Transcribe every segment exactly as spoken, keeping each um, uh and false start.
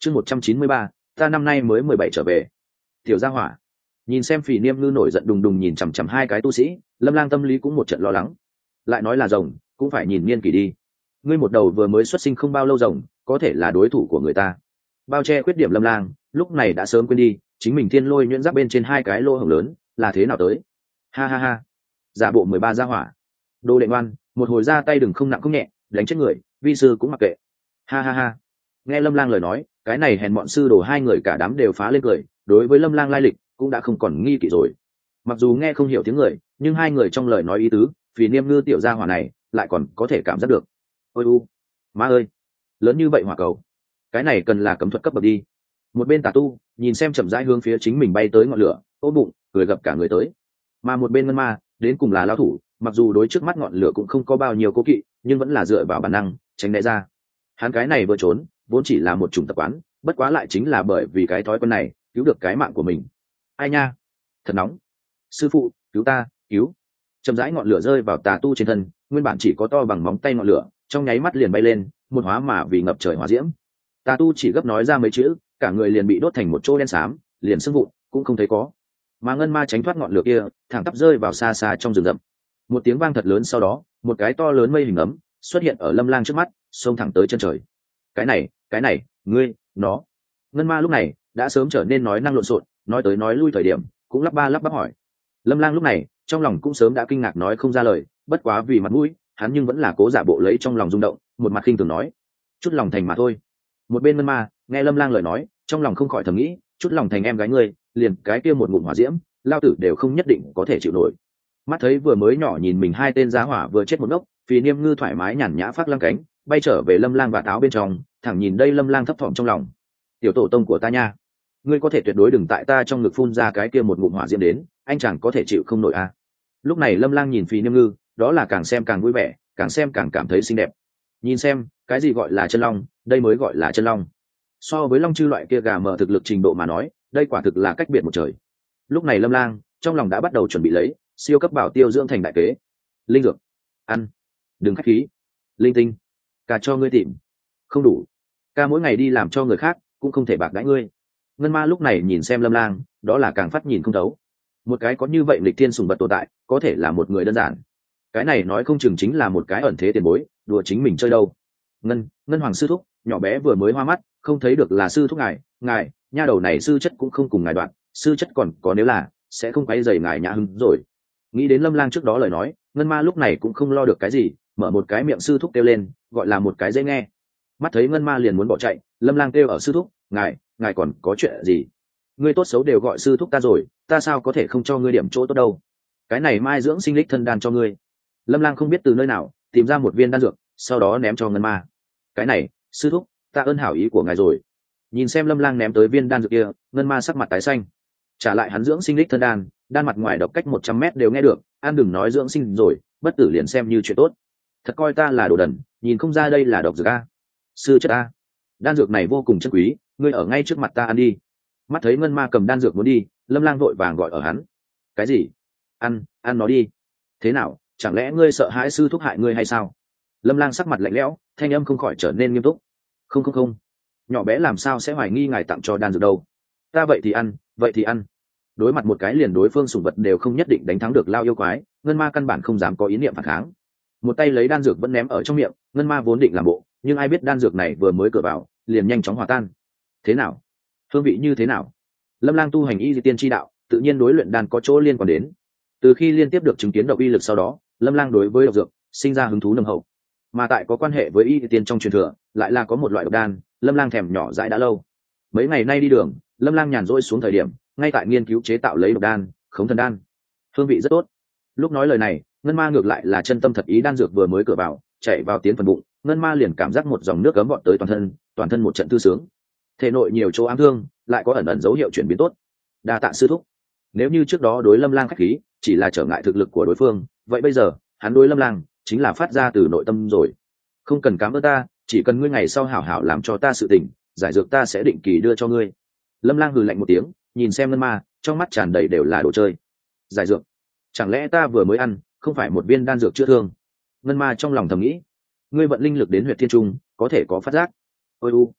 chương một trăm chín mươi ba, ta năm nay mới mười bảy trở về. Tiểu gia hỏa nhìn xem Phỉ Niêm Ngư nổi giận đùng đùng nhìn chằm chằm hai cái tu sĩ, Lâm Lang tâm lý cũng một trận lo lắng. Lại nói là rồng cũng phải nhìn niên kỷ đi, ngươi một đầu vừa mới xuất sinh không bao lâu rồng có thể là đối thủ của người ta. Bao che khuyết điểm Lâm Lang lúc này đã sớm quên đi chính mình thiên lôi nhuyễn giáp bên trên hai cái lô hổng lớn là thế nào tới. Ha ha ha, giả bộ mười ba gia hỏa, đồ đệ ngoan, một hồi ra tay đừng không nặng không nhẹ, đánh chết người vi sư cũng mặc kệ. Ha ha ha, nghe Lâm Lang lời nói, cái này hèn bọn sư đồ hai người cả đám đều phá lên cười, đối với Lâm Lang lai lịch cũng đã không còn nghi kỵ rồi. Mặc dù nghe không hiểu tiếng người, nhưng hai người trong lời nói ý tứ, Phỉ Niêm Ngư tiểu gia hỏa này lại còn có thể cảm giác được. Ôi u, má ơi, lớn như vậy hỏa cầu, cái này cần là cấm thuật cấp bậc đi. Một bên tà tu nhìn xem chậm rãi hướng phía chính mình bay tới ngọn lửa, ôm bụng cười gập cả người tới. Mà một bên ngân ma đến cùng là lao thủ, mặc dù đối trước mắt ngọn lửa cũng không có bao nhiêu cố kỵ, nhưng vẫn là dựa vào bản năng tránh né ra. Hắn cái này vừa trốn vốn chỉ là một chủng tập quán, bất quá lại chính là bởi vì cái thói quen này cứu được cái mạng của mình. Ai nha, thật nóng, sư phụ cứu ta, cứu. Chậm rãi ngọn lửa rơi vào tà tu trên thân, nguyên bản chỉ có to bằng móng tay ngọn lửa trong nháy mắt liền bay lên, một hóa mà vì ngập trời hỏa diễm. Tà tu chỉ gấp nói ra mấy chữ, cả người liền bị đốt thành một chỗ đen xám, liền sưng vụn cũng không thấy có. Mà ngân ma tránh thoát ngọn lửa kia, thẳng tắp rơi vào xa xa trong rừng rậm. Một tiếng vang thật lớn sau đó, một cái to lớn mây hình ấm xuất hiện ở Lâm Lang trước mắt, xông thẳng tới chân trời. Cái này, cái này, ngươi, nó. Ngân ma lúc này đã sớm trở nên nói năng lộn xộn, nói tới nói lui thời điểm cũng lắp ba lắp bắp hỏi. Lâm Lang lúc này trong lòng cũng sớm đã kinh ngạc nói không ra lời, bất quá vì mặt mũi hắn nhưng vẫn là cố giả bộ lấy trong lòng rung động, một mặt khinh thường nói, chút lòng thành mà thôi. Một bên ngân ma nghe Lâm Lang lời nói, trong lòng không khỏi thầm nghĩ, chút lòng thành em gái ngươi, liền cái kia một ngụm hỏa diễm lao tử đều không nhất định có thể chịu nổi. Mắt thấy vừa mới nhỏ nhìn mình hai tên giá hỏa vừa chết một ngốc, Phỉ Niêm Ngư thoải mái nhàn nhã phát lăng cánh bay trở về Lâm Lang và táo bên trong, thẳng nhìn đây Lâm Lang thấp thỏm trong lòng. Tiểu tổ tông của ta nha, ngươi có thể tuyệt đối đừng tại ta trong ngực phun ra cái kia một ngụm hỏa diễm đến, anh chẳng có thể chịu không nổi à. Lúc này Lâm Lang nhìn Phỉ Niêm Ngư, đó là càng xem càng vui vẻ, càng xem càng cảm thấy xinh đẹp. Nhìn xem cái gì gọi là chân long, đây mới gọi là chân long. So với long chư loại kia gà mờ thực lực trình độ mà nói, đây quả thực là cách biệt một trời. Lúc này Lâm Lang trong lòng đã bắt đầu chuẩn bị lấy siêu cấp bảo tiêu dưỡng thành đại kế. Linh dược ăn, đừng khách khí. Linh tinh ca cho ngươi tìm, không đủ, ca mỗi ngày đi làm cho người khác cũng không thể bạc đãi ngươi. Ngân ma lúc này nhìn xem Lâm Lang, đó là càng phát nhìn không thấu. Một cái có như vậy lịch thiên sùng vật tồn tại, có thể là một người đơn giản, cái này nói không chừng chính là một cái ẩn thế tiền bối đùa chính mình chơi đâu. Ngân ngân hoàng sư thúc, nhỏ bé vừa mới hoa mắt không thấy được là sư thúc ngài, ngài nha đầu này sư chất cũng không cùng ngài đoạn, sư chất còn có nếu là sẽ không quấy rầy ngài nhã hứng rồi. Nghĩ đến Lâm Lang trước đó lời nói, ngân ma lúc này cũng không lo được cái gì, mở một cái miệng sư thúc kêu lên, gọi là một cái dễ nghe. Mắt thấy ngân ma liền muốn bỏ chạy, Lâm Lang kêu ở sư thúc, ngài ngài còn có chuyện gì? Ngươi tốt xấu đều gọi sư thúc ta rồi, ta sao có thể không cho ngươi điểm chỗ tốt đâu. Cái này mai dưỡng sinh lích thân đan cho ngươi. Lâm Lang không biết từ nơi nào tìm ra một viên đan dược, sau đó ném cho ngân ma. Cái này sư thúc, ta ơn hảo ý của ngài rồi. Nhìn xem Lâm Lang ném tới viên đan dược kia, ngân ma sắc mặt tái xanh. Trả lại hắn dưỡng sinh lích thân đan, đan mặt ngoài độc cách một trăm mét đều nghe được, ăn đừng nói dưỡng sinh rồi, bất tử liền xem như chuyện tốt. Thật coi ta là đồ đần, nhìn không ra đây là độc dược a. Sư chất a, đan dược này vô cùng chân quý, ngươi ở ngay trước mặt ta ăn đi. Mắt thấy ngân ma cầm đan dược muốn đi, Lâm Lang vội vàng gọi ở hắn. Cái gì? Ăn, ăn nó đi. Thế nào, chẳng lẽ ngươi sợ hãi sư thúc hại ngươi hay sao? Lâm Lang sắc mặt lạnh lẽo, thanh âm không khỏi trở nên nghiêm túc. Không không không, nhỏ bé làm sao sẽ hoài nghi ngài tặng cho đan dược đâu. Ta vậy thì ăn, vậy thì ăn. Đối mặt một cái liền đối phương sủng vật đều không nhất định đánh thắng được lao yêu quái, ngân ma căn bản không dám có ý niệm phản kháng. Một tay lấy đan dược vẫn ném ở trong miệng, ngân ma vốn định làm bộ, nhưng ai biết đan dược này vừa mới cửa vào liền nhanh chóng hòa tan. Thế nào, hương vị như thế nào? Lâm Lang tu hành y di tiên chi đạo, tự nhiên đối luyện đan có chỗ liên quan đến. Từ khi liên tiếp được chứng kiến độc uy lực sau đó, Lâm Lang đối với độc dược sinh ra hứng thú nồng hậu. Mà tại có quan hệ với y di tiên trong truyền thừa, lại là có một loại độc đan, Lâm Lang thèm nhỏ dãi đã lâu. Mấy ngày nay đi đường, Lâm Lang nhàn rỗi xuống thời điểm, ngay tại nghiên cứu chế tạo lấy độc đan, khống thần đan. Hương vị rất tốt. Lúc nói lời này, ngân ma ngược lại là chân tâm thật ý, đan dược vừa mới cửa vào, chạy vào tiến phần bụng, ngân ma liền cảm giác một dòng nước cấm vọt tới toàn thân, toàn thân một trận thư sướng. Thể nội nhiều chỗ ám thương, lại có ẩn ẩn dấu hiệu chuyển biến tốt. Đa tạ sư thúc. Nếu như trước đó đối Lâm Lang khách khí, chỉ là trở ngại thực lực của đối phương, vậy bây giờ, hắn đối Lâm Lang chính là phát ra từ nội tâm rồi. Không cần cảm ơn ta, chỉ cần ngươi ngày sau hảo hảo làm cho ta sự tình, giải dược ta sẽ định kỳ đưa cho ngươi. Lâm Lang hừ lạnh một tiếng, nhìn xem ngân ma, trong mắt tràn đầy đều là đồ chơi. Giải dược? Chẳng lẽ ta vừa mới ăn không phải một viên đan dược chữa thương? Ngân ma trong lòng thầm nghĩ. Ngươi vận linh lực đến huyệt thiên trung, có thể có phát giác. Ôi u,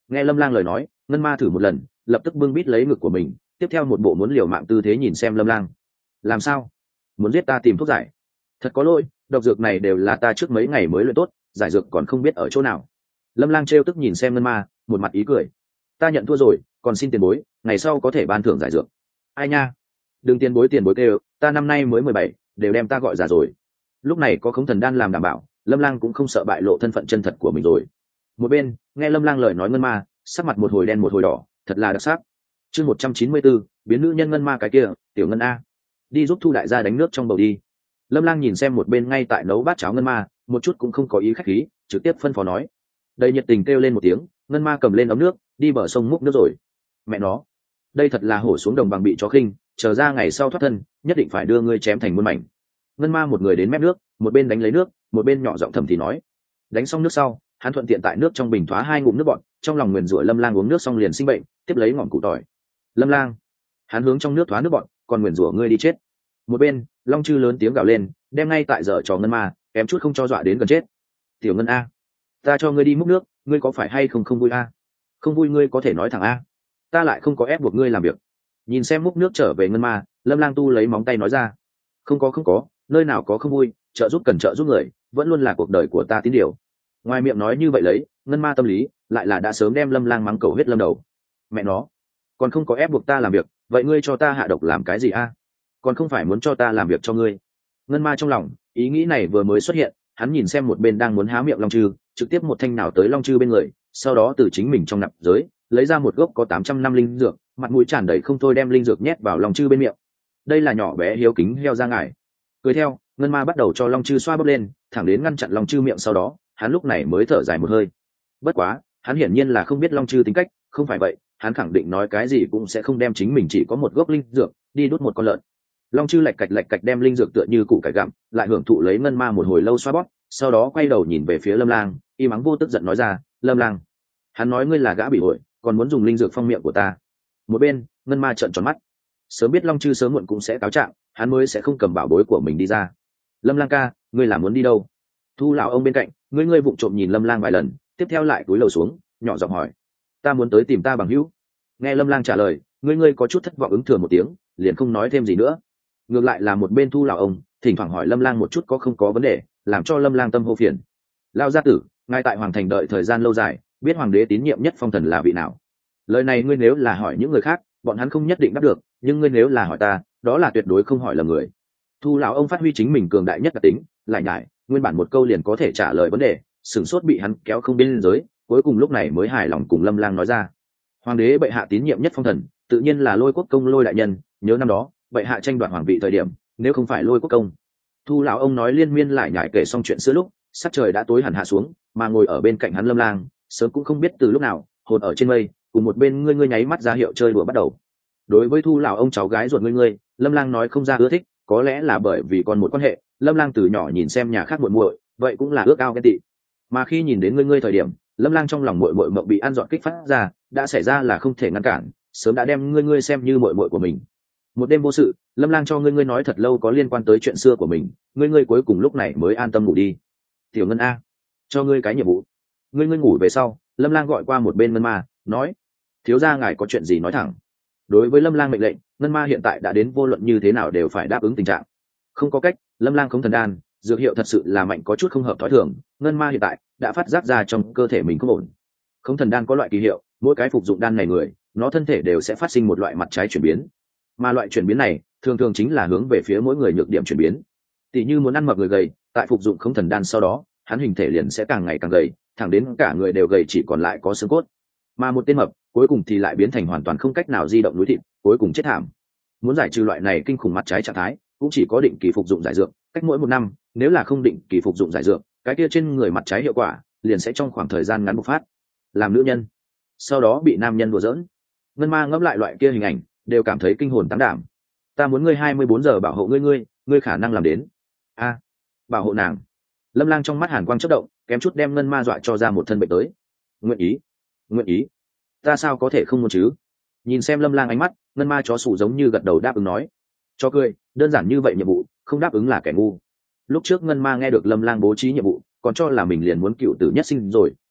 Nghe lâm lang lời nói, ngân ma thử một lần, lập tức bưng bít lấy ngực của mình, tiếp theo một bộ muốn liều mạng tư thế nhìn xem lâm lang. Làm sao? Muốn giết ta tìm thuốc giải? Thật có lỗi, độc dược này đều là ta trước mấy ngày mới luyện tốt, giải dược còn không biết ở chỗ nào. Lâm lang trêu tức nhìn xem ngân ma, một mặt ý cười. Ta nhận thua rồi, còn xin tiền bối, ngày sau có thể ban thưởng giải dược. Ai nha? Đừng tiền bối tiền bối kêu, ta năm nay mới mười bảy, đều đem ta gọi già rồi. Lúc này có khống thần đan làm đảm bảo, lâm lang cũng không sợ bại lộ thân phận chân thật của mình rồi. Một bên nghe lâm lang lời nói ngân ma, sắc mặt một hồi đen một hồi đỏ, thật là đặc sắc. Chương một trăm chín mươi bốn, biến nữ nhân ngân ma cái kia, tiểu ngân a, đi giúp Thu đại gia đánh nước trong bầu đi. Lâm lang nhìn xem một bên ngay tại nấu bát cháo ngân ma, một chút cũng không có ý khách khí, trực tiếp phân phó nói. Đầy nhiệt tình kêu lên một tiếng, ngân ma cầm lên ống nước, đi bờ sông múc nước rồi. Mẹ nó, đây thật là hổ xuống đồng bằng bị chó khinh, chờ ra ngày sau thoát thân, nhất định phải đưa ngươi chém thành muôn mảnh. Ngân ma một người đến mép nước, một bên đánh lấy nước, một bên nhỏ giọng thầm thì nói. Đánh xong nước sau, hắn thuận tiện tại nước trong bình thoá hai ngụm nước bọt, trong lòng nguyền rủa lâm lang uống nước xong liền sinh bệnh, tiếp lấy ngọn củ tỏi. Lâm lang, hắn hướng trong nước thoá nước bọt, còn nguyền rủa ngươi đi chết. Một bên long chư lớn tiếng gào lên, đem ngay tại giờ trò ngân ma kém chút không cho dọa đến gần chết. Tiểu ngân a, ta cho ngươi đi múc nước, ngươi có phải hay không không vui a? Không vui ngươi có thể nói thẳng a, ta lại không có ép buộc ngươi làm việc. Nhìn xem múc nước trở về ngân ma, lâm lang tu lấy móng tay nói ra. Không có không có, nơi nào có không vui, trợ giúp cần trợ giúp người, vẫn luôn là cuộc đời của ta tín điều. Ngoài miệng nói như vậy lấy, ngân ma tâm lý lại là đã sớm đem lâm lang mắng cầu hết lâm đầu. Mẹ nó, còn không có ép buộc ta làm việc, vậy ngươi cho ta hạ độc làm cái gì a? Còn không phải muốn cho ta làm việc cho ngươi. Ngân ma trong lòng ý nghĩ này vừa mới xuất hiện, hắn nhìn xem một bên đang muốn há miệng long chư, trực tiếp một thanh nào tới long chư bên người, sau đó từ chính mình trong nạp giới lấy ra một gốc có tám trăm năm linh dược, mặt mũi tràn đầy không thôi đem linh dược nhét vào long chư bên miệng. Đây là nhỏ bé hiếu kính heo ra ngải. Cười theo, ngân ma bắt đầu cho long chư xoa bóp lên, thẳng đến ngăn chặn long chư miệng, sau đó hắn lúc này mới thở dài một hơi. Bất quá hắn hiển nhiên là không biết long chư tính cách, không phải vậy hắn khẳng định nói cái gì cũng sẽ không đem chính mình chỉ có một gốc linh dược đi đút một con lợn. Long chư lạch cạch lạch cạch đem linh dược tựa như củ cải gặm, lại hưởng thụ lấy ngân ma một hồi lâu xoa bóp, sau đó quay đầu nhìn về phía lâm lang, y mắng vô tức giận nói ra. Lâm lang, hắn nói ngươi là gã bị hội, còn muốn dùng linh dược phong miệng của ta. Một bên ngân ma trợn tròn mắt, sớm biết long chư sớm muộn cũng sẽ cáo trạng, hắn mới sẽ không cầm bảo bối của mình đi ra. Lâm lang ca, ngươi là muốn đi đâu? Thu lão ông bên cạnh ngươi ngươi vụng trộm nhìn lâm lang vài lần, tiếp theo lại cúi đầu xuống nhỏ giọng hỏi. Ta muốn tới tìm ta bằng hữu. Nghe lâm lang trả lời, ngươi ngươi có chút thất vọng ứng thừa một tiếng, liền không nói thêm gì nữa. Ngược lại là một bên thu lão ông thỉnh thoảng hỏi lâm lang một chút có không có vấn đề, làm cho lâm lang tâm hô phiền. Lao gia tử, ngài tại hoàng thành đợi thời gian lâu dài, biết hoàng đế tín nhiệm nhất phong thần là vị nào? Lời này ngươi nếu là hỏi những người khác, bọn hắn không nhất định đáp được, nhưng ngươi nếu là hỏi ta, đó là tuyệt đối không hỏi lầm người. Thu lão ông phát huy chính mình cường đại nhất đặc tính, lại nhải nguyên bản một câu liền có thể trả lời vấn đề, sửng sốt bị hắn kéo không biên giới, cuối cùng lúc này mới hài lòng cùng lâm lang nói ra. Hoàng đế bệ hạ tín nhiệm nhất phong thần tự nhiên là Lôi Quốc công Lôi đại nhân, nhớ năm đó bệ hạ tranh đoạt hoàng vị thời điểm, nếu không phải Lôi Quốc công. Thu lão ông nói liên miên lại nhải kể xong chuyện xưa lúc sắc trời đã tối hẳn hạ xuống, mà ngồi ở bên cạnh hắn lâm lang sớm cũng không biết từ lúc nào hồn ở trên mây, cùng một bên ngươi ngươi nháy mắt ra hiệu chơi đùa bắt đầu. Đối với thu lão ông cháu gái ruột ngươi ngươi, lâm lang nói không ra ưa thích, có lẽ là bởi vì còn một quan hệ, lâm lang từ nhỏ nhìn xem nhà khác muội muội, vậy cũng là ước ao ghen tị. Mà khi nhìn đến ngươi ngươi thời điểm, lâm lang trong lòng muội muội mộng bị ăn dọn kích phát ra, đã xảy ra là không thể ngăn cản, sớm đã đem ngươi ngươi xem như muội muội của mình. Một đêm vô sự, lâm lang cho ngươi ngươi nói thật lâu có liên quan tới chuyện xưa của mình, ngươi ngươi cuối cùng lúc này mới an tâm ngủ đi. Tiểu ngân a, cho ngươi cái nhiệm vụ. Ngươi ngươi ngủ về sau, lâm lang gọi qua một bên ngân ma nói. Thiếu gia ngài có chuyện gì nói thẳng. Đối với lâm lang mệnh lệnh, ngân ma hiện tại đã đến vô luận như thế nào đều phải đáp ứng tình trạng. Không có cách, lâm lang không thần đan dược hiệu thật sự là mạnh có chút không hợp thói thường, ngân ma hiện tại đã phát giác ra trong cơ thể mình không ổn. Không thần đan có loại kỳ hiệu, mỗi cái phục dụng đan này người, nó thân thể đều sẽ phát sinh một loại mặt trái chuyển biến, mà loại chuyển biến này thường thường chính là hướng về phía mỗi người nhược điểm chuyển biến. Tỷ như muốn ăn mập người gầy, tại phục dụng không thần đan sau đó, hắn hình thể liền sẽ càng ngày càng gầy, thẳng đến cả người đều gầy chỉ còn lại có xương cốt. Mà một tên mập cuối cùng thì lại biến thành hoàn toàn không cách nào di động núi thịt, cuối cùng chết thảm. Muốn giải trừ loại này kinh khủng mặt trái trạng thái, cũng chỉ có định kỳ phục dụng giải dược, cách mỗi một năm, nếu là không định kỳ phục dụng giải dược, cái kia trên người mặt trái hiệu quả liền sẽ trong khoảng thời gian ngắn bộc phát. Làm nữ nhân, sau đó bị nam nhân đùa giỡn. Ngân ma ngẫm lại loại kia hình ảnh, đều cảm thấy kinh hồn táng đảm. Ta muốn ngươi hai mươi bốn giờ bảo hộ ngươi ngươi, ngươi khả năng làm đến. A, à, bảo hộ nàng. Lâm lang trong mắt hàn quang chớp động, kém chút đem ngân ma dọa cho ra một thân bệnh tới. Nguyện ý, nguyện ý. Ta sao có thể không muốn chứ? Nhìn xem lâm lang ánh mắt, ngân ma chó sủ giống như gật đầu đáp ứng nói. Cho cười, đơn giản như vậy nhiệm vụ, không đáp ứng là kẻ ngu. Lúc trước ngân ma nghe được lâm lang bố trí nhiệm vụ, còn cho là mình liền muốn cựu tử nhất sinh rồi,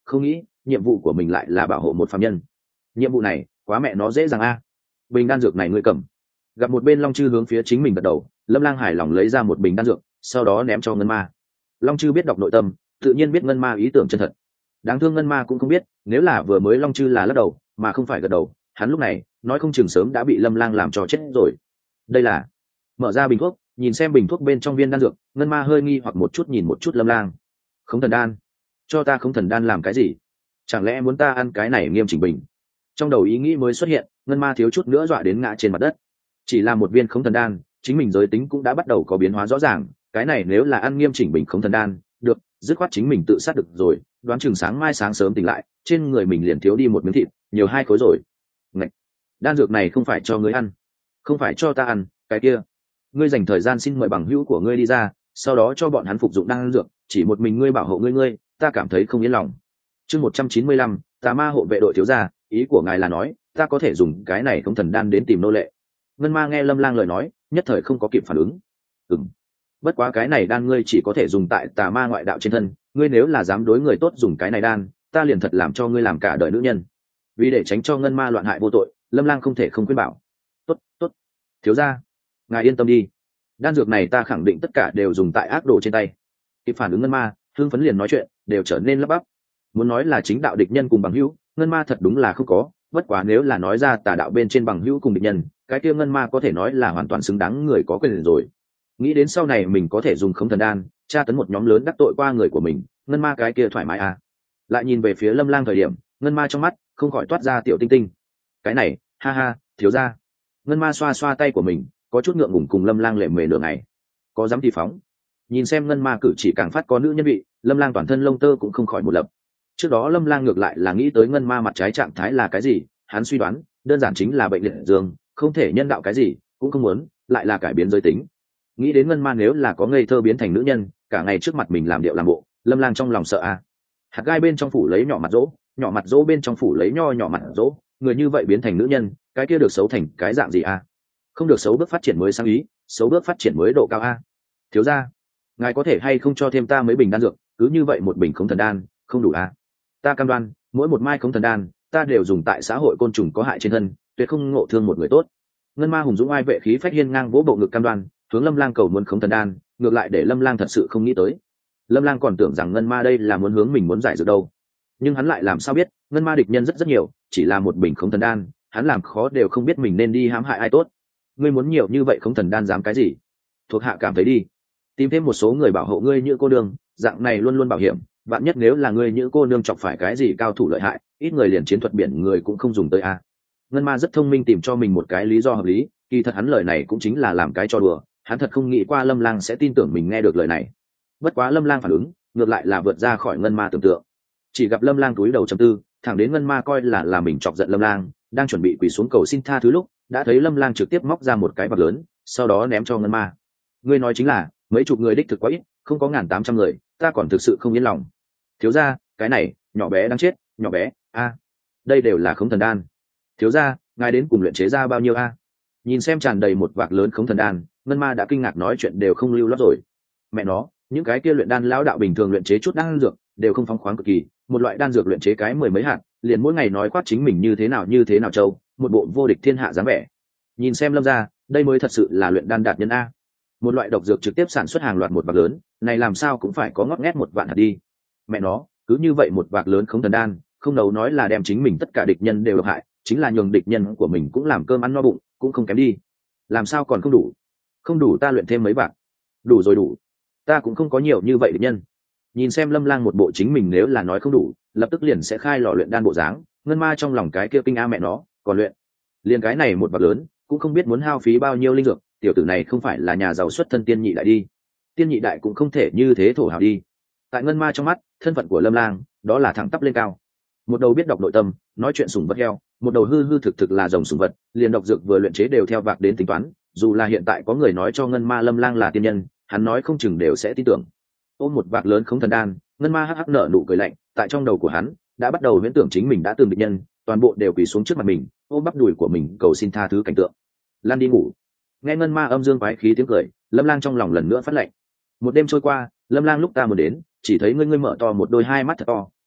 không nghĩ nhiệm vụ của mình lại là bảo hộ một phạm nhân. Nhiệm vụ này quá mẹ nó dễ dàng a. Bình đan dược này ngươi cầm. Gặp một bên long chư hướng phía chính mình gật đầu, Lâm Lang hài lòng lấy ra một bình đan dược, sau đó ném cho ngân ma. Long chư biết đọc nội tâm, tự nhiên biết ngân ma ý tưởng chân thật. Đáng thương ngân ma cũng không biết, nếu là vừa mới long chư là lắc đầu mà không phải gật đầu, hắn lúc này nói không chừng sớm đã bị Lâm Lang làm cho chết rồi. Đây là mở ra bình thuốc, nhìn xem bình thuốc bên trong viên đan dược, ngân ma hơi nghi hoặc một chút nhìn một chút Lâm Lang. Không thần đan? Cho ta không thần đan làm cái gì? Chẳng lẽ muốn ta ăn cái này nghiêm chỉnh bình? Trong đầu ý nghĩ mới xuất hiện, ngân ma thiếu chút nữa dọa đến ngã trên mặt đất. Chỉ là một viên không thần đan, chính mình giới tính cũng đã bắt đầu có biến hóa rõ ràng, cái này nếu là ăn nghiêm chỉnh bình không thần đan, được, dứt khoát chính mình tự sát được rồi, đoán chừng sáng mai sáng sớm tỉnh lại, trên người mình liền thiếu đi một miếng thịt, nhiều hai khối rồi. Ngạch, đan dược này không phải cho ngươi ăn, không phải cho ta ăn, cái kia, ngươi dành thời gian xin mời bằng hữu của ngươi đi ra, sau đó cho bọn hắn phục dụng đan dược, chỉ một mình ngươi bảo hộ ngươi ngươi, ta cảm thấy không yên lòng. Chương một trăm chín mươi lăm, Tà Ma hộ vệ đội thiếu gia, ý của ngài là nói, ta có thể dùng cái này không thần đan đến tìm nô lệ. Ngân ma nghe Lâm Lang lời nói, nhất thời không có kịp phản ứng. Ừm, bất quá cái này đan ngươi chỉ có thể dùng tại tà ma ngoại đạo trên thân, ngươi nếu là dám đối người tốt dùng cái này đan, ta liền thật làm cho ngươi làm cả đời nữ nhân. Vì để tránh cho ngân ma loạn hại vô tội, Lâm Lang không thể không khuyên bảo. Tốt, tốt, thiếu gia, ngài yên tâm đi, đan dược này ta khẳng định tất cả đều dùng tại ác đồ trên tay. Kịp phản ứng ngân ma, hương phấn liền nói chuyện, đều trở nên lắp bắp. Muốn nói là chính đạo địch nhân cùng bằng hữu, ngân ma thật đúng là không có, bất quá nếu là nói ra tà đạo bên trên bằng hữu cùng địch nhân, cái kia ngân ma có thể nói là hoàn toàn xứng đáng người có quyền rồi. Nghĩ đến sau này mình có thể dùng không thần đan tra tấn một nhóm lớn đắc tội qua người của mình, ngân ma cái kia thoải mái à. Lại nhìn về phía Lâm Lang thời điểm, ngân ma trong mắt không khỏi toát ra tiểu tinh tinh. Cái này, ha ha, thiếu gia. Ngân ma xoa xoa tay của mình, có chút ngượng ngùng cùng Lâm Lang lệ mề nửa ngày. Có dám thì phóng. Nhìn xem ngân ma cử chỉ càng phát có nữ nhân vị, Lâm Lang toàn thân lông tơ cũng không khỏi một lập. Trước đó Lâm Lang ngược lại là nghĩ tới ngân ma mặt trái trạng thái là cái gì, hắn suy đoán đơn giản chính là bệnh liệt dương, không thể nhân đạo cái gì cũng không muốn, lại là cải biến giới tính. Nghĩ đến ngân ma nếu là có ngây thơ biến thành nữ nhân, cả ngày trước mặt mình làm điệu làm bộ, Lâm Lang trong lòng sợ a. À. Hạt gai bên trong phủ lấy nhỏ mặt dỗ, nhỏ mặt dỗ bên trong phủ lấy nho nhỏ mặt dỗ, người như vậy biến thành nữ nhân, cái kia được xấu thành cái dạng gì a? À? Không được xấu bước phát triển mới sang ý, xấu bước phát triển mới độ cao a. À? Thiếu gia, ngài có thể hay không cho thêm ta mấy bình đan dược, cứ như vậy một bình không thần đan, không đủ a. À? Ta cam đoan, mỗi một mai không thần đan, ta đều dùng tại xã hội côn trùng có hại trên thân, tuyệt không ngộ thương một người tốt. Ngân ma hùng dũng ai vệ khí phách hiên ngang vỗ bộ ngực cam đoan, hướng Lâm Lang cầu muốn không thần đan, ngược lại để Lâm Lang thật sự không nghĩ tới. Lâm Lang còn tưởng rằng ngân ma đây là muốn hướng mình muốn giải dược đâu, nhưng hắn lại làm sao biết, ngân ma địch nhân rất rất nhiều, chỉ là một bình không thần đan, hắn làm khó đều không biết mình nên đi hãm hại ai tốt. Ngươi muốn nhiều như vậy không thần đan dám cái gì? Thuộc hạ cảm thấy đi, tìm thêm một số người bảo hộ ngươi như cô nương, dạng này luôn luôn bảo hiểm, vạn nhất nếu là ngươi như cô nương chọc phải cái gì cao thủ lợi hại, ít người liền chiến thuật biển người cũng không dùng tới a. Ngân ma rất thông minh tìm cho mình một cái lý do hợp lý, kỳ thật hắn lời này cũng chính là làm cái cho đùa, hắn thật không nghĩ qua Lâm Lang sẽ tin tưởng mình nghe được lời này. Bất quá Lâm Lang phản ứng ngược lại là vượt ra khỏi ngân ma tưởng tượng. Chỉ gặp Lâm Lang túi đầu trầm tư, thẳng đến ngân ma coi là là mình chọc giận Lâm Lang, đang chuẩn bị quỳ xuống cầu xin tha thứ lúc, đã thấy Lâm Lang trực tiếp móc ra một cái bạc lớn, sau đó ném cho ngân ma. Ngươi nói chính là mấy chục người đích thực quá ít, không có ngàn tám trăm người, ta còn thực sự không yên lòng. Thiếu gia, cái này nhỏ bé đáng chết, nhỏ bé a, à, đây đều là khống thần đan. Thiếu gia, ngài đến cùng luyện chế ra bao nhiêu a? À? Nhìn xem tràn đầy một vạc lớn khống thần đan, ngân ma đã kinh ngạc nói chuyện đều không lưu loát rồi. Mẹ nó, những cái kia luyện đan lão đạo bình thường luyện chế chút đan dược đều không phóng khoáng cực kỳ, một loại đan dược luyện chế cái mười mấy hạt, liền mỗi ngày nói quát chính mình như thế nào như thế nào trâu, một bộ vô địch thiên hạ dáng vẻ. Nhìn xem Lâm gia, đây mới thật sự là luyện đan đạt nhân a. Một loại độc dược trực tiếp sản xuất hàng loạt một vạc lớn, này làm sao cũng phải có ngót nghét một vạn hạt đi. Mẹ nó, cứ như vậy một vạc lớn khống thần đan, không nấu nói là đem chính mình tất cả địch nhân đều độc hại, chính là nhường địch nhân của mình cũng làm cơm ăn no bụng, cũng không kém đi. Làm sao còn không đủ? Không đủ ta luyện thêm mấy vạc. Đủ rồi đủ. Ta cũng không có nhiều như vậy địch nhân. Nhìn xem Lâm Lang một bộ chính mình nếu là nói không đủ, lập tức liền sẽ khai lò luyện đan bộ dáng, ngân ma trong lòng cái kia kinh a mẹ nó, còn luyện. Liền cái này một vạc lớn, cũng không biết muốn hao phí bao nhiêu linh dược, tiểu tử này không phải là nhà giàu xuất thân tiên nhị đại đi. Tiên nhị đại cũng không thể như thế thổ hào đi. Tại ngân ma trong mắt, thân phận của Lâm Lang đó là thẳng tắp lên cao. Một đầu biết đọc nội tâm, nói chuyện sủng vật heo, một đầu hư hư thực thực là rồng sủng vật, liền độc dược vừa luyện chế đều theo vạc đến tính toán, dù là hiện tại có người nói cho ngân ma Lâm Lang là tiên nhân, hắn nói không chừng đều sẽ tin tưởng. Ôm một vạc lớn không thần đan, ngân ma hắc hắc nở nụ cười lạnh, tại trong đầu của hắn đã bắt đầu huyễn tưởng chính mình đã từng địch nhân, toàn bộ đều quỳ xuống trước mặt mình, ôm bắp đùi của mình cầu xin tha thứ cảnh tượng. Lan đi ngủ. Nghe ngân ma âm dương quái khí tiếng cười, Lâm Lang trong lòng lần nữa phát lạnh. Một đêm trôi qua, Lâm Lang lúc ta muốn đến, chỉ thấy ngươi ngươi mở to một đôi hai mắt thật to,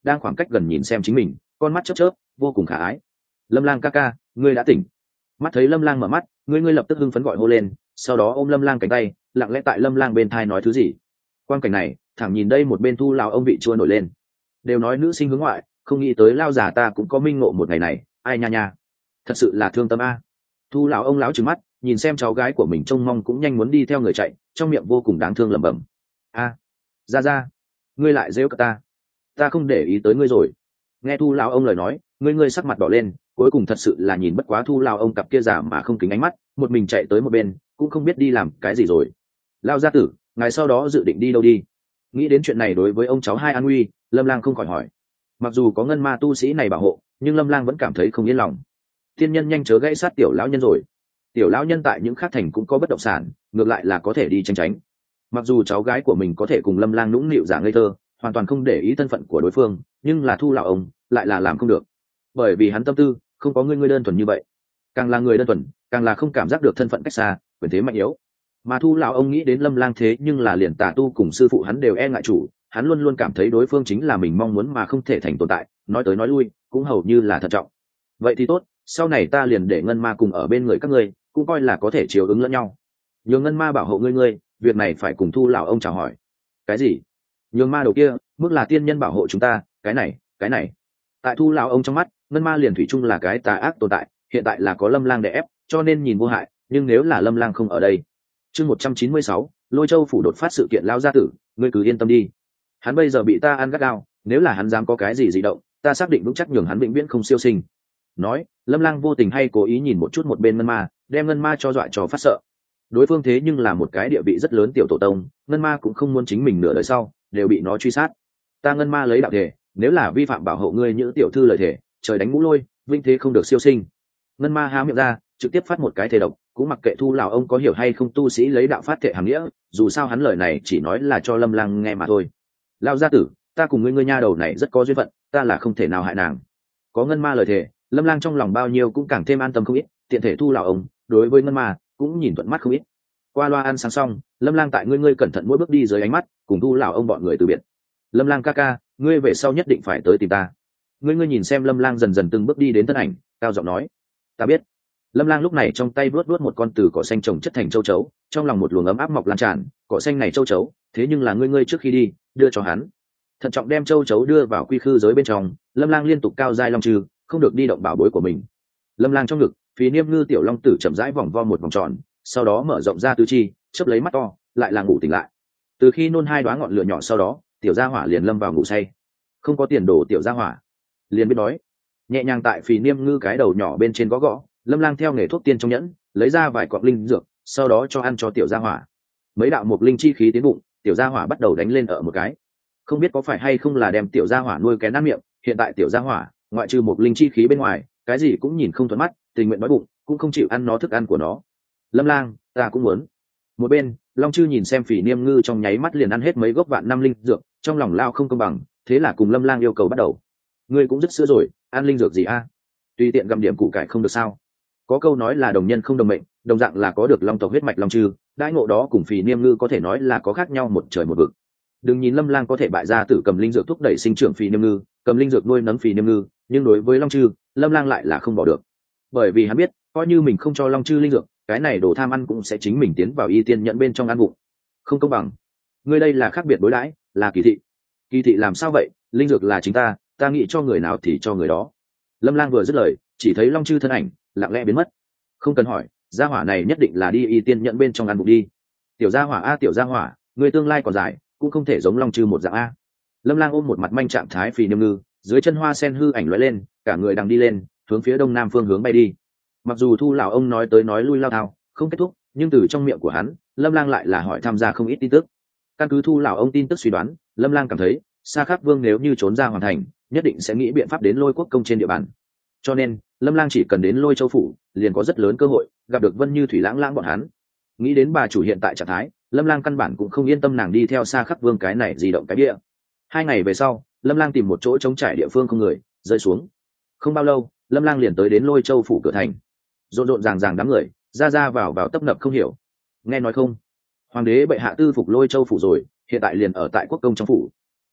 đang khoảng cách gần nhìn xem chính mình, con mắt chớp chớp vô cùng khả ái. Lâm Lang ca ca, ngươi đã tỉnh. Mắt thấy Lâm Lang mở mắt, ngươi ngươi lập tức hưng phấn gọi hô lên, sau đó ôm Lâm Lang cánh tay, lặng lẽ tại Lâm Lang bên thai nói thứ gì. Quan cảnh này thẳng nhìn đây một bên Thu lão ông vị chua nổi lên. Đều nói nữ sinh hướng ngoại, không nghĩ tới lao già ta cũng có minh ngộ một ngày này, ai nha nha, thật sự là thương tâm a. Thu lão ông lão trừng mắt nhìn xem cháu gái của mình trông mong cũng nhanh muốn đi theo người chạy, trong miệng vô cùng đáng thương lẩm bẩm. A, ra ra, ngươi lại rêu cả ta, ta không để ý tới ngươi rồi. Nghe Thu lão ông lời nói, ngươi ngươi sắc mặt đỏ lên, cuối cùng thật sự là nhìn bất quá Thu lão ông cặp kia giả mà không kính ánh mắt, một mình chạy tới một bên, cũng không biết đi làm cái gì rồi. Lao gia tử, ngài sau đó dự định đi đâu đi? Nghĩ đến chuyện này đối với ông cháu hai an nguy, Lâm Lang không khỏi hỏi. Mặc dù có ngân ma tu sĩ này bảo hộ, nhưng Lâm Lang vẫn cảm thấy không yên lòng. Thiên nhân nhanh chớ gãy sát tiểu lão nhân rồi. Tiểu lão nhân tại những khác thành cũng có bất động sản, ngược lại là có thể đi tranh tránh. Mặc dù cháu gái của mình có thể cùng Lâm Lang nũng nịu giả ngây thơ, hoàn toàn không để ý thân phận của đối phương, nhưng là Thu lão ông lại là làm không được, bởi vì hắn tâm tư không có ngươi ngươi đơn thuần như vậy. Càng là người đơn thuần, càng là không cảm giác được thân phận cách xa, quyền thế mạnh yếu. Mà Thu lão ông nghĩ đến Lâm Lang thế nhưng là liền tà tu cùng sư phụ hắn đều e ngại chủ, hắn luôn luôn cảm thấy đối phương chính là mình mong muốn mà không thể thành tồn tại, nói tới nói lui cũng hầu như là thận trọng. Vậy thì tốt, sau này ta liền để ngân ma cùng ở bên người các ngươi, cũng coi là có thể chiếu ứng lẫn nhau. Nhường ngân ma bảo hộ ngươi ngươi, việc này phải cùng Thu lão ông chào hỏi. Cái gì? Nhường ma đầu kia, mức là tiên nhân bảo hộ chúng ta, cái này, cái này. Tại Thu lão ông trong mắt, ngân ma liền thủy chung là cái tà ác tồn tại, hiện tại là có Lâm Lang đè ép, cho nên nhìn vô hại, nhưng nếu là Lâm Lang không ở đây. Chương một trăm chín mươi sáu, Lôi Châu phủ đột phát sự kiện lao gia tử, ngươi cứ yên tâm đi. Hắn bây giờ bị ta ăn gắt gao, nếu là hắn dám có cái gì dị động, ta xác định vững chắc nhường hắn vĩnh viễn không siêu sinh. Nói, Lâm Lang vô tình hay cố ý nhìn một chút một bên ngân ma, đem ngân ma cho dọa cho phát sợ. Đối phương thế nhưng là một cái địa vị rất lớn tiểu tổ tông, ngân ma cũng không muốn chính mình nửa đời sau đều bị nó truy sát. Ta ngân ma lấy đạo thể, nếu là vi phạm bảo hộ ngươi như tiểu thư lời thể, trời đánh mũ lôi, vinh thế không được siêu sinh. Ngân ma há miệng ra, trực tiếp phát một cái thể độc, cũng mặc kệ Thu lão ông có hiểu hay không tu sĩ lấy đạo phát thể hàm nghĩa, dù sao hắn lời này chỉ nói là cho Lâm Lang nghe mà thôi. Lão gia tử, ta cùng ngươi ngươi nha đầu này rất có duyên phận, ta là không thể nào hại nàng. Có ngân ma lời thề, Lâm Lang trong lòng bao nhiêu cũng càng thêm an tâm không ít, tiện thể Thu lão ông đối với ngân ma cũng nhìn thuận mắt không ít. Qua loa ăn sáng xong, Lâm Lang tại ngươi ngươi cẩn thận mỗi bước đi dưới ánh mắt, cùng Thu lão ông bọn người từ biệt. Lâm Lang ca ca, ngươi về sau nhất định phải tới tìm ta. Ngươi ngươi nhìn xem Lâm Lang dần dần từng bước đi đến thân ảnh, cao giọng nói. Ta biết. Lâm Lang lúc này trong tay vuốt vuốt một con từ cỏ xanh trồng chất thành châu chấu, trong lòng một luồng ấm áp mọc lan tràn, cỏ xanh này châu chấu, thế nhưng là ngươi ngươi trước khi đi, đưa cho hắn. Thận trọng đem châu chấu đưa vào quy khư giới bên trong, Lâm Lang liên tục cao giai long trừ, không được đi động bảo bối của mình. Lâm Lang trong ngực, Phí Niêm Ngư tiểu long tử chậm rãi vòng vo một vòng tròn, sau đó mở rộng ra tứ chi, chớp lấy mắt to, lại là ngủ tỉnh lại. Từ khi nôn hai đóa ngọn lửa nhỏ sau đó, tiểu gia hỏa liền lâm vào ngủ say. Không có tiền đồ tiểu gia hỏa, liền biết đói. Nhẹ nhàng tại Phí Niêm Ngư cái đầu nhỏ bên trên gõ gõ, Lâm Lang theo nghề thuốc tiên trong nhẫn lấy ra vài cọng linh dược, sau đó cho ăn cho tiểu gia hỏa. Mấy đạo mục linh chi khí tiến bụng, tiểu gia hỏa bắt đầu đánh lên ở một cái. Không biết có phải hay không là đem tiểu gia hỏa nuôi kén nát miệng, hiện tại tiểu gia hỏa ngoại trừ mục linh chi khí bên ngoài, cái gì cũng nhìn không thuận mắt, tình nguyện đói bụng cũng không chịu ăn nó thức ăn của nó. Lâm Lang, ta cũng muốn. Một bên, Long Chư nhìn xem Phỉ Niêm Ngư trong nháy mắt liền ăn hết mấy gốc vạn năm linh dược, trong lòng lao không công bằng, thế là cùng Lâm Lang yêu cầu bắt đầu. Ngươi cũng rất sữa rồi, ăn linh dược gì a? Tùy tiện gặm điểm củ cải không được sao? Có câu nói là đồng nhân không đồng mệnh, đồng dạng là có được long tộc huyết mạch Long Chư, đãi ngộ đó cùng Phỉ Niêm Ngư có thể nói là có khác nhau một trời một vực. Đừng nhìn Lâm Lang có thể bại ra tử cầm linh dược thúc đẩy sinh trưởng Phỉ Niêm Ngư, cầm linh dược nuôi nấng Phỉ Niêm Ngư, nhưng đối với Long Chư, Lâm Lang lại là không bỏ được. Bởi vì hắn biết, coi như mình không cho Long Chư linh dược, cái này đồ tham ăn cũng sẽ chính mình tiến vào y tiên nhận bên trong ăn bụng. Không công bằng. Ngươi đây là khác biệt đối đãi, là kỳ thị. Kỳ thị làm sao vậy? Linh dược là chính ta, ta nghĩ cho người nào thì cho người đó. Lâm Lang vừa dứt lời, chỉ thấy Long Chư thân ảnh lặng lẽ biến mất. Không cần hỏi, gia hỏa này nhất định là đi y tiên nhận bên trong ăn bụng đi. Tiểu gia hỏa a tiểu gia hỏa, người tương lai còn dài, cũng không thể giống Long Chư một dạng a. Lâm Lang ôm một mặt manh trạng thái Phì Niêm Ngư, dưới chân hoa sen hư ảnh lóe lên, cả người đằng đi lên, hướng phía đông nam phương hướng bay đi. Mặc dù Thu lão ông nói tới nói lui lao thao, không kết thúc, nhưng từ trong miệng của hắn, Lâm Lang lại là hỏi tham gia không ít tin tức. Căn cứ Thu lão ông tin tức suy đoán, Lâm Lang cảm thấy, Sa Khắc Vương nếu như trốn ra hoàn thành, nhất định sẽ nghĩ biện pháp đến Lôi Quốc công trên địa bàn. Cho nên, Lâm Lang chỉ cần đến Lôi Châu phủ, liền có rất lớn cơ hội gặp được Vân Như Thủy Lãng Lãng bọn hắn. Nghĩ đến bà chủ hiện tại trạng thái, Lâm Lang căn bản cũng không yên tâm nàng đi theo Sa Khắc Vương cái này di động cái địa. Hai ngày về sau, Lâm Lang tìm một chỗ trống trải địa phương không người, rơi xuống. Không bao lâu, Lâm Lang liền tới đến Lôi Châu phủ cửa thành. Rộn rộn ràng ràng đám người, ra ra vào vào tấp nập không hiểu. Nghe nói không? Hoàng đế bệ hạ tư phục Lôi Châu phủ rồi, hiện tại liền ở tại quốc công trong phủ.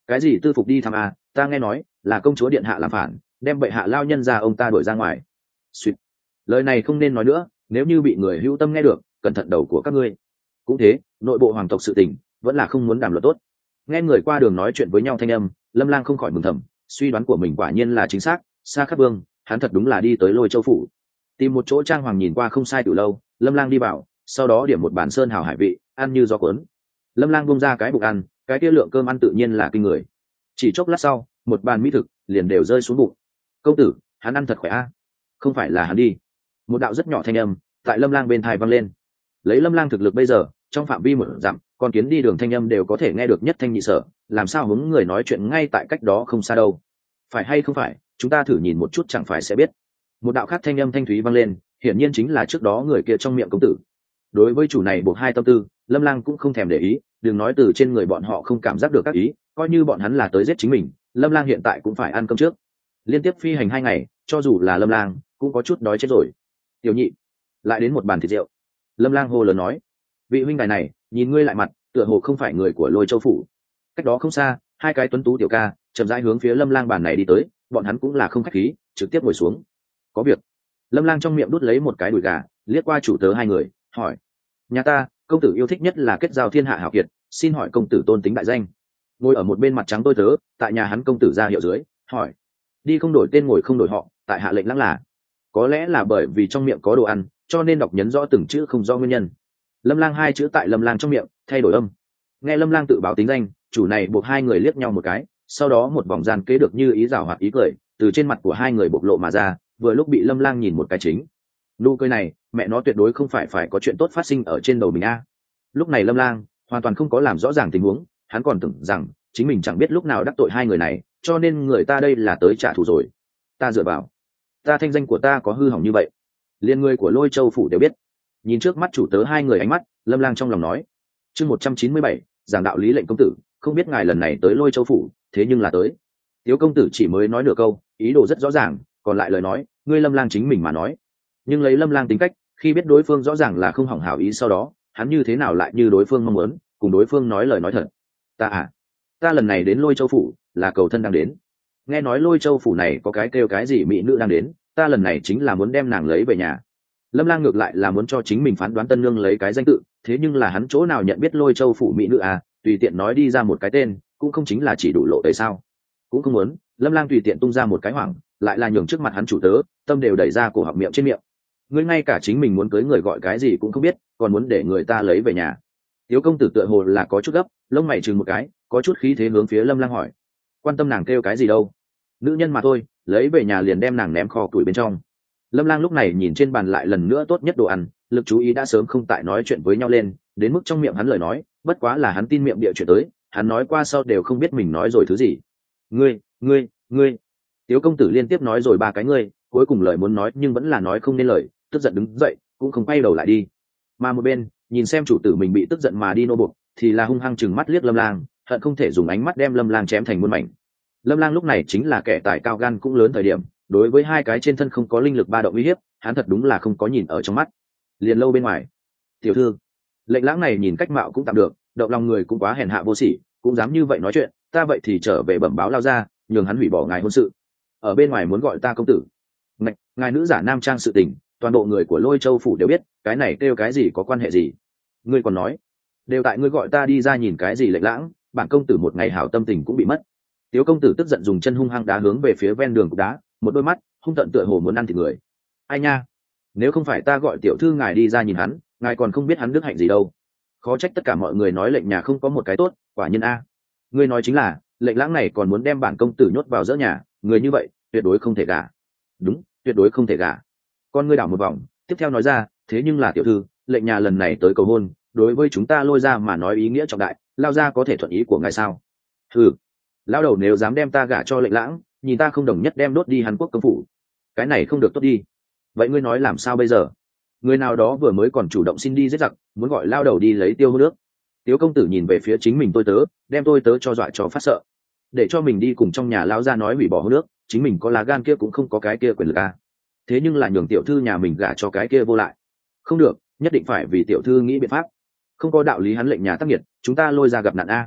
Cái gì tư phục đi thăm à, ta nghe nói là công chúa điện hạ làm phản, đem bệ hạ lao nhân ra ông ta đuổi ra ngoài. Xuyệt. Lời này không nên nói nữa, nếu như bị người hữu tâm nghe được, cẩn thận đầu của các ngươi. Cũng thế, nội bộ hoàng tộc sự tình vẫn là không muốn đàm luận tốt. Nghe người qua đường nói chuyện với nhau thanh âm, Lâm Lang không khỏi mừng thầm, suy đoán của mình quả nhiên là chính xác. Sa Khắc Vương, hắn thật đúng là đi tới Lôi Châu phủ, tìm một chỗ trang hoàng nhìn qua không sai từ lâu. Lâm Lang đi vào, sau đó điểm một bàn sơn hào hải vị, ăn như gió cuốn. Lâm Lang bung ra cái bụng ăn, cái kia lượng cơm ăn tự nhiên là kinh người. Chỉ chốc lát sau, một bàn mỹ thực liền đều rơi xuống bụng. Công tử, hắn ăn thật khỏe a. Không phải là hắn đi. Một đạo rất nhỏ thanh âm tại Lâm Lang bên tai vang lên. Lấy Lâm Lang thực lực bây giờ, trong phạm vi một dặm, con kiến đi đường thanh âm đều có thể nghe được nhất thanh nhị sở, làm sao hướng người nói chuyện ngay tại cách đó không xa đâu. Phải hay không phải, chúng ta thử nhìn một chút chẳng phải sẽ biết. Một đạo khác thanh âm thanh thúy vang lên, hiển nhiên chính là trước đó người kia trong miệng công tử. Đối với chủ này buộc hai tâm tư, Lâm Lang cũng không thèm để ý, đừng nói từ trên người bọn họ không cảm giác được các ý, coi như bọn hắn là tới giết chính mình, Lâm Lang hiện tại cũng phải ăn cơm trước. Liên tiếp phi hành hai ngày, cho dù là Lâm Lang cũng có chút đói chết rồi. Tiểu nhị, lại đến một bàn thịt rượu. Lâm Lang hô lớn nói, vị huynh đài này, nhìn ngươi lại mặt, tựa hồ không phải người của Lôi Châu phủ. Cách đó không xa, hai cái tuấn tú tiểu ca chậm rãi hướng phía Lâm Lang bàn này đi tới, bọn hắn cũng là không khách khí, trực tiếp ngồi xuống. Có việc. Lâm Lang trong miệng đút lấy một cái đùi gà, liếc qua chủ tớ hai người, hỏi, nhà ta công tử yêu thích nhất là kết giao thiên hạ hảo kiệt, xin hỏi công tử tôn tính đại danh. Ngồi ở một bên mặt trắng tôi tớ tại nhà hắn công tử ra hiệu dưới, hỏi, đi không đổi tên ngồi không đổi họ, tại hạ lệnh lãng là. Có lẽ là bởi vì trong miệng có đồ ăn, cho nên đọc nhấn rõ từng chữ không do nguyên nhân. Lâm Lang hai chữ tại Lâm Lang trong miệng thay đổi âm. Nghe Lâm Lang tự báo tính danh, chủ này buộc hai người liếc nhau một cái, sau đó một vòng gian kế được như ý giảo hoạt ý cười từ trên mặt của hai người bộc lộ mà ra, vừa lúc bị Lâm Lang nhìn một cái chính. Nụ cười này, mẹ nó tuyệt đối không phải phải có chuyện tốt phát sinh ở trên đầu mình a. Lúc này Lâm Lang hoàn toàn không có làm rõ ràng tình huống, hắn còn tưởng rằng chính mình chẳng biết lúc nào đắc tội hai người này, cho nên người ta đây là tới trả thù rồi. Ta dựa vào, ta thanh danh của ta có hư hỏng như vậy, liên người của Lôi Châu phủ đều biết. Nhìn trước mắt chủ tớ hai người ánh mắt, Lâm Lang trong lòng nói, chương một trăm chín mươi bảy, giảng đạo lý lệnh công tử, không biết ngài lần này tới Lôi Châu phủ, thế nhưng là tới. Tiếu công tử chỉ mới nói nửa câu, ý đồ rất rõ ràng, còn lại lời nói, ngươi Lâm Lang chính mình mà nói. Nhưng lấy Lâm Lang tính cách, khi biết đối phương rõ ràng là không hỏng hảo ý, sau đó hắn như thế nào lại như đối phương mong muốn, cùng đối phương nói lời nói thật. Ta à, ta lần này đến Lôi Châu phủ là cầu thân đang đến. Nghe nói Lôi Châu phủ này có cái kêu cái gì mỹ nữ đang đến, ta lần này chính là muốn đem nàng lấy về nhà. Lâm Lang ngược lại là muốn cho chính mình phán đoán tân nương lấy cái danh tự, thế nhưng là hắn chỗ nào nhận biết Lôi Châu phủ mỹ nữ à, tùy tiện nói đi ra một cái tên, cũng không chính là chỉ đủ lộ tại sao? Cũng không muốn, Lâm Lang tùy tiện tung ra một cái hoảng, lại là nhường trước mặt hắn chủ tớ, tâm đều đẩy ra cổ họng miệng trên miệng. Ngươi ngay cả chính mình muốn cưới người gọi cái gì cũng không biết, còn muốn để người ta lấy về nhà. Tiếu công tử tựa hồ là có chút gấp, lông mày chừng một cái, có chút khí thế hướng phía Lâm Lang hỏi, quan tâm nàng kêu cái gì đâu? Nữ nhân mà thôi, lấy về nhà liền đem nàng ném kho củi bên trong. Lâm Lang lúc này nhìn trên bàn lại lần nữa tốt nhất đồ ăn, lực chú ý đã sớm không tại nói chuyện với nhau lên, đến mức trong miệng hắn lời nói, bất quá là hắn tin miệng địa chuyện tới, hắn nói qua sau đều không biết mình nói rồi thứ gì. Ngươi, ngươi, ngươi. Tiếu công tử liên tiếp nói rồi ba cái ngươi, cuối cùng lời muốn nói nhưng vẫn là nói không nên lời, tức giận đứng dậy, cũng không quay đầu lại đi. Mà một bên, nhìn xem chủ tử mình bị tức giận mà đi nô buộc, thì là hung hăng chừng mắt liếc Lâm Lang, hận không thể dùng ánh mắt đem Lâm Lang chém thành muôn mảnh. Lâm Lang lúc này chính là kẻ tài cao gan cũng lớn thời điểm, đối với hai cái trên thân không có linh lực ba động uy hiếp, hắn thật đúng là không có nhìn ở trong mắt. Liền lâu bên ngoài, tiểu thư, lệnh lãng này nhìn cách mạo cũng tạm được, động lòng người cũng quá hèn hạ vô sỉ, cũng dám như vậy nói chuyện, ta vậy thì trở về bẩm báo lao ra, nhường hắn hủy bỏ ngài hôn sự. Ở bên ngoài muốn gọi ta công tử, ngài, ngài nữ giả nam trang sự tình, toàn bộ người của Lôi Châu phủ đều biết, cái này kêu cái gì có quan hệ gì? Ngươi còn nói, đều tại ngươi gọi ta đi ra nhìn cái gì lệnh lãng, bản công tử một ngày hảo tâm tình cũng bị mất. Tiếu công tử tức giận dùng chân hung hăng đá hướng về phía ven đường cục đá, một đôi mắt hung tận tựa hồ muốn ăn thịt người. Ai nha, nếu không phải ta gọi tiểu thư ngài đi ra nhìn hắn, ngài còn không biết hắn đức hạnh gì đâu. Khó trách tất cả mọi người nói lệnh nhà không có một cái tốt, quả nhiên a. Ngươi nói chính là lệnh lãng này còn muốn đem bản công tử nhốt vào dỡ nhà, người như vậy tuyệt đối không thể gả. Đúng, tuyệt đối không thể gả. Con ngươi đảo một vòng, tiếp theo nói ra, thế nhưng là tiểu thư, lệnh nhà lần này tới cầu hôn, đối với chúng ta Lôi ra mà nói ý nghĩa trọng đại, lao ra có thể thuận ý của ngài sao? Ừ, lao đầu nếu dám đem ta gả cho lệnh lãng, nhìn ta không đồng nhất đem đốt đi Hàn Quốc công phủ. Cái này không được tốt đi. Vậy ngươi nói làm sao bây giờ? Người nào đó vừa mới còn chủ động xin đi giết giặc, muốn gọi lao đầu đi lấy tiêu hô nước. Tiếu công tử nhìn về phía chính mình tôi tớ, đem tôi tớ cho dọa cho phát sợ, để cho mình đi cùng trong nhà lao ra nói hủy bỏ hô nước, chính mình có lá gan kia cũng không có cái kia quyền lực à. Thế nhưng là nhường tiểu thư nhà mình gả cho cái kia vô lại, không được, nhất định phải vì tiểu thư nghĩ biện pháp. Không có đạo lý hắn lệnh nhà tác nghiệt, chúng ta Lôi ra gặp nạn a.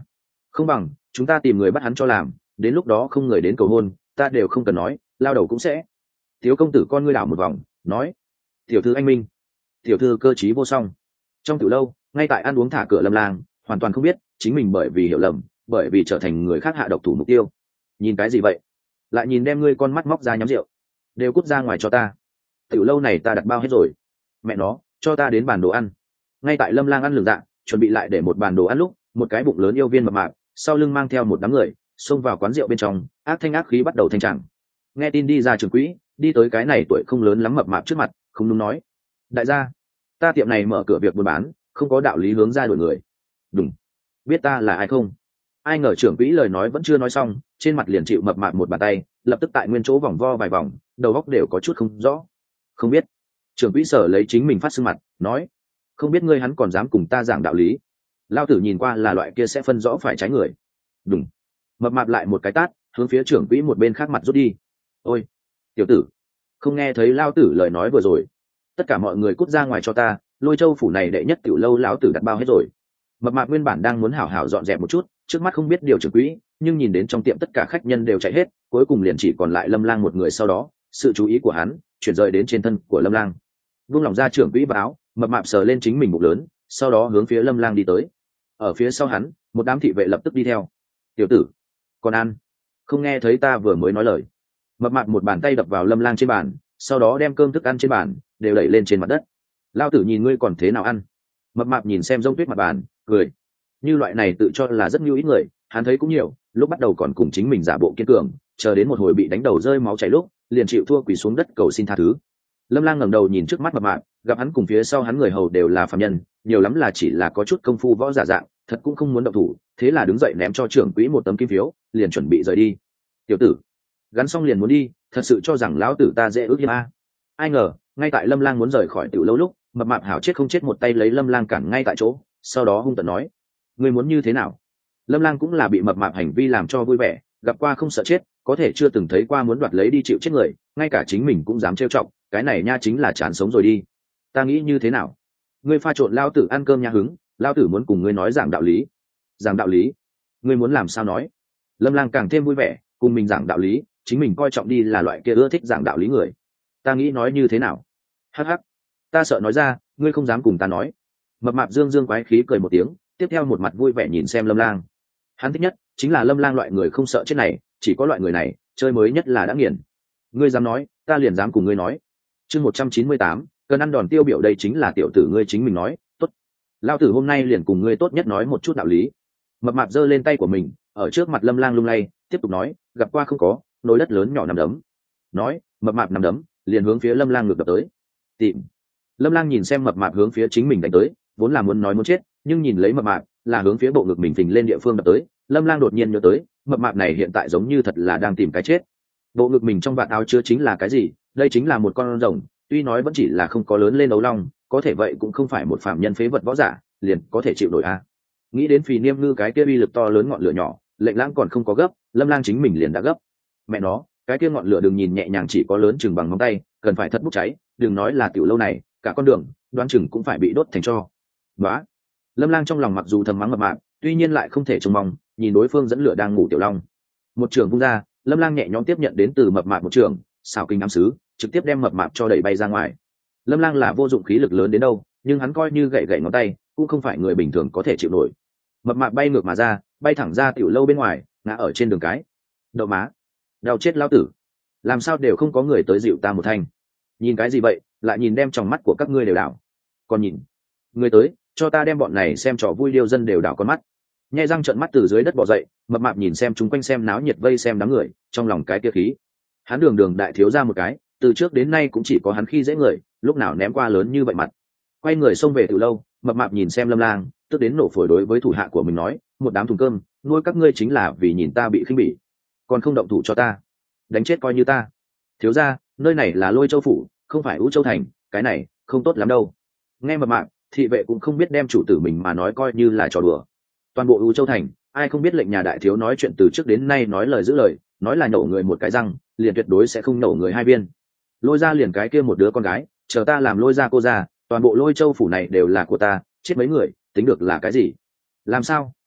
Không bằng chúng ta tìm người bắt hắn cho làm, đến lúc đó không người đến cầu hôn, ta đều không cần nói, lao đầu cũng sẽ. Thiếu công tử con ngươi đảo một vòng, nói: tiểu thư anh minh, tiểu thư cơ trí vô song. Trong tiểu lâu, ngay tại ăn uống thả cửa Lâm Lang hoàn toàn không biết chính mình bởi vì hiểu lầm, bởi vì trở thành người khác hạ độc thủ mục tiêu. Nhìn cái gì vậy? Lại nhìn đem ngươi con mắt móc ra nhắm rượu, đều cút ra ngoài cho ta. Tiểu lâu này ta đặt bao hết rồi, mẹ nó, cho ta đến bàn đồ ăn. Ngay tại Lâm Lang ăn lường dạ, chuẩn bị lại để một bàn đồ ăn lúc, một cái bụng lớn yêu viên mập mạp sau lưng mang theo một đám người xông vào quán rượu bên trong, ác thanh ác khí bắt đầu thanh trạng. Nghe tin đi ra trường quỹ, đi tới cái này tuổi không lớn lắm mập mạp trước mặt, không đúng nói: đại gia, ta tiệm này mở cửa việc buôn bán, không có đạo lý hướng ra đuổi người. Đúng, biết ta là ai không? Ai ngờ trưởng quỹ lời nói vẫn chưa nói xong, trên mặt liền chịu mập mạp một bàn tay, lập tức tại nguyên chỗ vòng vo vài vòng, đầu óc đều có chút không rõ. Không biết. Trưởng quỹ sở lấy chính mình phát sưng mặt, nói: không biết ngươi hắn còn dám cùng ta giảng đạo lý. Lao tử nhìn qua là loại kia sẽ phân rõ phải trái người. Đúng. Mập mạp lại một cái tát, hướng phía trưởng quỹ một bên khác mặt rút đi. Ôi, tiểu tử, không nghe thấy lao tử lời nói vừa rồi? Tất cả mọi người cút ra ngoài cho ta, Lôi Châu phủ này đệ nhất tiểu lâu lão tử đặt bao hết rồi. Mập mạp nguyên bản đang muốn hảo hảo dọn dẹp một chút, trước mắt không biết điều trưởng quỹ, nhưng nhìn đến trong tiệm tất cả khách nhân đều chạy hết, cuối cùng liền chỉ còn lại Lâm Lang một người. Sau đó sự chú ý của hắn chuyển rời đến trên thân của Lâm Lang. Vung lòng ra trưởng quỹ báo, mập mạp sờ lên chính mình bụng lớn, sau đó hướng phía Lâm Lang đi tới. Ở phía sau hắn, một đám thị vệ lập tức đi theo. Tiểu tử, còn ăn? Không nghe thấy ta vừa mới nói lời? Mập mạp một bàn tay đập vào Lâm Lang trên bàn, sau đó đem cơm thức ăn trên bàn đều đẩy lên trên mặt đất. Lao tử nhìn ngươi còn thế nào ăn? Mập mạp nhìn xem rông tuyết mặt bàn, cười. Như loại này tự cho là rất nhiều ít người, hắn thấy cũng nhiều, lúc bắt đầu còn cùng chính mình giả bộ kiên cường, chờ đến một hồi bị đánh đầu rơi máu chảy lúc, liền chịu thua quỳ xuống đất cầu xin tha thứ. Lâm Lang ngẩng đầu nhìn trước mắt mập mạp, gặp hắn cùng phía sau hắn người hầu đều là phàm nhân, nhiều lắm là chỉ là có chút công phu võ giả dạng, thật cũng không muốn động thủ, thế là đứng dậy ném cho trưởng quỹ một tấm kim phiếu, liền chuẩn bị rời đi. Tiểu tử, gắn xong liền muốn đi, thật sự cho rằng lão tử ta dễ ước hiếp a? Ai ngờ, ngay tại Lâm Lang muốn rời khỏi tiểu lâu lúc, mập mạp hảo chết không chết một tay lấy Lâm Lang cản ngay tại chỗ, sau đó hung tợn nói: ngươi muốn như thế nào? Lâm Lang cũng là bị mập mạp hành vi làm cho vui vẻ, gặp qua không sợ chết, có thể chưa từng thấy qua muốn đoạt lấy đi chịu chết người, ngay cả chính mình cũng dám trêu chọc, cái này nha chính là chán sống rồi đi. Ta nghĩ như thế nào? Ngươi pha trộn lao tử ăn cơm nha hứng, lao tử muốn cùng ngươi nói giảng đạo lý. Giảng đạo lý? Ngươi muốn làm sao nói? Lâm Lang càng thêm vui vẻ, cùng mình giảng đạo lý, chính mình coi trọng đi là loại kia ưa thích giảng đạo lý người. Ta nghĩ nói như thế nào? Hắc hắc, ta sợ nói ra, ngươi không dám cùng ta nói. Mập mạp dương dương quái khí cười một tiếng, tiếp theo một mặt vui vẻ nhìn xem Lâm Lang. Hắn thích nhất chính là Lâm Lang loại người không sợ chết này, chỉ có loại người này chơi mới nhất là đã nghiền. Ngươi dám nói, ta liền dám cùng ngươi nói. Chương một trăm chín mươi tám, cần ăn đòn tiêu biểu, đây chính là tiểu tử ngươi chính mình nói. Tốt, lao tử hôm nay liền cùng ngươi tốt nhất nói một chút đạo lý. Mập mạp giơ lên tay của mình, ở trước mặt Lâm Lang lung lay, tiếp tục nói: gặp qua không có, nồi đất lớn nhỏ nằm đấm. Nói, mập mạp nằm đấm liền hướng phía Lâm Lang ngược đập tới. Tìm. Lâm Lang nhìn xem mập mạp hướng phía chính mình đánh tới, vốn là muốn nói muốn chết, nhưng nhìn lấy mập mạp là hướng phía bộ ngực mình phình lên địa phương đập tới, Lâm Lang đột nhiên nhớ tới, mập mạp này hiện tại giống như thật là đang tìm cái chết. Bộ ngực mình trong vạt áo chứa chính là cái gì? Đây chính là một con rồng, tuy nói vẫn chỉ là không có lớn lên đấu long, có thể vậy cũng không phải một phạm nhân phế vật võ giả liền có thể chịu nổi a. Nghĩ đến Phì Niêm Ngư cái kia uy lực to lớn ngọn lửa nhỏ, Lệnh Lãng còn không có gấp, Lâm Lang chính mình liền đã gấp. Mẹ nó, cái kia ngọn lửa đừng nhìn nhẹ nhàng chỉ có lớn chừng bằng ngón tay, cần phải thật bốc cháy, đừng nói là tiểu lâu này, cả con đường đoán chừng cũng phải bị đốt thành tro. Đó. Lâm Lang trong lòng mặc dù thầm mắng mập mạp, tuy nhiên lại không thể trông mong, nhìn đối phương dẫn lửa đang ngủ tiểu long. Một trường vung ra, Lâm Lang nhẹ nhõm tiếp nhận đến từ mập mạp một trường, xảo kinh ám sứ, trực tiếp đem mập mạp cho đẩy bay ra ngoài. Lâm Lang là vô dụng khí lực lớn đến đâu, nhưng hắn coi như gậy gậy ngón tay, cũng không phải người bình thường có thể chịu nổi. Mập mạp bay ngược mà ra, bay thẳng ra tiểu lâu bên ngoài, ngã ở trên đường cái. Đậu má, đau chết lão tử, làm sao đều không có người tới dịu ta một thanh. Nhìn cái gì vậy, lại nhìn đem tròng mắt của các ngươi đều đảo. Còn nhìn, người tới, cho ta đem bọn này xem trò vui điêu dân đều đảo con mắt. Nhẹ răng trợn mắt từ dưới đất bò dậy, mập mạp nhìn xem chúng quanh xem náo nhiệt vây xem đám người, trong lòng cái kia khí. Hắn đường đường đại thiếu ra một cái, từ trước đến nay cũng chỉ có hắn khi dễ người, lúc nào ném qua lớn như vậy mặt. Quay người xông về từ lâu, mập mạp nhìn xem Lâm Lang, tức đến nổ phổi đối với thủ hạ của mình nói: một đám thùng cơm, nuôi các ngươi chính là vì nhìn ta bị khinh bỉ, còn không động thủ cho ta, đánh chết coi như ta. Thiếu ra, nơi này là Lôi Châu phủ, không phải Vũ Châu thành, cái này không tốt lắm đâu. Nghe mập mạp, thị vệ cũng không biết đem chủ tử mình mà nói coi như là trò đùa. Toàn bộ Vũ Châu thành, ai không biết lệnh nhà đại thiếu nói chuyện từ trước đến nay nói lời giữ lời, nói là nổ người một cái răng, liền tuyệt đối sẽ không nổ người hai viên. Lôi ra liền cái kia một đứa con gái, chờ ta làm Lôi ra cô ra, toàn bộ Lôi Châu phủ này đều là của ta, chết mấy người, tính được là cái gì? Làm sao,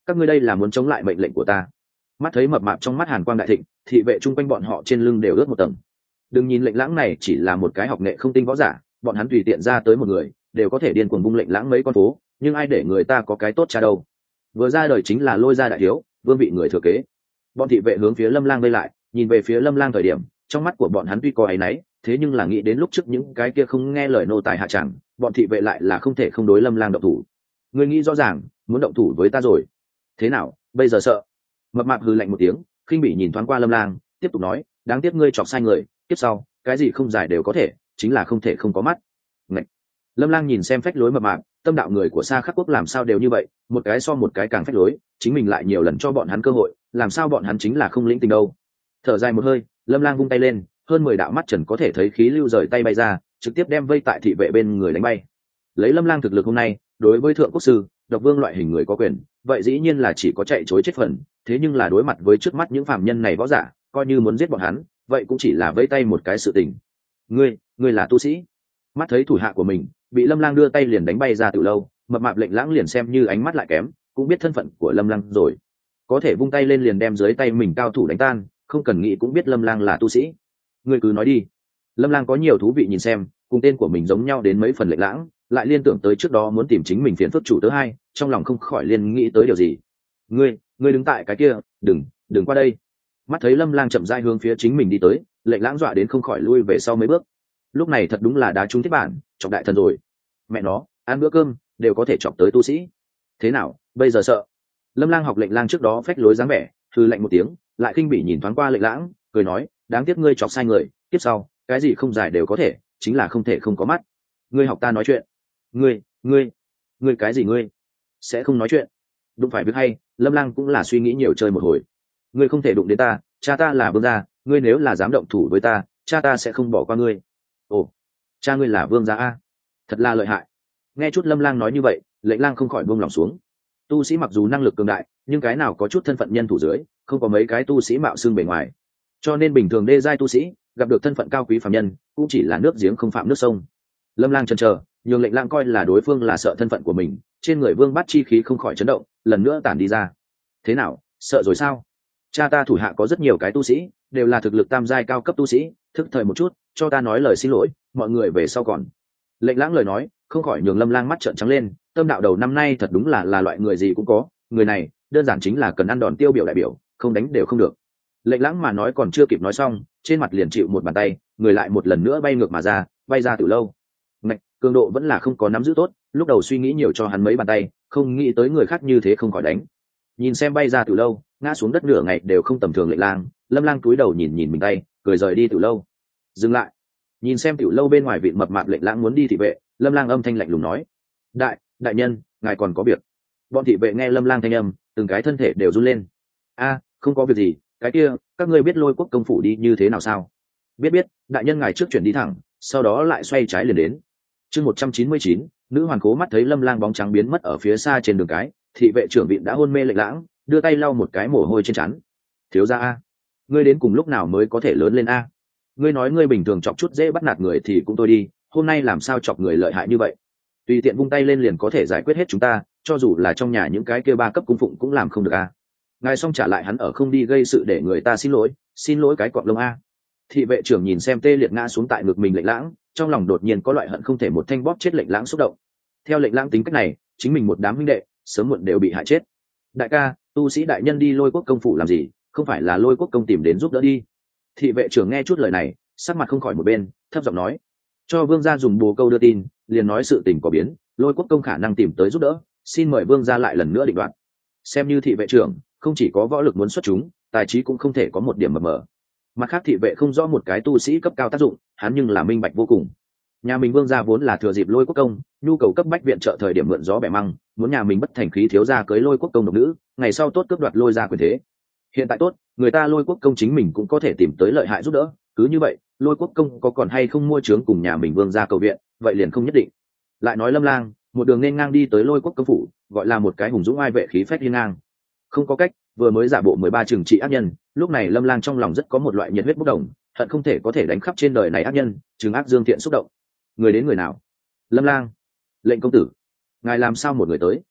các ngươi đây là muốn chống lại mệnh lệnh của ta. Mắt thấy mập mạp trong mắt hàn quang đại thịnh, thị vệ chung quanh bọn họ trên lưng đều ướt một tầng. Đừng nhìn lệnh lãng này chỉ là một cái học nghệ không tinh võ giả, bọn hắn tùy tiện ra tới một người đều có thể điên cuồng bung lệnh lãng mấy con phố, nhưng ai để người ta có cái tốt cha đâu. Vừa ra đời chính là lôi ra đại thiếu, vương vị người thừa kế. Bọn thị vệ hướng phía Lâm Lang vây lại, nhìn về phía Lâm Lang thời điểm, trong mắt của bọn hắn tuy có áy náy, thế nhưng là nghĩ đến lúc trước những cái kia không nghe lời nô tài hạ chẳng, bọn thị vệ lại là không thể không đối Lâm Lang động thủ. Ngươi nghĩ rõ ràng, muốn động thủ với ta rồi. Thế nào, bây giờ sợ? Mập mạp hừ lạnh một tiếng, khinh bỉ nhìn thoáng qua Lâm Lang, tiếp tục nói, đáng tiếc ngươi chọc sai người, tiếp sau, cái gì không giải đều có thể, chính là không thể không có mắt. Ngậy. Lâm Lang nhìn xem phách lối mập mạp, tâm đạo người của Sa Khắc quốc làm sao đều như vậy, một cái so một cái càng phách lối, chính mình lại nhiều lần cho bọn hắn cơ hội, làm sao bọn hắn chính là không lĩnh tình đâu. Thở dài một hơi, Lâm Lang vung tay lên, hơn mười đạo mắt trần có thể thấy khí lưu rời tay bay ra, trực tiếp đem vây tại thị vệ bên người đánh bay. Lấy Lâm Lang thực lực hôm nay, đối với thượng quốc sư, độc vương loại hình người có quyền, vậy dĩ nhiên là chỉ có chạy trối chết phần, thế nhưng là đối mặt với trước mắt những phàm nhân này võ giả, coi như muốn giết bọn hắn, vậy cũng chỉ là vây tay một cái sự tình. Ngươi, ngươi là tu sĩ? Mắt thấy thủ hạ của mình bị Lâm Lang đưa tay liền đánh bay ra từ lâu, mập mạp lệnh lãng liền xem như ánh mắt lại kém, cũng biết thân phận của Lâm Lang rồi, có thể vung tay lên liền đem dưới tay mình cao thủ đánh tan, không cần nghĩ cũng biết Lâm Lang là tu sĩ. Ngươi cứ nói đi. Lâm Lang có nhiều thú vị nhìn xem, cùng tên của mình giống nhau đến mấy phần lệnh lãng, lại liên tưởng tới trước đó muốn tìm chính mình phiền phức chủ tớ hai, trong lòng không khỏi liên nghĩ tới điều gì. Ngươi, ngươi đứng tại cái kia, đừng, đừng qua đây. Mắt thấy Lâm Lang chậm rãi hướng phía chính mình đi tới, lệnh lãng dọa đến không khỏi lui về sau mấy bước. Lúc này thật đúng là đá trúng thiết bản, chọc đại thần rồi. Mẹ nó, ăn bữa cơm đều có thể chọc tới tu sĩ. Thế nào, bây giờ sợ? Lâm Lang học lệnh lang trước đó phách lối dáng vẻ, hừ lạnh một tiếng, lại khinh bỉ nhìn thoáng qua lệnh lãng, cười nói, đáng tiếc ngươi chọc sai người, tiếp sau, cái gì không giải đều có thể, chính là không thể không có mắt. Ngươi học ta nói chuyện. Ngươi, ngươi, ngươi cái gì ngươi? Sẽ không nói chuyện. Đụng phải việc hay, Lâm Lang cũng là suy nghĩ nhiều chơi một hồi. Ngươi không thể đụng đến ta, cha ta là vương gia, ngươi nếu là dám động thủ với ta, cha ta sẽ không bỏ qua ngươi. Ồ, cha ngươi là vương gia a? Thật là lợi hại. Nghe chút Lâm Lang nói như vậy, lệnh lang không khỏi buông lòng xuống. Tu sĩ mặc dù năng lực cường đại, nhưng cái nào có chút thân phận nhân thủ dưới, không có mấy cái tu sĩ mạo xương bề ngoài, cho nên bình thường đê giai tu sĩ gặp được thân phận cao quý phàm nhân cũng chỉ là nước giếng không phạm nước sông. Lâm Lang chần chờ, nhường lệnh lang coi là đối phương là sợ thân phận của mình, trên người vương bát chi khí không khỏi chấn động, lần nữa tản đi ra. Thế nào, sợ rồi sao? Cha ta thủ hạ có rất nhiều cái tu sĩ, đều là thực lực tam giai cao cấp tu sĩ, thức thời một chút, cho ta nói lời xin lỗi, mọi người về sau còn. Lệnh lãng lời nói không khỏi nhường Lâm Lang mắt trợn trắng lên, tâm đạo đầu năm nay thật đúng là là loại người gì cũng có, người này đơn giản chính là cần ăn đòn tiêu biểu đại biểu, không đánh đều không được. Lệnh lãng mà nói còn chưa kịp nói xong, trên mặt liền chịu một bàn tay, người lại một lần nữa bay ngược mà ra, bay ra từ lâu. Ngạch, cường độ vẫn là không có nắm giữ tốt, lúc đầu suy nghĩ nhiều cho hắn mấy bàn tay, không nghĩ tới người khác như thế không khỏi đánh. Nhìn xem bay ra từ lâu, ngã xuống đất nửa ngày đều không tầm thường lệnh lang, Lâm Lang cúi đầu nhìn nhìn mình tay, cười rời đi từ lâu. Dừng lại. Nhìn xem tiểu lâu bên ngoài vị mập mạp lệnh lãng muốn đi thị vệ, Lâm Lang âm thanh lạnh lùng nói, đại đại nhân, ngài còn có việc. Bọn thị vệ nghe Lâm Lang thanh âm, từng cái thân thể đều run lên. A, không có việc gì, cái kia các ngươi biết Lôi Quốc công phủ đi như thế nào sao? Biết biết, đại nhân ngài trước chuyển đi thẳng, sau đó lại xoay trái liền đến. Chương một trăm chín mươi chín, nữ hoàn cố mắt thấy Lâm Lang bóng trắng biến mất ở phía xa trên đường cái, thị vệ trưởng viện đã hôn mê lệnh lãng, đưa tay lau một cái mồ hôi trên trán. Thiếu gia a, ngươi đến cùng lúc nào mới có thể lớn lên a? Ngươi nói ngươi bình thường chọc chút dễ bắt nạt người thì cũng thôi đi, hôm nay làm sao chọc người lợi hại như vậy? Tùy tiện vung tay lên liền có thể giải quyết hết chúng ta, cho dù là trong nhà những cái kia ba cấp cung phụng cũng làm không được a. Ngài xong trả lại hắn ở không đi gây sự để người ta xin lỗi, xin lỗi cái cọp lông a. Thị vệ trưởng nhìn xem tê liệt ngã xuống tại ngực mình lệnh lãng, trong lòng đột nhiên có loại hận không thể một thanh bóp chết lệnh lãng xúc động. Theo lệnh lãng tính cách này, chính mình một đám huynh đệ sớm muộn đều bị hại chết. Đại ca, tu sĩ đại nhân đi Lôi Quốc công phủ làm gì, không phải là Lôi Quốc công tìm đến giúp đỡ đi? Thị vệ trưởng nghe chút lời này, sắc mặt không khỏi một bên, thấp giọng nói, cho vương gia dùng bồ câu đưa tin, liền nói sự tình có biến, Lôi Quốc công khả năng tìm tới giúp đỡ, xin mời vương gia lại lần nữa định đoạt. Xem như thị vệ trưởng, không chỉ có võ lực muốn xuất chúng, tài trí cũng không thể có một điểm mờ mờ. Mặt khác thị vệ không rõ một cái tu sĩ cấp cao tác dụng, hắn nhưng là minh bạch vô cùng. Nhà mình vương gia vốn là thừa dịp Lôi Quốc công nhu cầu cấp bách viện trợ thời điểm mượn gió bẻ măng, muốn nhà mình bất thành khí thiếu gia cưới Lôi Quốc công độc nữ, ngày sau tốt cướp đoạt Lôi gia quyền thế. Hiện tại tốt, người ta Lôi Quốc công chính mình cũng có thể tìm tới lợi hại giúp đỡ, cứ như vậy, Lôi Quốc công có còn hay không mua trướng cùng nhà mình vương gia cầu viện, vậy liền không nhất định. Lại nói Lâm Lang, một đường nên ngang đi tới Lôi Quốc công phủ, gọi là một cái hùng dũng ai vệ khí phách hiên ngang. Không có cách, vừa mới giả bộ mười ba trừng trị ác nhân, lúc này Lâm Lang trong lòng rất có một loại nhiệt huyết bốc đồng, hận không thể có thể đánh khắp trên đời này ác nhân, trừng ác dương thiện xúc động. Người đến người nào? Lâm Lang. Lệnh công tử. Ngài làm sao một người tới?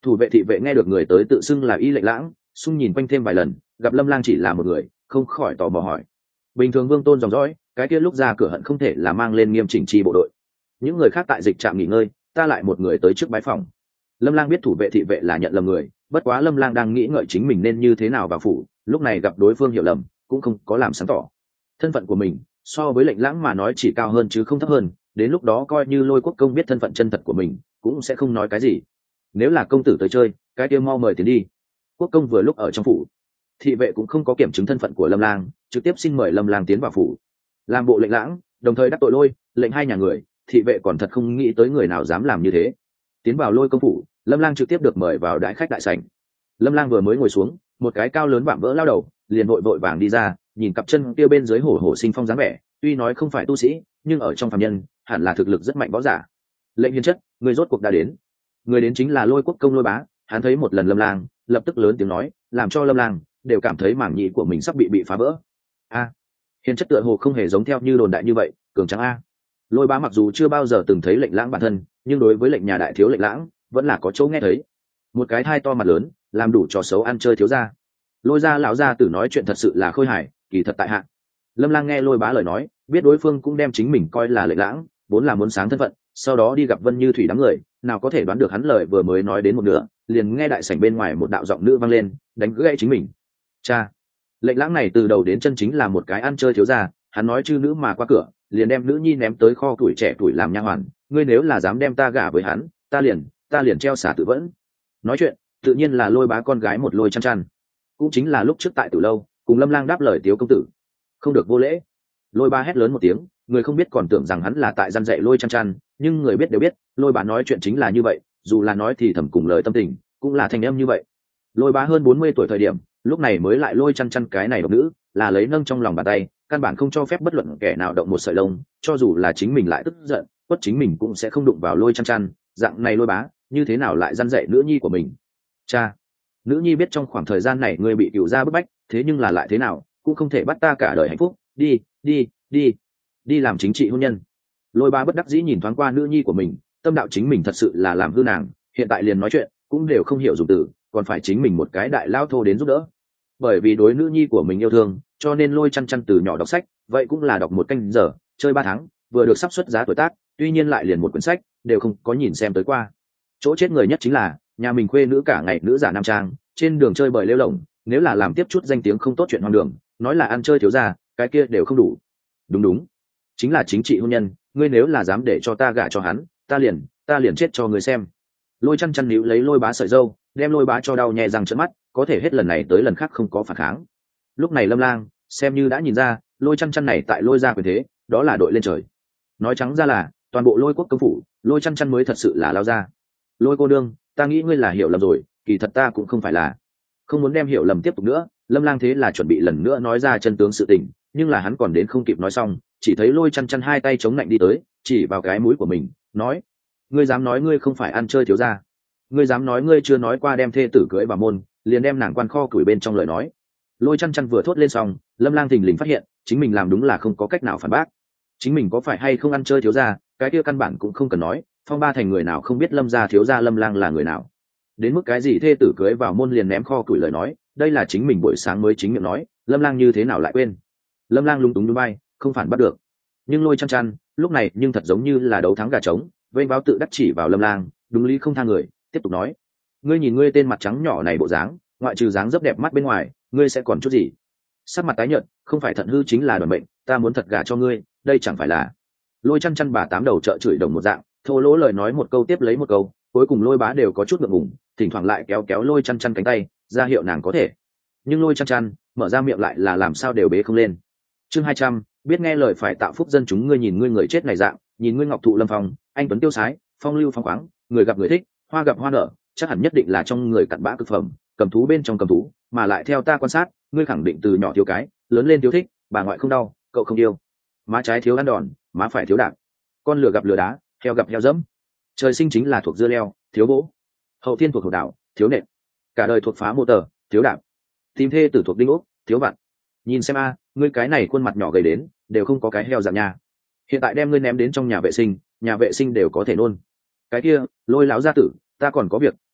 Thủ vệ thị vệ nghe được người tới tự xưng là Y Lệnh Lãng, xung nhìn quanh thêm vài lần, gặp Lâm Lang chỉ là một người, không khỏi tò mò hỏi. Bình thường vương tôn dòng dõi, cái kia lúc ra cửa hận không thể là mang lên nghiêm chỉnh chi bộ đội. Những người khác tại dịch trạm nghỉ ngơi, ta lại một người tới trước bái phòng. Lâm Lang biết thủ vệ thị vệ là nhận lầm người, bất quá Lâm Lang đang nghĩ ngợi chính mình nên như thế nào vào phủ, lúc này gặp đối phương hiểu lầm, cũng không có làm sáng tỏ. Thân phận của mình, so với Lệnh Lãng mà nói chỉ cao hơn chứ không thấp hơn, đến lúc đó coi như Lôi Quốc công biết thân phận chân thật của mình, cũng sẽ không nói cái gì. Nếu là công tử tới chơi, cái kia mau mời tiến đi. Quốc công vừa lúc ở trong phủ, thị vệ cũng không có kiểm chứng thân phận của Lâm Lang, trực tiếp xin mời Lâm Lang tiến vào phủ. Làm bộ Lệnh Lãng, đồng thời đắc tội Lôi, Lệnh hai nhà người, thị vệ còn thật không nghĩ tới người nào dám làm như thế. Tiến vào Lôi công phủ, Lâm Lang trực tiếp được mời vào đại khách đại sảnh. Lâm Lang vừa mới ngồi xuống, một cái cao lớn vạm vỡ lao đầu liền vội vội vàng đi ra, nhìn cặp chân kia bên dưới hổ hổ sinh phong dáng vẻ, tuy nói không phải tu sĩ, nhưng ở trong phàm nhân, hẳn là thực lực rất mạnh võ giả. Lệnh hiền chất, người rốt cuộc đã đến. Người đến chính là Lôi Quốc công Lôi Bá, hắn thấy một lần Lâm Lang, lập tức lớn tiếng nói, làm cho Lâm Lang đều cảm thấy mảng nhĩ của mình sắp bị bị phá vỡ. A, hiền chất tựa hồ không hề giống theo như đồn đại như vậy, cường tráng a. Lôi Bá mặc dù chưa bao giờ từng thấy Lệnh Lãng bản thân, nhưng đối với Lệnh nhà đại thiếu Lệnh Lãng, vẫn là có chỗ nghe thấy. Một cái thai to mặt lớn, làm đủ trò xấu ăn chơi thiếu gia. Lôi gia lão gia tử nói chuyện thật sự là khôi hài, kỳ thật tại hạ. Lâm Lang nghe Lôi Bá lời nói, biết đối phương cũng đem chính mình coi là Lệnh Lãng, vốn là muốn sáng thân phận, sau đó đi gặp Vân Như Thủy đám người, nào có thể đoán được hắn lời vừa mới nói đến một nửa, liền nghe đại sảnh bên ngoài một đạo giọng nữ vang lên, đánh gãy chính mình. Cha, Lệnh Lãng này từ đầu đến chân chính là một cái ăn chơi thiếu gia, hắn nói chư nữ mà qua cửa, liền đem nữ nhi ném tới kho tuổi trẻ tuổi làm nha hoàn, ngươi nếu là dám đem ta gả với hắn, ta liền, ta liền treo xả tự vẫn. Nói chuyện, tự nhiên là Lôi Bá con gái một Lôi Chăn Chăn, cũng chính là lúc trước tại Tử lâu, cùng Lâm Lang đáp lời tiếu công tử, không được vô lễ. Lôi Bá hét lớn một tiếng, người không biết còn tưởng rằng hắn là tại gian dạy Lôi Chăn Chăn, nhưng người biết đều biết, Lôi Bá nói chuyện chính là như vậy, dù là nói thì thầm cùng lời tâm tình, cũng là thành âm như vậy. Lôi Bá hơn bốn mươi tuổi thời điểm, lúc này mới lại Lôi Chăn Chăn cái này độc nữ, là lấy nâng trong lòng bàn tay, căn bản không cho phép bất luận kẻ nào động một sợi lông, cho dù là chính mình lại tức giận, quất chính mình cũng sẽ không đụng vào Lôi Chăn Chăn, dạng này Lôi Bá, như thế nào lại gian dạy nữ nhi của mình. Cha, nữ nhi biết trong khoảng thời gian này ngươi bị cựu gia bức bách, thế nhưng là lại thế nào cũng không thể bắt ta cả đời hạnh phúc, đi đi đi đi làm chính trị hôn nhân. Lôi Bá bất đắc dĩ nhìn thoáng qua nữ nhi của mình, tâm đạo chính mình thật sự là làm hư nàng, hiện tại liền nói chuyện cũng đều không hiểu dùng từ, còn phải chính mình một cái đại lao thô đến giúp đỡ. Bởi vì đối nữ nhi của mình yêu thương, cho nên Lôi Chăn Chăn từ nhỏ đọc sách, vậy cũng là đọc một canh giờ, chơi ba tháng, vừa được sắp xuất giá tuổi tác, tuy nhiên lại liền một quyển sách đều không có nhìn xem tới qua. Chỗ chết người nhất chính là nhà mình khuê nữ cả ngày nữ giả nam trang, trên đường chơi bời lêu lổng, nếu là làm tiếp chút danh tiếng không tốt chuyện hoang đường, nói là ăn chơi thiếu gia, cái kia đều không đủ. Đúng đúng, chính là chính trị hôn nhân, ngươi nếu là dám để cho ta gả cho hắn, ta liền, ta liền chết cho ngươi xem. Lôi Chăn Chăn níu lấy Lôi Bá sợi râu, đem Lôi Bá cho đau nhè răng trợn mắt, có thể hết lần này tới lần khác không có phản kháng. Lúc này Lâm Lang xem như đã nhìn ra, Lôi Chăn Chăn này tại Lôi gia quyền thế, đó là đội lên trời. Nói trắng ra là toàn bộ Lôi Quốc công phủ, Lôi Chăn Chăn mới thật sự là lao ra. Lôi cô đương, ta nghĩ ngươi là hiểu lầm rồi, kỳ thật ta cũng không phải là. Không muốn đem hiểu lầm tiếp tục nữa, Lâm Lang thế là chuẩn bị lần nữa nói ra chân tướng sự tình, nhưng là hắn còn đến không kịp nói xong, chỉ thấy Lôi Chăn Chăn hai tay chống lạnh đi tới, chỉ vào cái mũi của mình, nói: ngươi dám nói ngươi không phải ăn chơi thiếu gia? Ngươi dám nói ngươi chưa nói qua đem thê tử cưới vào môn, liền đem nàng quan kho củi bên trong lời nói. Lôi Chăn Chăn vừa thốt lên xong, Lâm Lang thình lình phát hiện chính mình làm đúng là không có cách nào phản bác. Chính mình có phải hay không ăn chơi thiếu gia, cái kia căn bản cũng không cần nói, phong ba thành người nào không biết Lâm gia thiếu gia Lâm Lang là người nào. Đến mức cái gì thê tử cưới vào môn liền ném kho củi lời nói, đây là chính mình buổi sáng mới chính miệng nói, Lâm Lang như thế nào lại quên. Lâm Lang lung túng nhún vai, không phản bắt được. Nhưng Lôi Chăn Chăn lúc này nhưng thật giống như là đấu thắng gà trống, vênh báo tự đắc chỉ vào Lâm Lang, đúng lý không tha người, tiếp tục nói: ngươi nhìn ngươi tên mặt trắng nhỏ này bộ dáng, ngoại trừ dáng dấp đẹp mắt bên ngoài, ngươi sẽ còn chút gì? Sắc mặt tái nhợt, không phải thận hư chính là đoàn bệnh, ta muốn thật gả cho ngươi, đây chẳng phải là. Lôi Chăn Chăn bà tám đầu trợ chửi đồng một dạng, thô lỗ lời nói một câu tiếp lấy một câu, cuối cùng Lôi Bá đều có chút ngượng ngùng, thỉnh thoảng lại kéo kéo Lôi Chăn Chăn cánh tay, ra hiệu nàng có thể. Nhưng Lôi Chăn Chăn mở ra miệng lại là làm sao đều bế không lên. Chương hai trăm, biết nghe lời phải tạo phúc dân chúng, ngươi nhìn ngươi người chết này dạng, nhìn ngươi ngọc thụ lâm phong, anh tuấn tiêu sái, phong lưu phong khoáng, người gặp người thích, hoa gặp hoa nở, chắc hẳn nhất định là trong người cặn bã cực phẩm, cầm thú bên trong cầm thú, mà lại theo ta quan sát, ngươi khẳng định từ nhỏ thiếu cái, lớn lên thiếu thích, bà ngoại không đau, cậu không yêu. Má trái thiếu ăn đòn, má phải thiếu đạp. Con lừa gặp lừa đá, heo gặp heo dẫm. Trời sinh chính là thuộc dưa leo, thiếu gỗ. Hậu thiên thuộc hổ đảo, thiếu nện. Cả đời thuộc phá mô tờ, thiếu đạp. Tìm thê tử thuộc đinh ốc, thiếu vặn. Nhìn xem a, ngươi cái này khuôn mặt nhỏ gầy đến, đều không có cái heo dạng nhà. Hiện tại đem ngươi ném đến trong nhà vệ sinh, nhà vệ sinh đều có thể nôn. Cái kia, Lôi lão gia tử, ta còn có việc,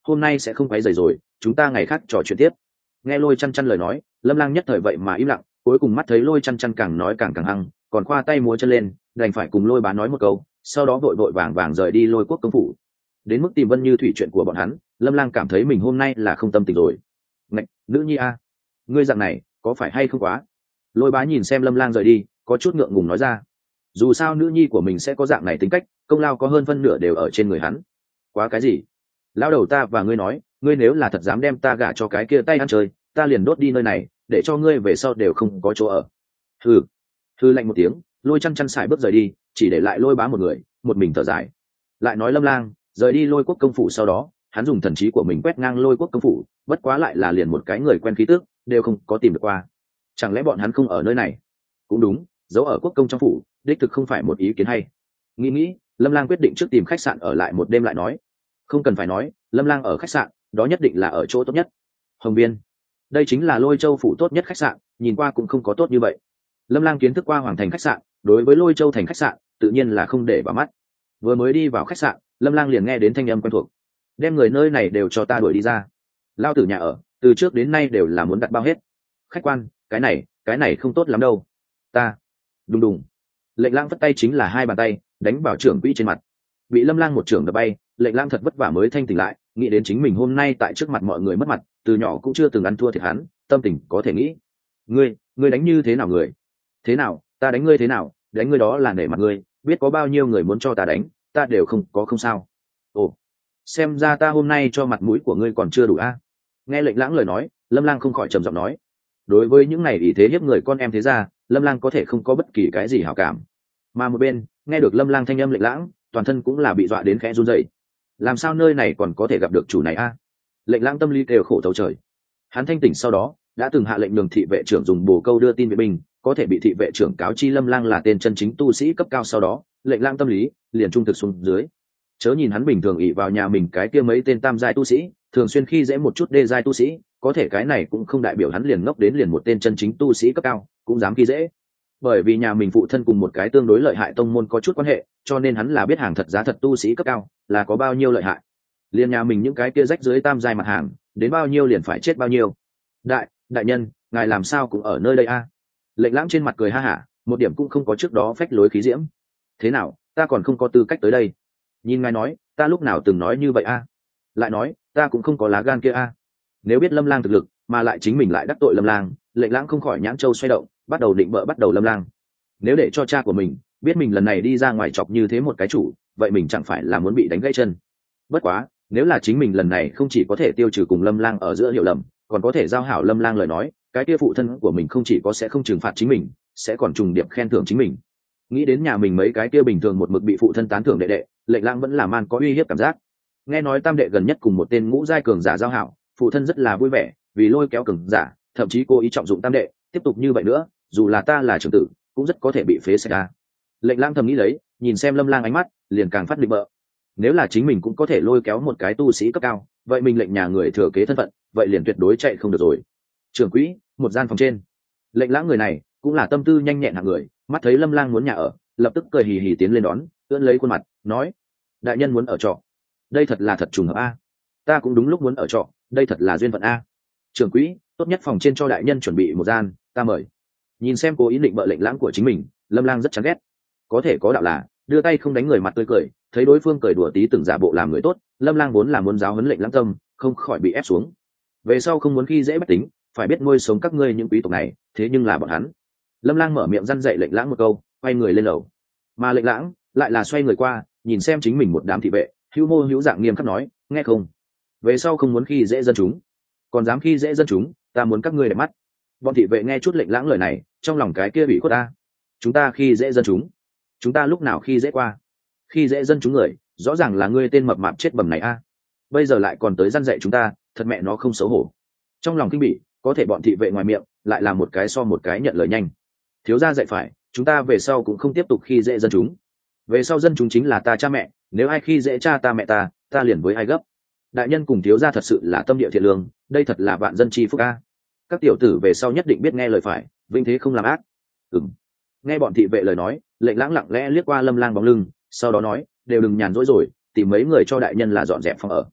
hôm nay sẽ không quấy rầy rồi, chúng ta ngày khác trò chuyện tiếp. Nghe Lôi Chăn Chăn lời nói, Lâm Lang nhất thời vậy mà im lặng, cuối cùng mắt thấy Lôi Chăn Chăn càng nói càng càng hăng, còn khoa tay múa chân lên, đành phải cùng Lôi Bá nói một câu, sau đó vội vội vàng vàng rời đi Lôi Quốc công phủ. Đến mức tìm Vân Như Thủy chuyện của bọn hắn, Lâm Lang cảm thấy mình hôm nay là không tâm tình rồi. Ngạch, nữ nhi a, ngươi dạng này có phải hay không quá? Lôi Bá nhìn xem Lâm Lang rời đi, có chút ngượng ngùng nói ra. Dù sao nữ nhi của mình sẽ có dạng này tính cách, công lao có hơn phân nửa đều ở trên người hắn. Quá cái gì? Lão đầu ta và ngươi nói, ngươi nếu là thật dám đem ta gả cho cái kia tay ăn chơi, ta liền đốt đi nơi này, để cho ngươi về sau đều không có chỗ ở. Hừ. Hừ lạnh một tiếng, Lôi Chăn Chăn xài bước rời đi, chỉ để lại Lôi Bá một người, một mình thở dài. Lại nói Lâm Lang rời đi Lôi Quốc công phủ sau đó, hắn dùng thần trí của mình quét ngang Lôi Quốc công phủ, bất quá lại là liền một cái người quen khí tức đều không có tìm được qua. Chẳng lẽ bọn hắn không ở nơi này? Cũng đúng, giấu ở quốc công trong phủ, đích thực không phải một ý kiến hay. Nghĩ nghĩ, Lâm Lang quyết định trước tìm khách sạn ở lại một đêm lại nói. Không cần phải nói, Lâm Lang ở khách sạn, đó nhất định là ở chỗ tốt nhất. Hồng Biên, đây chính là Lôi Châu phủ tốt nhất khách sạn, nhìn qua cũng không có tốt như vậy. Lâm Lang kiến thức qua Hoàng thành khách sạn, đối với Lôi Châu thành khách sạn, tự nhiên là không để vào mắt. Vừa mới đi vào khách sạn, Lâm Lang liền nghe đến thanh âm quen thuộc. Đem người nơi này đều cho ta đuổi đi ra. Lao tử nhà ở, từ trước đến nay đều là muốn đặt bao hết. Khách quan, cái này, cái này không tốt lắm đâu. Ta. Đùng đùng. Lệnh Lang vất tay chính là hai bàn tay, đánh vào trưởng quỹ trên mặt. Bị Lâm Lang một trưởng đập bay, Lệnh Lang thật vất vả mới thanh tỉnh lại, nghĩ đến chính mình hôm nay tại trước mặt mọi người mất mặt, từ nhỏ cũng chưa từng ăn thua thiệt hắn, tâm tình có thể nghĩ. Ngươi, ngươi đánh như thế nào người? Thế nào, ta đánh ngươi thế nào? Đánh ngươi đó là nể mặt ngươi, biết có bao nhiêu người muốn cho ta đánh, ta đều không có không sao. Ồ, xem ra ta hôm nay cho mặt mũi của ngươi còn chưa đủ a. Nghe Lệnh Lãng lời nói, Lâm Lang không khỏi trầm giọng nói. Đối với những này ý thế hiếp người con em thế ra, Lâm Lang có thể không có bất kỳ cái gì hảo cảm. Mà một bên, nghe được Lâm Lang thanh âm Lệnh Lãng, toàn thân cũng là bị dọa đến khẽ run rẩy. Làm sao nơi này còn có thể gặp được chủ này a? Lệnh Lãng tâm lý đều khổ thấu trời. Hắn thanh tỉnh sau đó, đã từng hạ lệnh nhường thị vệ trưởng dùng bồ câu đưa tin vệ binh, có thể bị thị vệ trưởng cáo chi Lâm Lang là tên chân chính tu sĩ cấp cao, sau đó Lệnh Lãng tâm lý liền trung thực xuống dưới. Chớ nhìn hắn bình thường ỷ vào nhà mình cái kia mấy tên tam giai tu sĩ, thường xuyên khi dễ một chút đê giai tu sĩ, có thể cái này cũng không đại biểu hắn liền ngốc đến liền một tên chân chính tu sĩ cấp cao cũng dám khi dễ. Bởi vì nhà mình phụ thân cùng một cái tương đối lợi hại tông môn có chút quan hệ, cho nên hắn là biết hàng thật giá thật tu sĩ cấp cao là có bao nhiêu lợi hại. Liền nhà mình những cái kia rách dưới tam giai mặt hàng, đến bao nhiêu liền phải chết bao nhiêu. Đại, đại nhân, ngài làm sao cũng ở nơi đây a? Lệnh Lãng trên mặt cười ha hả, một điểm cũng không có trước đó phách lối khí diễm. Thế nào, ta còn không có tư cách tới đây? Nhìn ngài nói, ta lúc nào từng nói như vậy a? Lại nói, ta cũng không có lá gan kia a. Nếu biết Lâm Lang thực lực, mà lại chính mình lại đắc tội Lâm Lang, Lệnh Lãng không khỏi nhãn châu xoay động, bắt đầu định bợ bắt đầu Lâm Lang. Nếu để cho cha của mình biết mình lần này đi ra ngoài chọc như thế một cái chủ, vậy mình chẳng phải là muốn bị đánh gãy chân. Bất quá, nếu là chính mình lần này không chỉ có thể tiêu trừ cùng Lâm Lang ở giữa hiểu lầm, còn có thể giao hảo Lâm Lang lời nói, cái kia phụ thân của mình không chỉ có sẽ không trừng phạt chính mình, sẽ còn trùng điệp khen thưởng chính mình. Nghĩ đến nhà mình mấy cái kia bình thường một mực bị phụ thân tán thưởng đệ đệ, Lệnh Lãng vẫn là man có uy hiếp cảm giác. Nghe nói tam đệ gần nhất cùng một tên ngũ giai cường giả giao hảo, phụ thân rất là vui vẻ, vì lôi kéo cường giả, thậm chí cố ý trọng dụng tam đệ, tiếp tục như vậy nữa, dù là ta là trưởng tử, cũng rất có thể bị phế sạch ra. Lệnh Lãng thầm nghĩ lấy, nhìn xem Lâm Lang ánh mắt, liền càng phát định bợ. Nếu là chính mình cũng có thể lôi kéo một cái tu sĩ cấp cao, vậy mình Lệnh nhà người thừa kế thân phận, vậy liền tuyệt đối chạy không được rồi. Trưởng quỹ, một gian phòng trên. Lệnh Lãng người này cũng là tâm tư nhanh nhẹn hạng người, mắt thấy Lâm Lang muốn nhà ở, lập tức cười hì hì tiến lên đón, ưỡn lấy khuôn mặt, nói: đại nhân muốn ở trọ, đây thật là thật trùng hợp a. Ta cũng đúng lúc muốn ở trọ, đây thật là duyên phận a. Trưởng quỹ, tốt nhất phòng trên cho đại nhân chuẩn bị một gian, ta mời. Nhìn xem cố ý định bợ Lệnh Lãng của chính mình, Lâm Lang rất chán ghét. Có thể có đạo là đưa tay không đánh người mặt tươi cười, thấy đối phương cười đùa tí từng giả bộ làm người tốt, Lâm Lang vốn là muốn giáo huấn Lệnh Lãng tâm, không khỏi bị ép xuống. Về sau không muốn khi dễ bách tính, phải biết nuôi sống các ngươi những quý tộc này, thế nhưng là bọn hắn. Lâm Lang mở miệng răn dạy Lệnh Lãng một câu, quay người lên lầu. Mà Lệnh Lãng lại là xoay người qua, nhìn xem chính mình một đám thị vệ, hữu mô hữu dạng nghiêm khắc nói: nghe không? Về sau không muốn khi dễ dân chúng, còn dám khi dễ dân chúng, ta muốn các ngươi để mắt. Bọn thị vệ nghe chút Lệnh Lãng lời này, trong lòng cái kia bị khuất ta. Chúng ta khi dễ dân chúng? Chúng ta lúc nào khi dễ qua? Khi dễ dân chúng người, rõ ràng là ngươi tên mập mạp chết bầm này a. Bây giờ lại còn tới răn dạy chúng ta, thật mẹ nó không xấu hổ. Trong lòng kinh bỉ, có thể bọn thị vệ ngoài miệng lại là một cái so một cái nhận lời nhanh. Thiếu gia dạy phải, chúng ta về sau cũng không tiếp tục khi dễ dân chúng. Về sau dân chúng chính là ta cha mẹ, nếu ai khi dễ cha ta mẹ ta, ta liền với ai gấp. Đại nhân cùng thiếu gia thật sự là tâm địa thiện lương, đây thật là vạn dân chi phúc a. Các tiểu tử về sau nhất định biết nghe lời phải, vinh thế không làm ác. Ừm. Nghe bọn thị vệ lời nói, Lệnh Lãng lặng lẽ liếc qua Lâm Lang bóng lưng, sau đó nói: đều đừng nhàn rỗi rồi, tìm mấy người cho đại nhân là dọn dẹp phòng ở.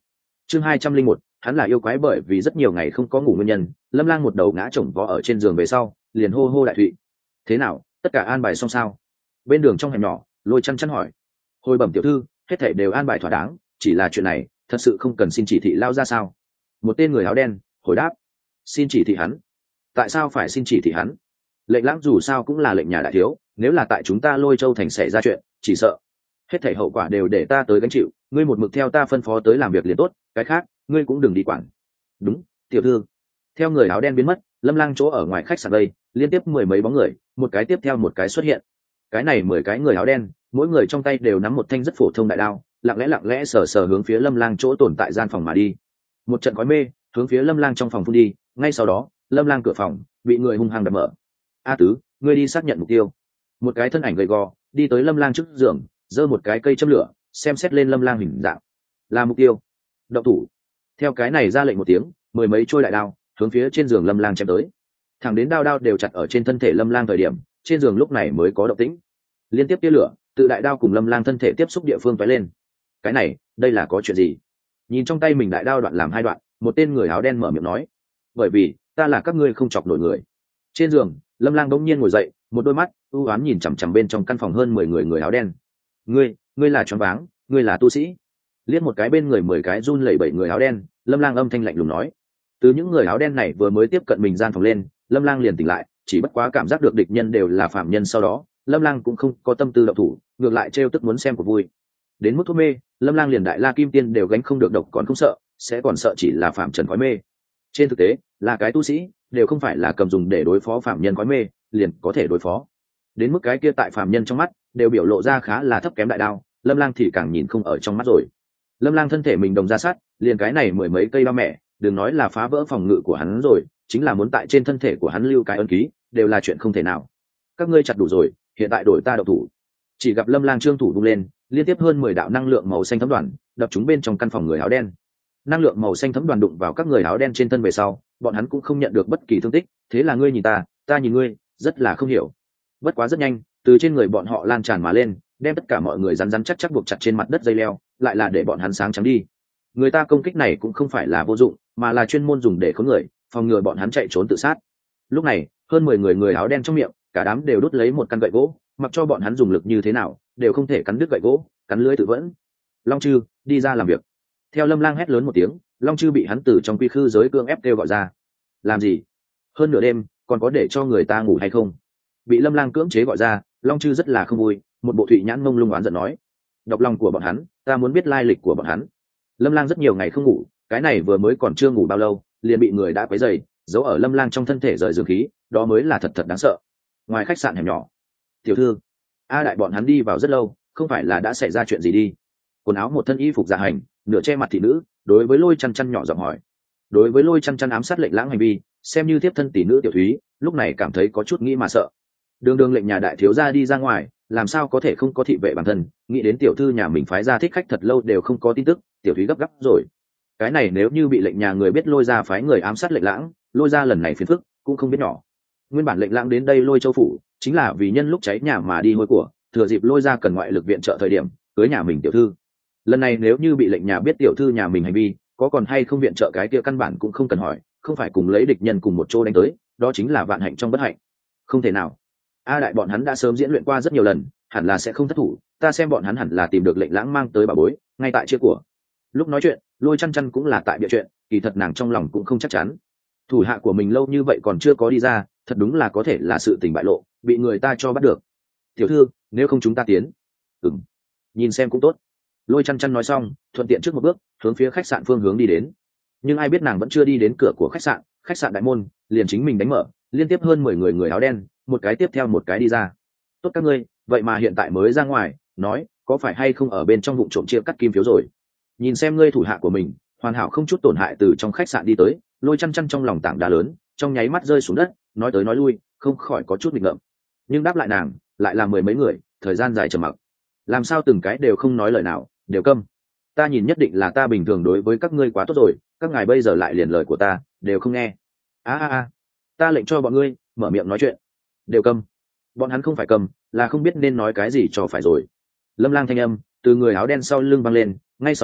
chương hai trăm linh một, hắn là yêu quái bởi vì rất nhiều ngày không có ngủ nguyên nhân. Lâm Lang một đầu ngã chồng vó ở trên giường về sau liền hô hô đại thụy. Thế nào, tất cả an bài xong sao? Bên đường trong hẻm nhỏ, Lôi Chăn Chăn hỏi. Hồi bẩm tiểu thư, hết thảy đều an bài thỏa đáng, chỉ là chuyện này thật sự không cần xin chỉ thị lao ra sao? Một tên người áo đen hồi đáp. Xin chỉ thị hắn? Tại sao phải xin chỉ thị hắn? Lệnh Lãng dù sao cũng là lệnh nhà đại thiếu, nếu là tại chúng ta Lôi Châu thành xảy ra chuyện, chỉ sợ hết thảy hậu quả đều để ta tới gánh chịu, ngươi một mực theo ta phân phó tới làm việc liền tốt, cái khác ngươi cũng đừng đi quản. Đúng, tiểu thư. Theo người áo đen biến mất, Lâm Lang chỗ ở ngoài khách sạn đây liên tiếp mười mấy bóng người, một cái tiếp theo một cái xuất hiện. Cái này mười cái người áo đen, mỗi người trong tay đều nắm một thanh rất phổ thông đại đao, lặng lẽ lặng lẽ sờ sờ hướng phía Lâm Lang chỗ tồn tại gian phòng mà đi. Một trận khói mê hướng phía Lâm Lang trong phòng phun đi, ngay sau đó Lâm Lang cửa phòng bị người hung hăng đập mở. A Tứ, ngươi đi xác nhận mục tiêu. Một cái thân ảnh gầy gò đi tới Lâm Lang trước giường, giơ một cái cây châm lửa, xem xét lên Lâm Lang hình dạng. Là mục tiêu. Động thủ. Theo cái này ra lệnh một tiếng, mười mấy trôi đại đao hướng phía trên giường Lâm Lang chém tới. Thẳng đến đao đao đều chặt ở trên thân thể Lâm Lang thời điểm, trên giường lúc này mới có động tĩnh. Liên tiếp tia lửa tự đại đao cùng Lâm Lang thân thể tiếp xúc địa phương tóe lên. Cái này, đây là có chuyện gì? Nhìn trong tay mình đại đao đoạn làm hai đoạn, một tên người áo đen mở miệng nói. Bởi vì ta là các ngươi không chọc nổi người. Trên giường, Lâm Lang đống nhiên ngồi dậy, một đôi mắt u ám nhìn chằm chằm bên trong căn phòng hơn mười người người áo đen. Ngươi, ngươi là choáng váng, ngươi là tu sĩ? Liếc một cái bên người mười cái run lẩy bẩy người áo đen, Lâm Lang âm thanh lạnh lùng nói. Từ những người áo đen này vừa mới tiếp cận mình gian phòng lên, Lâm Lang liền tỉnh lại, chỉ bất quá cảm giác được địch nhân đều là phạm nhân, sau đó Lâm Lang cũng không có tâm tư động thủ, ngược lại trêu tức muốn xem cuộc vui. Đến mức thuốc mê, Lâm Lang liền đại la kim tiên đều gánh không được độc còn không sợ, sẽ còn sợ chỉ là phạm trần khói mê. Trên thực tế, là cái tu sĩ, đều không phải là cầm dùng để đối phó phạm nhân khói mê, liền có thể đối phó. Đến mức cái kia tại phạm nhân trong mắt, đều biểu lộ ra khá là thấp kém đại đao, Lâm Lang thì càng nhìn không ở trong mắt rồi. Lâm Lang thân thể mình đồng ra sát, liền cái này mười mấy cây đao mẹ, đừng nói là phá vỡ phòng ngự của hắn rồi, chính là muốn tại trên thân thể của hắn lưu cái ấn ký, đều là chuyện không thể nào. Các ngươi chặt đủ rồi, hiện tại đổi ta động thủ. Chỉ gặp Lâm Lang trương thủ vung lên, liên tiếp hơn mười đạo năng lượng màu xanh thấm đoàn đập chúng bên trong căn phòng người áo đen. Năng lượng màu xanh thấm đoàn đụng vào các người áo đen trên thân về sau, bọn hắn cũng không nhận được bất kỳ thương tích, thế là ngươi nhìn ta, ta nhìn ngươi, rất là không hiểu. Bất quá rất nhanh, từ trên người bọn họ lan tràn mà lên, đem tất cả mọi người rắn rắn chắc chắc buộc chặt trên mặt đất dây leo, lại là để bọn hắn sáng trắng đi. Người ta công kích này cũng không phải là vô dụng, mà là chuyên môn dùng để khống người, phòng ngừa bọn hắn chạy trốn tự sát. Lúc này, hơn mười người người áo đen trong miệng, cả đám đều đút lấy một căn gậy gỗ, mặc cho bọn hắn dùng lực như thế nào, đều không thể cắn đứt gậy gỗ, cắn lưới tự vẫn. Long Chư, đi ra làm việc. Theo Lâm Lang hét lớn một tiếng, Long Chư bị hắn từ trong quy khư giới cương ép kêu gọi ra. Làm gì? Hơn nửa đêm, còn có để cho người ta ngủ hay không? Bị Lâm Lang cưỡng chế gọi ra, Long Chư rất là không vui, một bộ thụy nhãn mông lung oán giận nói: độc lòng của bọn hắn, ta muốn biết lai lịch của bọn hắn. Lâm Lang rất nhiều ngày không ngủ, cái này vừa mới còn chưa ngủ bao lâu, liền bị người đã quấy rầy, giấu ở Lâm Lang trong thân thể rời dương khí, đó mới là thật thật đáng sợ. Ngoài khách sạn hẻm nhỏ, tiểu thư, a đại bọn hắn đi vào rất lâu, không phải là đã xảy ra chuyện gì đi? Quần áo một thân y phục dạ hành, nửa che mặt thị nữ, đối với Lôi Chăn Chăn nhỏ giọng hỏi. Đối với Lôi Chăn Chăn ám sát lệnh lãng hành vi, xem như tiếp thân tỷ nữ tiểu thúy, lúc này cảm thấy có chút nghĩ mà sợ. Đường đường lệnh nhà đại thiếu gia đi ra ngoài, làm sao có thể không có thị vệ bản thân, nghĩ đến tiểu thư nhà mình phái ra thích khách thật lâu đều không có tin tức, tiểu thúy gấp gáp rồi. Cái này nếu như bị lệnh nhà người biết Lôi ra phái người ám sát lệnh lãng, Lôi ra lần này phiền phức cũng không biết nhỏ. Nguyên bản lệnh lãng đến đây Lôi Châu phủ, chính là vì nhân lúc cháy nhà mà đi hôi của, thừa dịp Lôi ra cần ngoại lực viện trợ thời điểm, cưới nhà mình tiểu thư. Lần này nếu như bị lệnh nhà biết tiểu thư nhà mình hành vi, có còn hay không viện trợ cái kia căn bản cũng không cần hỏi, không phải cùng lấy địch nhân cùng một chỗ đánh tới, đó chính là vạn hạnh trong bất hạnh. Không thể nào. A đại bọn hắn đã sớm diễn luyện qua rất nhiều lần, hẳn là sẽ không thất thủ, ta xem bọn hắn hẳn là tìm được lệnh lãng mang tới bà bối, ngay tại chia của. Lúc nói chuyện, Lôi Chăn Chăn cũng là tại bịa chuyện, kỳ thật nàng trong lòng cũng không chắc chắn. Thủ hạ của mình lâu như vậy còn chưa có đi ra, thật đúng là có thể là sự tình bại lộ, bị người ta cho bắt được. Tiểu thư, nếu không chúng ta tiến. Ừm, nhìn xem cũng tốt. Lôi Chăn Chăn nói xong, thuận tiện trước một bước, hướng phía khách sạn phương hướng đi đến. Nhưng ai biết nàng vẫn chưa đi đến cửa của khách sạn, khách sạn đại môn liền chính mình đánh mở, liên tiếp hơn mười người người áo đen, một cái tiếp theo một cái đi ra. Tốt các ngươi, vậy mà hiện tại mới ra ngoài, nói, có phải hay không ở bên trong vụ trộm chia cắt kim phiếu rồi? Nhìn xem ngươi thủ hạ của mình, hoàn hảo không chút tổn hại từ trong khách sạn đi tới, Lôi Chăn Chăn trong lòng tảng đá lớn, trong nháy mắt rơi xuống đất, nói tới nói lui, không khỏi có chút nghịch ngợm. Nhưng đáp lại nàng, lại là mười mấy người, thời gian dài trầm mặc. Làm sao từng cái đều không nói lời nào, đều câm. Ta nhìn nhất định là ta bình thường đối với các ngươi quá tốt rồi, các ngài bây giờ lại liền lời của ta, đều không nghe. A a a, ta lệnh cho bọn ngươi mở miệng nói chuyện, đều câm. Bọn hắn không phải câm, là không biết nên nói cái gì cho phải rồi. Lâm Lang thanh âm từ người áo đen sau lưng vang lên, ngay sau đó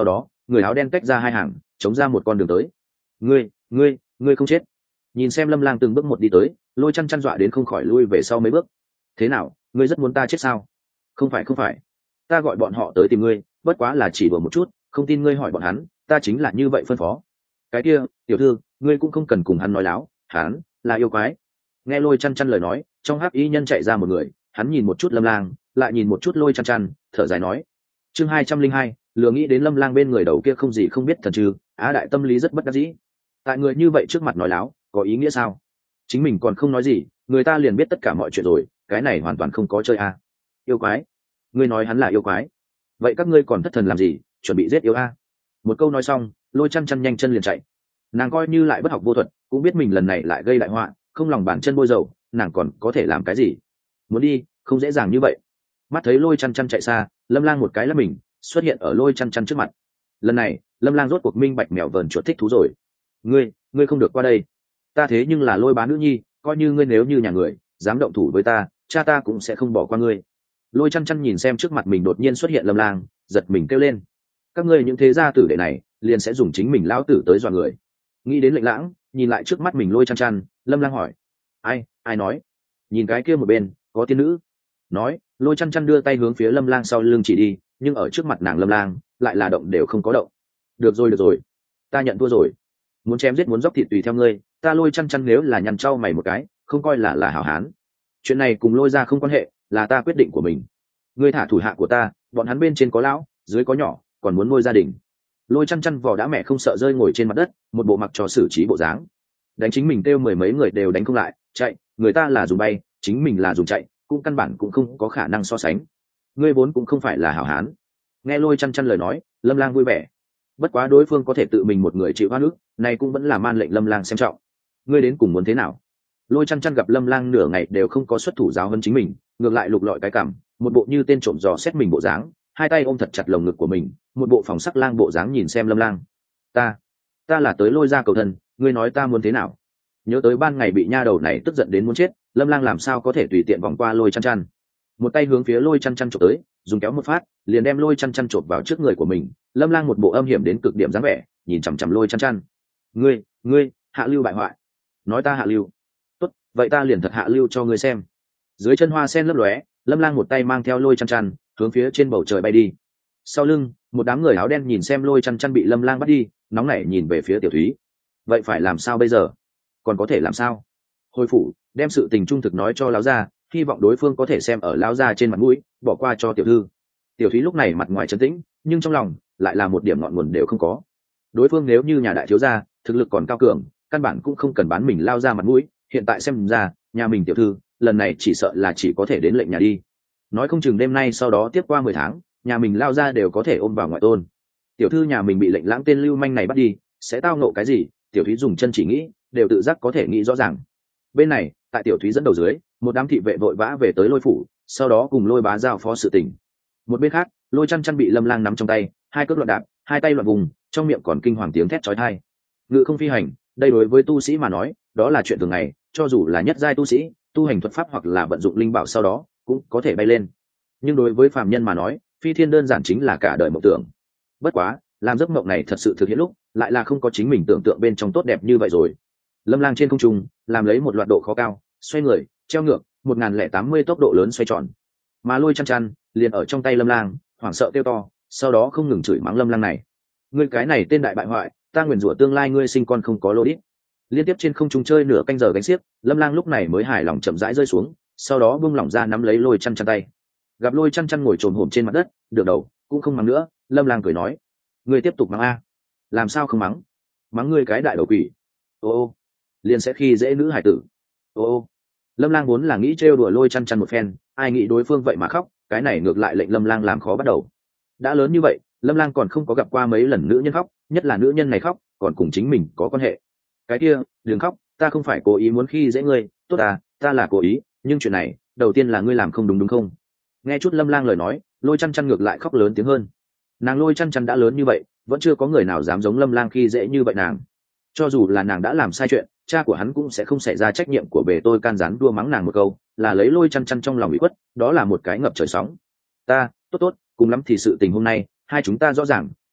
người áo đen tách ra hai hàng chống ra một con đường tới. Ngươi ngươi ngươi không chết. Nhìn xem Lâm Lang từng bước một đi tới, Lôi Chăn Chăn dọa đến không khỏi lui về sau mấy bước. Thế nào, ngươi rất muốn ta chết sao? Không phải không phải, ta gọi bọn họ tới tìm ngươi, bất quá là chỉ đùa một chút, không tin ngươi hỏi bọn hắn, ta chính là như vậy phân phó. Cái kia, tiểu thư, ngươi cũng không cần cùng hắn nói láo, hắn là yêu quái. Nghe Lôi Chăn Chăn lời nói, trong hắc y nhân chạy ra một người, hắn nhìn một chút Lâm Lang, lại nhìn một chút Lôi Chăn Chăn, thở dài nói. Chương hai trăm linh hai, lừa nghĩ đến Lâm Lang bên người đầu kia không gì không biết thần trừ, Á đại tâm lý rất bất đắc dĩ. Tại người như vậy trước mặt nói láo, có ý nghĩa sao? Chính mình còn không nói gì, người ta liền biết tất cả mọi chuyện rồi, cái này hoàn toàn không có chơi a. À. Yêu quái? Ngươi nói hắn là yêu quái? Vậy các ngươi còn thất thần làm gì, chuẩn bị giết yêu a? À? Một câu nói xong, Lôi Chăn Chăn nhanh chân liền chạy. Nàng coi như lại bất học vô thuật, cũng biết mình lần này lại gây đại họa, không lòng bàn chân bôi dầu, nàng còn có thể làm cái gì? Muốn đi, không dễ dàng như vậy. Mắt thấy Lôi Chăn Chăn chạy xa, Lâm Lang một cái lắp mình xuất hiện ở Lôi Chăn Chăn trước mặt. Lần này, Lâm Lang rốt cuộc minh bạch mèo vờn chuột thích thú rồi. Ngươi, ngươi không được qua đây. Ta thế nhưng là Lôi bá nữ nhi, coi như ngươi nếu như nhà người dám động thủ với ta, cha ta cũng sẽ không bỏ qua ngươi. Lôi Chăn Chăn nhìn xem trước mặt mình đột nhiên xuất hiện Lâm Lang, giật mình kêu lên. Các ngươi những thế gia tử đệ này, liền sẽ dùng chính mình lão tử tới dọa người. Nghĩ đến Lệnh Lãng, nhìn lại trước mắt mình Lôi Chăn Chăn, Lâm Lang hỏi: ai ai nói? Nhìn cái kia một bên có tiên nữ. Nói, Lôi Chăn Chăn đưa tay hướng phía Lâm Lang sau lưng chỉ đi, nhưng ở trước mặt nàng Lâm Lang lại là động đều không có động. Được rồi được rồi, ta nhận thua rồi. Muốn chém giết muốn dốc thịt tùy theo ngươi, ta Lôi Chăn Chăn nếu là nhăn trau mày một cái, không coi là là hảo hán. Chuyện này cùng Lôi gia không quan hệ, là ta quyết định của mình. Ngươi thả thủ hạ của ta, bọn hắn bên trên có lão, dưới có nhỏ, còn muốn nuôi gia đình. Lôi Chăn Chăn vò đã mẹ không sợ rơi ngồi trên mặt đất, một bộ mặc cho xử trí bộ dáng. Đánh chính mình kêu mười mấy người đều đánh không lại, chạy, người ta là dùng bay, chính mình là dùng chạy, cũng căn bản cũng không có khả năng so sánh. Ngươi vốn cũng không phải là hảo hán. Nghe Lôi Chăn Chăn lời nói, Lâm Lang vui vẻ. Bất quá đối phương có thể tự mình một người chịu hoa nước, này cũng vẫn là man lệnh Lâm Lang xem trọng. Ngươi đến cùng muốn thế nào? Lôi Chăn Chăn gặp Lâm Lang nửa ngày đều không có xuất thủ giáo hơn chính mình, ngược lại lục lọi cái cằm, một bộ như tên trộm dò xét mình bộ dáng, hai tay ôm thật chặt lồng ngực của mình, một bộ phòng sắc lang bộ dáng nhìn xem Lâm Lang. Ta, ta là tới Lôi gia cầu thân, ngươi nói ta muốn thế nào? Nhớ tới ban ngày bị nha đầu này tức giận đến muốn chết, Lâm Lang làm sao có thể tùy tiện vòng qua Lôi Chăn Chăn. Một tay hướng phía Lôi Chăn Chăn chụp tới, dùng kéo một phát, liền đem Lôi Chăn Chăn chộp vào trước người của mình. Lâm Lang một bộ âm hiểm đến cực điểm dáng vẻ, nhìn chằm chằm Lôi Chăn Chăn. Ngươi, ngươi, hạ lưu bại hoại. Nói ta hạ lưu. Tốt, vậy ta liền thật hạ lưu cho ngươi xem. Dưới chân hoa sen lấp lóe, Lâm Lang một tay mang theo Lôi Chăn Chăn, hướng phía trên bầu trời bay đi. Sau lưng, một đám người áo đen nhìn xem Lôi Chăn Chăn bị Lâm Lang bắt đi, nóng nảy nhìn về phía Tiểu Thúy. Vậy phải làm sao bây giờ? Còn có thể làm sao? Hồi phủ, đem sự tình trung thực nói cho lão gia, hy vọng đối phương có thể xem ở lão gia trên mặt mũi, bỏ qua cho tiểu thư. Tiểu Thúy lúc này mặt ngoài trấn tĩnh, nhưng trong lòng lại là một điểm ngọn nguồn đều không có. Đối phương nếu như nhà đại thiếu gia, thực lực còn cao cường, căn bản cũng không cần bán mình lao ra mặt mũi, hiện tại xem ra, nhà mình tiểu thư, lần này chỉ sợ là chỉ có thể đến lệnh nhà đi. Nói không chừng đêm nay sau đó tiếp qua mười tháng, nhà mình lao ra đều có thể ôm vào ngoại tôn. Tiểu thư nhà mình bị lệnh lãng tên lưu manh này bắt đi, sẽ tao nộ cái gì? Tiểu Thúy dùng chân chỉ nghĩ, đều tự giác có thể nghĩ rõ ràng. Bên này, tại Tiểu Thúy dẫn đầu dưới, một đám thị vệ vội vã về tới Lôi phủ, sau đó cùng Lôi bá giao phó sự tình. Một bên khác, Lôi Chăn Chăn bị Lâm Lang nắm trong tay, hai cước loạn đạp, hai tay loạn vùng, trong miệng còn kinh hoàng tiếng thét chói tai. Ngự không phi hành, đây đối với tu sĩ mà nói, đó là chuyện thường ngày, cho dù là nhất giai tu sĩ, tu hành thuật pháp hoặc là vận dụng linh bảo sau đó, cũng có thể bay lên. Nhưng đối với phàm nhân mà nói, phi thiên đơn giản chính là cả đời mộng tưởng. Bất quá, làm giấc mộng này thật sự thực hiện lúc, lại là không có chính mình tưởng tượng bên trong tốt đẹp như vậy rồi. Lâm Lang trên không trung, làm lấy một loạt độ khó cao, xoay người, treo ngược, một nghìn lẻ tám mươi tốc độ lớn xoay tròn. Mà Lôi Chăn Chăn liền ở trong tay Lâm Lang, hoảng sợ kêu to, sau đó không ngừng chửi mắng Lâm Lang này. Ngươi cái này tên đại bại hoại, ta nguyền rủa tương lai ngươi sinh con không có lô đít. Liên tiếp trên không trung chơi nửa canh giờ gánh xiếc, Lâm Lang lúc này mới hài lòng chậm rãi rơi xuống, sau đó buông lỏng ra nắm lấy Lôi Chăn Chăn tay. Gặp Lôi Chăn Chăn ngồi trồm hổm trên mặt đất, được đầu, cũng không mắng nữa, Lâm Lang cười nói: ngươi tiếp tục mắng a. Làm sao không mắng? Mắng ngươi cái đại đầu quỷ. Ô ô, liền sẽ khi dễ nữ hải tử. Ô ô. Lâm Lang vốn là nghĩ trêu đùa Lôi Chăn Chăn một phen, ai nghĩ đối phương vậy mà khóc, cái này ngược lại lệnh Lâm Lang làm khó bắt đầu. Đã lớn như vậy, Lâm Lang còn không có gặp qua mấy lần nữ nhân khóc, nhất là nữ nhân này khóc, còn cùng chính mình có quan hệ. Cái kia, đừng khóc, ta không phải cố ý muốn khi dễ ngươi, tốt à, ta là cố ý, nhưng chuyện này, đầu tiên là ngươi làm không đúng đúng không? Nghe chút Lâm Lang lời nói, Lôi Chăn Chăn ngược lại khóc lớn tiếng hơn. Nàng Lôi Chăn Chăn đã lớn như vậy, vẫn chưa có người nào dám giống Lâm Lang khi dễ như vậy nàng. Cho dù là nàng đã làm sai chuyện, cha của hắn cũng sẽ không xảy ra trách nhiệm của bề tôi can gián đua mắng nàng một câu, là lấy Lôi Chăn Chăn trong lòng bị khuất, đó là một cái ngập trời sóng. Ta, tốt tốt, cùng lắm thì sự tình hôm nay, hai chúng ta rõ ràng,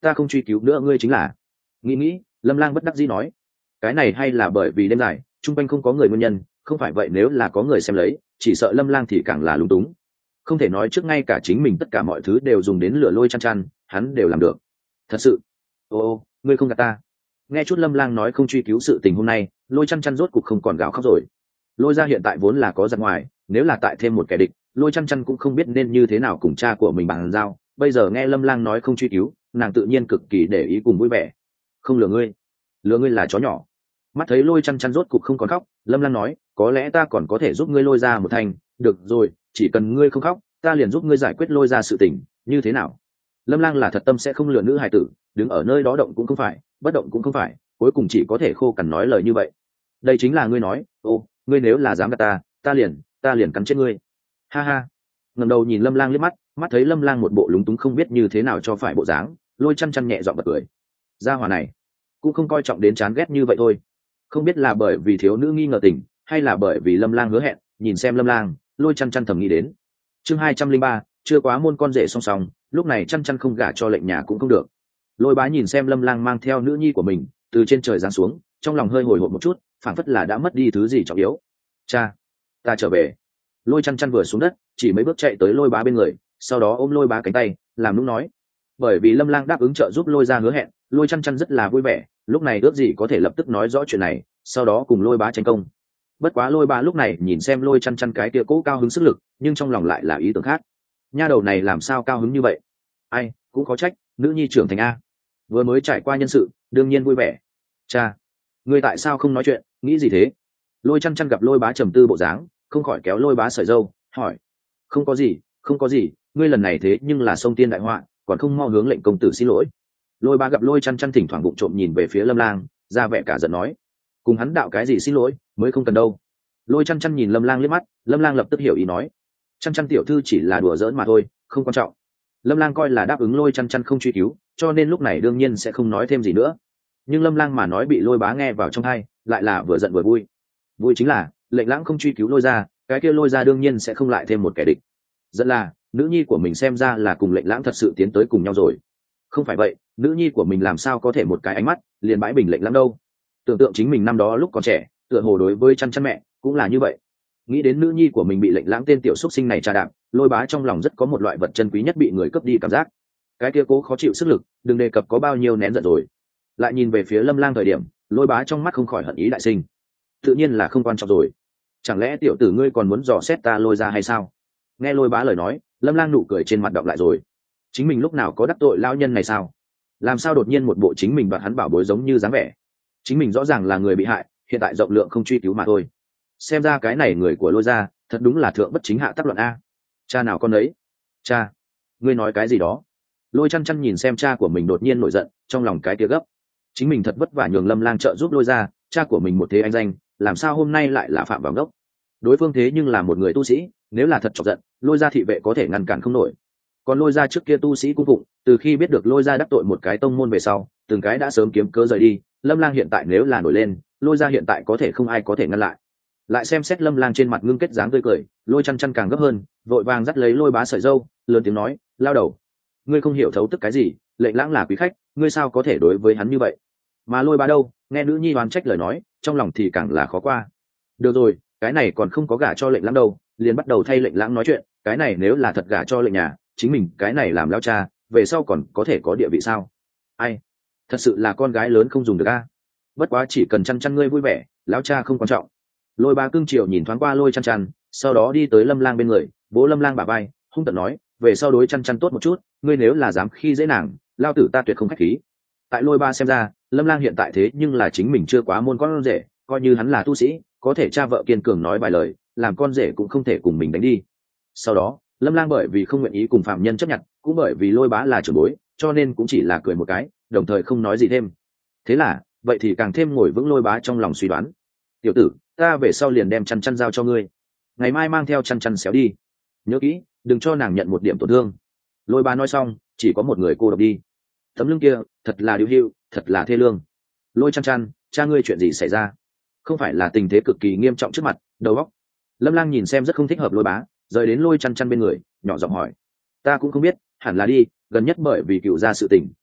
ta không truy cứu nữa ngươi chính là. Nghĩ nghĩ, Lâm Lang bất đắc dĩ nói, cái này hay là bởi vì đêm dài chung quanh không có người nguyên nhân, không phải vậy nếu là có người xem lấy chỉ sợ Lâm Lang thì càng là lúng túng. Không thể nói trước ngay cả chính mình tất cả mọi thứ đều dùng đến lửa Lôi Chăn Chăn, hắn đều làm được. Thật sự? Ô ô, ngươi không gạt ta. Nghe chút Lâm Lang nói không truy cứu sự tình hôm nay, Lôi Chăn Chăn rốt cục không còn gào khóc rồi. Lôi gia hiện tại vốn là có giặc ngoài, nếu là tại thêm một kẻ địch, Lôi Chăn Chăn cũng không biết nên như thế nào cùng cha của mình bàn giao. Bây giờ nghe Lâm Lang nói không truy cứu, nàng tự nhiên cực kỳ để ý cùng vui vẻ. Không lừa ngươi, lừa ngươi là chó nhỏ. Mắt thấy Lôi Chăn Chăn rốt cục không còn khóc, Lâm Lang nói, có lẽ ta còn có thể giúp ngươi lôi ra một thành. Được rồi, chỉ cần ngươi không khóc, ta liền giúp ngươi giải quyết lôi ra sự tình, như thế nào? Lâm Lang là thật tâm sẽ không lừa nữ hài tử, đứng ở nơi đó động cũng không phải, bất động cũng không phải, cuối cùng chỉ có thể khô cằn nói lời như vậy. Đây chính là ngươi nói, ô, ngươi nếu là dám gạt ta, ta liền, ta liền cắn chết ngươi. Ha ha. Ngẩng đầu nhìn Lâm Lang liếc mắt, mắt thấy Lâm Lang một bộ lúng túng không biết như thế nào cho phải bộ dáng, Lôi Chăn Chăn nhẹ giọng bật cười. Gia hỏa này, cũng không coi trọng đến chán ghét như vậy thôi. Không biết là bởi vì thiếu nữ nghi ngờ tình, hay là bởi vì Lâm Lang hứa hẹn, nhìn xem Lâm Lang, Lôi Chăn Chăn thầm nghĩ đến. Chương hai trăm linh ba, chưa quá môn con rể song song, lúc này Chăn Chăn không gả cho lệnh nhà cũng không được. Lôi Bá nhìn xem Lâm Lang mang theo nữ nhi của mình từ trên trời giáng xuống, trong lòng hơi hồi hộp một chút, phảng phất là đã mất đi thứ gì trọng yếu. Cha, ta trở về. Lôi Chăn Chăn vừa xuống đất, chỉ mấy bước chạy tới Lôi Bá bên người, sau đó ôm Lôi Bá cánh tay, làm nũng nói. Bởi vì Lâm Lang đáp ứng trợ giúp Lôi ra hứa hẹn, Lôi Chăn Chăn rất là vui vẻ, lúc này ước gì có thể lập tức nói rõ chuyện này, sau đó cùng Lôi Bá tranh công. Bất quá Lôi Bá lúc này nhìn xem Lôi Chăn Chăn cái kia cố cao hứng sức lực, nhưng trong lòng lại là ý tưởng khác. Nha đầu này làm sao cao hứng như vậy? Ai, cũng có trách, nữ nhi trưởng thành a, vừa mới trải qua nhân sự, đương nhiên vui vẻ. Cha, ngươi tại sao không nói chuyện, nghĩ gì thế? Lôi Chăn Chăn gặp Lôi Bá trầm tư bộ dáng, không khỏi kéo Lôi Bá sợi râu, hỏi. Không có gì, không có gì, ngươi lần này thế nhưng là sông tiên đại họa, còn không mau hướng lệnh công tử xin lỗi. Lôi Bá gặp Lôi Chăn Chăn thỉnh thoảng bụng trộm nhìn về phía Lâm Lang, ra vẻ cả giận nói. Cùng hắn đạo cái gì xin lỗi, mới không cần đâu. Lôi Chăn Chăn nhìn Lâm Lang liếc mắt, Lâm Lang lập tức hiểu ý nói. Chăn Chăn tiểu thư chỉ là đùa giỡn mà thôi, không quan trọng. Lâm Lang coi là đáp ứng Lôi Chăn Chăn không truy cứu, cho nên lúc này đương nhiên sẽ không nói thêm gì nữa. Nhưng Lâm Lang mà nói bị Lôi Bá nghe vào trong tai, lại là vừa giận vừa vui. Vui chính là lệnh lãng không truy cứu Lôi ra, cái kia Lôi ra đương nhiên sẽ không lại thêm một kẻ địch. Giận là nữ nhi của mình xem ra là cùng lệnh lãng thật sự tiến tới cùng nhau rồi. Không phải vậy, nữ nhi của mình làm sao có thể một cái ánh mắt liền bãi bình lệnh lãng đâu? Tưởng tượng chính mình năm đó lúc còn trẻ, tựa hồ đối với Chăn Chăn mẹ cũng là như vậy. Nghĩ đến nữ nhi của mình bị lệnh lãng tên tiểu xúc sinh này tra đạp, Lôi Bá trong lòng rất có một loại vật chân quý nhất bị người cướp đi cảm giác. Cái kia cố khó chịu sức lực, đừng đề cập có bao nhiêu nén giận rồi. Lại nhìn về phía Lâm Lang thời điểm, Lôi Bá trong mắt không khỏi hận ý đại sinh. Tự nhiên là không quan trọng rồi. Chẳng lẽ tiểu tử ngươi còn muốn dò xét ta Lôi ra hay sao? Nghe Lôi Bá lời nói, Lâm Lang nụ cười trên mặt đọng lại rồi. Chính mình lúc nào có đắc tội lão nhân này sao? Làm sao đột nhiên một bộ chính mình đoạt hắn bảo bối giống như dáng vẻ? Chính mình rõ ràng là người bị hại, hiện tại rộng lượng không truy cứu mà thôi. Xem ra cái này người của Lôi ra, thật đúng là thượng bất chính hạ tác luận a. Cha nào con ấy? Cha, ngươi nói cái gì đó? Lôi Chăn Chăn nhìn xem cha của mình đột nhiên nổi giận, trong lòng cái tia gấp. Chính mình thật vất vả nhường Lâm Lang trợ giúp Lôi ra, cha của mình một thế anh danh, làm sao hôm nay lại là phạm vào ngốc? Đối phương thế nhưng là một người tu sĩ, nếu là thật chọc giận, Lôi ra thị vệ có thể ngăn cản không nổi. Còn Lôi ra trước kia tu sĩ cung phụng, từ khi biết được Lôi ra đắc tội một cái tông môn về sau, từng cái đã sớm kiếm cớ rời đi. Lâm Lang hiện tại nếu là nổi lên, Lôi ra hiện tại có thể không ai có thể ngăn lại. Lại xem xét Lâm Lang trên mặt ngưng kết dáng tươi cười, Lôi Chăn Chăn càng gấp hơn, vội vàng dắt lấy Lôi Bá sợi râu, lớn tiếng nói, lao đầu, ngươi không hiểu thấu tức cái gì, lệnh lãng là quý khách, ngươi sao có thể đối với hắn như vậy? Mà Lôi Bá đâu, nghe nữ nhi oán trách lời nói, trong lòng thì càng là khó qua. Được rồi, cái này còn không có gả cho lệnh lãng đâu, liền bắt đầu thay lệnh lãng nói chuyện, cái này nếu là thật gả cho lệnh nhà, chính mình cái này làm lao cha, về sau còn có thể có địa vị sao? Ai, thật sự là con gái lớn không dùng được a. Bất quá chỉ cần Chăn Chăn ngươi vui vẻ, lão cha không quan trọng. Lôi Bá cương triều nhìn thoáng qua Lôi Chăn Chăn, sau đó đi tới Lâm Lang bên người, vỗ Lâm Lang bả vai, hung tợn nói, về sau đối Chăn Chăn tốt một chút, ngươi nếu là dám khi dễ nàng, lao tử ta tuyệt không khách khí. Tại Lôi Bá xem ra, Lâm Lang hiện tại thế nhưng là chính mình chưa quá môn con rể, coi như hắn là tu sĩ, có thể cha vợ kiên cường nói vài lời, làm con rể cũng không thể cùng mình đánh đi. Sau đó, Lâm Lang bởi vì không nguyện ý cùng phạm nhân chấp nhận, cũng bởi vì Lôi Bá là trưởng bối, cho nên cũng chỉ là cười một cái, đồng thời không nói gì thêm. Thế là, vậy thì càng thêm ngồi vững Lôi Bá trong lòng suy đoán. Tiểu tử, ta về sau liền đem Chăn Chăn giao cho ngươi, ngày mai mang theo Chăn Chăn xéo đi, nhớ kỹ đừng cho nàng nhận một điểm tổn thương. Lôi Bá nói xong, chỉ có một người cô độc đi. Tấm lưng kia thật là điêu hưu, thật là thê lương. Lôi Chăn Chăn, cha ngươi chuyện gì xảy ra? Không phải là tình thế cực kỳ nghiêm trọng trước mặt, đầu óc. Lâm Lang nhìn xem rất không thích hợp Lôi Bá, rời đến Lôi Chăn Chăn bên người, nhỏ giọng hỏi. Ta cũng không biết, hẳn là đi, gần nhất bởi vì cựu gia sự tình,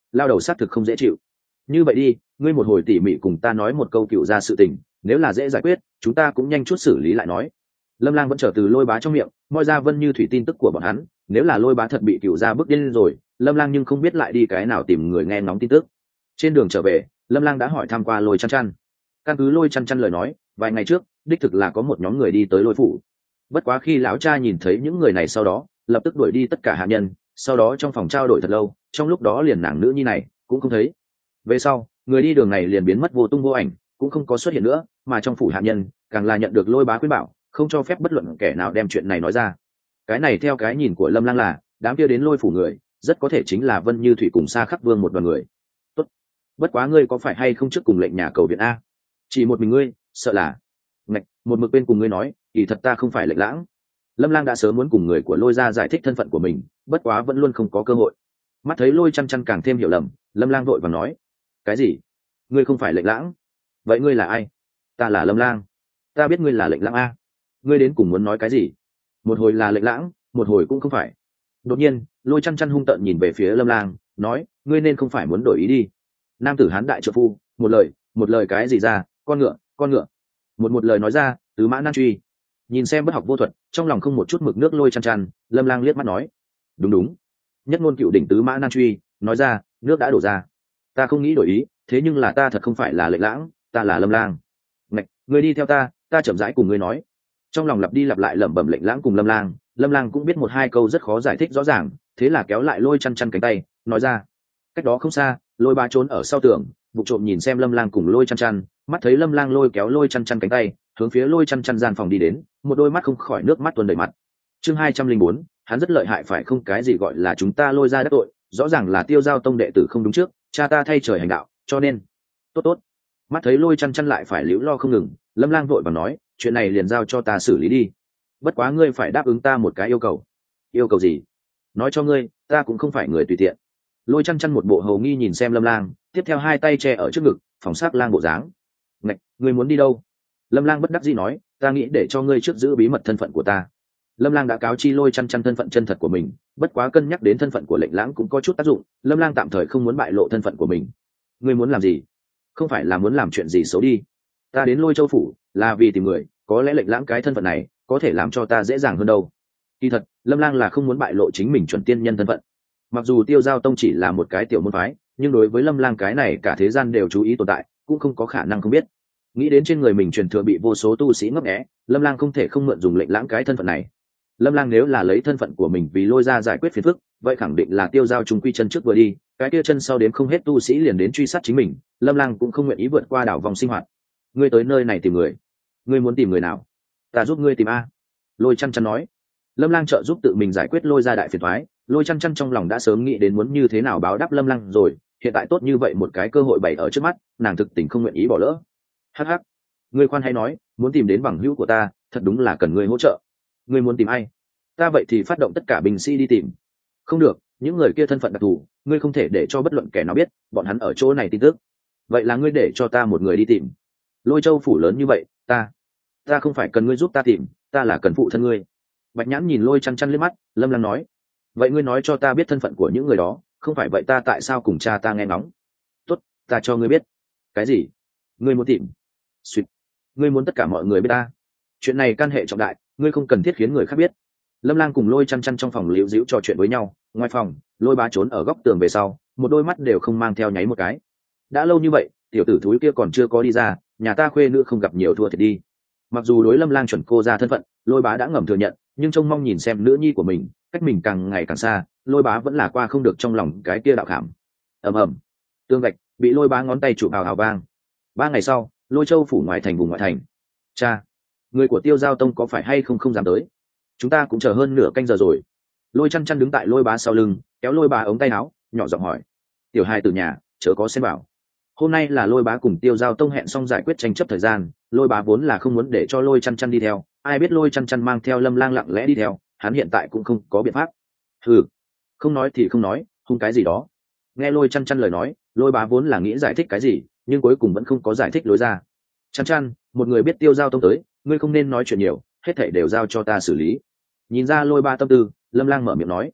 lao đầu xác thực không dễ chịu. Như vậy đi, ngươi một hồi tỉ mỉ cùng ta nói một câu cựu ra sự tình, nếu là dễ giải quyết chúng ta cũng nhanh chút xử lý lại nói. Lâm Lang vẫn chờ từ Lôi Bá trong miệng moi ra Vân Như Thủy tin tức của bọn hắn, nếu là Lôi Bá thật bị cựu ra bức điên rồi, Lâm Lang nhưng không biết lại đi cái nào tìm người nghe ngóng tin tức. Trên đường trở về, Lâm Lang đã hỏi thăm qua Lôi Chăn Chăn. Căn cứ Lôi Chăn Chăn lời nói, vài ngày trước đích thực là có một nhóm người đi tới Lôi phủ. Bất quá khi lão cha nhìn thấy những người này sau đó lập tức đuổi đi tất cả hạ nhân, sau đó trong phòng trao đổi thật lâu, trong lúc đó liền nàng nữ nhi này cũng không thấy. Về sau người đi đường này liền biến mất vô tung vô ảnh, cũng không có xuất hiện nữa, mà trong phủ hạ nhân càng là nhận được Lôi Bá khuyên bảo không cho phép bất luận kẻ nào đem chuyện này nói ra. Cái này theo cái nhìn của Lâm Lang là đám kia đến Lôi phủ người rất có thể chính là Vân Như Thủy cùng Sa Khắc Vương một đoàn người. Tốt, bất quá ngươi có phải hay không trước cùng lệnh nhà cầu viện a? Chỉ một mình ngươi, sợ là ngạch, một mực bên cùng ngươi nói kỳ thật ta không phải Lệnh Lãng. Lâm Lang đã sớm muốn cùng người của Lôi gia giải thích thân phận của mình, bất quá vẫn luôn không có cơ hội. Mắt thấy Lôi Chăn Chăn càng thêm hiểu lầm, Lâm Lang vội vàng nói: cái gì? Ngươi không phải Lệnh Lãng? Vậy ngươi là ai? Ta là Lâm Lang. Ta biết ngươi là Lệnh Lãng a. Ngươi đến cùng muốn nói cái gì? Một hồi là Lệnh Lãng, một hồi cũng không phải. Đột nhiên Lôi Chăn Chăn hung tợn nhìn về phía Lâm Lang, nói: ngươi nên không phải muốn đổi ý đi? Nam tử hán đại trợ phu, một lời một lời cái gì ra, con ngựa con ngựa, một một lời nói ra tứ mã nan truy. Nhìn xem bất học vô thuật, trong lòng không một chút mực nước Lôi Chăn Chăn, Lâm Lang liếc mắt nói: đúng đúng, nhất ngôn cựu đỉnh tứ mã nan truy, nói ra nước đã đổ ra. Ta không nghĩ đổi ý, thế nhưng là ta thật không phải là Lệnh Lãng, ta là Lâm Lang. Ngạch, ngươi đi theo ta, ta chậm rãi cùng ngươi nói. Trong lòng lặp đi lặp lại lẩm bẩm Lệnh Lãng cùng Lâm Lang, Lâm Lang cũng biết một hai câu rất khó giải thích rõ ràng, thế là kéo lại Lôi Chăn Chăn cánh tay, nói ra. Cách đó không xa, Lôi Bá trốn ở sau tường, vụ trộm nhìn xem Lâm Lang cùng Lôi Chăn Chăn, mắt thấy Lâm Lang lôi kéo Lôi Chăn Chăn cánh tay, hướng phía Lôi Chăn Chăn gian phòng đi đến, một đôi mắt không khỏi nước mắt tuôn đầy mặt. Chương hai trăm linh bốn, hắn rất lợi hại phải không? Cái gì gọi là chúng ta Lôi ra đắc tội, rõ ràng là Tiêu Giao tông đệ tử không đúng trước, cha ta thay trời hành đạo, cho nên tốt tốt. Mắt thấy Lôi Chăn Chăn lại phải liễu lo không ngừng, Lâm Lang vội vàng nói: chuyện này liền giao cho ta xử lý đi, bất quá ngươi phải đáp ứng ta một cái yêu cầu. Yêu cầu gì? Nói cho ngươi, ta cũng không phải người tùy tiện. Lôi Chăn Chăn một bộ hầu nghi nhìn xem Lâm Lang, tiếp theo hai tay che ở trước ngực, phòng sát lang bộ dáng. Ngạch, ngươi muốn đi đâu? Lâm Lang bất đắc dĩ nói: ta nghĩ để cho ngươi trước giữ bí mật thân phận của ta. Lâm Lang đã cáo chi Lôi Chăn Chăn thân phận chân thật của mình, bất quá cân nhắc đến thân phận của Lệnh Lãng cũng có chút tác dụng, Lâm Lang tạm thời không muốn bại lộ thân phận của mình. Ngươi muốn làm gì? Không phải là muốn làm chuyện gì xấu đi? Ta đến Lôi Châu phủ là vì tìm người, có lẽ Lệnh Lãng cái thân phận này có thể làm cho ta dễ dàng hơn đâu. Kỳ thật, Lâm Lang là không muốn bại lộ chính mình chuẩn tiên nhân thân phận. Mặc dù Tiêu Giao tông chỉ là một cái tiểu môn phái, nhưng đối với Lâm Lang cái này cả thế gian đều chú ý tồn tại, cũng không có khả năng không biết. Nghĩ đến trên người mình truyền thừa bị vô số tu sĩ ngấp nghé, Lâm Lang không thể không mượn dùng Lệnh Lãng cái thân phận này. Lâm Lang nếu là lấy thân phận của mình vì Lôi ra giải quyết phiền phức, vậy khẳng định là Tiêu Giao trung quy chân trước vừa đi, cái kia chân sau đến không hết tu sĩ liền đến truy sát chính mình, Lâm Lang cũng không nguyện ý vượt qua đảo vòng sinh hoạt. Ngươi tới nơi này tìm người, ngươi muốn tìm người nào? Ta giúp ngươi tìm a. Lôi Chăn Chăn nói. Lâm Lang trợ giúp tự mình giải quyết Lôi ra đại phiền toái, Lôi Chăn Chăn trong lòng đã sớm nghĩ đến muốn như thế nào báo đáp Lâm Lang rồi, hiện tại tốt như vậy một cái cơ hội bày ở trước mắt, nàng thực tình không nguyện ý bỏ lỡ. Hắc hắc, ngươi khoan hay nói, muốn tìm đến bằng hữu của ta, thật đúng là cần ngươi hỗ trợ. Ngươi muốn tìm ai? Ta vậy thì phát động tất cả binh sĩ đi tìm. Không được, những người kia thân phận đặc thù, ngươi không thể để cho bất luận kẻ nào biết bọn hắn ở chỗ này tin tức. Vậy là ngươi để cho ta một người đi tìm? Lôi Châu phủ lớn như vậy, ta ta không phải cần ngươi giúp ta tìm, ta là cần phụ thân ngươi. Bạch Nhãn nhìn Lôi Chăn Chăn liếc mắt, Lâm Lang nói: vậy ngươi nói cho ta biết thân phận của những người đó, không phải vậy ta tại sao cùng cha ta nghe ngóng? Tốt, ta cho ngươi biết. Cái gì? Ngươi muốn tìm? Xuyệt. Ngươi muốn tất cả mọi người biết ta? Chuyện này can hệ trọng đại, ngươi không cần thiết khiến người khác biết. Lâm Lang cùng Lôi Chăn Chăn trong phòng liễu díu trò chuyện với nhau, ngoài phòng, Lôi Bá trốn ở góc tường về sau, một đôi mắt đều không mang theo nháy một cái. Đã lâu như vậy, tiểu tử thúi kia còn chưa có đi ra, nhà ta khuê nữ không gặp nhiều thua thiệt đi. Mặc dù đối Lâm Lang chuẩn cô ra thân phận, Lôi Bá đã ngầm thừa nhận, nhưng trông mong nhìn xem nữ nhi của mình cách mình càng ngày càng xa, Lôi Bá vẫn là qua không được trong lòng cái kia đạo cảm. Ầm ầm, tương gạch bị Lôi Bá ngón tay chụp vào hào vang. Ba ngày sau, Lôi Châu phủ ngoại thành vùng ngoại thành. Cha, người của Tiêu Giao tông có phải hay không không dám tới? Chúng ta cũng chờ hơn nửa canh giờ rồi. Lôi Chăn Chăn đứng tại Lôi Bá sau lưng, kéo Lôi Bá ống tay áo, nhỏ giọng hỏi: tiểu hai từ nhà chớ có xen vào. Hôm nay là Lôi Bá cùng Tiêu Giao tông hẹn xong giải quyết tranh chấp thời gian, Lôi Bá vốn là không muốn để cho Lôi Chăn Chăn đi theo, ai biết Lôi Chăn Chăn mang theo Lâm Lang lặng lẽ đi theo, hắn hiện tại cũng không có biện pháp. Hừ, không nói thì không nói, hung cái gì đó. Nghe Lôi Chăn Chăn lời nói, Lôi Bá vốn là nghĩ giải thích cái gì, nhưng cuối cùng vẫn không có giải thích lối ra. Chăn Chăn, một người biết Tiêu Giao tông tới, ngươi không nên nói chuyện nhiều, hết thảy đều giao cho ta xử lý. Nhìn ra Lôi Bá tâm tư, Lâm Lang mở miệng nói: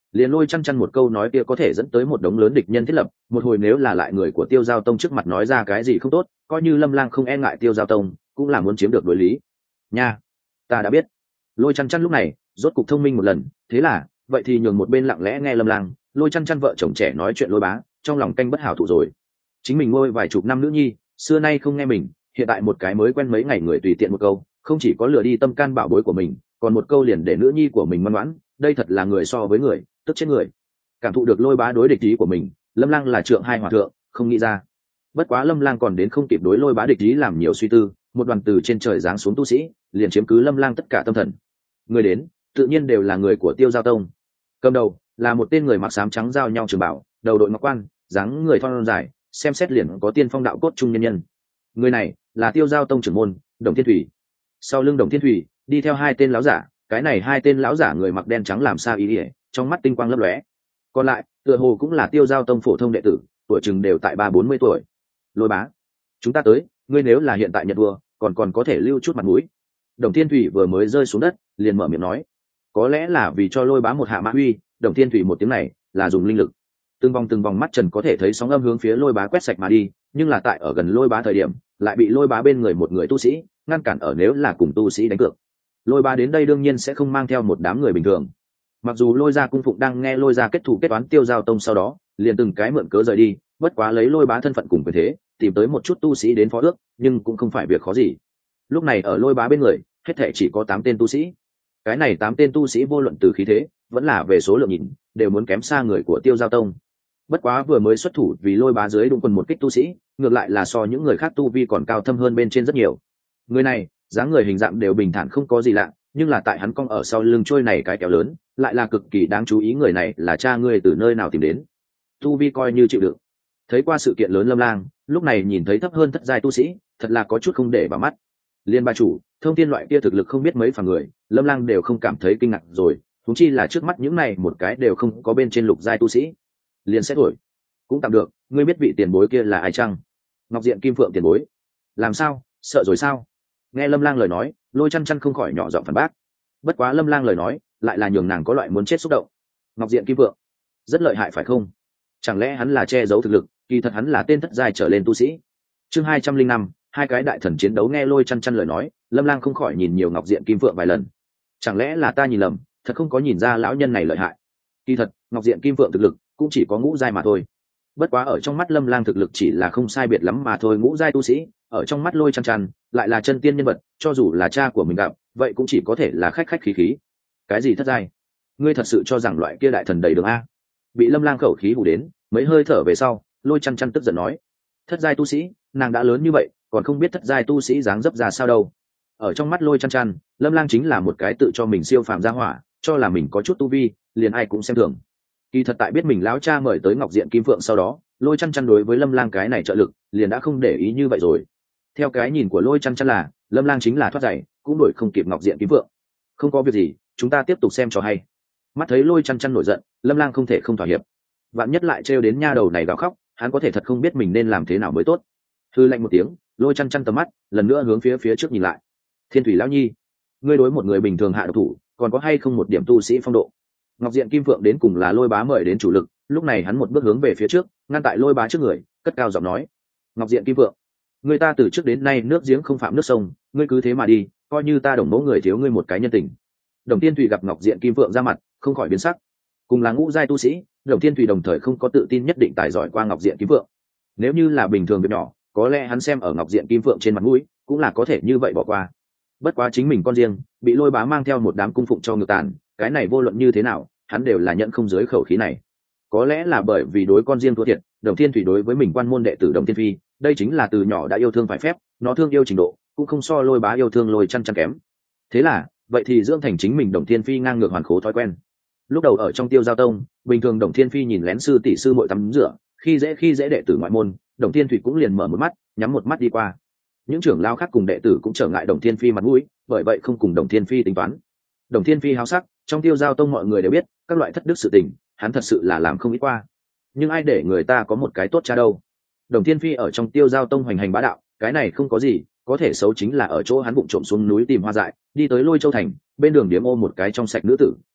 liền lôi chăn chăn một câu nói kia có thể dẫn tới một đống lớn địch nhân thiết lập, một hồi nếu là lại người của Tiêu Giao Tông trước mặt nói ra cái gì không tốt, coi như Lâm Lang không e ngại Tiêu Giao Tông cũng là muốn chiếm được đối lý nha. Ta đã biết. Lôi chăn chăn lúc này rốt cục thông minh một lần, thế là vậy thì nhường một bên lặng lẽ nghe Lâm Lang lôi chăn chăn vợ chồng trẻ nói chuyện lôi bá, trong lòng canh bất hảo thụ rồi. Chính mình ngôi vài chục năm nữ nhi xưa nay không nghe mình, hiện tại một cái mới quen mấy ngày người tùy tiện một câu không chỉ có lừa đi tâm can bảo bối của mình, còn một câu liền để nữ nhi của mình ngoan ngoãn, đây thật là người so với người tức chết người. Cảm thụ được lôi bá đối địch ý của mình, Lâm Lang là trượng hai hòa thượng không nghĩ ra. Bất quá Lâm Lang còn đến không kịp đối lôi bá địch ý làm nhiều suy tư, một đoàn từ trên trời giáng xuống tu sĩ liền chiếm cứ Lâm Lang tất cả tâm thần. Người đến tự nhiên đều là người của Tiêu Giao Tông. Cầm đầu là một tên người mặc xám trắng giao nhau trường bảo, đầu đội ngọc quan, dáng người thon dài, xem xét liền có tiên phong đạo cốt trung nhân nhân. Người này là Tiêu Giao Tông trưởng môn Đồng Thiên Thủy. Sau lưng Đồng Thiên Thủy đi theo hai tên lão giả, cái này hai tên lão giả người mặc đen trắng làm sao ý ỉa, trong mắt tinh quang lấp lóe. Còn lại tựa hồ cũng là Tiêu Giao Tông phổ thông đệ tử, tuổi chừng đều tại ba bốn mươi tuổi. Lôi bá, chúng ta tới, ngươi nếu là hiện tại nhận vua còn còn có thể lưu chút mặt mũi. Đồng Thiên Thủy vừa mới rơi xuống đất liền mở miệng nói, có lẽ là vì cho lôi bá một hạ mã uy, Đồng Thiên Thủy một tiếng này là dùng linh lực, từng vòng từng vòng mắt trần có thể thấy sóng âm hướng phía lôi bá quét sạch mà đi, nhưng là tại ở gần lôi bá thời điểm lại bị lôi bá bên người một người tu sĩ ngăn cản ở, nếu là cùng tu sĩ đánh cược lôi bá đến đây đương nhiên sẽ không mang theo một đám người bình thường. Mặc dù lôi gia cung phụng đang nghe lôi gia kết thù kết toán Tiêu Giao Tông sau đó liền từng cái mượn cớ rời đi, bất quá lấy lôi bá thân phận cùng quyền thế tìm tới một chút tu sĩ đến phó ước nhưng cũng không phải việc khó gì. Lúc này ở lôi bá bên người hết thể chỉ có tám tên tu sĩ, cái này tám tên tu sĩ vô luận từ khí thế vẫn là về số lượng nhìn đều muốn kém xa người của Tiêu Giao Tông. Bất quá vừa mới xuất thủ vì lôi bá dưới đụng quần một kích tu sĩ ngược lại là so những người khác tu vi còn cao thâm hơn bên trên rất nhiều. Người này dáng người hình dạng đều bình thản không có gì lạ, nhưng là tại hắn cong ở sau lưng trôi này cái kéo lớn lại là cực kỳ đáng chú ý. Người này là cha ngươi từ nơi nào tìm đến, tu vi coi như chịu đựng. Thấy qua sự kiện lớn Lâm Lang lúc này nhìn thấy thấp hơn thất giai tu sĩ thật là có chút không để vào mắt. Liên ba chủ thông thiên loại kia thực lực không biết mấy phàm người Lâm Lang đều không cảm thấy kinh ngạc rồi, thúng chi là trước mắt những này một cái đều không có bên trên lục giai tu sĩ. Liền xét thổi cũng tạm được, ngươi biết vị tiền bối kia là ai chăng? Ngọc Diện Kim Phượng tiền bối. Làm sao, sợ rồi sao? Nghe Lâm Lang lời nói lôi chăn chăn không khỏi nhỏ giọng phản bác. Bất quá Lâm Lang lời nói lại là nhường nàng có loại muốn chết xúc động. Ngọc Diện Kim Phượng rất lợi hại phải không? Chẳng lẽ hắn là che giấu thực lực, kỳ thật hắn là tên thất giai trở lên tu sĩ? Chương hai trăm linh năm, hai cái đại thần chiến đấu. Nghe lôi chăn chăn lời nói Lâm Lang không khỏi nhìn nhiều Ngọc Diện Kim Phượng vài lần. Chẳng lẽ là ta nhìn lầm, thật không có nhìn ra lão nhân này lợi hại. Kỳ thật Ngọc Diện Kim Phượng thực lực cũng chỉ có ngũ giai mà thôi. Bất quá ở trong mắt Lâm Lang thực lực chỉ là không sai biệt lắm mà thôi. Ngũ giai tu sĩ ở trong mắt lôi chăn chăn lại là chân tiên nhân vật, cho dù là cha của mình gặp vậy cũng chỉ có thể là khách khách khí khí. Cái gì thất giai? Ngươi thật sự cho rằng loại kia đại thần đầy đường a? Bị Lâm Lang khẩu khí hù đến mấy hơi thở về sau lôi chăn chăn tức giận nói, thất giai tu sĩ, nàng đã lớn như vậy còn không biết thất giai tu sĩ dáng dấp ra sao đâu. Ở trong mắt lôi chăn chăn Lâm Lang chính là một cái tự cho mình siêu phàm gia hỏa, cho là mình có chút tu vi liền ai cũng xem thường. Kỳ thật tại biết mình lão cha mời tới Ngọc Diện Kim Phượng sau đó lôi chăn chăn đối với Lâm Lang cái này trợ lực liền đã không để ý như vậy rồi. Theo cái nhìn của lôi chăn chăn là Lâm Lang chính là thoát giày cũng đổi không kịp Ngọc Diện Kim Phượng. Không có việc gì, chúng ta tiếp tục xem cho hay. Mắt thấy lôi chăn chăn nổi giận Lâm Lang không thể không thỏa hiệp, vạn nhất lại trêu đến nha đầu này gào khóc hắn có thể thật không biết mình nên làm thế nào mới tốt. Hư lạnh một tiếng lôi chăn chăn tầm mắt lần nữa hướng phía phía trước nhìn lại. Thiên Thủy lão nhi, ngươi đối một người bình thường hạ độc thủ còn có hay không một điểm tu sĩ phong độ? Ngọc Diện Kim Phượng đến cùng là lôi bá mời đến chủ lực, lúc này hắn một bước hướng về phía trước ngăn tại lôi bá trước người, cất cao giọng nói, Ngọc Diện Kim Phượng, người ta từ trước đến nay nước giếng không phạm nước sông, ngươi cứ thế mà đi, coi như ta đồng mẫu người thiếu ngươi một cái nhân tình. Đồng Thiên Thủy gặp Ngọc Diện Kim Phượng ra mặt không khỏi biến sắc. Cùng là ngũ giai tu sĩ Đồng Thiên Thủy đồng thời không có tự tin nhất định tài giỏi qua Ngọc Diện Kim Phượng. Nếu như là bình thường việc nhỏ có lẽ hắn xem ở Ngọc Diện Kim Phượng trên mặt mũi cũng là có thể như vậy bỏ qua. Bất quá chính mình con riêng bị lôi bá mang theo một đám cung phụng cho ngược tàn, cái này vô luận như thế nào hắn đều là nhận không dưới khẩu khí này. Có lẽ là bởi vì đối con riêng thua thiệt, Đồng Thiên Thủy đối với mình quan môn đệ tử Đồng Thiên Phi đây chính là từ nhỏ đã yêu thương phải phép, nó thương yêu trình độ cũng không so lôi bá yêu thương lôi chăn chăn kém. Thế là vậy thì dưỡng thành chính mình Đồng Thiên Phi ngang ngược hoàn khố thói quen. Lúc đầu ở trong Tiêu Giao Tông bình thường Đồng Thiên Phi nhìn lén sư tỷ sư muội tắm rửa khi dễ khi dễ đệ tử ngoại môn, Đồng Thiên Thủy cũng liền mở một mắt nhắm một mắt đi qua. Những trưởng lao khác cùng đệ tử cũng trở ngại Đồng Thiên Phi mặt mũi, bởi vậy không cùng Đồng Thiên Phi tính toán. Đồng Thiên Phi háo sắc, trong Tiêu Giao Tông mọi người đều biết các loại thất đức sự tình hắn thật sự là làm không ít qua, nhưng ai để người ta có một cái tốt cha đâu. Đồng Thiên Phi ở trong Tiêu Giao Tông hoành hành bá đạo, cái này không có gì, có thể xấu chính là ở chỗ hắn vụng trộm xuống núi tìm hoa dại, đi tới Lôi Châu thành bên đường điếm ô một cái trong sạch nữ tử,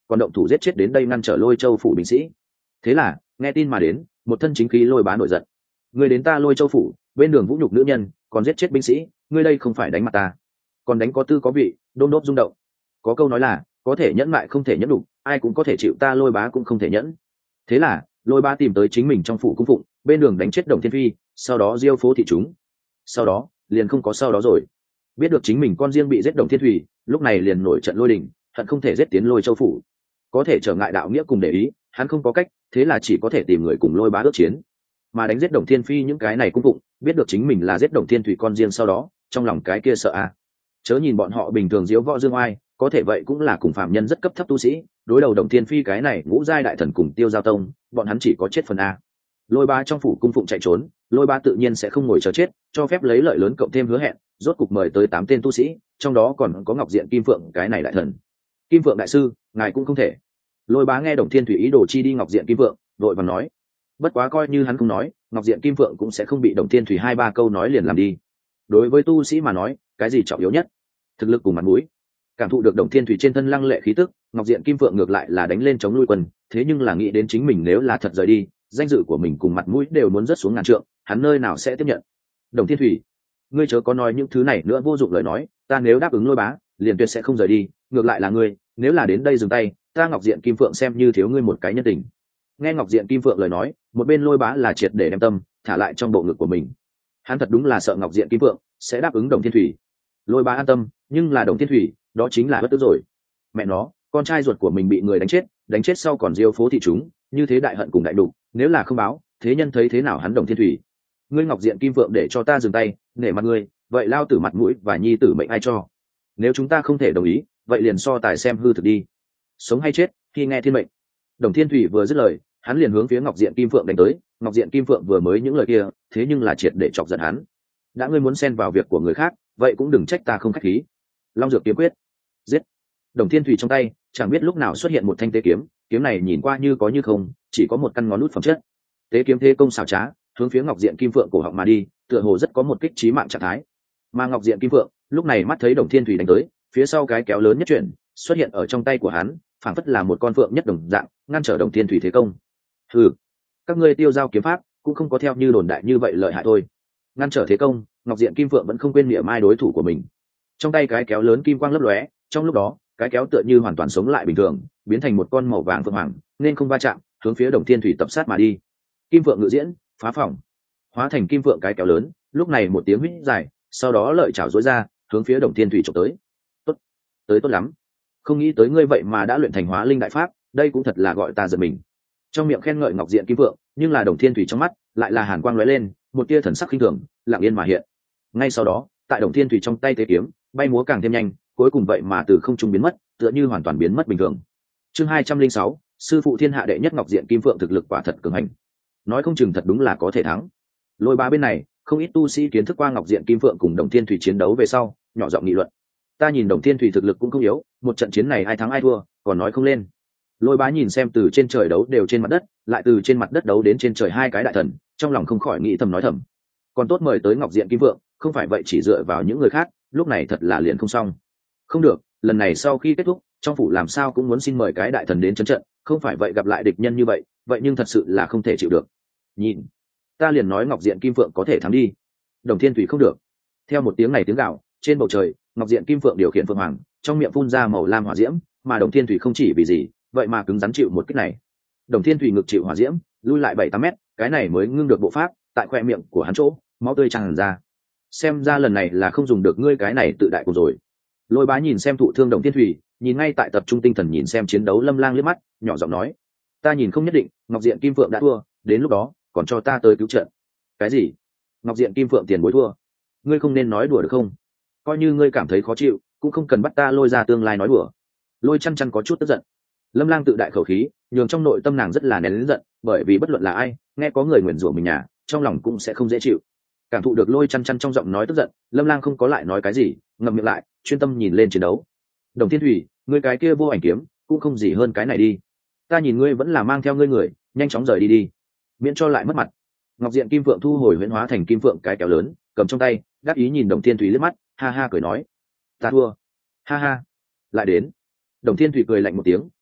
còn động thủ giết chết đến đây ngăn trở Lôi Châu phủ binh sĩ. Thế là nghe tin mà đến, một thân chính khí Lôi Bá nổi giận. Ngươi đến ta Lôi Châu phủ, bên đường vũ nhục nữ nhân, còn giết chết binh sĩ, ngươi đây không phải đánh mặt ta, còn đánh có tư có vị, đôn đốt rung động. Có câu nói là, có thể nhẫn mại không thể nhẫn đủ, ai cũng có thể chịu, ta Lôi Bá cũng không thể nhẫn. Thế là Lôi Bá tìm tới chính mình trong phủ cung phụng, bên đường đánh chết Đồng Thiên Phi, sau đó diêu phố thị chúng. Sau đó liền không có sau đó rồi. Biết được chính mình con riêng bị giết Đồng Thiên Thủy, lúc này liền nổi trận lôi đình, hận không thể giết tiến Lôi Châu phủ. Có thể trở ngại đạo nghĩa cùng để ý, hắn không có cách, thế là chỉ có thể tìm người cùng Lôi Bá ước chiến. Mà đánh giết Đồng Thiên Phi những cái này cung phụng, biết được chính mình là giết Đồng Thiên Thủy con riêng sau đó, trong lòng cái kia sợ à. Chớ nhìn bọn họ bình thường diếu võ dương oai, có thể vậy cũng là cùng phạm nhân rất cấp thấp tu sĩ, đối đầu Đồng Thiên Phi cái này ngũ giai đại thần cùng Tiêu Giao Tông, bọn hắn chỉ có chết phần a. Lôi Bá trong phủ cung phụng chạy trốn, Lôi Bá tự nhiên sẽ không ngồi chờ chết, cho phép lấy lợi lớn cộng thêm hứa hẹn, rốt cục mời tới tám tên tu sĩ, trong đó còn có Ngọc Diện Kim Phượng cái này đại thần. Kim Phượng đại sư, ngài cũng không thể. Lôi Bá nghe Đồng Thiên Thủy ý đồ chi đi Ngọc Diện Kim Phượng, vội vàng nói. Bất quá coi như hắn không nói, Ngọc Diện Kim Phượng cũng sẽ không bị Đồng Thiên Thủy hai ba câu nói liền làm đi. Đối với tu sĩ mà nói, cái gì trọng yếu nhất? Thực lực cùng mặt mũi. Cảm thụ được Đồng Thiên Thủy trên thân lăng lệ khí tức, Ngọc Diện Kim Phượng ngược lại là đánh lên chống nuôi quân, thế nhưng là nghĩ đến chính mình nếu là thật rời đi, danh dự của mình cùng mặt mũi đều muốn rớt xuống ngàn trượng, hắn nơi nào sẽ tiếp nhận. Đồng Thiên Thủy, ngươi chớ có nói những thứ này nữa vô dụng lời nói, ta nếu đáp ứng Lôi Bá, liền tuyệt sẽ không rời đi, ngược lại là ngươi, nếu là đến đây dừng tay, ta Ngọc Diện Kim Phượng xem như thiếu ngươi một cái nhân tình. Nghe Ngọc Diện Kim Phượng lời nói, một bên Lôi Bá là triệt để đem tâm thả lại trong bộ ngực của mình. Hắn thật đúng là sợ Ngọc Diện Kim Phượng sẽ đáp ứng Đồng Thiên Thủy. Lôi Bá an tâm, nhưng là Đồng Thiên Thủy, đó chính là bất tức rồi. Mẹ nó, con trai ruột của mình bị người đánh chết, đánh chết sau còn diêu phố thị chúng, như thế đại hận cùng đại đục, nếu là không báo, thế nhân thấy thế nào hắn Đồng Thiên Thủy. Ngươi Ngọc Diện Kim Phượng để cho ta dừng tay, nể mặt ngươi, vậy lao tử mặt mũi và nhi tử mệnh ai cho? Nếu chúng ta không thể đồng ý, vậy liền so tài xem hư thực đi. Sống hay chết, khi nghe thiên mệnh. Đồng Thiên Thủy vừa dứt lời, hắn liền hướng phía Ngọc Diện Kim Phượng đánh tới. Ngọc Diện Kim Phượng vừa mới những lời kia, thế nhưng là triệt để chọc giận hắn. Đã ngươi muốn xen vào việc của người khác, vậy cũng đừng trách ta không khách khí. Long Dược kiếm quyết, giết. Đồng Thiên Thủy trong tay chẳng biết lúc nào xuất hiện một thanh tế kiếm, kiếm này nhìn qua như có như không, chỉ có một căn ngón nút phẩm chất. Tế kiếm thế công xảo trá, hướng phía Ngọc Diện Kim Phượng cổ họng mà đi, tựa hồ rất có một kích chí mạng trạng thái. Mà Ngọc Diện Kim Phượng lúc này mắt thấy Đồng Thiên Thủy đánh tới, phía sau cái kéo lớn nhất chuyển xuất hiện ở trong tay của hắn, phảng phất là một con phượng nhất đồng dạng, ngăn trở Đồng Thiên Thủy thế công. Hừ, các ngươi Tiêu Giao kiếm pháp cũng không có theo như đồn đại như vậy lợi hại thôi. Ngăn trở thế công, Ngọc Diện Kim Phượng vẫn không quên niệm mai đối thủ của mình. Trong tay cái kéo lớn kim quang lấp lóe, trong lúc đó cái kéo tựa như hoàn toàn sống lại bình thường, biến thành một con màu vàng phượng hoàng, nên không va chạm, hướng phía Đồng Thiên Thủy tập sát mà đi. Kim Phượng ngự diễn, phá phòng, hóa thành kim phượng cái kéo lớn, lúc này một tiếng huýt dài, sau đó lợi chảo dối ra, hướng phía Đồng Thiên Thủy chụp tới. Tốt, tới tốt lắm. Không nghĩ tới ngươi vậy mà đã luyện thành hóa linh đại pháp, đây cũng thật là gọi ta giật mình. Trong miệng khen ngợi Ngọc Diện Kim Phượng, nhưng là Đồng Thiên Thủy trong mắt lại là hàn quang lóe lên, một tia thần sắc khinh thường lặng yên mà hiện. Ngay sau đó, tại Đồng Thiên Thủy trong tay tế kiếm bay múa càng thêm nhanh, cuối cùng vậy mà từ không trung biến mất, tựa như hoàn toàn biến mất bình thường. Chương hai trăm linh sáu, sư phụ thiên hạ đệ nhất Ngọc Diện Kim Phượng thực lực quả thật cường hành. Nói không chừng thật đúng là có thể thắng. Lôi Bá bên này, không ít tu sĩ kiến thức qua Ngọc Diện Kim Phượng cùng Đồng Thiên Thủy chiến đấu về sau, nhỏ giọng nghị luận. Ta nhìn Đồng Thiên Thủy thực lực cũng không yếu, một trận chiến này ai thắng ai thua, còn nói không lên. Lôi Bá nhìn xem từ trên trời đấu đều trên mặt đất, lại từ trên mặt đất đấu đến trên trời hai cái đại thần, trong lòng không khỏi nghĩ thầm nói thầm. Còn tốt mời tới Ngọc Diện Kim Phượng, không phải vậy chỉ dựa vào những người khác, lúc này thật là liền không xong. Không được, lần này sau khi kết thúc, trong phủ làm sao cũng muốn xin mời cái đại thần đến trấn trận, không phải vậy gặp lại địch nhân như vậy, vậy nhưng thật sự là không thể chịu được. Nhìn, ta liền nói Ngọc Diện Kim Phượng có thể thắng đi. Đồng Thiên Thủy không được. Theo một tiếng này tiếng gào, trên bầu trời, Ngọc Diện Kim Phượng điều khiển phượng hoàng, trong miệng phun ra màu lam hỏa diễm, mà Đồng Thiên Thủy không chỉ vì gì, vậy mà cứng rắn chịu một kích này. Đồng Thiên Thủy ngực chịu hỏa diễm, lui lại bảy tám mét, cái này mới ngưng được bộ pháp, tại khoe miệng của hắn chỗ, máu tươi tràn ra. Xem ra lần này là không dùng được ngươi cái này tự đại của rồi. Lôi Bá nhìn xem thụ thương Đồng Thiên Thủy, nhìn ngay tại tập trung tinh thần nhìn xem chiến đấu Lâm Lang liếc mắt, nhỏ giọng nói: ta nhìn không nhất định, Ngọc Diện Kim Phượng đã thua, đến lúc đó còn cho ta tới cứu trận. Cái gì? Ngọc Diện Kim Phượng tiền bối thua? Ngươi không nên nói đùa được không? Coi như ngươi cảm thấy khó chịu, cũng không cần bắt ta Lôi ra tương lai nói đùa. Lôi Chăn Chăn có chút tức giận. Lâm Lang tự đại khẩu khí, nhường trong nội tâm nàng rất là nén lớn giận, bởi vì bất luận là ai, nghe có người nguyền rủa mình nhà, trong lòng cũng sẽ không dễ chịu. Cảm thụ được Lôi Chăn Chăn trong giọng nói tức giận, Lâm Lang không có lại nói cái gì, ngậm miệng lại, chuyên tâm nhìn lên chiến đấu. Đồng Thiên Thủy, ngươi cái kia vô ảnh kiếm, cũng không gì hơn cái này đi. Ta nhìn ngươi vẫn là mang theo ngươi người, nhanh chóng rời đi đi, miễn cho lại mất mặt. Ngọc Diện Kim Phượng thu hồi huyễn hóa thành kim phượng cái kéo lớn, cầm trong tay, đáp ý nhìn Đồng Thiên Thủy liếc mắt, ha ha cười nói: ta thua. Ha ha, lại đến. Đồng Thiên Thủy cười lạnh một tiếng,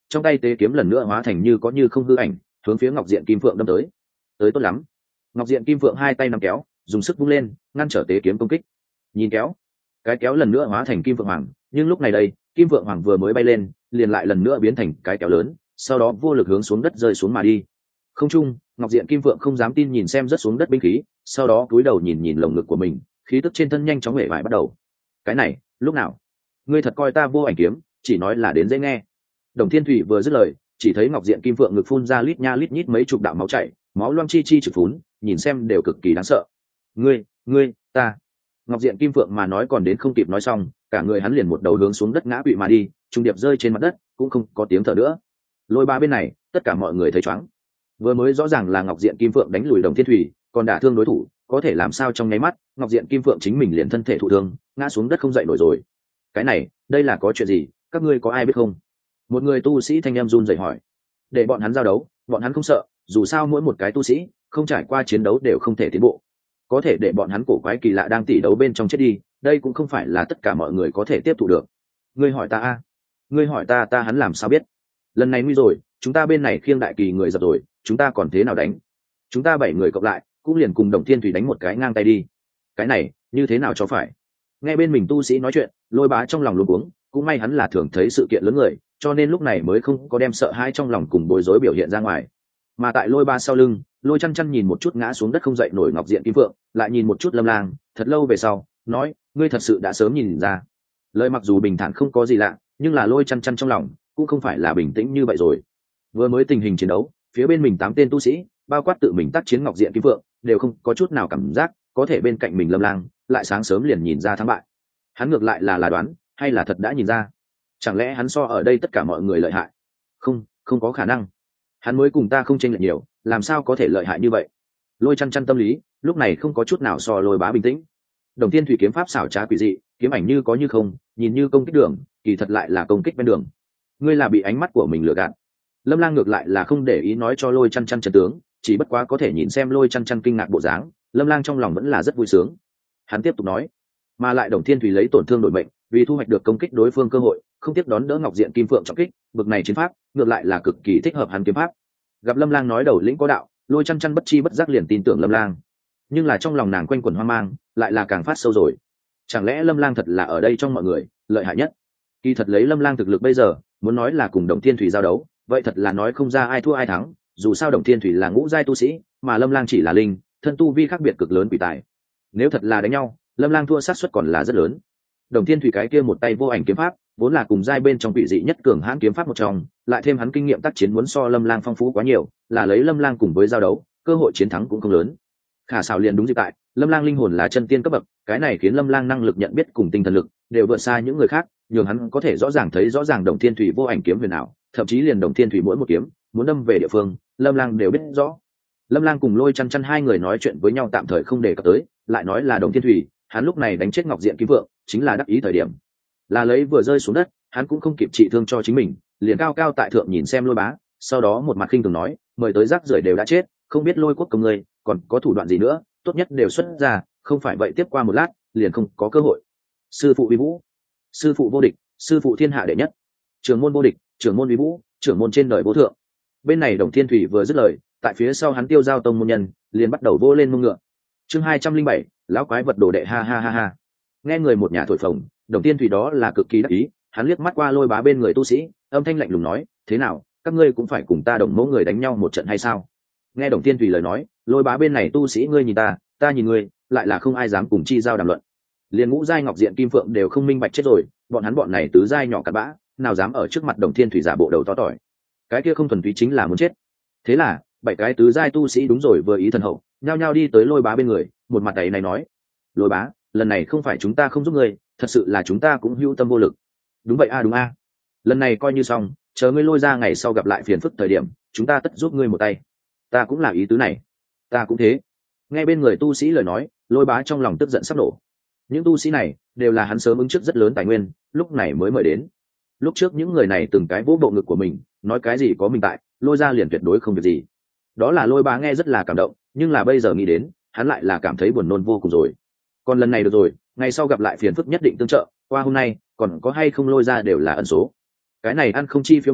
trong tay tế kiếm lần nữa hóa thành như có như không hư ảnh, hướng phía Ngọc Diện Kim Phượng đâm tới. Tới tốt lắm. Ngọc Diện Kim Phượng hai tay nắm kéo, dùng sức vung lên, ngăn trở tế kiếm công kích. Nhìn kéo, cái kéo lần nữa hóa thành Kim Phượng Hoàng, nhưng lúc này đây, Kim Phượng Hoàng vừa mới bay lên, liền lại lần nữa biến thành cái kéo lớn, sau đó vô lực hướng xuống đất rơi xuống mà đi. Không trung, Ngọc Diện Kim Phượng không dám tin nhìn xem rớt xuống đất binh khí, sau đó cúi đầu nhìn nhìn lồng ngực của mình, khí tức trên thân nhanh chóng hể vải bắt đầu. Cái này, lúc nào? Ngươi thật coi ta vô ảnh kiếm, chỉ nói là đến dễ nghe. Đồng Thiên Thủy vừa dứt lời, chỉ thấy Ngọc Diện Kim Phượng ngực phun ra lít nha lít nhít mấy chục đạo máu chảy, máu loang chi chi trực phún, nhìn xem đều cực kỳ đáng sợ. Ngươi, ngươi, ta. Ngọc Diện Kim Phượng mà nói còn đến không kịp nói xong, cả người hắn liền một đầu hướng xuống đất ngã quỵ mà đi, trung điệp rơi trên mặt đất, cũng không có tiếng thở nữa. Lôi Ba bên này, tất cả mọi người thấy choáng. Vừa mới rõ ràng là Ngọc Diện Kim Phượng đánh lùi Đồng Thiên Thủy, còn đả thương đối thủ, có thể làm sao trong nháy mắt, Ngọc Diện Kim Phượng chính mình liền thân thể thụ thương, ngã xuống đất không dậy nổi rồi. Cái này, đây là có chuyện gì, các ngươi có ai biết không? Một người tu sĩ thanh em run rẩy hỏi. Để bọn hắn giao đấu, bọn hắn không sợ, dù sao mỗi một cái tu sĩ không trải qua chiến đấu đều không thể tiến bộ. Có thể để bọn hắn cổ quái kỳ lạ đang tỉ đấu bên trong chết đi, đây cũng không phải là tất cả mọi người có thể tiếp thụ được. Ngươi hỏi ta a? Ngươi hỏi ta ta hắn làm sao biết? Lần này nguy rồi, chúng ta bên này khiêng đại kỳ người dập rồi, chúng ta còn thế nào đánh? Chúng ta bảy người cộng lại, cũng liền cùng Đồng Thiên Thủy đánh một cái ngang tay đi. Cái này, như thế nào cho phải? Nghe bên mình tu sĩ nói chuyện, Lôi Bá trong lòng luống cuống, cũng may hắn là thường thấy sự kiện lớn người, cho nên lúc này mới không có đem sợ hãi trong lòng cùng bối rối biểu hiện ra ngoài. Mà tại Lôi Ba sau lưng, Lôi Chăn Chăn nhìn một chút ngã xuống đất không dậy nổi Ngọc Diện Kim Phượng, lại nhìn một chút Lâm Lang, thật lâu về sau, nói, ngươi thật sự đã sớm nhìn ra. Lời mặc dù bình thản không có gì lạ, nhưng là Lôi Chăn Chăn trong lòng cũng không phải là bình tĩnh như vậy rồi. Vừa mới tình hình chiến đấu, phía bên mình tám tên tu sĩ, bao quát tự mình tác chiến Ngọc Diện Kim Phượng, đều không có chút nào cảm giác, có thể bên cạnh mình Lâm Lang, lại sáng sớm liền nhìn ra thắng bại. Hắn ngược lại là là đoán, hay là thật đã nhìn ra? Chẳng lẽ hắn so ở đây tất cả mọi người lợi hại? Không, không có khả năng. Hắn mới cùng ta không chênh lệch nhiều, làm sao có thể lợi hại như vậy? Lôi Chăn Chăn tâm lý, lúc này không có chút nào so Lôi Bá bình tĩnh. Đồng Thiên Thủy kiếm pháp xảo trá quỷ dị, kiếm ảnh như có như không, nhìn như công kích đường, kỳ thật lại là công kích bên đường. Ngươi là bị ánh mắt của mình lừa gạt. Lâm Lang ngược lại là không để ý nói cho Lôi Chăn Chăn trận tướng, chỉ bất quá có thể nhìn xem Lôi Chăn Chăn kinh ngạc bộ dáng, Lâm Lang trong lòng vẫn là rất vui sướng. Hắn tiếp tục nói, mà lại Đồng Thiên Thủy lấy tổn thương đổi mệnh, vì thu hoạch được công kích đối phương cơ hội, không tiếp đón đỡ Ngọc Diện Kim Phượng trọng kích, bực này chiến pháp, ngược lại là cực kỳ thích hợp hắn kiếm pháp. Gặp Lâm Lang nói đầu lĩnh có đạo, Lôi Chăn Chăn bất chi bất giác liền tin tưởng Lâm Lang, nhưng là trong lòng nàng quanh quẩn hoang mang, lại là càng phát sâu rồi. Chẳng lẽ Lâm Lang thật là ở đây trong mọi người lợi hại nhất? Kỳ thật lấy Lâm Lang thực lực bây giờ, muốn nói là cùng Đồng Thiên Thủy giao đấu, vậy thật là nói không ra ai thua ai thắng, dù sao Đồng Thiên Thủy là ngũ giai tu sĩ, mà Lâm Lang chỉ là linh, thân tu vi khác biệt cực lớn quỷ tài. Nếu thật là đánh nhau, Lâm Lang thua xác suất còn là rất lớn. Đồng Thiên Thủy cái kia một tay vô ảnh kiếm pháp, vốn là cùng giai bên trong quỷ dị nhất cường hãn kiếm pháp một trong, lại thêm hắn kinh nghiệm tác chiến muốn so Lâm Lang phong phú quá nhiều, là lấy Lâm Lang cùng với giao đấu, cơ hội chiến thắng cũng không lớn. Khả xảo liền đúng dịp tại, Lâm Lang linh hồn là chân tiên cấp bậc, cái này khiến Lâm Lang năng lực nhận biết cùng tinh thần lực đều vượt xa những người khác, nhường hắn có thể rõ ràng thấy rõ ràng Đồng Thiên Thủy vô ảnh kiếm huyền ảo, thậm chí liền Đồng Thiên Thủy mỗi một kiếm muốn đâm về địa phương, Lâm Lang đều biết rõ. Lâm Lang cùng Lôi Chăn Chăn hai người nói chuyện với nhau tạm thời không đề cập tới, lại nói là Đồng Thiên Thủy, hắn lúc này đánh chết Ngọc Diện Kim Phượng, chính là đắc ý thời điểm. Là lấy vừa rơi xuống đất, hắn cũng không kịp trị thương cho chính mình, liền cao cao tại thượng nhìn xem Lôi Bá, sau đó một mặt khinh thường nói, mời tới rác rưởi đều đã chết, không biết Lôi quốc công ngươi còn có thủ đoạn gì nữa, tốt nhất đều xuất ra, không phải vậy tiếp qua một lát, liền không có cơ hội. Sư phụ uy vũ, sư phụ vô địch, sư phụ thiên hạ đệ nhất, trưởng môn vô địch, trưởng môn uy vũ, trưởng môn trên đời vô thượng. Bên này Đồng Thiên Thủy vừa dứt lời, tại phía sau hắn Tiêu Giao tông môn nhân liền bắt đầu vô lên mông ngựa. Chương hai trăm linh bảy, lão quái vật đồ đệ ha ha ha ha. Nghe người một nhà thổi phồng, Đồng Thiên Thủy đó là cực kỳ đắc ý, hắn liếc mắt qua Lôi Bá bên người tu sĩ, âm thanh lạnh lùng nói, thế nào, các ngươi cũng phải cùng ta đồng mẫu người đánh nhau một trận hay sao? Nghe Đồng Thiên Thủy lời nói, Lôi Bá bên này tu sĩ ngươi nhìn ta, ta nhìn ngươi, lại là không ai dám cùng chi giao đàm luận. Liên ngũ giai Ngọc Diện Kim Phượng đều không minh bạch chết rồi, bọn hắn bọn này tứ giai nhỏ cặn bã, nào dám ở trước mặt Đồng Thiên Thủy giả bộ đầu to tỏi. Cái kia không thuần túy chính là muốn chết. Thế là, bảy cái tứ giai tu sĩ đúng rồi vừa ý thần hậu, nhao nhao đi tới Lôi Bá bên người, một mặt đầy này nói, Lôi Bá, lần này không phải chúng ta không giúp ngươi, thật sự là chúng ta cũng hữu tâm vô lực. Đúng vậy a đúng a, lần này coi như xong, chờ ngươi Lôi ra ngày sau gặp lại phiền phức thời điểm, chúng ta tất giúp ngươi một tay. Ta cũng là ý tứ này. Ta cũng thế. Nghe bên người tu sĩ lời nói, Lôi Bá trong lòng tức giận sắp nổ. Những tu sĩ này đều là hắn sớm ứng trước rất lớn tài nguyên, lúc này mới mời đến. Lúc trước những người này từng cái vỗ bộ ngực của mình, nói cái gì có mình tại, Lôi ra liền tuyệt đối không việc gì. Đó là Lôi Bá nghe rất là cảm động, nhưng là bây giờ nghĩ đến, hắn lại là cảm thấy buồn nôn vô cùng rồi. Còn lần này được rồi, ngày sau gặp lại phiền phức nhất định tương trợ, qua hôm nay còn có hay không Lôi ra đều là ân số. Cái này ăn không chi phiếu mở,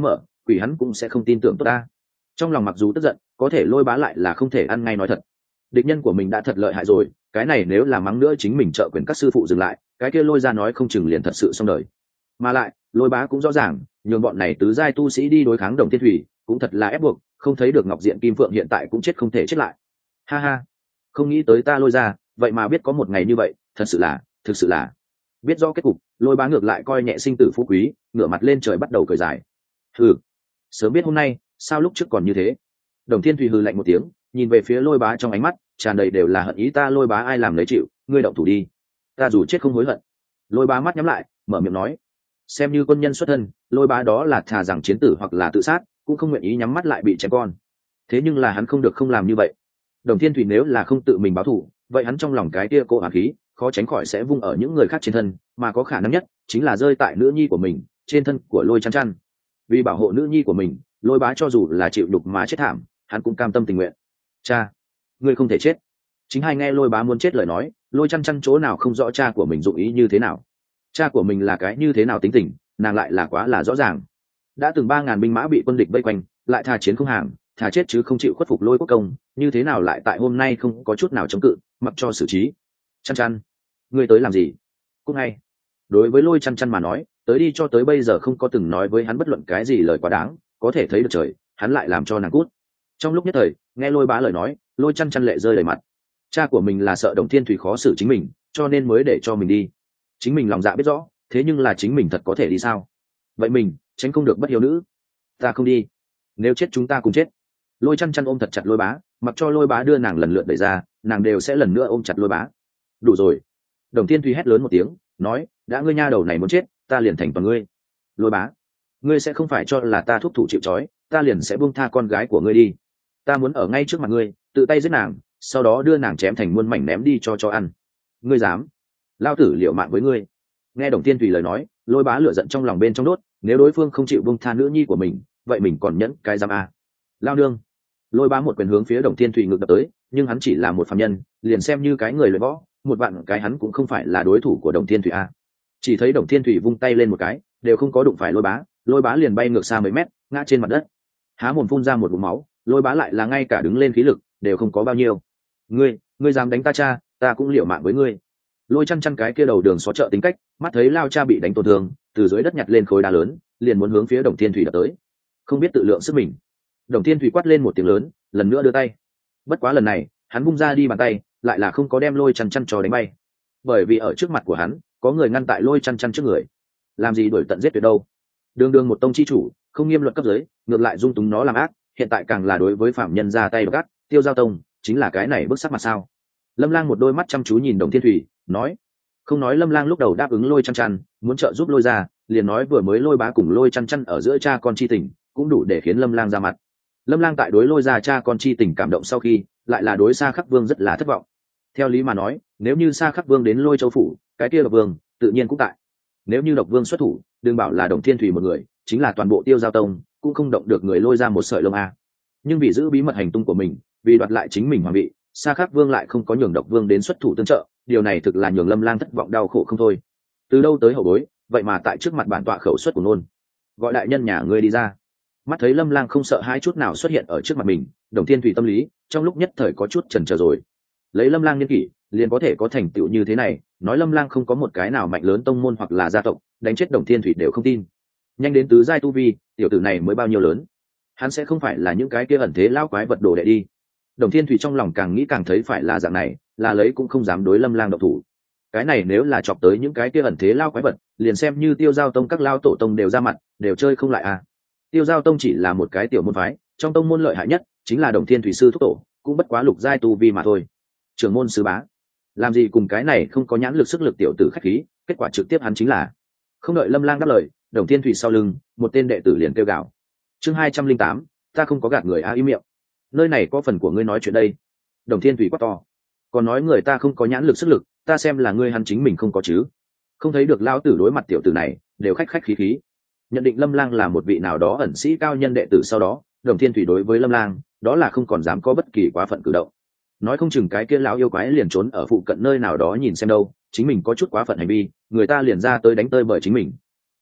quỷ hắn cũng sẽ không tin tưởng tốt ta. Trong lòng mặc dù tức giận, có thể Lôi Bá lại là không thể ăn ngay nói thật. Địch nhân của mình đã thật lợi hại rồi, cái này nếu là mắng nữa chính mình trợ quyền các sư phụ dừng lại, cái kia Lôi ra nói không chừng liền thật sự xong đời. Mà lại Lôi Bá cũng rõ ràng, nhường bọn này tứ giai tu sĩ đi đối kháng Đồng Thiên Thủy cũng thật là ép buộc, không thấy được Ngọc Diện Kim Phượng hiện tại cũng chết không thể chết lại. Ha ha, không nghĩ tới ta Lôi ra vậy mà biết có một ngày như vậy, thật sự là thực sự là biết rõ kết cục. Lôi Bá ngược lại coi nhẹ sinh tử phú quý, ngửa mặt lên trời bắt đầu cười dài. Hừ, sớm biết hôm nay sao lúc trước còn như thế. Đồng Thiên Thủy hừ lạnh một tiếng, nhìn về phía Lôi Bá trong ánh mắt tràn đầy đều là hận ý. Ta Lôi Bá ai làm lấy chịu, ngươi động thủ đi, ta dù chết không hối hận. Lôi Bá mắt nhắm lại, mở miệng nói. Xem như quân nhân xuất thân, Lôi Bá đó là thà rằng chiến tử hoặc là tự sát cũng không nguyện ý nhắm mắt lại bị chém con. Thế nhưng là hắn không được không làm như vậy. Đồng Thiên Thủy nếu là không tự mình báo thù, vậy hắn trong lòng cái kia cỗ hàn khí khó tránh khỏi sẽ vung ở những người khác trên thân, mà có khả năng nhất chính là rơi tại nữ nhi của mình trên thân của Lôi Chăn Chăn. Vì bảo hộ nữ nhi của mình, Lôi Bá cho dù là chịu đục mà chết thảm, hắn cũng cam tâm tình nguyện. Cha, ngươi không thể chết. Chính hai nghe Lôi Bá muốn chết lời nói, Lôi Chăn Chăn chỗ nào không rõ cha của mình dụng ý như thế nào. Cha của mình là cái như thế nào tính tình, nàng lại là quá là rõ ràng. Đã từng ba ngàn binh mã bị quân địch vây quanh, lại thà chiến không hàng, thà chết chứ không chịu khuất phục Lôi Quốc công, như thế nào lại tại hôm nay không có chút nào chống cự, mặc cho xử trí. Chăn Chăn, ngươi tới làm gì? Cũng hay. Đối với Lôi Chăn Chăn mà nói, tới đi cho tới bây giờ không có từng nói với hắn bất luận cái gì lời quá đáng, có thể thấy được trời, hắn lại làm cho nàng cút. Trong lúc nhất thời, nghe Lôi Bá lời nói, Lôi Chăn Chăn lệ rơi đầy mặt. Cha của mình là sợ Đồng Thiên Thủy khó xử chính mình, cho nên mới để cho mình đi. Chính mình lòng dạ biết rõ, thế nhưng là chính mình thật có thể đi sao? Vậy mình tránh không được bất hiếu nữ. Ta không đi, nếu chết chúng ta cùng chết. Lôi Chăn Chăn ôm thật chặt Lôi Bá, mặc cho Lôi Bá đưa nàng lần lượt đẩy ra, nàng đều sẽ lần nữa ôm chặt Lôi Bá. Đủ rồi. Đồng Thiên Thủy hét lớn một tiếng, nói, đã ngươi nha đầu này muốn chết, ta liền thành toàn ngươi. Lôi Bá, ngươi sẽ không phải cho là ta thúc thủ chịu trói, ta liền sẽ buông tha con gái của ngươi đi. Ta muốn ở ngay trước mặt ngươi, tự tay giết nàng, sau đó đưa nàng chém thành muôn mảnh ném đi cho cho ăn. Ngươi dám? Lao tử liều mạng với ngươi. Nghe Đồng Thiên Thủy lời nói, Lôi Bá lửa giận trong lòng bên trong đốt, nếu đối phương không chịu buông tha nữ nhi của mình, vậy mình còn nhẫn cái dám à? Lao nương. Lôi Bá một quyền hướng phía Đồng Thiên Thủy ngược đập tới, nhưng hắn chỉ là một phàm nhân, liền xem như cái người luyện võ, một vạn cái hắn cũng không phải là đối thủ của Đồng Thiên Thủy a. Chỉ thấy Đồng Thiên Thủy vung tay lên một cái, đều không có đụng phải Lôi Bá, Lôi Bá liền bay ngược xa mấy mét, ngã trên mặt đất. Há mồm phun ra một ngụm máu, Lôi Bá lại là ngay cả đứng lên khí lực đều không có bao nhiêu. Ngươi, ngươi dám đánh ta cha, ta cũng liều mạng với ngươi. Lôi Chăn Chăn cái kia đầu đường xó chợ tính cách, mắt thấy Lao cha bị đánh tổn thương, từ dưới đất nhặt lên khối đá lớn, liền muốn hướng phía Đồng Thiên Thủy đập tới. Không biết tự lượng sức mình. Đồng Thiên Thủy quát lên một tiếng lớn, lần nữa đưa tay. Bất quá lần này, hắn vung ra đi bàn tay, lại là không có đem Lôi Chăn Chăn cho đánh bay. Bởi vì ở trước mặt của hắn, có người ngăn tại Lôi Chăn Chăn trước người. Làm gì đuổi tận giết tuyệt đâu? Đường đường một tông chi chủ, không nghiêm luật cấp dưới, ngược lại dung túng nó làm ác, hiện tại càng là đối với phạm nhân ra tay gắt, Tiêu Giao Tông, chính là cái này bức sắc mặt sao? Lâm Lang một đôi mắt chăm chú nhìn Đồng Thiên Thủy, nói, không nói Lâm Lang lúc đầu đáp ứng Lôi Chăn Chăn, muốn trợ giúp Lôi ra, liền nói vừa mới Lôi Bá cùng Lôi Chăn Chăn ở giữa cha con chi tình, cũng đủ để khiến Lâm Lang ra mặt. Lâm Lang tại đối Lôi ra cha con chi tình cảm động sau khi, lại là đối Sa Khắc Vương rất là thất vọng. Theo lý mà nói, nếu như Sa Khắc Vương đến Lôi Châu phủ, cái kia Độc Vương tự nhiên cũng tại. Nếu như Độc Vương xuất thủ, đừng bảo là Đồng Thiên Thủy một người, chính là toàn bộ Tiêu Giao Tông cũng không động được người Lôi ra một sợi lông a. Nhưng vì giữ bí mật hành tung của mình, vì đoạt lại chính mình hoàng vị, Sa Khắc Vương lại không có nhường Độc Vương đến xuất thủ tương trợ, điều này thực là nhường Lâm Lang thất vọng đau khổ không thôi. Từ đâu tới hậu bối, vậy mà tại trước mặt bản tọa khẩu xuất của nôn, gọi đại nhân nhà ngươi đi ra. Mắt thấy Lâm Lang không sợ hai chút nào xuất hiện ở trước mặt mình, Đồng Thiên Thủy tâm lý trong lúc nhất thời có chút chần chờ rồi. Lấy Lâm Lang niên kỷ, liền có thể có thành tựu như thế này, nói Lâm Lang không có một cái nào mạnh lớn tông môn hoặc là gia tộc, đánh chết Đồng Thiên Thủy đều không tin. Nhanh đến tứ giai tu vi, tiểu tử này mới bao nhiêu lớn, hắn sẽ không phải là những cái kia ẩn thế lao quái vật đồ đệ đi. Đồng Thiên Thủy trong lòng càng nghĩ càng thấy phải là dạng này, là lấy cũng không dám đối Lâm Lang động thủ. Cái này nếu là chọc tới những cái kia ẩn thế lao quái vật, liền xem như Tiêu Giao Tông các lao tổ tông đều ra mặt, đều chơi không lại à. Tiêu Giao Tông chỉ là một cái tiểu môn phái, trong tông môn lợi hại nhất chính là Đồng Thiên Thủy sư thúc tổ, cũng bất quá lục giai tu vi mà thôi. Trưởng môn sư bá, làm gì cùng cái này không có nhãn lực sức lực tiểu tử khách khí, kết quả trực tiếp hắn chính là. Không đợi Lâm Lang đáp lời, Đồng Thiên Thủy sau lưng, một tên đệ tử liền kêu gào. Chương hai trăm linh tám, ta không có gạt người a, im miệng. Nơi này có phần của ngươi nói chuyện đây. Đồng Thiên Thủy quát to. Còn nói người ta không có nhãn lực sức lực, ta xem là ngươi hắn chính mình không có chứ. Không thấy được lao tử đối mặt tiểu tử này, đều khách khách khí khí. Nhận định Lâm Lang là một vị nào đó ẩn sĩ cao nhân đệ tử sau đó, Đồng Thiên Thủy đối với Lâm Lang, đó là không còn dám có bất kỳ quá phận cử động. Nói không chừng cái kia lão yêu quái liền trốn ở phụ cận nơi nào đó nhìn xem đâu, chính mình có chút quá phận hành vi, người ta liền ra tới đánh tơi bởi chính mình.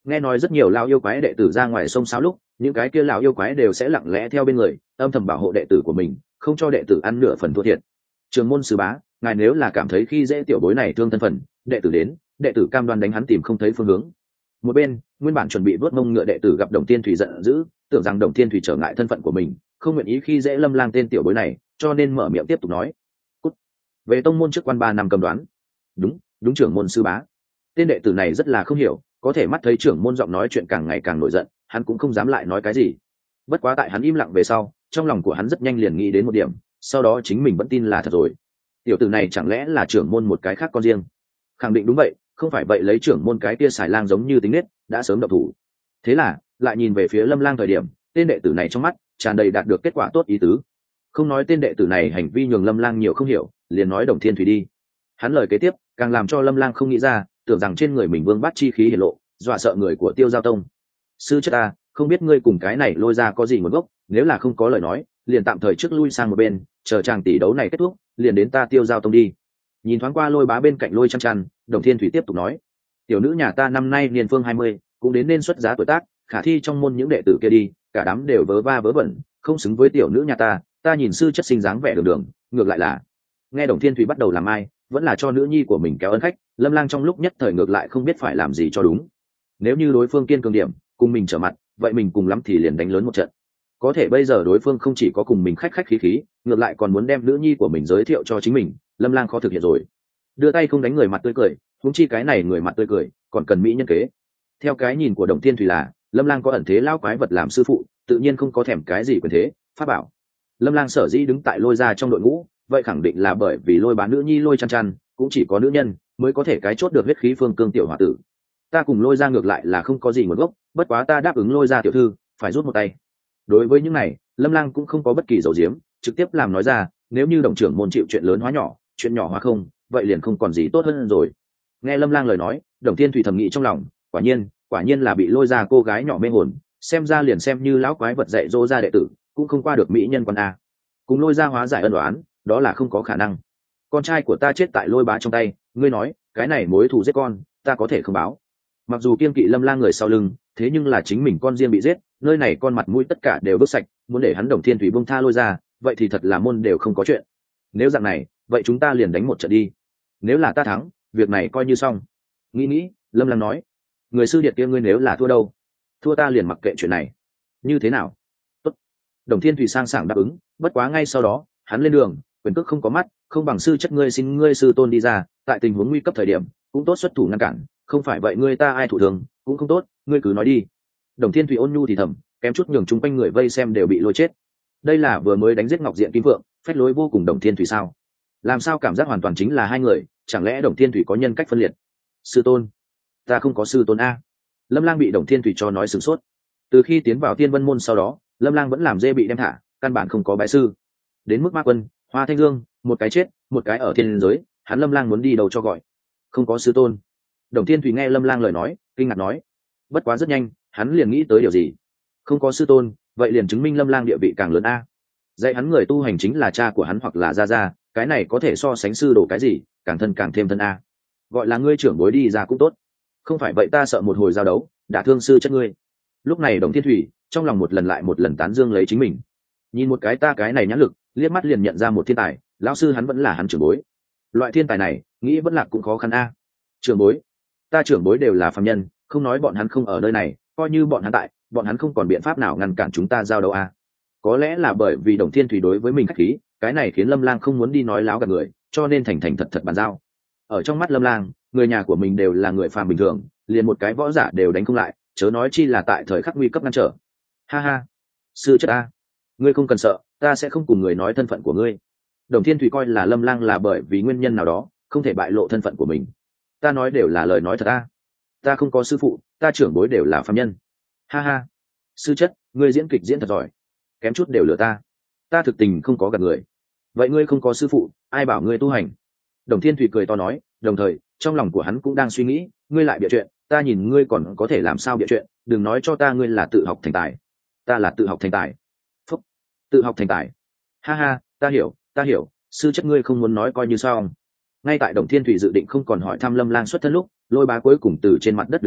Nghe nói rất nhiều lão yêu quái đệ tử ra ngoài sông sáo lúc, những cái kia lão yêu quái đều sẽ lặng lẽ theo bên người, âm thầm bảo hộ đệ tử của mình, không cho đệ tử ăn nửa phần thua thiệt. Trường môn sứ bá, ngài nếu là cảm thấy khi dễ tiểu bối này thương thân phận, đệ tử đến, đệ tử cam đoan đánh hắn tìm không thấy phương hướng. Một bên, nguyên bản chuẩn bị vớt mông ngựa đệ tử gặp Đồng Thiên Thủy giận dữ, tưởng rằng Đồng Thiên Thủy trở ngại thân phận của mình, không nguyện ý khi dễ Lâm Lang tên tiểu bối này, cho nên mở miệng tiếp tục nói: "Cút. Về tông môn trước quan ba năm cầm đoán." "Đúng, đúng trưởng môn sư bá." Tên đệ tử này rất là không hiểu, có thể mắt thấy trưởng môn giọng nói chuyện càng ngày càng nổi giận, hắn cũng không dám lại nói cái gì. Bất quá tại hắn im lặng về sau, trong lòng của hắn rất nhanh liền nghĩ đến một điểm, sau đó chính mình vẫn tin là thật rồi. Tiểu tử này chẳng lẽ là trưởng môn một cái khác con riêng? Khẳng định đúng vậy, không phải vậy lấy trưởng môn cái kia xài lang giống như tính nết, đã sớm động thủ. Thế là, lại nhìn về phía Lâm Lang thời điểm, tên đệ tử này trong mắt tràn đầy đạt được kết quả tốt ý tứ. Không nói tên đệ tử này hành vi nhường Lâm Lang nhiều không hiểu, liền nói Đồng Thiên Thủy đi. Hắn lời kế tiếp, càng làm cho Lâm Lang không nghĩ ra, tưởng rằng trên người mình vương bát chi khí hiển lộ, dọa sợ người của Tiêu Giao Tông. Sư chất ta, không biết ngươi cùng cái này lôi ra có gì nguồn gốc, nếu là không có lời nói, liền tạm thời trước lui sang một bên, chờ chàng tỷ đấu này kết thúc, liền đến ta Tiêu Giao Tông đi. Nhìn thoáng qua Lôi Bá bên cạnh Lôi Chăn Chăn, Đồng Thiên Thủy tiếp tục nói: tiểu nữ nhà ta năm nay niên phương hai mươi, cũng đến nên xuất giá tuổi tác, khả thi trong môn những đệ tử kia đi, cả đám đều vớ va vớ vẩn, không xứng với tiểu nữ nhà ta, ta nhìn sư chất sinh dáng vẻ đường đường, ngược lại là. Nghe Đồng Thiên Thủy bắt đầu làm ai, vẫn là cho nữ nhi của mình kéo ân khách, Lâm Lang trong lúc nhất thời ngược lại không biết phải làm gì cho đúng. Nếu như đối phương kiên cường điểm, cùng mình trở mặt, vậy mình cùng lắm thì liền đánh lớn một trận. Có thể bây giờ đối phương không chỉ có cùng mình khách khách khí khí, ngược lại còn muốn đem nữ nhi của mình giới thiệu cho chính mình, Lâm Lang khó thực hiện rồi. Đưa tay không đánh người mặt tươi cười, huống chi cái này người mặt tươi cười, còn cần mỹ nhân kế. Theo cái nhìn của Đồng Thiên Thủy là, Lâm Lang có ẩn thế lao quái vật làm sư phụ, tự nhiên không có thèm cái gì quyền thế, pháp bảo. Lâm Lang sở dĩ đứng tại Lôi gia trong đội ngũ, vậy khẳng định là bởi vì Lôi Bá nữ nhi Lôi Chăn Chăn, cũng chỉ có nữ nhân mới có thể cái chốt được huyết khí phương cương tiểu hòa tử. Ta cùng Lôi gia ngược lại là không có gì nguồn gốc, bất quá ta đáp ứng Lôi gia tiểu thư, phải rút một tay. Đối với những này, Lâm Lang cũng không có bất kỳ dầu diếm, trực tiếp làm nói ra, nếu như đồng trưởng môn chịu chuyện lớn hóa nhỏ, chuyện nhỏ hóa không, vậy liền không còn gì tốt hơn rồi. Nghe Lâm Lang lời nói, Đồng Thiên Thủy thầm nghĩ trong lòng, quả nhiên, quả nhiên là bị Lôi gia cô gái nhỏ mê hồn, xem ra liền xem như lão quái vật dạy dỗ ra đệ tử, cũng không qua được mỹ nhân quan a. Cùng Lôi gia hóa giải ân oán, đó là không có khả năng. Con trai của ta chết tại Lôi Bá trong tay, ngươi nói, cái này mối thù giết con, ta có thể không báo. Mặc dù kiên kỵ Lâm Lang người sau lưng, thế nhưng là chính mình con riêng bị giết, nơi này con mặt mũi tất cả đều vứt sạch, muốn để hắn Đồng Thiên Thủy buông tha Lôi gia, vậy thì thật là môn đều không có chuyện. Nếu dạng này, vậy chúng ta liền đánh một trận đi. Nếu là ta thắng, việc này coi như xong. Nghĩ nghĩ, Lâm Lang nói, người sư điệt kia ngươi nếu là thua đâu? Thua ta liền mặc kệ chuyện này. Như thế nào? Tốt. Đồng Thiên Thủy sang sảng đáp ứng, bất quá ngay sau đó, hắn lên đường, quyền cước không có mắt, không bằng sư chất ngươi xin ngươi sư tôn đi ra, tại tình huống nguy cấp thời điểm, cũng tốt xuất thủ ngăn cản, không phải vậy ngươi ta ai thủ thường, cũng không tốt, ngươi cứ nói đi. Đồng Thiên Thủy ôn nhu thì thầm, kém chút nhường chúng quanh người vây xem đều bị lôi chết. Đây là vừa mới đánh giết Ngọc Diện Kim Phượng, phách lối vô cùng Đồng Thiên Thủy sao? Làm sao cảm giác hoàn toàn chính là hai người, chẳng lẽ Đồng Thiên Thủy có nhân cách phân liệt? Sư tôn, ta không có sư tôn a. Lâm Lang bị Đồng Thiên Thủy cho nói sửng sốt. Từ khi tiến vào Tiên Vân môn sau đó, Lâm Lang vẫn làm dê bị đem thả, căn bản không có bái sư. Đến mức Ma Quân, Hoa Thanh Dương, một cái chết, một cái ở thiên giới, hắn Lâm Lang muốn đi đâu cho gọi. Không có sư tôn. Đồng Thiên Thủy nghe Lâm Lang lời nói, kinh ngạc nói. Bất quá rất nhanh, hắn liền nghĩ tới điều gì. Không có sư tôn, vậy liền chứng minh Lâm Lang địa vị càng lớn a. Dạy hắn người tu hành chính là cha của hắn hoặc là gia gia, cái này có thể so sánh sư đồ cái gì, càng thân càng thêm thân a. Gọi là ngươi trưởng bối đi ra cũng tốt. Không phải vậy ta sợ một hồi giao đấu, đả thương sư chất ngươi. Lúc này Đồng Thiên Thủy trong lòng một lần lại một lần tán dương lấy chính mình. Nhìn một cái ta cái này nhãn lực, liếc mắt liền nhận ra một thiên tài, lão sư hắn vẫn là hắn trưởng bối. Loại thiên tài này, nghĩ vẫn là cũng khó khăn a. Trưởng bối, ta trưởng bối đều là phàm nhân, không nói bọn hắn không ở nơi này, coi như bọn hắn tại, bọn hắn không còn biện pháp nào ngăn cản chúng ta giao đấu a. Có lẽ là bởi vì Đồng Thiên Thủy đối với mình khách khí, cái này khiến Lâm Lang không muốn đi nói láo gạt người, cho nên thành thành thật thật bàn giao. Ở trong mắt Lâm Lang, người nhà của mình đều là người phàm bình thường, liền một cái võ giả đều đánh không lại, chớ nói chi là tại thời khắc nguy cấp ngăn trở. Ha ha, sư chất a, ngươi không cần sợ, ta sẽ không cùng người nói thân phận của ngươi. Đồng Thiên Thủy coi là Lâm Lang là bởi vì nguyên nhân nào đó không thể bại lộ thân phận của mình. Ta nói đều là lời nói thật a. Ta không có sư phụ, ta trưởng bối đều là phàm nhân. Ha ha, sư chất, ngươi diễn kịch diễn thật giỏi, kém chút đều lừa ta. Ta thực tình không có gạt người. Vậy ngươi không có sư phụ, ai bảo ngươi tu hành? Đồng Thiên Thủy cười to nói, đồng thời trong lòng của hắn cũng đang suy nghĩ, ngươi lại bịa chuyện, ta nhìn ngươi còn có thể làm sao bịa chuyện, đừng nói cho ta ngươi là tự học thành tài. Ta là tự học thành tài. Phúc, tự học thành tài. Ha ha, ta hiểu, ta hiểu, sư chất ngươi không muốn nói coi như sao. Ngay tại Đồng Thiên Thủy dự định không còn hỏi thăm Lâm Lang xuất thân lúc, Lôi Bá cuối cùng từ trên mặt đất đứng lên,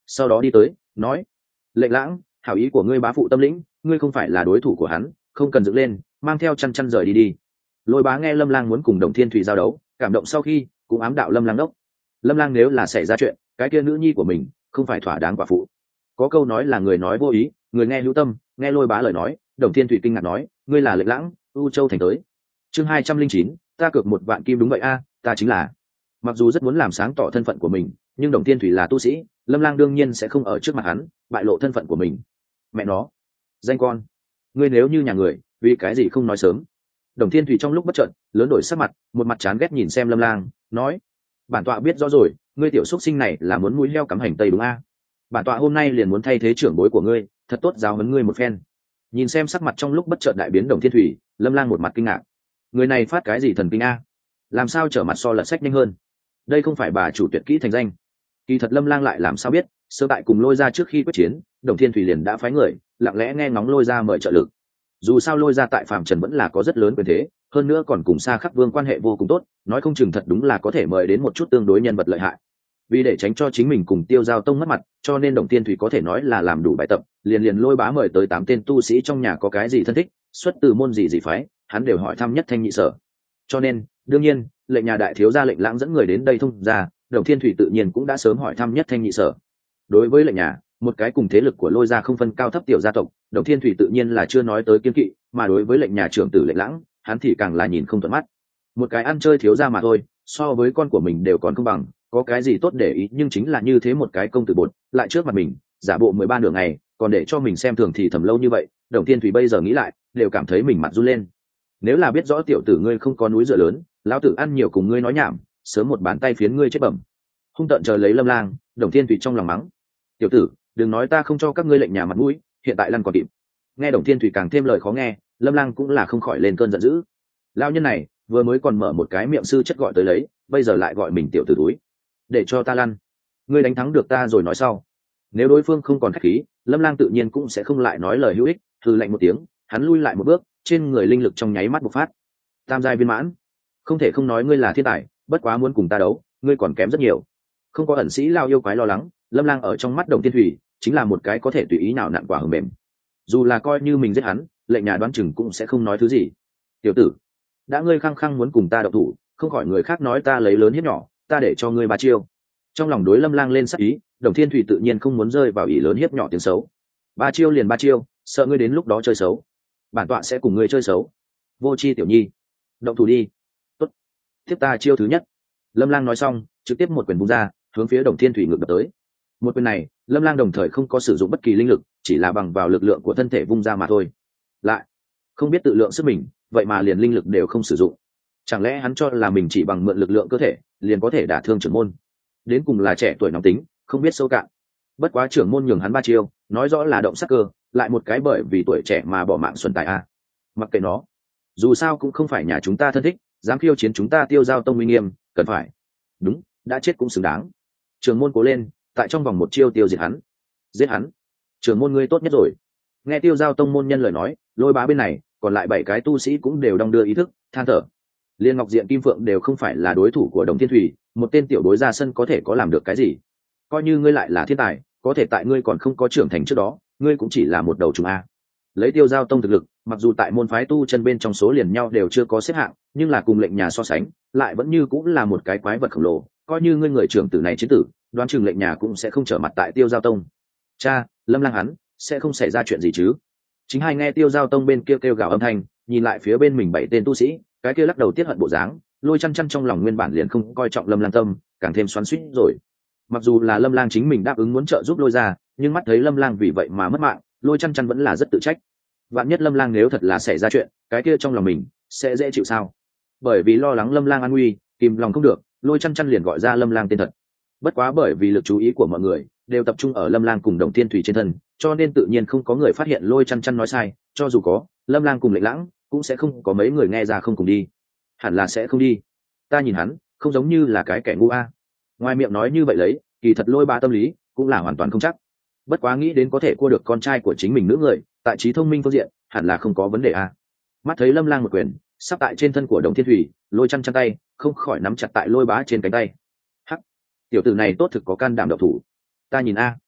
sau đó đi tới nói: Lệnh Lãng, hảo ý của ngươi bá phụ tâm lĩnh, ngươi không phải là đối thủ của hắn, không cần dựng lên, mang theo chăn chăn rời đi đi. Lôi Bá nghe Lâm Lang muốn cùng Đồng Thiên Thủy giao đấu, cảm động sau khi cũng ám đạo Lâm Lang đốc. Lâm Lang nếu là xảy ra chuyện, cái kia nữ nhi của mình không phải thỏa đáng quả phụ. Có câu nói là người nói vô ý, người nghe hữu tâm. Nghe Lôi Bá lời nói, Đồng Thiên Thủy kinh ngạc nói: ngươi là Lệnh Lãng, U Châu thành tới. Chương hai trăm linh chín, ta cược một vạn kim. Đúng vậy a, ta chính là. Mặc dù rất muốn làm sáng tỏ thân phận của mình, nhưng Đồng Thiên Thủy là tu sĩ, Lâm Lang đương nhiên sẽ không ở trước mặt hắn bại lộ thân phận của mình. Mẹ nó, danh con, ngươi nếu như nhà người, vì cái gì không nói sớm? Đồng Thiên Thủy trong lúc bất chợt lớn đổi sắc mặt, một mặt chán ghét nhìn xem Lâm Lang, nói: bản tọa biết rõ rồi, ngươi tiểu xuất sinh này là muốn mũi heo cắm hành tây đúng a? Bản tọa hôm nay liền muốn thay thế trưởng bối của ngươi, thật tốt giáo huấn ngươi một phen. Nhìn xem sắc mặt trong lúc bất chợt đại biến Đồng Thiên Thủy, Lâm Lang một mặt kinh ngạc. Người này phát cái gì thần kinh a? Làm sao trở mặt so lật sách nhanh hơn? Đây không phải bà chủ tuyệt kỹ thành danh. Kỳ thật Lâm Lang lại làm sao biết, sơ tại cùng Lôi Gia trước khi quyết chiến, Đồng Thiên Thủy liền đã phái người lặng lẽ nghe ngóng Lôi Gia mời trợ lực. Dù sao Lôi Gia tại Phàm Trần vẫn là có rất lớn quyền thế, hơn nữa còn cùng Sa Khắc Vương quan hệ vô cùng tốt, nói không chừng thật đúng là có thể mời đến một chút tương đối nhân vật lợi hại. Vì để tránh cho chính mình cùng Tiêu Giao Tông mất mặt, cho nên Đồng Thiên Thủy có thể nói là làm đủ bài tập, liền liền Lôi Bá mời tới tám tên tu sĩ trong nhà có cái gì thân thích, xuất từ môn gì gì phái, hắn đều hỏi thăm nhất thanh nhị sở. Cho nên, đương nhiên, lệnh nhà đại thiếu gia Lệnh Lãng dẫn người đến đây thông ra, Đồng Thiên Thủy tự nhiên cũng đã sớm hỏi thăm nhất thanh nhị sở. Đối với lệnh nhà, một cái cùng thế lực của Lôi Gia không phân cao thấp tiểu gia tộc, Đồng Thiên Thủy tự nhiên là chưa nói tới kiên kỵ, mà đối với lệnh nhà trưởng tử Lệnh Lãng, hắn thì càng là nhìn không thuận mắt. Một cái ăn chơi thiếu gia mà thôi, so với con của mình đều còn không bằng, có cái gì tốt để ý, nhưng chính là như thế một cái công tử bột, lại trước mặt mình, giả bộ mười ba nửa ngày, còn để cho mình xem thường thì thầm lâu như vậy, Đồng Thiên Thủy bây giờ nghĩ lại, đều cảm thấy mình mặt run lên. Nếu là biết rõ tiểu tử ngươi không có núi dựa lớn, lão tử ăn nhiều cùng ngươi nói nhảm, sớm một bàn tay phiến ngươi chết bẩm. Hung tợn chờ lấy Lâm Lang, Đồng Thiên Thủy trong lòng mắng: tiểu tử, đừng nói ta không cho các ngươi lệnh nhà mặt mũi, hiện tại lăn còn kịp. Nghe Đồng Thiên Thủy càng thêm lời khó nghe, Lâm Lang cũng là không khỏi lên cơn giận dữ. Lão nhân này vừa mới còn mở một cái miệng sư chất gọi tới lấy, bây giờ lại gọi mình tiểu tử túi. Để cho ta lăn, ngươi đánh thắng được ta rồi nói sau. Nếu đối phương không còn khách khí, Lâm Lang tự nhiên cũng sẽ không lại nói lời hữu ích, hừ lạnh một tiếng, hắn lui lại một bước, trên người linh lực trong nháy mắt bộc phát. Tam giai viên mãn, không thể không nói ngươi là thiên tài, bất quá muốn cùng ta đấu, ngươi còn kém rất nhiều. Không có ẩn sĩ lao yêu quái lo lắng, Lâm Lang ở trong mắt Đồng Thiên Thủy chính là một cái có thể tùy ý nào nặn quả hầm mềm. Dù là coi như mình giết hắn, lệnh nhà đoán chừng cũng sẽ không nói thứ gì. Tiểu tử, đã ngươi khăng khăng muốn cùng ta đậu thủ, không khỏi người khác nói ta lấy lớn hiếp nhỏ, ta để cho ngươi ba chiêu. Trong lòng đối Lâm Lang lên sắc ý, Đồng Thiên Thủy tự nhiên không muốn rơi vào ý lớn hiếp nhỏ tiếng xấu. Ba chiêu liền ba chiêu, sợ ngươi đến lúc đó chơi xấu, bản tọa sẽ cùng ngươi chơi xấu. Vô chi tiểu nhi, động thủ đi. Tốt, tiếp ta chiêu thứ nhất. Lâm Lang nói xong, trực tiếp một quyền vung ra, hướng phía Đồng Thiên Thủy ngược đập tới. Một quyền này, Lâm Lang đồng thời không có sử dụng bất kỳ linh lực, chỉ là bằng vào lực lượng của thân thể vung ra mà thôi. Lại không biết tự lượng sức mình, vậy mà liền linh lực đều không sử dụng. Chẳng lẽ hắn cho là mình chỉ bằng mượn lực lượng cơ thể liền có thể đả thương trưởng môn? Đến cùng là trẻ tuổi nóng tính, không biết sâu cạn. Bất quá trưởng môn nhường hắn ba chiêu, nói rõ là động sắc cơ, lại một cái bởi vì tuổi trẻ mà bỏ mạng xuân tài a. Mặc kệ nó, dù sao cũng không phải nhà chúng ta thân thích, dám khiêu chiến chúng ta Tiêu Giao Tông uy nghiêm, cần phải. Đúng, đã chết cũng xứng đáng. Trưởng môn cố lên, tại trong vòng một chiêu tiêu diệt hắn. Giết hắn. Trưởng môn ngươi tốt nhất rồi. Nghe Tiêu Giao Tông môn nhân lời nói, Lôi Bá bên này, còn lại bảy cái tu sĩ cũng đều đong đưa ý thức, than thở. Liên Ngọc Diện Kim Phượng đều không phải là đối thủ của Đồng Thiên Thủy, một tên tiểu đối ra sân có thể có làm được cái gì? Coi như ngươi lại là thiên tài, có thể tại ngươi còn không có trưởng thành trước đó, ngươi cũng chỉ là một đầu trùng a. Lấy Tiêu Giao Tông thực lực, mặc dù tại môn phái tu chân bên trong số liền nhau đều chưa có xếp hạng, nhưng là cùng lệnh nhà so sánh, lại vẫn như cũng là một cái quái vật khổng lồ. Coi như ngươi người trưởng tử này chiến tử, đoán chừng lệnh nhà cũng sẽ không trở mặt tại Tiêu Giao Tông. Cha, Lâm Lang hắn sẽ không xảy ra chuyện gì chứ? Chính hai nghe Tiêu Giao Tông bên kia kêu, kêu gào âm thanh, nhìn lại phía bên mình bảy tên tu sĩ, cái kia lắc đầu tiết hận bộ dáng, Lôi Chăn Chăn trong lòng nguyên bản liền không coi trọng Lâm Lang tâm, càng thêm xoắn xuýt rồi. Mặc dù là Lâm Lang chính mình đáp ứng muốn trợ giúp Lôi Gia, nhưng mắt thấy Lâm Lang vì vậy mà mất mạng, Lôi Chăn Chăn vẫn là rất tự trách. Vạn nhất Lâm Lang nếu thật là xảy ra chuyện, cái kia trong lòng mình sẽ dễ chịu sao? Bởi vì lo lắng Lâm Lang an nguy, kìm lòng không được, Lôi Chăn Chăn liền gọi ra Lâm Lang tên thật. Bất quá bởi vì lực chú ý của mọi người đều tập trung ở Lâm Lang cùng Đồng Thiên Thủy trên thân, cho nên tự nhiên không có người phát hiện Lôi Chăn Chăn nói sai, cho dù có, Lâm Lang cùng Lệnh Lãng cũng sẽ không có mấy người nghe ra không cùng đi. Hẳn là sẽ không đi. Ta nhìn hắn, không giống như là cái kẻ ngu a. Ngoài miệng nói như vậy lấy, kỳ thật Lôi Ba tâm lý cũng là hoàn toàn không chắc. Bất quá nghĩ đến có thể cua được con trai của chính mình nữ người, tại trí thông minh phương diện, hẳn là không có vấn đề a. Mắt thấy Lâm Lang một quyền sắp tại trên thân của Đồng Thiên Thủy, Lôi Chăn Chăn tay không khỏi nắm chặt tại Lôi Bá trên cánh tay. Hắc, tiểu tử này tốt thực có can đảm động thủ. Ta nhìn a.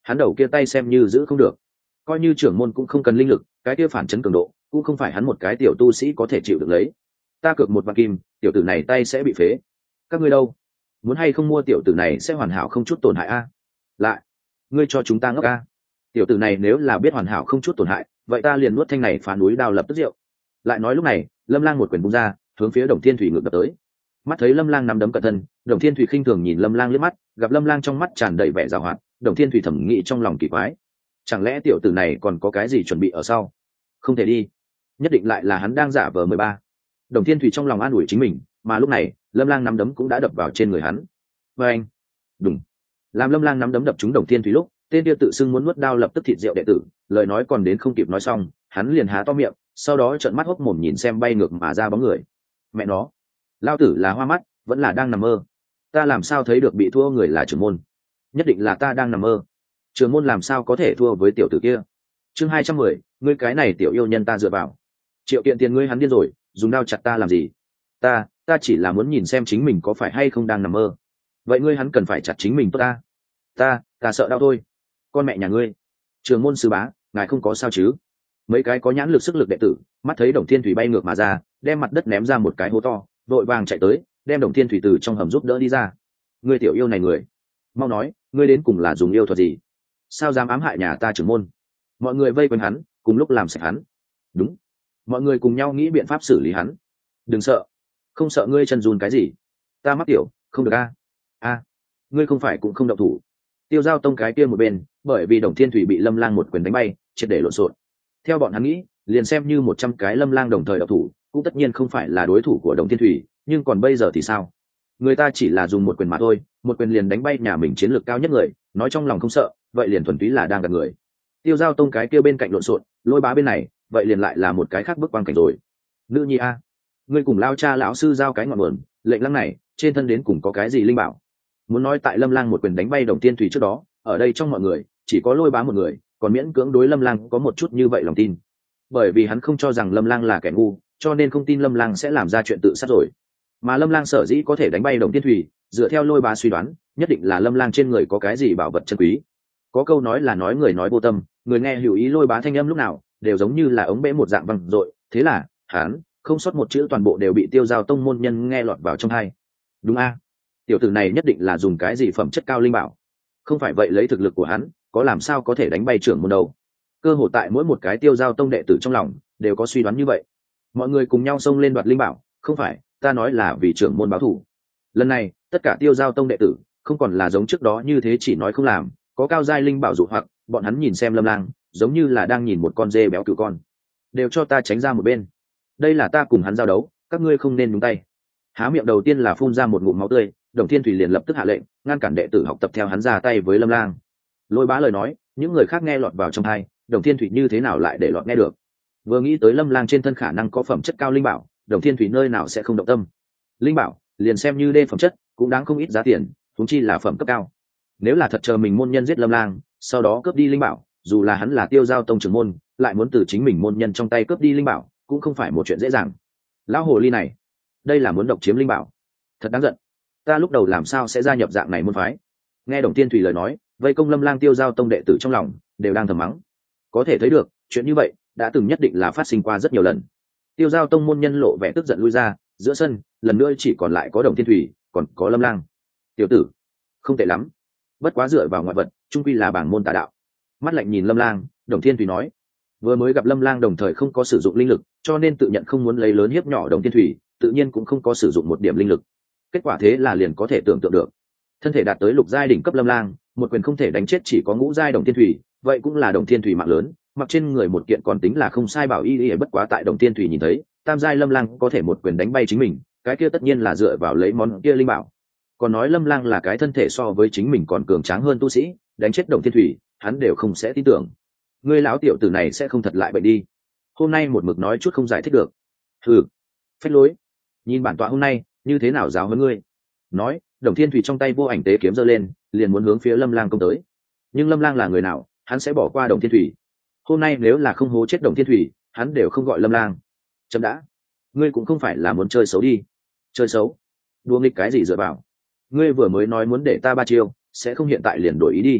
hắn đầu kia tay xem như giữ không được, coi như trưởng môn cũng không cần linh lực, cái kia phản chấn cường độ cũng không phải hắn một cái tiểu tu sĩ có thể chịu được lấy. Ta cược một vạn kim, tiểu tử này tay sẽ bị phế. Các ngươi đâu, muốn hay không mua tiểu tử này sẽ hoàn hảo không chút tổn hại a? Lại, ngươi cho chúng ta ngốc a? Tiểu tử này nếu là biết hoàn hảo không chút tổn hại, vậy ta liền nuốt thanh này phá núi đao lập tức rượu. Lại nói lúc này, Lâm Lang một quyền bung ra, hướng phía Đồng Thiên Thủy ngược đập tới. Mắt thấy Lâm Lang nắm đấm cẩn thân, Đồng Thiên Thủy khinh thường nhìn Lâm Lang liếc mắt, gặp Lâm Lang trong mắt tràn đầy vẻ giảo hoạt, Đồng Thiên Thủy thẩm nghĩ trong lòng kỳ quái, chẳng lẽ tiểu tử này còn có cái gì chuẩn bị ở sau? Không thể đi, nhất định lại là hắn đang giả vờ mười ba. Đồng Thiên Thủy trong lòng an ủi chính mình, mà lúc này, Lâm Lang nắm đấm cũng đã đập vào trên người hắn. Và anh, đùng, làm Lâm Lang nắm đấm đập trúng Đồng Thiên Thủy lúc, tên kia tự xưng muốn nuốt đao lập tức thịt rượu đệ tử, lời nói còn đến không kịp nói xong, hắn liền há to miệng, sau đó trợn mắt hốc mồm nhìn xem bay ngược mà ra bóng người. Mẹ nó, lao tử là hoa mắt, vẫn là đang nằm mơ. Ta làm sao thấy được bị thua người là trưởng môn? Nhất định là ta đang nằm mơ. Trưởng môn làm sao có thể thua với tiểu tử kia? Chương hai trăm mười, ngươi cái này tiểu yêu nhân ta dựa vào. Triệu Kiện tiền ngươi hắn điên rồi, dùng đao chặt ta làm gì? Ta, ta chỉ là muốn nhìn xem chính mình có phải hay không đang nằm mơ. Vậy ngươi hắn cần phải chặt chính mình tốt ta? Ta, ta sợ đau thôi. Con mẹ nhà ngươi. Trưởng môn sư bá, ngài không có sao chứ? Mấy cái có nhãn lực sức lực đệ tử, mắt thấy Đồng Thiên Thủy bay ngược mà ra, đem mặt đất ném ra một cái hố to, vội vàng chạy tới, đem Đồng Thiên Thủy từ trong hầm giúp đỡ đi ra. Ngươi tiểu yêu này người, mau nói, ngươi đến cùng là dùng yêu thuật gì? Sao dám ám hại nhà ta trưởng môn? Mọi người vây quanh hắn, cùng lúc làm sạch hắn. Đúng, mọi người cùng nhau nghĩ biện pháp xử lý hắn. Đừng sợ, không sợ ngươi chân run cái gì? Ta mắc tiểu, không được a. A, ngươi không phải cũng không động thủ? Tiêu Giao Tông cái kia một bên, bởi vì Đồng Thiên Thủy bị Lâm Lang một quyền đánh bay, triệt để lộn xộn. Theo bọn hắn nghĩ, liền xem như một trăm cái Lâm Lang đồng thời động thủ, cũng tất nhiên không phải là đối thủ của Đồng Thiên Thủy, nhưng còn bây giờ thì sao? Người ta chỉ là dùng một quyền mà thôi, một quyền liền đánh bay nhà mình chiến lược cao nhất người, nói trong lòng không sợ, vậy liền thuần túy là đang gạt người. Tiêu Giao Tông cái kia bên cạnh lộn xộn, Lôi Bá bên này, vậy liền lại là một cái khác bước quang cảnh rồi. Nữ nhi a, ngươi cùng lao cha lão sư giao cái ngọn nguồn, lệnh lăng này trên thân đến cùng có cái gì linh bảo? Muốn nói tại Lâm Lang một quyền đánh bay Đồng Thiên Thủy trước đó, ở đây trong mọi người chỉ có Lôi Bá một người còn miễn cưỡng đối Lâm Lang có một chút như vậy lòng tin, bởi vì hắn không cho rằng Lâm Lang là kẻ ngu, cho nên không tin Lâm Lang sẽ làm ra chuyện tự sát rồi. Mà Lâm Lang sở dĩ có thể đánh bay Đồng Thiên Thủy, dựa theo Lôi Bá suy đoán, nhất định là Lâm Lang trên người có cái gì bảo vật chân quý. Có câu nói là nói người nói vô tâm, người nghe hiểu ý Lôi Bá thanh âm lúc nào đều giống như là ống bẽ một dạng văng dội, thế là hắn không sót một chữ toàn bộ đều bị Tiêu Giao Tông môn nhân nghe lọt vào trong tai. Đúng a, tiểu tử này nhất định là dùng cái gì phẩm chất cao linh bảo, không phải vậy lấy thực lực của hắn có làm sao có thể đánh bay trưởng môn đâu. Cơ hội tại mỗi một cái Tiêu Giao Tông đệ tử trong lòng đều có suy đoán như vậy. Mọi người cùng nhau xông lên đoạt linh bảo, không phải, ta nói là vì trưởng môn báo thù. Lần này tất cả Tiêu Giao Tông đệ tử không còn là giống trước đó như thế chỉ nói không làm, có cao giai linh bảo dụ hoặc, bọn hắn nhìn xem Lâm Lang giống như là đang nhìn một con dê béo cừu con. Đều cho ta tránh ra một bên, đây là ta cùng hắn giao đấu, các ngươi không nên nhúng tay. Há miệng đầu tiên là phun ra một ngụm máu tươi, Đồng Thiên Thủy liền lập tức hạ lệnh ngăn cản đệ tử học tập theo hắn ra tay với Lâm Lang. Lôi Bá lời nói những người khác nghe lọt vào trong tai, Đồng Thiên Thủy như thế nào lại để lọt nghe được? Vừa nghĩ tới Lâm Lang trên thân khả năng có phẩm chất cao linh bảo, Đồng Thiên Thủy nơi nào sẽ không động tâm. Linh bảo liền xem như đê phẩm chất cũng đáng không ít giá tiền, huống chi là phẩm cấp cao. Nếu là thật chờ mình môn nhân giết Lâm Lang, sau đó cướp đi linh bảo, dù là hắn là Tiêu Giao Tông trưởng môn, lại muốn từ chính mình môn nhân trong tay cướp đi linh bảo, cũng không phải một chuyện dễ dàng. Lão hồ ly này, đây là muốn độc chiếm linh bảo, thật đáng giận. Ta lúc đầu làm sao sẽ gia nhập dạng này môn phái? Nghe Đồng Thiên Thủy lời nói, vây công Lâm Lang Tiêu Giao Tông đệ tử trong lòng đều đang thầm mắng. Có thể thấy được, chuyện như vậy đã từng nhất định là phát sinh qua rất nhiều lần. Tiêu Giao Tông môn nhân lộ vẻ tức giận lui ra, giữa sân lần nữa chỉ còn lại có Đồng Thiên Thủy, còn có Lâm Lang. Tiểu tử, không tệ lắm, bất quá dựa vào ngoại vật, trung quy là bảng môn tà đạo. Mắt lạnh nhìn Lâm Lang, Đồng Thiên Thủy nói, vừa mới gặp Lâm Lang đồng thời không có sử dụng linh lực, cho nên tự nhận không muốn lấy lớn hiếp nhỏ Đồng Thiên Thủy, tự nhiên cũng không có sử dụng một điểm linh lực. Kết quả thế là liền có thể tưởng tượng được, thân thể đạt tới lục giai đỉnh cấp Lâm Lang, một quyền không thể đánh chết chỉ có ngũ giai Đồng Thiên Thủy, vậy cũng là Đồng Thiên Thủy mạng lớn, mặc trên người một kiện còn tính là không sai bảo y y, bất quá tại Đồng Thiên Thủy nhìn thấy, tam giai Lâm Lang có thể một quyền đánh bay chính mình, cái kia tất nhiên là dựa vào lấy món kia linh bảo. Còn nói Lâm Lang là cái thân thể so với chính mình còn cường tráng hơn tu sĩ, đánh chết Đồng Thiên Thủy, hắn đều không sẽ tin tưởng. Ngươi lão tiểu tử này sẽ không thật lại bệnh đi. Hôm nay một mực nói chút không giải thích được. Hừ, phách lối. Nhìn bản tọa hôm nay như thế nào giáo huấn ngươi. Nói, Đồng Thiên Thủy trong tay vô ảnh tế kiếm giơ lên, liền muốn hướng phía Lâm Lang công tới. Nhưng Lâm Lang là người nào, hắn sẽ bỏ qua Đồng Thiên Thủy. Hôm nay nếu là không hố chết Đồng Thiên Thủy, hắn đều không gọi Lâm Lang. Chấm đã, ngươi cũng không phải là muốn chơi xấu đi. Chơi xấu? Đùa nghịch cái gì dựa vào? Ngươi vừa mới nói muốn để ta ba chiêu, sẽ không hiện tại liền đổi ý đi.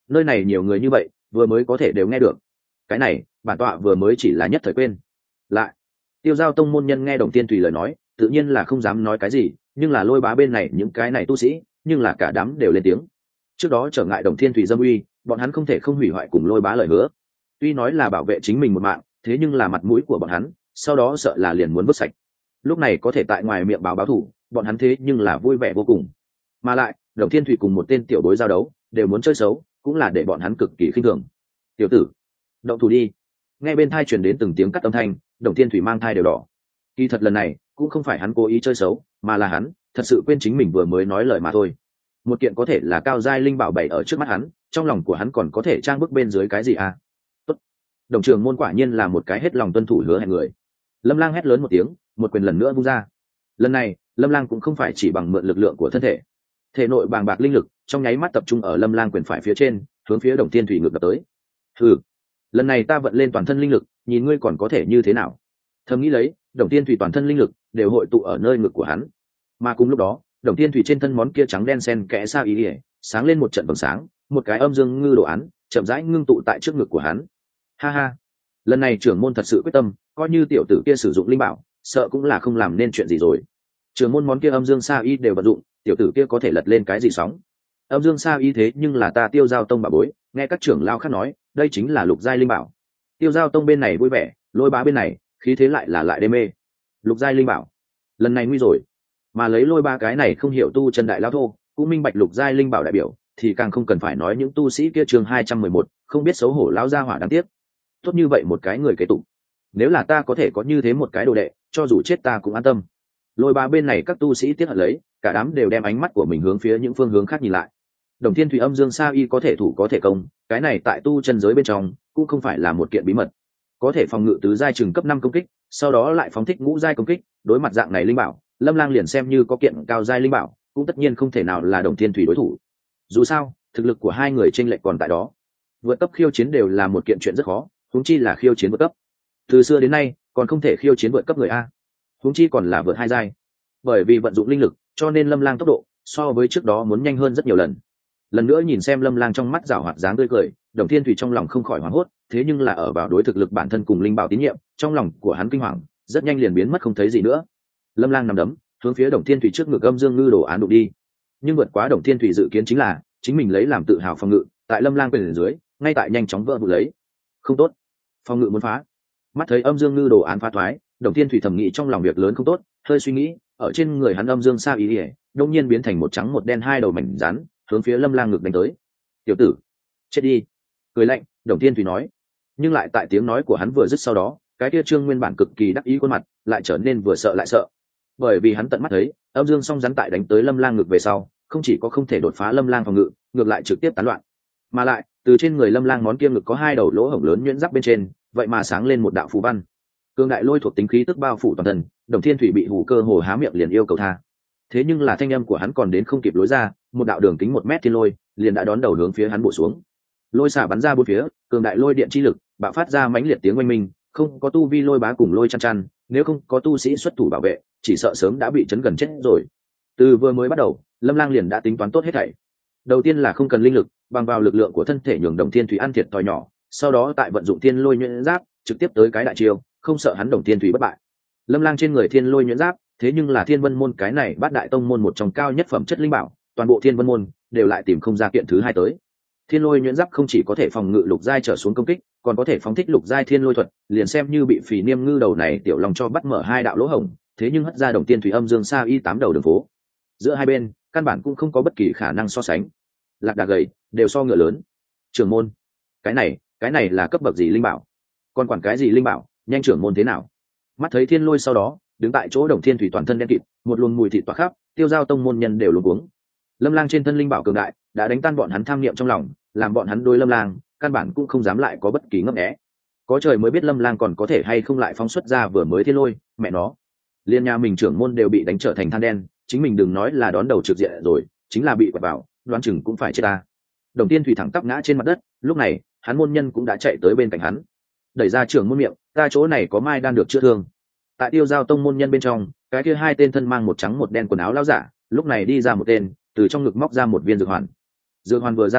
nơi này nhiều người như vậy vừa mới có thể đều nghe được. Cái này bản tọa vừa mới chỉ là nhất thời quên. Lại Tiêu Giao tông môn nhân nghe Đồng Thiên Thủy lời nói tự nhiên là không dám nói cái gì, nhưng là Lôi Bá bên này những cái này tu sĩ nhưng là cả đám đều lên tiếng. Trước đó trở ngại Đồng Thiên Thủy dâm uy, bọn hắn không thể không hủy hoại cùng Lôi Bá lời hứa. Tuy nói là bảo vệ chính mình một mạng, thế nhưng là mặt mũi của bọn hắn sau đó sợ là liền muốn vứt sạch. Lúc này có thể tại ngoài miệng báo báo thủ, bọn hắn thế nhưng là vui vẻ vô cùng. Mà lại Đồng Thiên Thủy cùng một tên tiểu bối giao đấu đều muốn chơi xấu, cũng là để bọn hắn cực kỳ khinh thường. Tiểu tử, động thủ đi. Nghe bên thai truyền đến từng tiếng cắt âm thanh, Đồng Thiên Thủy mang thai đều đỏ. Kỳ thật lần này cũng không phải hắn cố ý chơi xấu, mà là hắn thật sự quên chính mình vừa mới nói lời mà thôi. Một kiện có thể là cao giai linh bảo bày ở trước mắt hắn, trong lòng của hắn còn có thể trang bức bên dưới cái gì à? Tốt. Đồng trường môn quả nhiên là một cái hết lòng tuân thủ hứa hẹn người. Lâm Lang hét lớn một tiếng, một quyền lần nữa vung ra. Lần này Lâm Lang cũng không phải chỉ bằng mượn lực lượng của thân thể, thể nội bàng bạc linh lực trong nháy mắt tập trung ở Lâm Lang quyền phải phía trên, hướng phía Đồng Thiên Thủy ngược đập tới. Hừ, lần này ta vận lên toàn thân linh lực, nhìn ngươi còn có thể như thế nào. Thầm nghĩ lấy, Đồng Thiên Thủy toàn thân linh lực đều hội tụ ở nơi ngực của hắn, mà cùng lúc đó Đồng Thiên Thủy trên thân món kia trắng đen xen kẽ sa ý ỉa sáng lên một trận vầng sáng, một cái âm dương ngư đồ án chậm rãi ngưng tụ tại trước ngực của hắn. Ha ha, lần này trưởng môn thật sự quyết tâm, coi như tiểu tử kia sử dụng linh bảo sợ cũng là không làm nên chuyện gì rồi. Trưởng môn món kia âm dương sa y đều vận dụng, tiểu tử kia có thể lật lên cái gì sóng. Âm dương sa y thế nhưng là ta Tiêu Giao tông bà bối, nghe các trưởng lao khác nói đây chính là lục giai linh bảo. Tiêu Giao tông bên này vui vẻ, Lôi Bá bên này khí thế lại là lại đê mê. Lục giai linh bảo, lần này nguy rồi. Mà lấy Lôi Bá cái này không hiểu tu chân đại lao thô cũng minh bạch lục giai linh bảo đại biểu, thì càng không cần phải nói những tu sĩ kia chương hai trăm mười một không biết xấu hổ lão gia hỏa đáng tiếc. Tốt như vậy một cái người kế tụ, nếu là ta có thể có như thế một cái đồ đệ, cho dù chết ta cũng an tâm. Lôi Bá bên này các tu sĩ tiếc hận lấy, cả đám đều đem ánh mắt của mình hướng phía những phương hướng khác nhìn lại. Đồng Thiên Thủy âm dương sa y có thể thủ có thể công, cái này tại tu chân giới bên trong cũng không phải là một kiện bí mật. Có thể phòng ngự tứ giai chừng cấp năm công kích, sau đó lại phóng thích ngũ giai công kích, đối mặt dạng này linh bảo, Lâm Lang liền xem như có kiện cao giai linh bảo, cũng tất nhiên không thể nào là Đồng Thiên Thủy đối thủ. Dù sao, thực lực của hai người chênh lệch còn tại đó. Vượt cấp khiêu chiến đều là một kiện chuyện rất khó, huống chi là khiêu chiến vượt cấp. Từ xưa đến nay, còn không thể khiêu chiến vượt cấp người a. Huống chi còn là vượt hai giai. Bởi vì vận dụng linh lực, cho nên Lâm Lang tốc độ so với trước đó muốn nhanh hơn rất nhiều lần. Lần nữa nhìn xem Lâm Lang trong mắt giảo hoạt dáng tươi cười, Đồng Thiên Thủy trong lòng không khỏi hoảng hốt, thế nhưng là ở vào đối thực lực bản thân cùng linh bảo tín nhiệm, trong lòng của hắn kinh hoàng rất nhanh liền biến mất không thấy gì nữa. Lâm Lang nằm đấm hướng phía Đồng Thiên Thủy trước ngực âm dương ngư đồ án đụng đi, nhưng vượt quá Đồng Thiên Thủy dự kiến chính là chính mình lấy làm tự hào phòng ngự, tại Lâm Lang quyền dưới ngay tại nhanh chóng vỡ vụn lấy. Không tốt, phòng ngự muốn phá. Mắt thấy âm dương ngư đồ án phá thoái, Đồng Thiên Thủy thầm nghĩ trong lòng việc lớn không tốt, hơi suy nghĩ, ở trên người hắn âm dương sa ý ỉa đột nhiên biến thành một trắng một đen hai đầu mảnh rắn, hướng phía Lâm Lang ngực đánh tới. Tiểu tử, chết đi. Cười lạnh, Đồng Thiên Thủy nói. Nhưng lại tại tiếng nói của hắn vừa dứt sau đó, cái kia trương nguyên bản cực kỳ đắc ý khuôn mặt lại trở nên vừa sợ lại sợ, bởi vì hắn tận mắt thấy âm dương song rắn tại đánh tới Lâm Lang ngực về sau, không chỉ có không thể đột phá Lâm Lang phòng ngự, ngược lại trực tiếp tán loạn, mà lại từ trên người Lâm Lang món kia ngực có hai đầu lỗ hổng lớn nhuyễn giáp bên trên, vậy mà sáng lên một đạo phù văn. Cương đại lôi thuộc tính khí tức bao phủ toàn thân, Đồng Thiên Thủy bị hù cơ hồ há miệng liền yêu cầu tha. Thế nhưng là thanh âm của hắn còn đến không kịp lối ra, một đạo đường kính một mét thiên lôi liền đã đón đầu hướng phía hắn bổ xuống. Lôi xả bắn ra bốn phía, cường đại lôi điện chi lực bạo phát ra mãnh liệt tiếng oanh minh, không có tu vi Lôi Bá cùng Lôi Chăn Chăn, nếu không có tu sĩ xuất thủ bảo vệ, chỉ sợ sớm đã bị chấn gần chết rồi. Từ vừa mới bắt đầu, Lâm Lang liền đã tính toán tốt hết thảy. Đầu tiên là không cần linh lực, bằng vào lực lượng của thân thể nhường Đồng Thiên Thủy ăn thiệt thòi nhỏ, sau đó tại vận dụng thiên lôi nhuyễn giáp, trực tiếp tới cái đại chiêu, không sợ hắn Đồng Thiên Thủy bất bại. Lâm Lang trên người thiên lôi nhuyễn giáp, thế nhưng là Thiên Vân môn cái này bát đại tông môn một trong cao nhất phẩm chất linh bảo, toàn bộ Thiên Vân môn đều lại tìm không ra kiện thứ hai tới. Thiên lôi nhuyễn giáp không chỉ có thể phòng ngự lục giai trở xuống công kích, còn có thể phóng thích lục giai thiên lôi thuật, liền xem như bị Phỉ Niêm Ngư đầu này tiểu lòng cho bắt mở hai đạo lỗ hổng, thế nhưng hất ra Đồng Tiên Thủy âm dương sa y tám đầu đường phố. Giữa hai bên, căn bản cũng không có bất kỳ khả năng so sánh. Lạc đà gầy, đều so ngựa lớn. Trưởng môn, cái này, cái này là cấp bậc gì linh bảo? Còn quản cái gì linh bảo, nhanh trưởng môn thế nào? Mắt thấy thiên lôi sau đó, đứng tại chỗ Đồng Thiên Thủy toàn thân đen kịt, một luồng mùi thịt tỏa khắp, Tiêu Giao tông môn nhân đều luống cuống. Lâm Lang trên thân linh bảo cường đại, đã đánh tan bọn hắn tham niệm trong lòng, làm bọn hắn đối Lâm Lang căn bản cũng không dám lại có bất kỳ ngấp nghé. Có trời mới biết Lâm Lang còn có thể hay không lại phóng xuất ra vừa mới thiên lôi, mẹ nó, liên nhà mình trưởng môn đều bị đánh trở thành than đen, chính mình đừng nói là đón đầu trực diện rồi, chính là bị quẹt vào, đoán chừng cũng phải chết ta. Đồng Tiên Thủy thẳng tắp ngã trên mặt đất, lúc này hắn môn nhân cũng đã chạy tới bên cạnh hắn, đẩy ra trưởng môn miệng, ta chỗ này có mai đan được chữa thương. Tại Tiêu Giao tông môn nhân bên trong, cái kia hai tên thân mang một trắng một đen quần áo lão giả, lúc này đi ra một tên, từ trong ngực móc ra một viên dược hoàn. Dược hoàn vừa ra tay,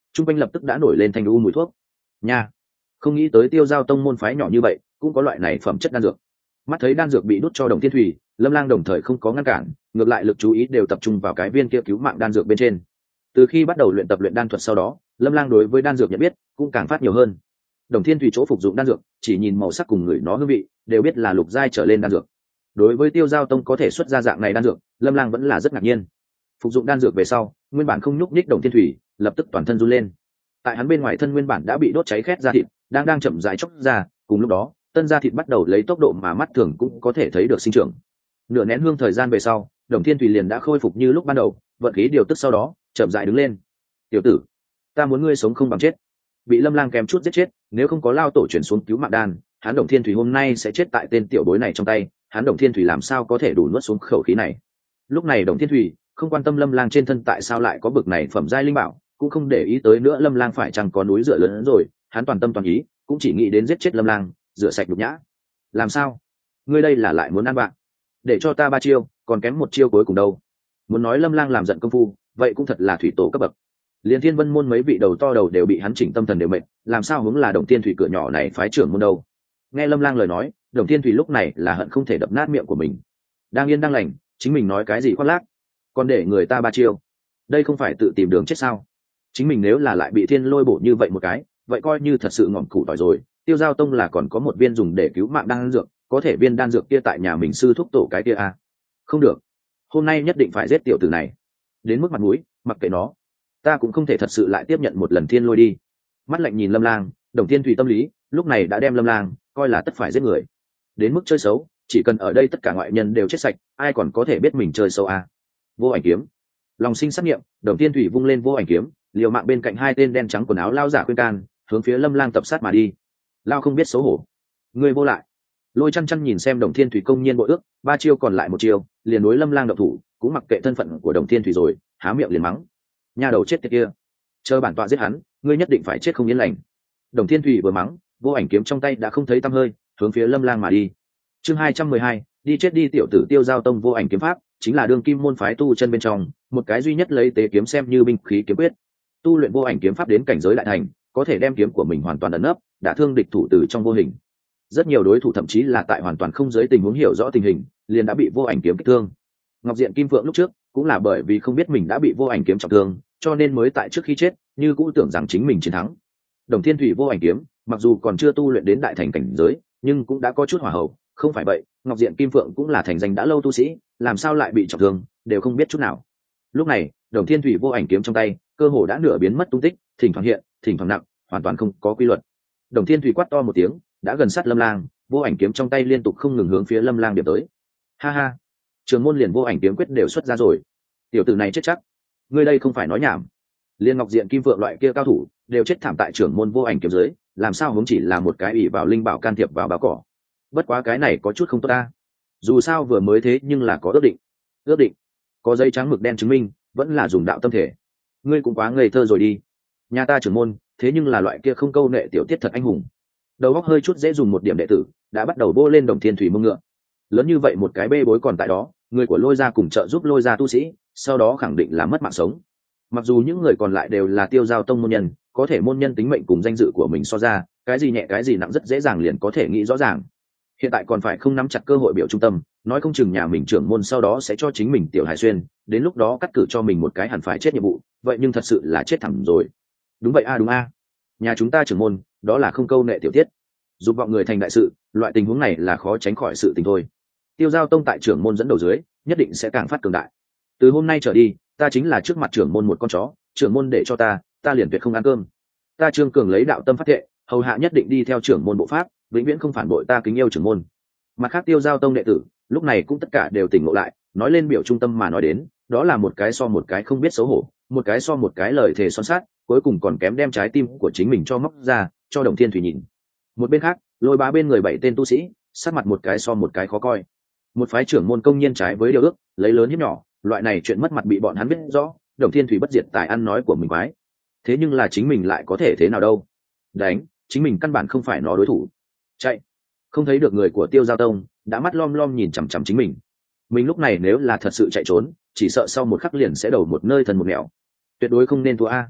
chung quanh lập tức đã nổi lên thanh u mùi thuốc. Nha, không nghĩ tới Tiêu Giao tông môn phái nhỏ như vậy cũng có loại này phẩm chất đan dược. Mắt thấy đan dược bị đút cho Đồng Thiên Thủy, Lâm Lang đồng thời không có ngăn cản, ngược lại lực chú ý đều tập trung vào cái viên kia cứu mạng đan dược bên trên. Từ khi bắt đầu luyện tập luyện đan thuật sau đó, Lâm Lang đối với đan dược nhận biết cũng càng phát nhiều hơn. Đồng Thiên Thủy chỗ phục dụng đan dược, chỉ nhìn màu sắc cùng người nó hương vị, đều biết là lục giai trở lên đan dược. Đối với Tiêu Giao tông có thể xuất ra dạng này đan dược, Lâm Lang vẫn là rất ngạc nhiên. Phục dụng đan dược về sau, nguyên bản không nhúc nhích Đồng Thiên Thủy lập tức toàn thân run lên. Tại hắn bên ngoài thân nguyên bản đã bị đốt cháy khét da thịt, đang đang chậm rãi chốc ra, cùng lúc đó, tân da thịt bắt đầu lấy tốc độ mà mắt thường cũng có thể thấy được sinh trưởng. Nửa nén hương thời gian về sau, Đồng Thiên Thủy liền đã khôi phục như lúc ban đầu, vận khí điều tức sau đó, chậm rãi đứng lên. "Tiểu tử, ta muốn ngươi sống không bằng chết." Bị Lâm Lang kém chút giết chết, nếu không có lao tổ chuyển xuống cứu mạng đan, hắn Đồng Thiên Thủy hôm nay sẽ chết tại tên tiểu bối này trong tay, hắn Đồng Thiên Thủy làm sao có thể đủ nuốt xuống khẩu khí này. Lúc này Đồng Thiên Thủy không quan tâm Lâm Lang trên thân tại sao lại có bực này phẩm giai linh bảo, cũng không để ý tới nữa Lâm Lang phải chăng có núi dựa lớn hơn rồi, hắn toàn tâm toàn ý cũng chỉ nghĩ đến giết chết Lâm Lang, rửa sạch nhục nhã. "Làm sao? Ngươi đây là lại muốn ăn bạn? Để cho ta ba chiêu, còn kém một chiêu cuối cùng đâu?" Muốn nói Lâm Lang làm giận công phu, vậy cũng thật là thủy tổ cấp bậc. Liên Thiên Vân môn mấy vị đầu to đầu đều bị hắn chỉnh tâm thần đều mệt, làm sao hướng là Đồng Thiên Thủy cửa nhỏ này phái trưởng môn đâu. Nghe Lâm Lang lời nói, Đồng Thiên Thủy lúc này là hận không thể đập nát miệng của mình. Đang yên đang lành, chính mình nói cái gì khoác lác, còn để người ta ba chiêu, đây không phải tự tìm đường chết sao? Chính mình nếu là lại bị thiên lôi bổ như vậy một cái, vậy coi như thật sự ngỏm củ tỏi rồi. Tiêu Giao tông là còn có một viên dùng để cứu mạng đan dược, có thể viên đan dược kia tại nhà mình sư thúc tổ cái kia à? Không được, hôm nay nhất định phải giết tiểu tử này. Đến mức mặt mũi, mặc kệ nó, ta cũng không thể thật sự lại tiếp nhận một lần thiên lôi đi. Mắt lạnh nhìn Lâm Lang, Đồng Thiên Thủy tâm lý lúc này đã đem Lâm Lang coi là tất phải giết người. Đến mức chơi xấu, chỉ cần ở đây tất cả ngoại nhân đều chết sạch, ai còn có thể biết mình chơi xấu à? Vô ảnh kiếm, lòng sinh sát nghiệm, Đồng Thiên Thủy vung lên vô ảnh kiếm, liều mạng bên cạnh hai tên đen trắng quần áo lao giả khuyên can, hướng phía Lâm Lang tập sát mà đi. Lao không biết xấu hổ, ngươi vô lại. Lôi chăn chăn nhìn xem Đồng Thiên Thủy công nhiên bội ước, ba chiêu còn lại một chiêu, liền đối Lâm Lang động thủ, cũng mặc kệ thân phận của Đồng Thiên Thủy rồi, há miệng liền mắng: "Nhà đầu chết tiệt kia, chờ bản tọa giết hắn, ngươi nhất định phải chết không yên lành." Đồng Thiên Thủy vừa mắng, vô ảnh kiếm trong tay đã không thấy tăm hơi, hướng phía Lâm Lang mà đi. Chương hai trăm mười hai, đi chết đi. Tiểu tử Tiêu Giao tông vô ảnh kiếm pháp chính là đương kim môn phái tu chân bên trong một cái duy nhất lấy tế kiếm xem như binh khí kiếm quyết. Tu luyện vô ảnh kiếm pháp đến cảnh giới đại thành, có thể đem kiếm của mình hoàn toàn ẩn nấp, đả thương địch thủ từ trong vô hình. Rất nhiều đối thủ thậm chí là tại hoàn toàn không giới tình huống hiểu rõ tình hình, liền đã bị vô ảnh kiếm kích thương. Ngọc Diện Kim Phượng lúc trước cũng là bởi vì không biết mình đã bị vô ảnh kiếm trọng thương, cho nên mới tại trước khi chết như cũ tưởng rằng chính mình chiến thắng. Đồng Thiên Thủy vô ảnh kiếm mặc dù còn chưa tu luyện đến đại thành cảnh giới, nhưng cũng đã có chút hỏa hậu. Không phải vậy, Ngọc Diện Kim Phượng cũng là thành danh đã lâu tu sĩ, làm sao lại bị trọng thương, đều không biết chút nào. Lúc này, Đồng Thiên Thủy vô ảnh kiếm trong tay, cơ hồ đã nửa biến mất tung tích, thỉnh thoảng hiện, thỉnh thoảng nặng, hoàn toàn không có quy luật. Đồng Thiên Thủy quát to một tiếng, đã gần sát Lâm Lang, vô ảnh kiếm trong tay liên tục không ngừng hướng phía Lâm Lang điểm tới. Ha ha, trường môn liền vô ảnh kiếm quyết đều xuất ra rồi, tiểu tử này chết chắc. Ngươi đây không phải nói nhảm, liên Ngọc Diện Kim Phượng loại kia cao thủ đều chết thảm tại trưởng môn vô ảnh kiếm dưới, làm sao hướng chỉ là một cái ủy vào linh bảo can thiệp vào báo cỏ. Bất quá cái này có chút không tốt ta, dù sao vừa mới thế nhưng là có ước định. Ước định? Có giấy trắng mực đen chứng minh, vẫn là dùng đạo tâm thể. Ngươi cũng quá ngây thơ rồi đi. Nhà ta trưởng môn thế nhưng là loại kia không câu nệ tiểu tiết thật anh hùng. Đầu óc hơi chút dễ dùng một điểm đệ tử đã bắt đầu bô lên Đồng Thiên Thủy mông ngựa. Lớn như vậy một cái bê bối còn tại đó, người của Lôi gia cùng trợ giúp Lôi gia tu sĩ, sau đó khẳng định là mất mạng sống. Mặc dù những người còn lại đều là Tiêu Giao tông môn nhân, có thể môn nhân tính mệnh cùng danh dự của mình so ra, cái gì nhẹ cái gì nặng rất dễ dàng liền có thể nghĩ rõ ràng. Hiện tại còn phải không nắm chặt cơ hội biểu trung tâm, nói không chừng nhà mình trưởng môn sau đó sẽ cho chính mình tiểu hải xuyên, đến lúc đó cắt cử cho mình một cái hẳn phải chết nhiệm vụ, vậy nhưng thật sự là chết thẳng rồi. Đúng vậy a, đúng a. Nhà chúng ta trưởng môn, đó là không câu nệ tiểu tiết. Giúp vọng người thành đại sự, loại tình huống này là khó tránh khỏi sự tình thôi. Tiêu Giao tông tại trưởng môn dẫn đầu dưới, nhất định sẽ càng phát cường đại. Từ hôm nay trở đi, ta chính là trước mặt trưởng môn một con chó, trưởng môn để cho ta, ta liền tuyệt không ăn cơm. Ta Trương Cường lấy đạo tâm phát thệ, hầu hạ nhất định đi theo trưởng môn bộ pháp, vĩnh viễn không phản bội ta kính yêu trưởng môn. Mặt khác Tiêu Giao tông đệ tử lúc này cũng tất cả đều tỉnh ngộ lại, nói lên biểu trung tâm mà nói đến, đó là một cái so một cái không biết xấu hổ, một cái so một cái lời thề son sát, cuối cùng còn kém đem trái tim của chính mình cho móc ra cho Đồng Thiên Thủy nhìn. Một bên khác, Lôi bá bên người bảy tên tu sĩ, sát mặt một cái so một cái khó coi. Một phái trưởng môn công nhiên trái với điều ước, lấy lớn hiếp nhỏ, loại này chuyện mất mặt bị bọn hắn biết rõ, Đồng Thiên Thủy bất diệt tài ăn nói của mình quái. Thế nhưng là chính mình lại có thể thế nào đâu? Đánh, chính mình căn bản không phải nó đối thủ. Chạy, không thấy được người của Tiêu Giao tông đã mắt lom lom nhìn chằm chằm chính mình. Mình lúc này nếu là thật sự chạy trốn, chỉ sợ sau một khắc liền sẽ đầu một nơi thần một nẻo. Tuyệt đối không nên thua a.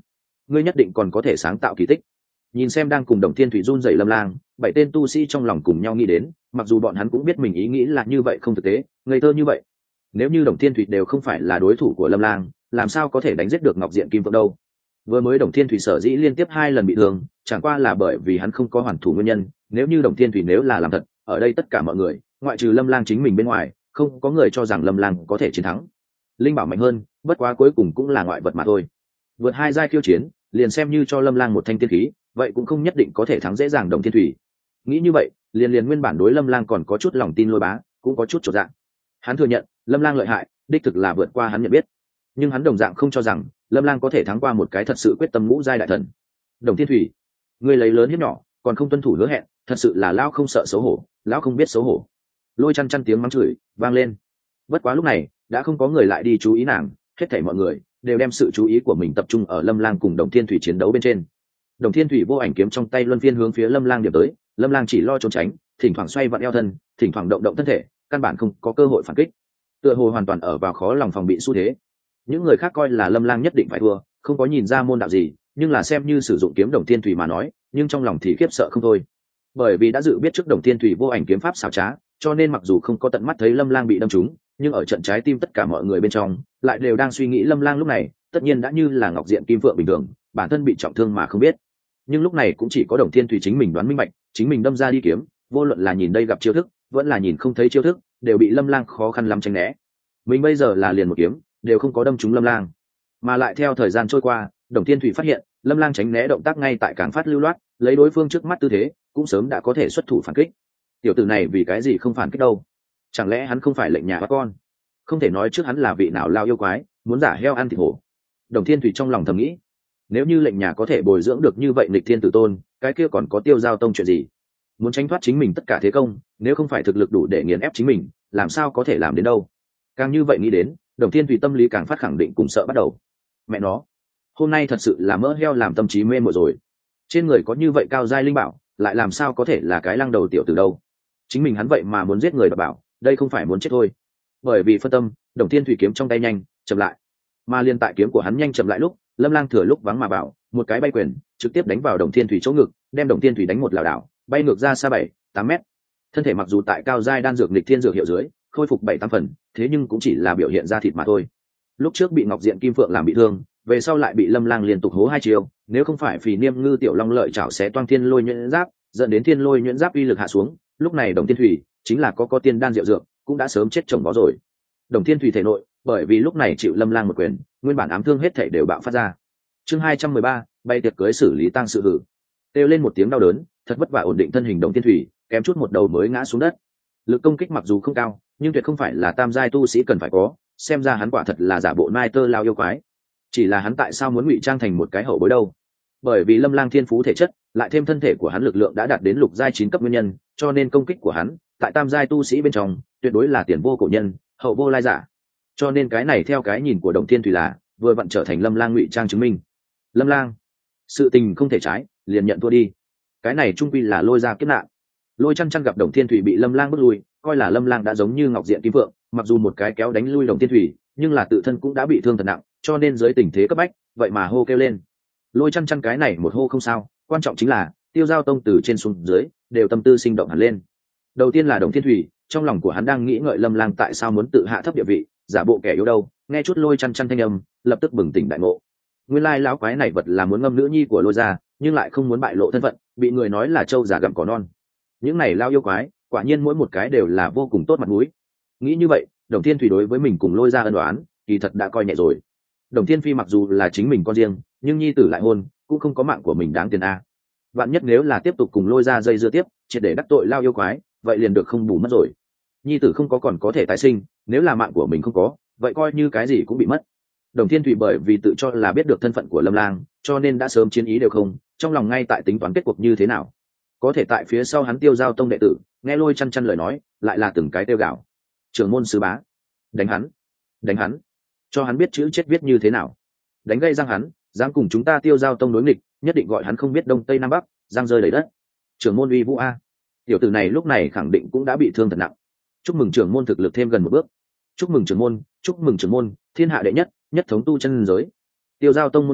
ngươi nhất định còn có thể sáng tạo kỳ tích. Nhìn xem đang cùng Đồng Thiên Thủy run rẩy Lâm Lang, bảy tên tu sĩ trong lòng cùng nhau nghĩ đến, mặc dù bọn hắn cũng biết mình ý nghĩ là như vậy không thực tế, ngây thơ như vậy. Nếu như Đồng Thiên Thủy đều không phải là đối thủ của Lâm Lang, làm sao có thể đánh giết được Ngọc Diện Kim Phượng đâu? Vừa mới Đồng Thiên Thủy sở dĩ liên tiếp hai lần bị thương, chẳng qua là bởi vì hắn không có hoàn thủ nguyên nhân, nếu như Đồng Thiên Thủy nếu là làm thật, ở đây tất cả mọi người, ngoại trừ Lâm Lang chính mình bên ngoài, không có người cho rằng Lâm Lang có thể chiến thắng. Linh bảo mạnh hơn, bất quá cuối cùng cũng là ngoại vật mà thôi. Vượt hai giai khiêu chiến, liền xem như cho Lâm Lang một thanh tiên khí, vậy cũng không nhất định có thể thắng dễ dàng Đồng Thiên Thủy. Nghĩ như vậy, liền liền nguyên bản đối Lâm Lang còn có chút lòng tin Lôi Bá, cũng có chút chột dạ. Hắn thừa nhận, Lâm Lang lợi hại, đích thực là vượt qua hắn nhận biết. Nhưng hắn đồng dạng không cho rằng Lâm Lang có thể thắng qua một cái thật sự quyết tâm ngũ giai đại thần. Đồng Thiên Thủy, ngươi lấy lớn hiếp nhỏ, còn không tuân thủ hứa hẹn, thật sự là lão không sợ xấu hổ, lão không biết xấu hổ. Lôi Chăn Chăn tiếng mắng chửi vang lên. Bất quá lúc này, đã không có người lại đi chú ý nàng, hết thảy mọi người đều đem sự chú ý của mình tập trung ở Lâm Lang cùng Đồng Thiên Thủy chiến đấu bên trên. Đồng Thiên Thủy vô ảnh kiếm trong tay luân phiên hướng phía Lâm Lang điểm tới, Lâm Lang chỉ lo trốn tránh, thỉnh thoảng xoay vặn eo thân, thỉnh thoảng động động thân thể, căn bản không có cơ hội phản kích. Tựa hồ hoàn toàn ở vào khó lòng phòng bị xu thế. Những người khác coi là Lâm Lang nhất định phải thua, không có nhìn ra môn đạo gì, nhưng là xem như sử dụng kiếm Đồng Thiên Thủy mà nói, nhưng trong lòng thì khiếp sợ không thôi. Bởi vì đã dự biết trước Đồng Thiên Thủy vô ảnh kiếm pháp xảo trá, cho nên mặc dù không có tận mắt thấy Lâm Lang bị đâm trúng, nhưng ở trận trái tim tất cả mọi người bên trong lại đều đang suy nghĩ Lâm Lang lúc này tất nhiên đã như là Ngọc Diện Kim Phượng bình thường, bản thân bị trọng thương mà không biết. Nhưng lúc này cũng chỉ có Đồng Thiên Thủy chính mình đoán minh bạch, chính mình đâm ra đi kiếm, vô luận là nhìn đây gặp chiêu thức, vẫn là nhìn không thấy chiêu thức, đều bị Lâm Lang khó khăn lắm tránh né. Mình bây giờ là liền một kiếm, đều không có đâm trúng Lâm Lang. Mà lại theo thời gian trôi qua, Đồng Thiên Thủy phát hiện, Lâm Lang tránh né động tác ngay tại càng phát lưu loát, lấy đối phương trước mắt tư thế, cũng sớm đã có thể xuất thủ phản kích. Tiểu tử này vì cái gì không phản kích đâu? Chẳng lẽ hắn không phải lệnh nhà bắt con? Không thể nói trước hắn là vị nào lao yêu quái, muốn giả heo ăn thịt hổ. Đồng Thiên Thủy trong lòng thầm nghĩ, nếu như lệnh nhà có thể bồi dưỡng được như vậy nghịch thiên tử tôn, cái kia còn có Tiêu Giao Tông chuyện gì? Muốn tránh thoát chính mình tất cả thế công, nếu không phải thực lực đủ để nghiền ép chính mình, làm sao có thể làm đến đâu? Càng như vậy nghĩ đến, Đồng Thiên Thủy tâm lý càng phát khẳng định cùng sợ bắt đầu. Mẹ nó, hôm nay thật sự là mỡ heo làm tâm trí mê mội rồi. Trên người có như vậy cao giai linh bảo, lại làm sao có thể là cái lăng đầu tiểu từ đâu? Chính mình hắn vậy mà muốn giết người và bảo, đây không phải muốn chết thôi. Bởi vì phân tâm, Đồng Thiên Thủy kiếm trong tay nhanh chậm lại, mà liên tại kiếm của hắn nhanh chậm lại lúc, Lâm Lang thừa lúc vắng mà bảo, một cái bay quyền trực tiếp đánh vào Đồng Thiên Thủy chỗ ngực, đem Đồng Thiên Thủy đánh một lảo đảo, bay ngược ra xa bảy tám mét. Thân thể mặc dù tại cao giai đan dược nghịch thiên dược hiệu dưới khôi phục bảy tám phần, thế nhưng cũng chỉ là biểu hiện ra thịt mà thôi. Lúc trước bị Ngọc Diện Kim Phượng làm bị thương, về sau lại bị Lâm Lang liên tục hố hai chiêu, nếu không phải Phì Niêm Ngư tiểu long lợi chảo xé toang thiên lôi nhuyễn giáp, dẫn đến thiên lôi nhuyễn giáp uy lực hạ xuống, lúc này Đồng Thiên Thủy chính là có có tiên đan diệu dược, cũng đã sớm chết chồng bó rồi. Đồng Thiên Thủy thể nội, bởi vì lúc này chịu Lâm Lang một quyền, nguyên bản ám thương hết thảy đều bạo phát ra. Chương hai trăm mười ba, bay tiệc cưới xử lý tang sự hử. Kêu lên một tiếng đau đớn, thật vất vả ổn định thân hình Đồng Thiên Thủy, kém chút một đầu mới ngã xuống đất. Lực công kích mặc dù không cao, nhưng tuyệt không phải là tam giai tu sĩ cần phải có, xem ra hắn quả thật là giả bộ nai tơ lao yêu quái. Chỉ là hắn tại sao muốn ngụy trang thành một cái hậu bối đâu? Bởi vì Lâm Lang thiên phú thể chất, lại thêm thân thể của hắn lực lượng đã đạt đến lục giai chín cấp nguyên nhân, cho nên công kích của hắn tại tam giai tu sĩ bên trong tuyệt đối là tiền vô cổ nhân, hậu vô lai giả. Cho nên cái này theo cái nhìn của Đồng Thiên Thủy là vừa vặn trở thành Lâm Lang ngụy trang chứng minh. Lâm Lang, sự tình không thể trái, liền nhận thua đi. Cái này trung quy là lôi ra kiếp nạn. Lôi Chăn Chăn gặp Đồng Thiên Thủy bị Lâm Lang bước lui, coi là Lâm Lang đã giống như Ngọc Diện Kim Phượng, mặc dù một cái kéo đánh lui Đồng Thiên Thủy, nhưng là tự thân cũng đã bị thương thật nặng, cho nên dưới tình thế cấp bách, vậy mà hô kêu lên. Lôi Chăn Chăn cái này một hô không sao, quan trọng chính là Tiêu Giao Tông từ trên xuống dưới đều tâm tư sinh động hẳn lên. Đầu tiên là Đồng Thiên Thủy, trong lòng của hắn đang nghĩ ngợi Lâm Lang tại sao muốn tự hạ thấp địa vị, giả bộ kẻ yếu đâu, nghe chút Lôi Chăn Chăn thanh âm, lập tức bừng tỉnh đại ngộ. Nguyên lai lão quái này vật là muốn ngâm nữ nhi của Lôi gia, nhưng lại không muốn bại lộ thân phận, bị người nói là trâu già gặm cỏ non. Những này lao yêu quái, quả nhiên mỗi một cái đều là vô cùng tốt mặt mũi. Nghĩ như vậy, Đồng Thiên Thủy đối với mình cùng Lôi gia ân oán, kỳ thật đã coi nhẹ rồi. Đồng Thiên Phi mặc dù là chính mình con riêng, nhưng nhi tử lại hôn, cũng không có mạng của mình đáng tiền a. Vạn nhất nếu là tiếp tục cùng Lôi gia dây dưa tiếp, triệt để đắc tội lao yêu quái, vậy liền được không bù mất rồi. Nhi tử không có còn có thể tái sinh, nếu là mạng của mình không có, vậy coi như cái gì cũng bị mất. Đồng Thiên Thủy bởi vì tự cho là biết được thân phận của Lâm Lang, cho nên đã sớm chiến ý đều không, trong lòng ngay tại tính toán kết cuộc như thế nào. Có thể tại phía sau hắn Tiêu Giao Tông đệ tử, nghe Lôi Chăn Chăn lời nói, lại là từng cái tiêu gạo. Trưởng môn sứ bá, đánh hắn, đánh hắn, cho hắn biết chữ chết viết như thế nào. Đánh gây răng hắn, dám cùng chúng ta Tiêu Giao Tông đối nghịch, nhất định gọi hắn không biết đông tây nam bắc, răng rơi đầy đất. Trưởng môn uy vũ a. Tiểu tử này lúc này khẳng định cũng đã bị thương thật nặng. Chúc mừng trưởng môn thực lực thêm gần một bước. Chúc mừng trưởng môn, chúc mừng trưởng môn, thiên hạ đệ nhất, nhất thống tu chân giới. Tiêu Giao Tông môn nhân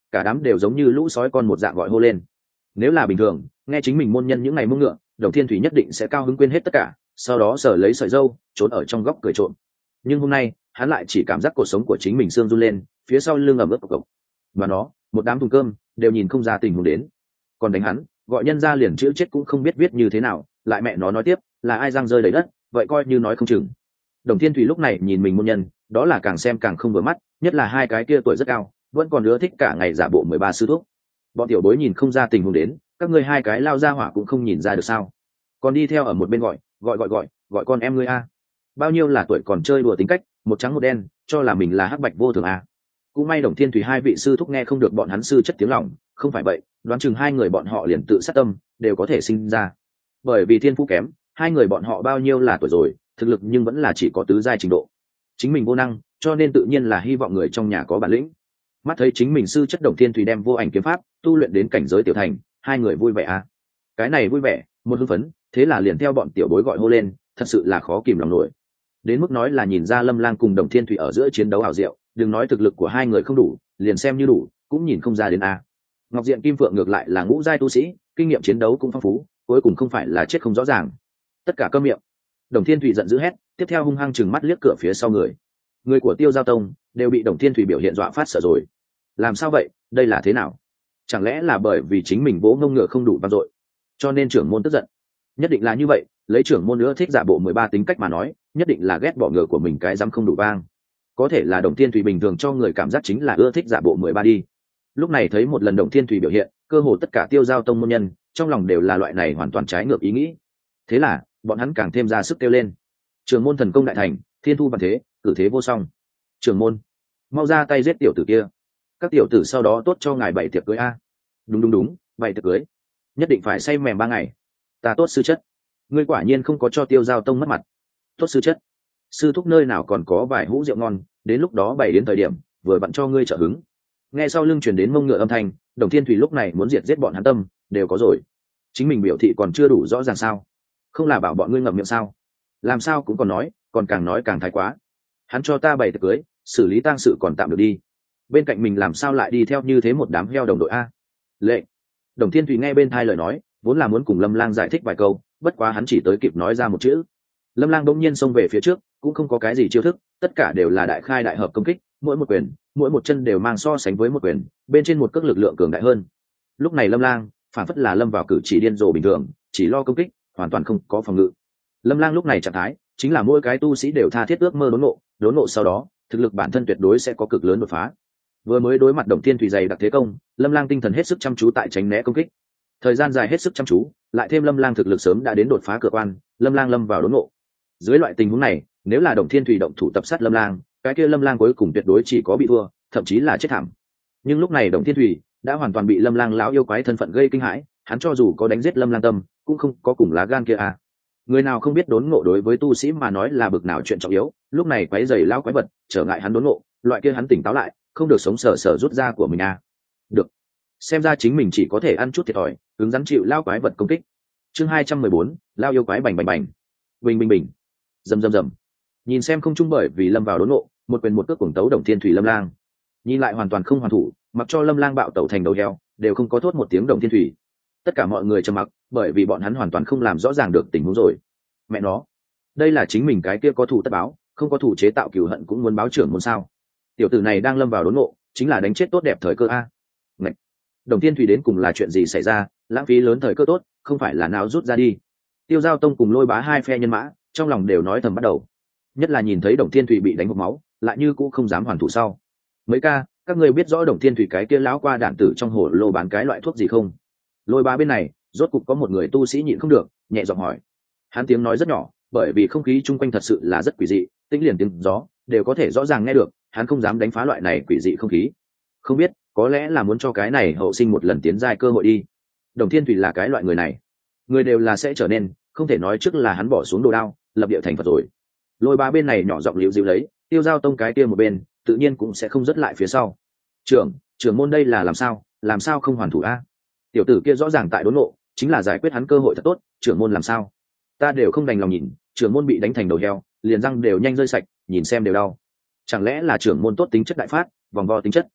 cả đám đều giống như lũ sói con một dạng gọi hô lên. Nếu là bình thường, nghe chính mình môn nhân những ngày mông ngựa, Đồng Thiên Thủy nhất định sẽ cao hứng quên hết tất cả, sau đó sở lấy sợi dâu trốn ở trong góc cười trộm. Nhưng hôm nay hắn lại chỉ cảm giác cuộc sống của chính mình xương run lên, phía sau lưng ẩm ướt cộc cộc. Và nó một đám thùng cơm đều nhìn không ra tình huống đến, còn đánh hắn gọi nhân ra liền chữ chết cũng không biết viết như thế nào, lại mẹ nó nói tiếp là ai răng rơi đầy đất, vậy coi như nói không chừng. Đồng Thiên Thủy lúc này nhìn mình môn nhân, đó là càng xem càng không vừa mắt, nhất là hai cái kia tuổi rất cao, vẫn còn đứa thích cả ngày giả bộ mười ba sư thúc. Bọn tiểu bối nhìn không ra tình huống đến, các ngươi hai cái lao ra hỏa cũng không nhìn ra được sao? Còn đi theo ở một bên gọi, gọi gọi gọi, gọi con em ngươi a. Bao nhiêu là tuổi còn chơi đùa tính cách, một trắng một đen, cho là mình là hắc bạch vô thường a. Cũng may Đồng Thiên Thủy hai vị sư thúc nghe không được bọn hắn sư chất tiếng lòng, không phải vậy, đoán chừng hai người bọn họ liền tự sát tâm, đều có thể sinh ra. Bởi vì thiên phú kém, hai người bọn họ bao nhiêu là tuổi rồi, thực lực nhưng vẫn là chỉ có tứ giai trình độ. Chính mình vô năng, cho nên tự nhiên là hy vọng người trong nhà có bản lĩnh. Mắt thấy chính mình sư chất Đồng Thiên Thủy đem vô ảnh kiếm pháp tu luyện đến cảnh giới tiểu thành, hai người vui vẻ à? Cái này vui vẻ, một hưng phấn, thế là liền theo bọn tiểu bối gọi hô lên, thật sự là khó kìm lòng nổi. Đến mức nói là nhìn ra Lâm Lang cùng Đồng Thiên Thủy ở giữa chiến đấu ảo diệu, đừng nói thực lực của hai người không đủ, liền xem như đủ, cũng nhìn không ra đến a. Ngọc Diện Kim Phượng ngược lại là ngũ giai tu sĩ, kinh nghiệm chiến đấu cũng phong phú, cuối cùng không phải là chết không rõ ràng. Tất cả câm miệng. Đồng Thiên Thủy giận dữ hét, tiếp theo hung hăng chừng mắt liếc cửa phía sau người. Người của Tiêu Giao Tông đều bị Đồng Thiên Thủy biểu hiện dọa phát sợ rồi. Làm sao vậy, đây là thế nào? Chẳng lẽ là bởi vì chính mình vỗ ngông ngựa không đủ vang dội, cho nên trưởng môn tức giận? Nhất định là như vậy, lấy trưởng môn nữa thích giả bộ mười ba tính cách mà nói, nhất định là ghét bỏ ngựa của mình cái dám không đủ vang. Có thể là Đồng Thiên Thủy bình thường cho người cảm giác chính là ưa thích giả bộ mười ba đi. Lúc này thấy một lần Đồng Thiên Thủy biểu hiện, cơ hồ tất cả Tiêu Giao Tông môn nhân trong lòng đều là loại này hoàn toàn trái ngược ý nghĩ. Thế là bọn hắn càng thêm ra sức kêu lên: trưởng môn thần công đại thành, thiên thu văn thế, cử thế vô song. Trưởng môn, mau ra tay giết tiểu tử kia, các tiểu tử sau đó tốt cho ngài bảy tiệc cưới a. Đúng đúng đúng, bảy tiệc cưới nhất định phải say mèm ba ngày. Ta tốt sư chất, ngươi quả nhiên không có cho Tiêu Giao Tông mất mặt. Tốt sư chất, sư thúc nơi nào còn có vài hũ rượu ngon, đến lúc đó bày đến thời điểm vừa bận cho ngươi trợ hứng. Nghe sau lưng truyền đến mông ngựa âm thanh, Đồng Thiên Thủy lúc này muốn diệt giết bọn hắn tâm đều có rồi. Chính mình biểu thị còn chưa đủ rõ ràng sao? Không là bảo bọn ngươi ngậm miệng sao? Làm sao cũng còn nói, còn càng nói càng thái quá. Hắn cho ta bày tiệc cưới, xử lý tang sự còn tạm được đi, bên cạnh mình làm sao lại đi theo như thế một đám heo đồng đội a? Lệ. Đồng Thiên Thủy nghe bên thai lời nói, vốn là muốn cùng Lâm Lang giải thích vài câu, bất quá hắn chỉ tới kịp nói ra một chữ. Lâm Lang đột nhiên xông về phía trước, cũng không có cái gì chiêu thức, tất cả đều là đại khai đại hợp công kích, mỗi một quyền, mỗi một chân đều mang so sánh với một quyền, bên trên một cước lực lượng cường đại hơn. Lúc này Lâm Lang phản phất là lâm vào cử chỉ điên rồ bình thường, chỉ lo công kích, hoàn toàn không có phòng ngự. Lâm Lang lúc này trạng thái chính là mỗi cái tu sĩ đều tha thiết ước mơ đốn ngộ, đốn ngộ sau đó, thực lực bản thân tuyệt đối sẽ có cực lớn đột phá. Vừa mới đối mặt Đồng Thiên Thủy dày đặc thế công, Lâm Lang tinh thần hết sức chăm chú tại tránh né công kích. Thời gian dài hết sức chăm chú, lại thêm Lâm Lang thực lực sớm đã đến đột phá cửa quan, Lâm Lang lâm vào đốn ngộ. Dưới loại tình huống này, nếu là Đồng Thiên Thủy động thủ tập sát Lâm Lang, cái kia Lâm Lang cuối cùng tuyệt đối chỉ có bị thua, thậm chí là chết thảm. Nhưng lúc này Đồng Thiên Thủy đã hoàn toàn bị Lâm Lang lão yêu quái thân phận gây kinh hãi, hắn cho dù có đánh giết Lâm Lang tâm, cũng không có cùng lá gan kia à. Người nào không biết đốn ngộ đối với tu sĩ mà nói là bực nào chuyện trọng yếu, lúc này quấy rầy lão quái vật, trở ngại hắn đốn ngộ, loại kia hắn tỉnh táo lại, không được sống sờ sờ rút ra của mình à. Được. Xem ra chính mình chỉ có thể ăn chút thiệt thòi, cứng rắn chịu lao quái vật công kích. Chương hai trăm mười bốn, lao yêu quái bành bành bành. Bình bình bình. Rầm rầm rầm. Nhìn xem không trung bởi vì lâm vào đốn ngộ, một quyền một cước cuồng tấu Đồng Thiên Thủy Lâm Lang. Nhìn lại hoàn toàn không hoàn thủ, mặc cho Lâm Lang bạo tẩu thành đầu heo, đều không có thốt một tiếng Đồng Thiên Thủy. Tất cả mọi người trầm mặc, bởi vì bọn hắn hoàn toàn không làm rõ ràng được tình huống rồi. Mẹ nó, đây là chính mình cái kia có thủ tất báo, không có thủ chế tạo cừu hận cũng muốn báo trưởng môn sao? Tiểu tử này đang lâm vào đốn ngộ, chính là đánh chết tốt đẹp thời cơ a. Ngậy. Đồng Thiên Thủy đến cùng là chuyện gì xảy ra, lãng phí lớn thời cơ tốt, không phải là nào rút ra đi. Tiêu Giao Tông cùng Lôi Bá hai phe nhân mã, trong lòng đều nói thầm bắt đầu. Nhất là nhìn thấy Đồng Thiên Thủy bị đánh hộc máu, lại như cũng không dám hoàn thủ sau. Mấy ca, các ngươi biết rõ Đồng Thiên Thủy cái kia lão qua đạn tử trong hồ lô bán cái loại thuốc gì không? Lôi Bá bên này, rốt cục có một người tu sĩ nhịn không được, nhẹ giọng hỏi. Hắn tiếng nói rất nhỏ, bởi vì không khí chung quanh thật sự là rất quỷ dị, tĩnh liền tiếng gió đều có thể rõ ràng nghe được, hắn không dám đánh phá loại này quỷ dị không khí. Không biết, có lẽ là muốn cho cái này hậu sinh một lần tiến giai cơ hội đi. Đồng Thiên Thủy là cái loại người này, người đều là sẽ trở nên, không thể nói trước là hắn bỏ xuống đồ đao, lập địa thành Phật rồi. Lôi Bá bên này nhỏ giọng liễu dịu lấy, Tiêu Giao Tông cái kia một bên, tự nhiên cũng sẽ không dứt lại phía sau. Trưởng, trưởng môn đây là làm sao, làm sao không hoàn thủ a? Tiểu tử kia rõ ràng tại đốn ngộ, chính là giải quyết hắn cơ hội thật tốt, trưởng môn làm sao? Ta đều không đành lòng nhìn, trưởng môn bị đánh thành đầu heo, liền răng đều nhanh rơi sạch, nhìn xem đều đau. Chẳng lẽ là trưởng môn tốt tính chất đại phát, vòng vo tính chất?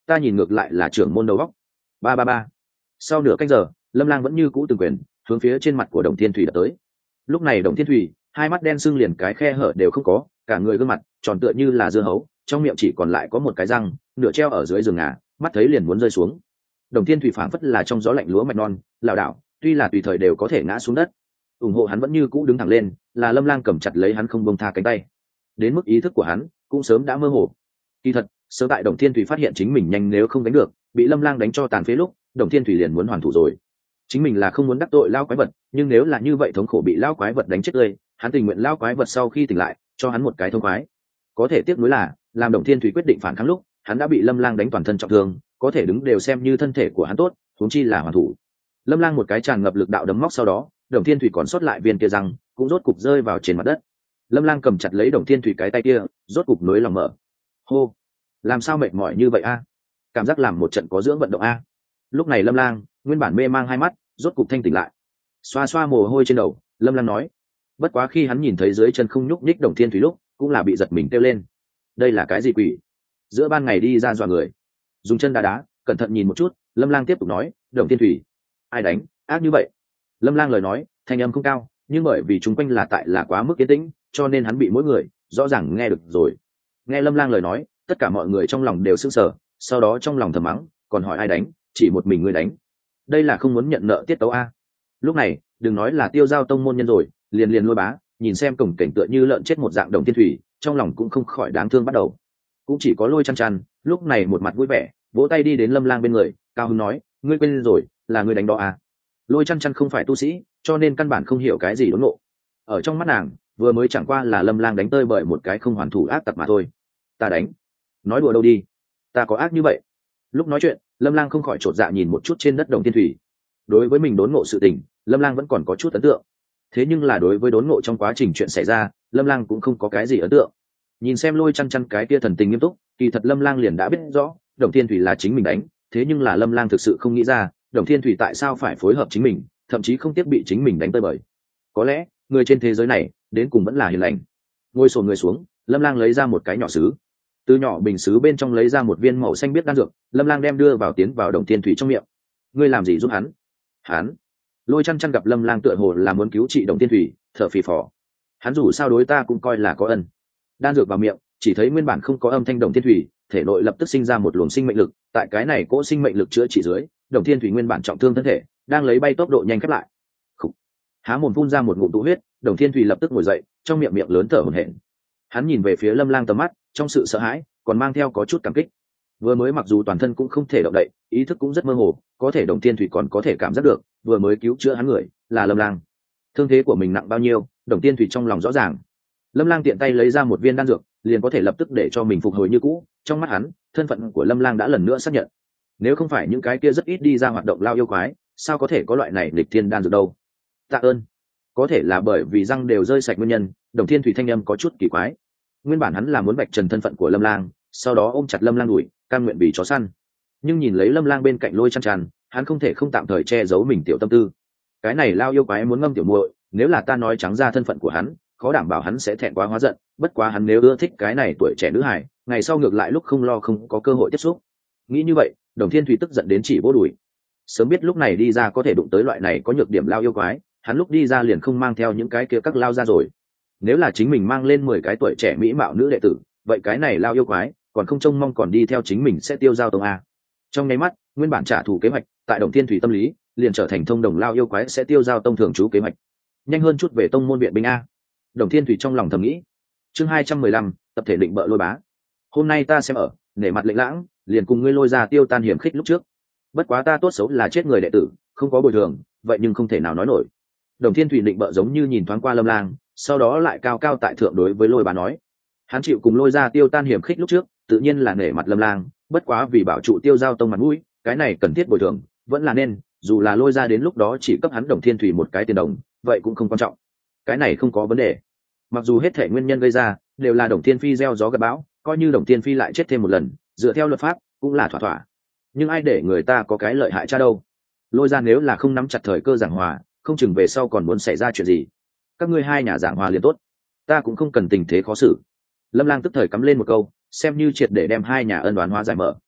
ta nhìn ngược lại là trưởng môn đầu góc. Ba ba ba. Sau nửa canh giờ, Lâm Lang vẫn như cũ từng quyền hướng phía trên mặt của Đồng Thiên Thủy đập tới. Lúc này Đồng Thiên Thủy hai mắt đen sưng liền cái khe hở đều không có, cả người gương mặt tròn tựa như là dưa hấu, trong miệng chỉ còn lại có một cái răng nửa treo ở dưới giường ngà, mắt thấy liền muốn rơi xuống. Đồng Thiên Thủy phảng phất là trong gió lạnh lúa mạch non, lảo đảo, tuy là tùy thời đều có thể ngã xuống đất. Ủng hộ hắn vẫn như cũ đứng thẳng lên, là Lâm Lang cầm chặt lấy hắn không buông tha cánh tay. Đến mức ý thức của hắn cũng sớm đã mơ hồ. Kỳ thật, sớm tại Đồng Thiên Thủy phát hiện chính mình nhanh nếu không đánh được, bị Lâm Lang đánh cho tàn phế lúc, Đồng Thiên Thủy liền muốn hoàn thủ rồi. Chính mình là không muốn đắc tội lao quái vật, nhưng nếu là như vậy thống khổ bị lao quái vật đánh chết tươi, hắn tình nguyện lao quái vật sau khi tỉnh lại, cho hắn một cái thông khoái. Có thể tiếc nuối là, làm Đồng Thiên Thủy quyết định phản kháng lúc, hắn đã bị Lâm Lang đánh toàn thân trọng thương, có thể đứng đều xem như thân thể của hắn tốt, huống chi là hoàn thủ. Lâm Lang một cái tràn ngập lực đạo đấm móc sau đó, Đồng Thiên Thủy còn sót lại viên kia răng, cũng rốt cục rơi vào trên mặt đất. Lâm Lang cầm chặt lấy Đồng Thiên Thủy cái tay kia, rốt cục nối lòng mở. Hô, làm sao mệt mỏi như vậy a? Cảm giác làm một trận có dưỡng vận động a. Lúc này Lâm Lang, nguyên bản mê mang hai mắt, rốt cục thanh tỉnh lại. Xoa xoa mồ hôi trên đầu, Lâm Lang nói: bất quá khi hắn nhìn thấy dưới chân không nhúc nhích Đồng Thiên Thủy lúc, cũng là bị giật mình kêu lên. Đây là cái gì quỷ? Giữa ban ngày đi ra dọa người. Dùng chân đá đá, cẩn thận nhìn một chút, Lâm Lang tiếp tục nói: Đồng Thiên Thủy, ai đánh ác như vậy? Lâm Lang lời nói thanh âm không cao, nhưng bởi vì chúng quanh là tại là quá mức yên tĩnh, cho nên hắn bị mỗi người rõ ràng nghe được rồi. Nghe Lâm Lang lời nói, tất cả mọi người trong lòng đều sững sờ, sau đó trong lòng thầm mắng, còn hỏi ai đánh, chỉ một mình ngươi đánh, đây là không muốn nhận nợ tiết tấu a. Lúc này đừng nói là Tiêu Giao tông môn nhân rồi, liền liền Lôi Bá nhìn xem cổng cảnh tựa như lợn chết một dạng Đồng Thiên Thủy, trong lòng cũng không khỏi đáng thương bắt đầu. Cũng chỉ có Lôi Chăn Chăn lúc này một mặt vui vẻ, vỗ tay đi đến Lâm Lang bên người, cao hứng nói: ngươi quên rồi, là ngươi đánh đó à? Lôi Chăn Chăn không phải tu sĩ, cho nên căn bản không hiểu cái gì đốn ngộ. Ở trong mắt nàng, vừa mới chẳng qua là Lâm Lang đánh tơi bởi một cái không hoàn thủ ác tặc mà thôi. Ta đánh? Nói đùa đâu đi, ta có ác như vậy? Lúc nói chuyện, Lâm Lang không khỏi chột dạ nhìn một chút trên đất Đồng Thiên Thủy. Đối với mình đốn ngộ sự tình, Lâm Lang vẫn còn có chút ấn tượng. Thế nhưng là đối với đốn ngộ trong quá trình chuyện xảy ra, Lâm Lang cũng không có cái gì ấn tượng. Nhìn xem Lôi Chăn Chăn cái kia thần tình nghiêm túc, kỳ thật Lâm Lang liền đã biết rõ, Đồng Thiên Thủy là chính mình đánh, thế nhưng là Lâm Lang thực sự không nghĩ ra, Đồng Thiên Thủy tại sao phải phối hợp chính mình, thậm chí không tiếc bị chính mình đánh tơi bời. Có lẽ, người trên thế giới này, đến cùng vẫn là hiền lành. Ngồi xổm người xuống, Lâm Lang lấy ra một cái nhỏ sứ. Từ nhỏ bình sứ bên trong lấy ra một viên màu xanh biếc đan dược, Lâm Lang đem đưa vào tiến vào Đồng Thiên Thủy trong miệng. Ngươi làm gì giúp hắn? Hắn? Lôi Chăn Chăn gặp Lâm Lang tựa hồ là muốn cứu trị Đồng Thiên Thủy, thở phì phò. Hắn dù sao đối ta cũng coi là có ân. Đan dược vào miệng, chỉ thấy nguyên bản không có âm thanh Đồng Thiên Thủy, thể nội lập tức sinh ra một luồng sinh mệnh lực, tại cái này cỗ sinh mệnh lực chữa trị dưới, Đồng Thiên Thủy nguyên bản trọng thương thân thể, đang lấy bay tốc độ nhanh khép lại. Khủ. Há mồm phun ra một ngụm tụ huyết, Đồng Thiên Thủy lập tức ngồi dậy, trong miệng miệng lớn thở hổn hển. Hắn nhìn về phía Lâm Lang tầm mắt, trong sự sợ hãi, còn mang theo có chút cảm kích. Vừa mới mặc dù toàn thân cũng không thể động đậy, ý thức cũng rất mơ hồ, có thể Đồng Thiên Thủy còn có thể cảm giác được, vừa mới cứu chữa hắn người là Lâm Lang. Thương thế của mình nặng bao nhiêu, Đồng Thiên Thủy trong lòng rõ ràng. Lâm Lang tiện tay lấy ra một viên đan dược, liền có thể lập tức để cho mình phục hồi như cũ. Trong mắt hắn, thân phận của Lâm Lang đã lần nữa xác nhận. Nếu không phải những cái kia rất ít đi ra hoạt động lao yêu quái, sao có thể có loại này lịch thiên đan dược đâu? Tạ ơn. Có thể là bởi vì răng đều rơi sạch nguyên nhân, Đồng Thiên Thủy thanh âm có chút kỳ quái. Nguyên bản hắn là muốn vạch trần thân phận của Lâm Lang, sau đó ôm chặt Lâm Lang đuổi, cam nguyện vì chó săn. Nhưng nhìn lấy Lâm Lang bên cạnh Lôi Chăn Chăn, hắn không thể không tạm thời che giấu mình tiểu tâm tư. Cái này lao yêu quái muốn ngâm tiểu muội, nếu là ta nói trắng ra thân phận của hắn, khó đảm bảo hắn sẽ thẹn quá hóa giận, bất quá hắn nếu ưa thích cái này tuổi trẻ nữ hài, ngày sau ngược lại lúc không lo không có cơ hội tiếp xúc. Nghĩ như vậy, Đồng Thiên Thủy tức giận đến chỉ vỗ đùi. Sớm biết lúc này đi ra có thể đụng tới loại này có nhược điểm lao yêu quái, hắn lúc đi ra liền không mang theo những cái kia các lao ra rồi. Nếu là chính mình mang lên mười cái tuổi trẻ mỹ mạo nữ đệ tử, vậy cái này lao yêu quái còn không trông mong còn đi theo chính mình sẽ Tiêu Giao tông a. Trong nháy mắt, nguyên bản trả thù kế hoạch tại Đồng Thiên Thủy tâm lý liền trở thành thông đồng lao yêu quái sẽ Tiêu Giao tông thường trú kế hoạch. Nhanh hơn chút về tông môn viện binh a. Đồng Thiên Thủy trong lòng thầm nghĩ. Chương hai trăm mười lăm, tập thể định bợ Lôi Bá. Hôm nay ta xem ở nể mặt Lệnh Lãng, liền cùng ngươi Lôi ra tiêu tan hiểm khích lúc trước. Bất quá ta tốt xấu là chết người đệ tử, không có bồi thường, vậy nhưng không thể nào nói nổi. Đồng Thiên Thủy định bợ giống như nhìn thoáng qua Lâm Lang, sau đó lại cao cao tại thượng đối với Lôi Bá nói: hắn chịu cùng Lôi ra tiêu tan hiểm khích lúc trước, tự nhiên là nể mặt Lâm Lang, bất quá vì bảo trụ Tiêu Giao tông mặt mũi, cái này cần thiết bồi thường, vẫn là nên, dù là Lôi ra đến lúc đó chỉ cấp hắn Đồng Thiên Thủy một cái tiền đồng, vậy cũng không quan trọng. Cái này không có vấn đề. Mặc dù hết thể nguyên nhân gây ra đều là Đồng Thiên Phi gieo gió gặt bão, coi như Đồng Thiên Phi lại chết thêm một lần, dựa theo luật pháp cũng là thỏa thỏa. Nhưng ai để người ta có cái lợi hại cha đâu? Lôi ra nếu là không nắm chặt thời cơ giảng hòa, không chừng về sau còn muốn xảy ra chuyện gì. Các ngươi hai nhà giảng hòa liền tốt, ta cũng không cần tình thế khó xử. Lâm Lang tức thời cắm lên một câu, xem như triệt để đem hai nhà ân đoán hóa giải mở.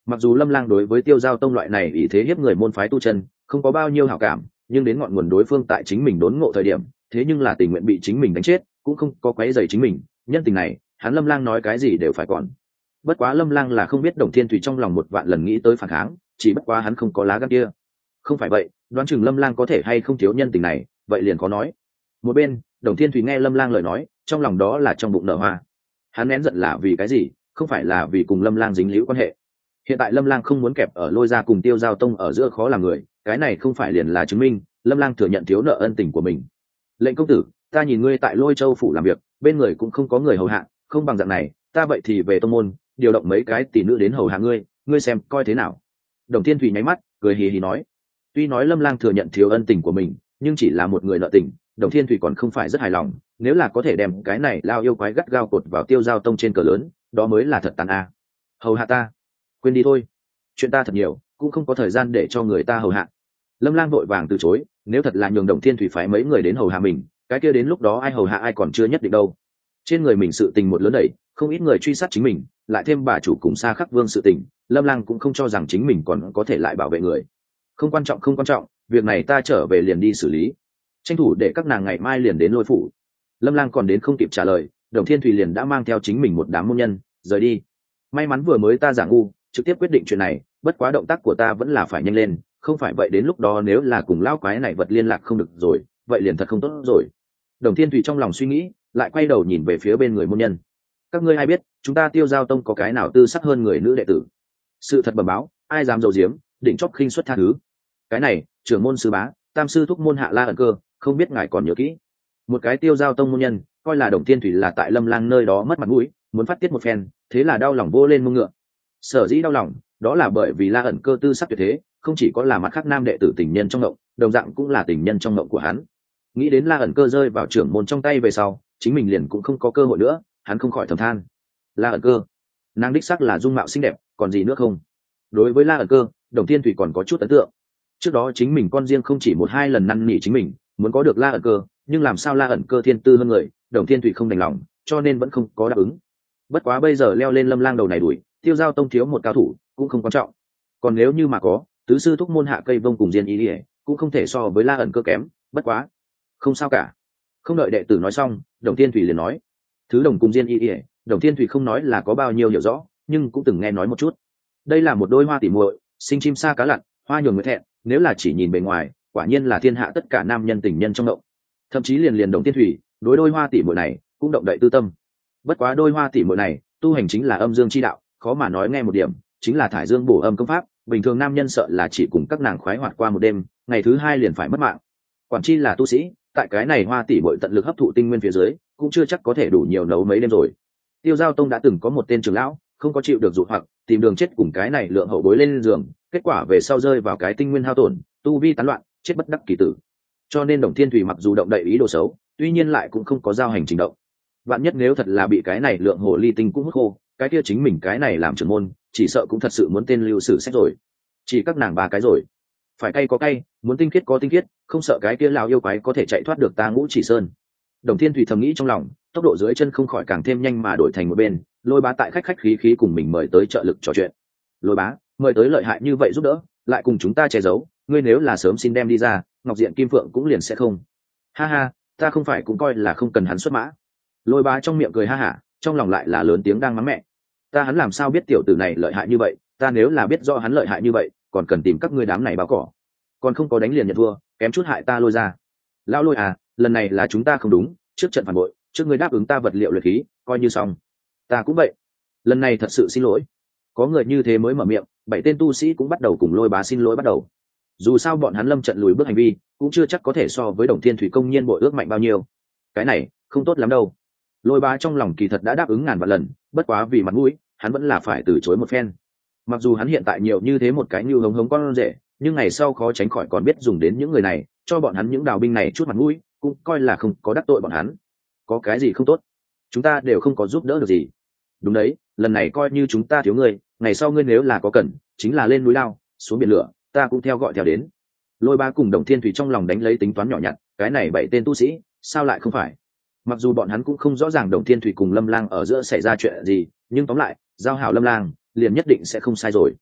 Mặc dù lâm lang đối với tiêu giao tông loại này ý thế hiếp người môn phái tu chân không có bao nhiêu hảo cảm, nhưng đến ngọn nguồn đối phương tại chính mình đốn ngộ thời điểm thế nhưng là tình nguyện bị chính mình đánh chết cũng không có quấy rầy chính mình, nhân tình này hắn lâm lang nói cái gì đều phải còn. Bất quá lâm lang là không biết Đồng Thiên Thủy trong lòng một vạn lần nghĩ tới phản kháng, chỉ bất quá hắn không có lá gan kia. Không phải vậy đoán chừng lâm lang có thể hay không thiếu nhân tình này, vậy liền có nói. Một bên Đồng Thiên Thủy nghe lâm lang lời nói trong lòng đó là trong bụng nở hoa. Hắn nén giận là vì cái gì? Không phải là vì cùng lâm lang dính líu quan hệ. Hiện tại lâm lang không muốn kẹp ở Lôi Gia cùng Tiêu Giao Tông ở giữa khó làm người, cái này không phải liền là chứng minh lâm lang thừa nhận thiếu nợ ân tình của mình. Lệnh công tử, ta nhìn ngươi tại Lôi Châu phủ làm việc bên người cũng không có người hầu hạ, không bằng dạng này ta vậy thì về tông môn điều động mấy cái tỷ nữ đến hầu hạ ngươi, ngươi xem coi thế nào. Đồng Thiên Thủy nháy mắt cười hì hì nói. Tuy nói lâm lang thừa nhận thiếu ân tình của mình nhưng chỉ là một người nợ tình, Đồng Thiên Thủy còn không phải rất hài lòng. Nếu là có thể đem cái này lao yêu quái gắt gao cột vào Tiêu Giao Tông trên cờ lớn, đó mới là thật tàn a. Hầu hạ ta? Quên đi thôi, chuyện ta thật nhiều cũng không có thời gian để cho người ta hầu hạ. Lâm lang vội vàng từ chối, nếu thật là nhường Đồng Thiên Thủy phái mấy người đến hầu hạ mình, cái kia đến lúc đó ai hầu hạ ai còn chưa nhất định đâu. Trên người mình sự tình một lớn đẩy, không ít người truy sát chính mình, lại thêm bà chủ cùng Sa Khắc Vương sự tình, lâm lang cũng không cho rằng chính mình còn có thể lại bảo vệ người. Không quan trọng không quan trọng, việc này ta trở về liền đi xử lý, tranh thủ để các nàng ngày mai liền đến Lôi phủ. Lâm lang còn đến không kịp trả lời, Đồng Thiên Thủy liền đã mang theo chính mình một đám môn nhân rời đi. May mắn vừa mới ta giả ngu trực tiếp quyết định chuyện này, bất quá động tác của ta vẫn là phải nhanh lên, không phải vậy đến lúc đó nếu là cùng lao quái này vật liên lạc không được rồi, vậy liền thật không tốt rồi. Đồng Thiên Thủy trong lòng suy nghĩ, lại quay đầu nhìn về phía bên người môn nhân. Các ngươi ai biết chúng ta Tiêu Giao Tông có cái nào tư sắc hơn người nữ đệ tử? Sự thật bẩm báo, ai dám giấu giếm, đỉnh chóp khinh suất tha thứ. Cái này trưởng môn sư bá, tam sư thúc môn Hạ La ẩn cơ, không biết ngài còn nhớ kỹ. Một cái Tiêu Giao Tông môn nhân coi là Đồng Thiên Thủy là tại lâm lang nơi đó mất mặt mũi, muốn phát tiết một phen, thế là đau lòng vô lên mông ngựa. Sở dĩ đau lòng đó là bởi vì La ẩn cơ tư sắc tuyệt thế, không chỉ có là mặt khác nam đệ tử tình nhân trong ngộng, đồng dạng cũng là tình nhân trong ngộng của hắn. Nghĩ đến La ẩn cơ rơi vào trưởng môn trong tay về sau, chính mình liền cũng không có cơ hội nữa, hắn không khỏi thầm than. La ẩn cơ, nàng đích sắc là dung mạo xinh đẹp, còn gì nữa không? Đối với La ẩn cơ, Đồng Thiên Thủy còn có chút ấn tượng. Trước đó chính mình con riêng không chỉ một hai lần năn nỉ chính mình muốn có được La ẩn cơ, nhưng làm sao La ẩn cơ thiên tư hơn người, Đồng Thiên Thủy không đành lòng, cho nên vẫn không có đáp ứng. Bất quá bây giờ leo lên lâm lang đầu này đuổi, Tiêu Giao Tông thiếu một cao thủ cũng không quan trọng, còn nếu như mà có tứ sư thúc môn Hạ Cây Vông cùng Diên Ý ỉa cũng không thể so với La ẩn cơ kém. Bất quá không sao cả. Không đợi đệ tử nói xong, Đồng Thiên Thủy liền nói. Thứ đồng cùng Diên Ý ỉa, Đồng Thiên Thủy không nói là có bao nhiêu hiểu rõ, nhưng cũng từng nghe nói một chút. Đây là một đôi hoa tỉ muội, sinh chim sa cá lặn, hoa nhường người thẹn, nếu là chỉ nhìn bề ngoài quả nhiên là thiên hạ tất cả nam nhân tình nhân trong động. Thậm chí liền liền Đồng Thiên Thủy đối đôi hoa tỉ muội này cũng động đậy tư tâm. Bất quá đôi hoa tỉ muội này tu hành chính là âm dương chi đạo, khó mà nói nghe một điểm chính là thải dương bổ âm công pháp, bình thường nam nhân sợ là chỉ cùng các nàng khoái hoạt qua một đêm, ngày thứ hai liền phải mất mạng. Quản chi là tu sĩ, tại cái này hoa tỉ muội tận lực hấp thụ tinh nguyên phía dưới, cũng chưa chắc có thể đủ nhiều nấu mấy đêm rồi. Tiêu Giao Tông đã từng có một tên trưởng lão không có chịu được dụ hoặc tìm đường chết cùng cái này lượng hậu bối lên giường, kết quả về sau rơi vào cái tinh nguyên hao tổn, tu vi tán loạn, chết bất đắc kỳ tử. Cho nên Đồng Thiên Thủy mặc dù động đậy ý đồ xấu, tuy nhiên lại cũng không có giao hành trình động. Vạn nhất nếu thật là bị cái này lượng hồ ly tinh cũng hút khô, cái kia chính mình cái này làm trưởng môn chỉ sợ cũng thật sự muốn tên lưu sử sách rồi. Chỉ các nàng ba cái rồi, phải cay có cay, muốn tinh khiết có tinh khiết, không sợ cái kia lão yêu quái có thể chạy thoát được ta Ngũ Chỉ Sơn. Đồng Thiên Thủy thầm nghĩ trong lòng, tốc độ dưới chân không khỏi càng thêm nhanh mà đổi thành một bên. Lôi Bá tại khách khách khí khí cùng mình mời tới trợ lực trò chuyện. Lôi Bá, mời tới lợi hại như vậy giúp đỡ, lại cùng chúng ta che giấu, ngươi nếu là sớm xin đem đi ra, Ngọc Diện Kim Phượng cũng liền sẽ không. Ha ha, ta không phải cũng coi là không cần hắn xuất mã. Lôi Bá trong miệng cười ha hả, trong lòng lại là lớn tiếng đang mắng mẹ. Ta hắn làm sao biết tiểu tử này lợi hại như vậy, ta nếu là biết rõ hắn lợi hại như vậy, còn cần tìm các ngươi đám này báo cỏ. Còn không có đánh liền nhận thua, kém chút hại ta Lôi ra. Lão Lôi à, lần này là chúng ta không đúng, trước trận phản bội, trước ngươi đáp ứng ta vật liệu luyện khí, coi như xong. Ta cũng vậy, lần này thật sự xin lỗi. Có người như thế mới mở miệng, bảy tên tu sĩ cũng bắt đầu cùng Lôi Bá xin lỗi bắt đầu. Dù sao bọn hắn lâm trận lùi bước hành vi cũng chưa chắc có thể so với Đồng Thiên Thủy công nhiên bội ước mạnh bao nhiêu. Cái này không tốt lắm đâu. Lôi Bá trong lòng kỳ thật đã đáp ứng ngàn vạn lần, bất quá vì mặt mũi hắn vẫn là phải từ chối một phen. Mặc dù hắn hiện tại nhiều như thế một cái như hống hống con rể, nhưng ngày sau khó tránh khỏi còn biết dùng đến những người này, cho bọn hắn những đào binh này chút mặt mũi, cũng coi là không có đắc tội bọn hắn. Có cái gì không tốt, chúng ta đều không có giúp đỡ được gì. Đúng đấy, lần này coi như chúng ta thiếu ngươi, ngày sau ngươi nếu là có cần, chính là lên núi lao, xuống biển lửa, ta cũng theo gọi theo đến. Lôi Bá cùng Đồng Thiên Thủy trong lòng đánh lấy tính toán nhỏ nhặt, cái này bảy tên tu sĩ sao lại không phải. Mặc dù bọn hắn cũng không rõ ràng Đồng Thiên Thủy cùng Lâm Lang ở giữa xảy ra chuyện gì, nhưng tóm lại giao hảo Lâm Lang liền nhất định sẽ không sai rồi.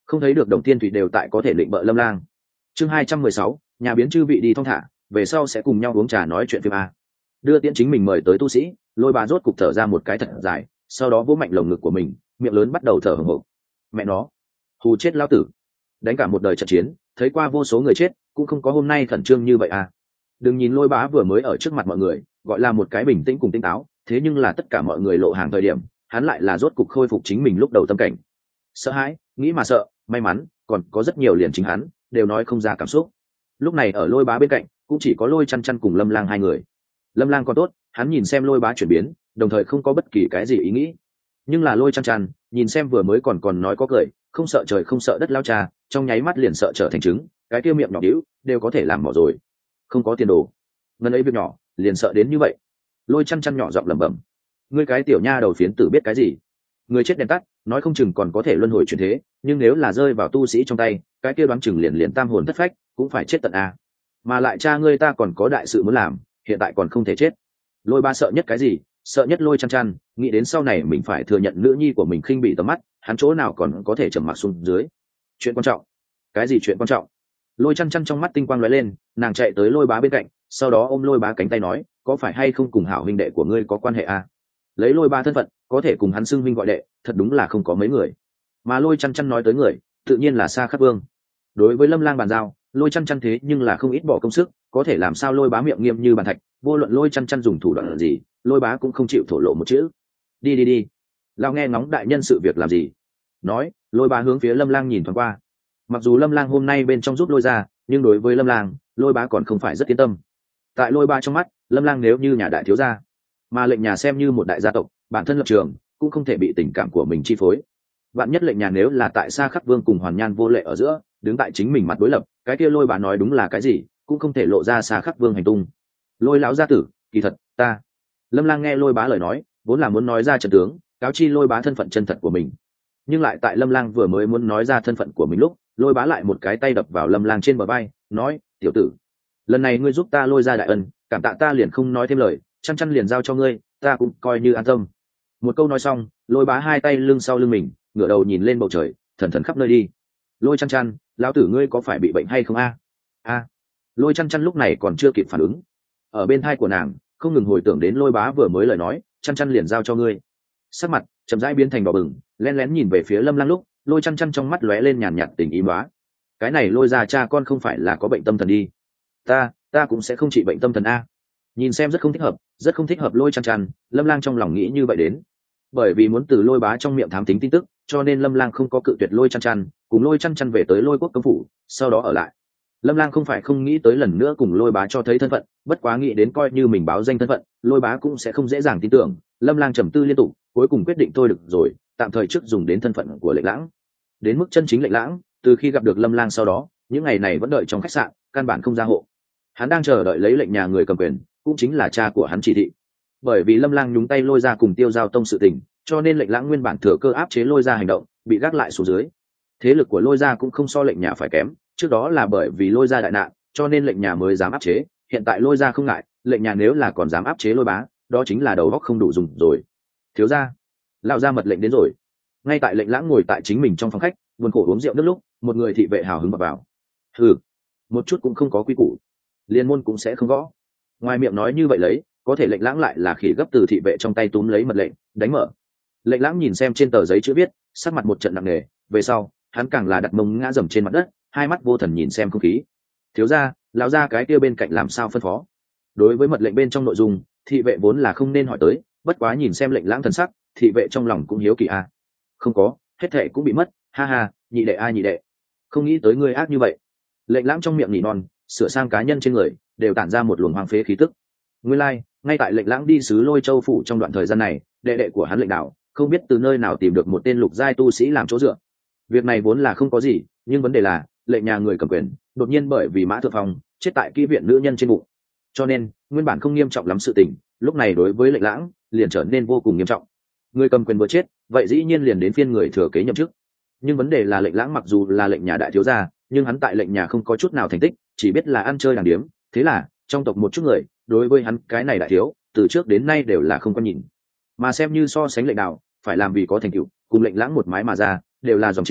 không thấy được đồng tiên thủy đều tại có thể định bợ lâm lang. Chương hai trăm mười sáu, nhà biến chư vị đi thong thả, về sau sẽ cùng nhau uống trà nói chuyện phim a. Đưa tiễn chính mình mời tới tu sĩ, Lôi Bá rốt cục thở ra một cái thật dài, sau đó vỗ mạnh lồng ngực của mình, miệng lớn bắt đầu thở hổn hộc. Mẹ nó, hù chết lão tử. Đánh cả một đời trận chiến, thấy qua vô số người chết, cũng không có hôm nay khẩn trương như vậy à. Đừng nhìn Lôi Bá vừa mới ở trước mặt mọi người, gọi là một cái bình tĩnh cùng tinh táo, thế nhưng là tất cả mọi người lộ hàng thời điểm, hắn lại là rốt cục khôi phục chính mình lúc đầu tâm cảnh. Sợ hãi, nghĩ mà sợ, may mắn, còn có rất nhiều liền chính hắn đều nói không ra cảm xúc. Lúc này ở Lôi Bá bên cạnh, cũng chỉ có Lôi Chăn Chăn cùng Lâm Lang hai người. Lâm Lang còn tốt, hắn nhìn xem Lôi Bá chuyển biến, đồng thời không có bất kỳ cái gì ý nghĩ. Nhưng là Lôi Chăn Chăn, nhìn xem vừa mới còn còn nói có cười, không sợ trời không sợ đất lao cha, trong nháy mắt liền sợ trở thành trứng, cái kia miệng nhỏ đĩu đều có thể làm mỏ rồi. Không có tiền đồ, ngần ấy việc nhỏ, liền sợ đến như vậy. Lôi Chăn Chăn nhỏ giọng lẩm bẩm, ngươi cái tiểu nha đầu phiến tử biết cái gì? Người chết đèn tắt, nói không chừng còn có thể luân hồi chuyển thế, nhưng nếu là rơi vào tu sĩ trong tay, cái kia đoán chừng liền liền tam hồn thất phách, cũng phải chết tận a. Mà lại cha ngươi ta còn có đại sự muốn làm, hiện tại còn không thể chết. Lôi Ba sợ nhất cái gì? Sợ nhất Lôi Chăn Chăn, nghĩ đến sau này mình phải thừa nhận nữ nhi của mình khinh bị tầm mắt, hắn chỗ nào còn có thể trầm mặc xuống dưới. Chuyện quan trọng? Cái gì chuyện quan trọng? Lôi Chăn Chăn trong mắt tinh quang lóe lên, nàng chạy tới Lôi Bá bên cạnh, sau đó ôm Lôi Bá cánh tay nói, có phải hay không cùng hảo huynh đệ của ngươi có quan hệ a? Lấy Lôi Bá thân phận, có thể cùng hắn xưng huynh gọi đệ, thật đúng là không có mấy người. Mà Lôi Chăn Chăn nói tới người, tự nhiên là Sa Khắc Vương. Đối với Lâm Lang bàn giao, Lôi Chăn Chăn thế nhưng là không ít bỏ công sức, có thể làm sao Lôi Bá miệng nghiêm như bàn thạch, vô luận Lôi Chăn Chăn dùng thủ đoạn gì, Lôi Bá cũng không chịu thổ lộ một chữ. Đi đi đi, lao nghe ngóng đại nhân sự việc làm gì. Nói, Lôi Bá hướng phía Lâm Lang nhìn thoáng qua. Mặc dù Lâm Lang hôm nay bên trong giúp Lôi ra, nhưng đối với Lâm Lang, Lôi Bá còn không phải rất yên tâm. Tại Lôi Bá trong mắt, Lâm Lang nếu như nhà đại thiếu gia, mà lệnh nhà xem như một đại gia tộc, bản thân lập trường cũng không thể bị tình cảm của mình chi phối. Vạn nhất lệnh nhà nếu là tại Sa Khắc Vương cùng Hoàn Nhan Vô Lệ ở giữa, đứng tại chính mình mặt đối lập, cái kia Lôi Bá nói đúng là cái gì, cũng không thể lộ ra Sa Khắc Vương hành tung. Lôi lão gia tử, kỳ thật, ta. Lâm Lang nghe Lôi Bá lời nói, vốn là muốn nói ra trận tướng, cáo chi Lôi Bá thân phận chân thật của mình. Nhưng lại tại Lâm Lang vừa mới muốn nói ra thân phận của mình lúc, Lôi Bá lại một cái tay đập vào Lâm Lang trên bờ vai, nói, tiểu tử, lần này ngươi giúp ta Lôi ra đại ân, cảm tạ ta liền không nói thêm lời, Chăn Chăn liền giao cho ngươi, ta cũng coi như an tâm. Một câu nói xong, Lôi Bá hai tay lưng sau lưng mình, ngửa đầu nhìn lên bầu trời, thần thần khắp nơi đi. Lôi Chăn Chăn, lão tử ngươi có phải bị bệnh hay không a? A. Lôi Chăn Chăn lúc này còn chưa kịp phản ứng. Ở bên thai của nàng, không ngừng hồi tưởng đến Lôi Bá vừa mới lời nói, Chăn Chăn liền giao cho ngươi. Sắc mặt chậm rãi biến thành đỏ bừng, lén lén nhìn về phía Lâm Lang lúc, Lôi Chăn Chăn trong mắt lóe lên nhàn nhạt tình ý đoá. Cái này Lôi ra cha con không phải là có bệnh tâm thần đi. Ta, ta cũng sẽ không trị bệnh tâm thần a. Nhìn xem rất không thích hợp, rất không thích hợp Lôi Chăn Chăn, Lâm Lang trong lòng nghĩ như vậy đến. Bởi vì muốn từ Lôi Bá trong miệng thám tính tin tức, cho nên Lâm Lang không có cự tuyệt Lôi Chăn Chăn, cùng Lôi Chăn Chăn về tới Lôi Quốc công phủ, sau đó ở lại. Lâm Lang không phải không nghĩ tới lần nữa cùng Lôi Bá cho thấy thân phận, bất quá nghĩ đến coi như mình báo danh thân phận, Lôi Bá cũng sẽ không dễ dàng tin tưởng. Lâm Lang trầm tư liên tục, cuối cùng quyết định thôi được rồi, tạm thời trước dùng đến thân phận của Lệnh Lãng. Đến mức chân chính Lệnh Lãng, từ khi gặp được Lâm Lang sau đó, những ngày này vẫn đợi trong khách sạn, căn bản không ra hộ. Hắn đang chờ đợi lấy lệnh nhà người cầm quyền, cũng chính là cha của hắn chỉ thị. Bởi vì Lâm Lang nhúng tay Lôi ra cùng Tiêu Giao tông sự tình, cho nên Lệnh Lãng nguyên bản thừa cơ áp chế Lôi ra hành động, bị gác lại xuống dưới. Thế lực của Lôi ra cũng không so lệnh nhà phải kém, trước đó là bởi vì Lôi ra đại nạn, cho nên lệnh nhà mới dám áp chế, hiện tại Lôi ra không ngại, lệnh nhà nếu là còn dám áp chế Lôi Bá, đó chính là đầu óc không đủ dùng rồi. Thiếu gia, lão gia mật lệnh đến rồi. Ngay tại Lệnh Lãng ngồi tại chính mình trong phòng khách, buồn khổ uống rượu nước lúc, một người thị vệ hào hứng bập vào. Hừ, một chút cũng không có quy củ, liên môn cũng sẽ không gõ. Ngoài miệng nói như vậy lấy, có thể Lệnh Lãng lại là khỉ gấp từ thị vệ trong tay túm lấy mật lệnh, đánh mở. Lệnh Lãng nhìn xem trên tờ giấy chữ viết, sắc mặt một trận nặng nề, về sau, hắn càng là đặt mông ngã dầm trên mặt đất, hai mắt vô thần nhìn xem không khí. Thiếu gia, lão gia cái kia bên cạnh làm sao phân phó? Đối với mật lệnh bên trong nội dung, thị vệ vốn là không nên hỏi tới, bất quá nhìn xem Lệnh Lãng thần sắc, thị vệ trong lòng cũng hiếu kỳ a. À. Không có, hết thệ cũng bị mất, ha ha, nhị đệ ai nhị đệ, không nghĩ tới ngươi ác như vậy. Lệnh Lãng trong miệng nỉ non, sửa sang cá nhân trên người, đều tản ra một luồng hoang phế khí tức. Nguyên lai, like, ngay tại Lệnh Lãng đi sứ Lôi Châu phủ trong đoạn thời gian này, đệ đệ của hắn Lệnh Đạo, không biết từ nơi nào tìm được một tên lục giai tu sĩ làm chỗ dựa. Việc này vốn là không có gì, nhưng vấn đề là, lệnh nhà người cầm quyền, đột nhiên bởi vì Mã Thượng Phong chết tại kỹ viện nữ nhân trên bụng, cho nên nguyên bản không nghiêm trọng lắm sự tình, lúc này đối với Lệnh Lãng liền trở nên vô cùng nghiêm trọng. Người cầm quyền vừa chết, vậy dĩ nhiên liền đến phiên người thừa kế nhậm chức. Nhưng vấn đề là Lệnh Lãng mặc dù là lệnh nhà đại thiếu gia, nhưng hắn tại lệnh nhà không có chút nào thành tích, chỉ biết là ăn chơi đàng điếm, thế là trong tộc một chút người đối với hắn cái này đại thiếu, từ trước đến nay đều là không có nhìn. Mà xem như so sánh Lệnh Đạo, phải làm vì có thành tựu, cùng Lệnh Lãng một mái mà ra, đều là dòng chính,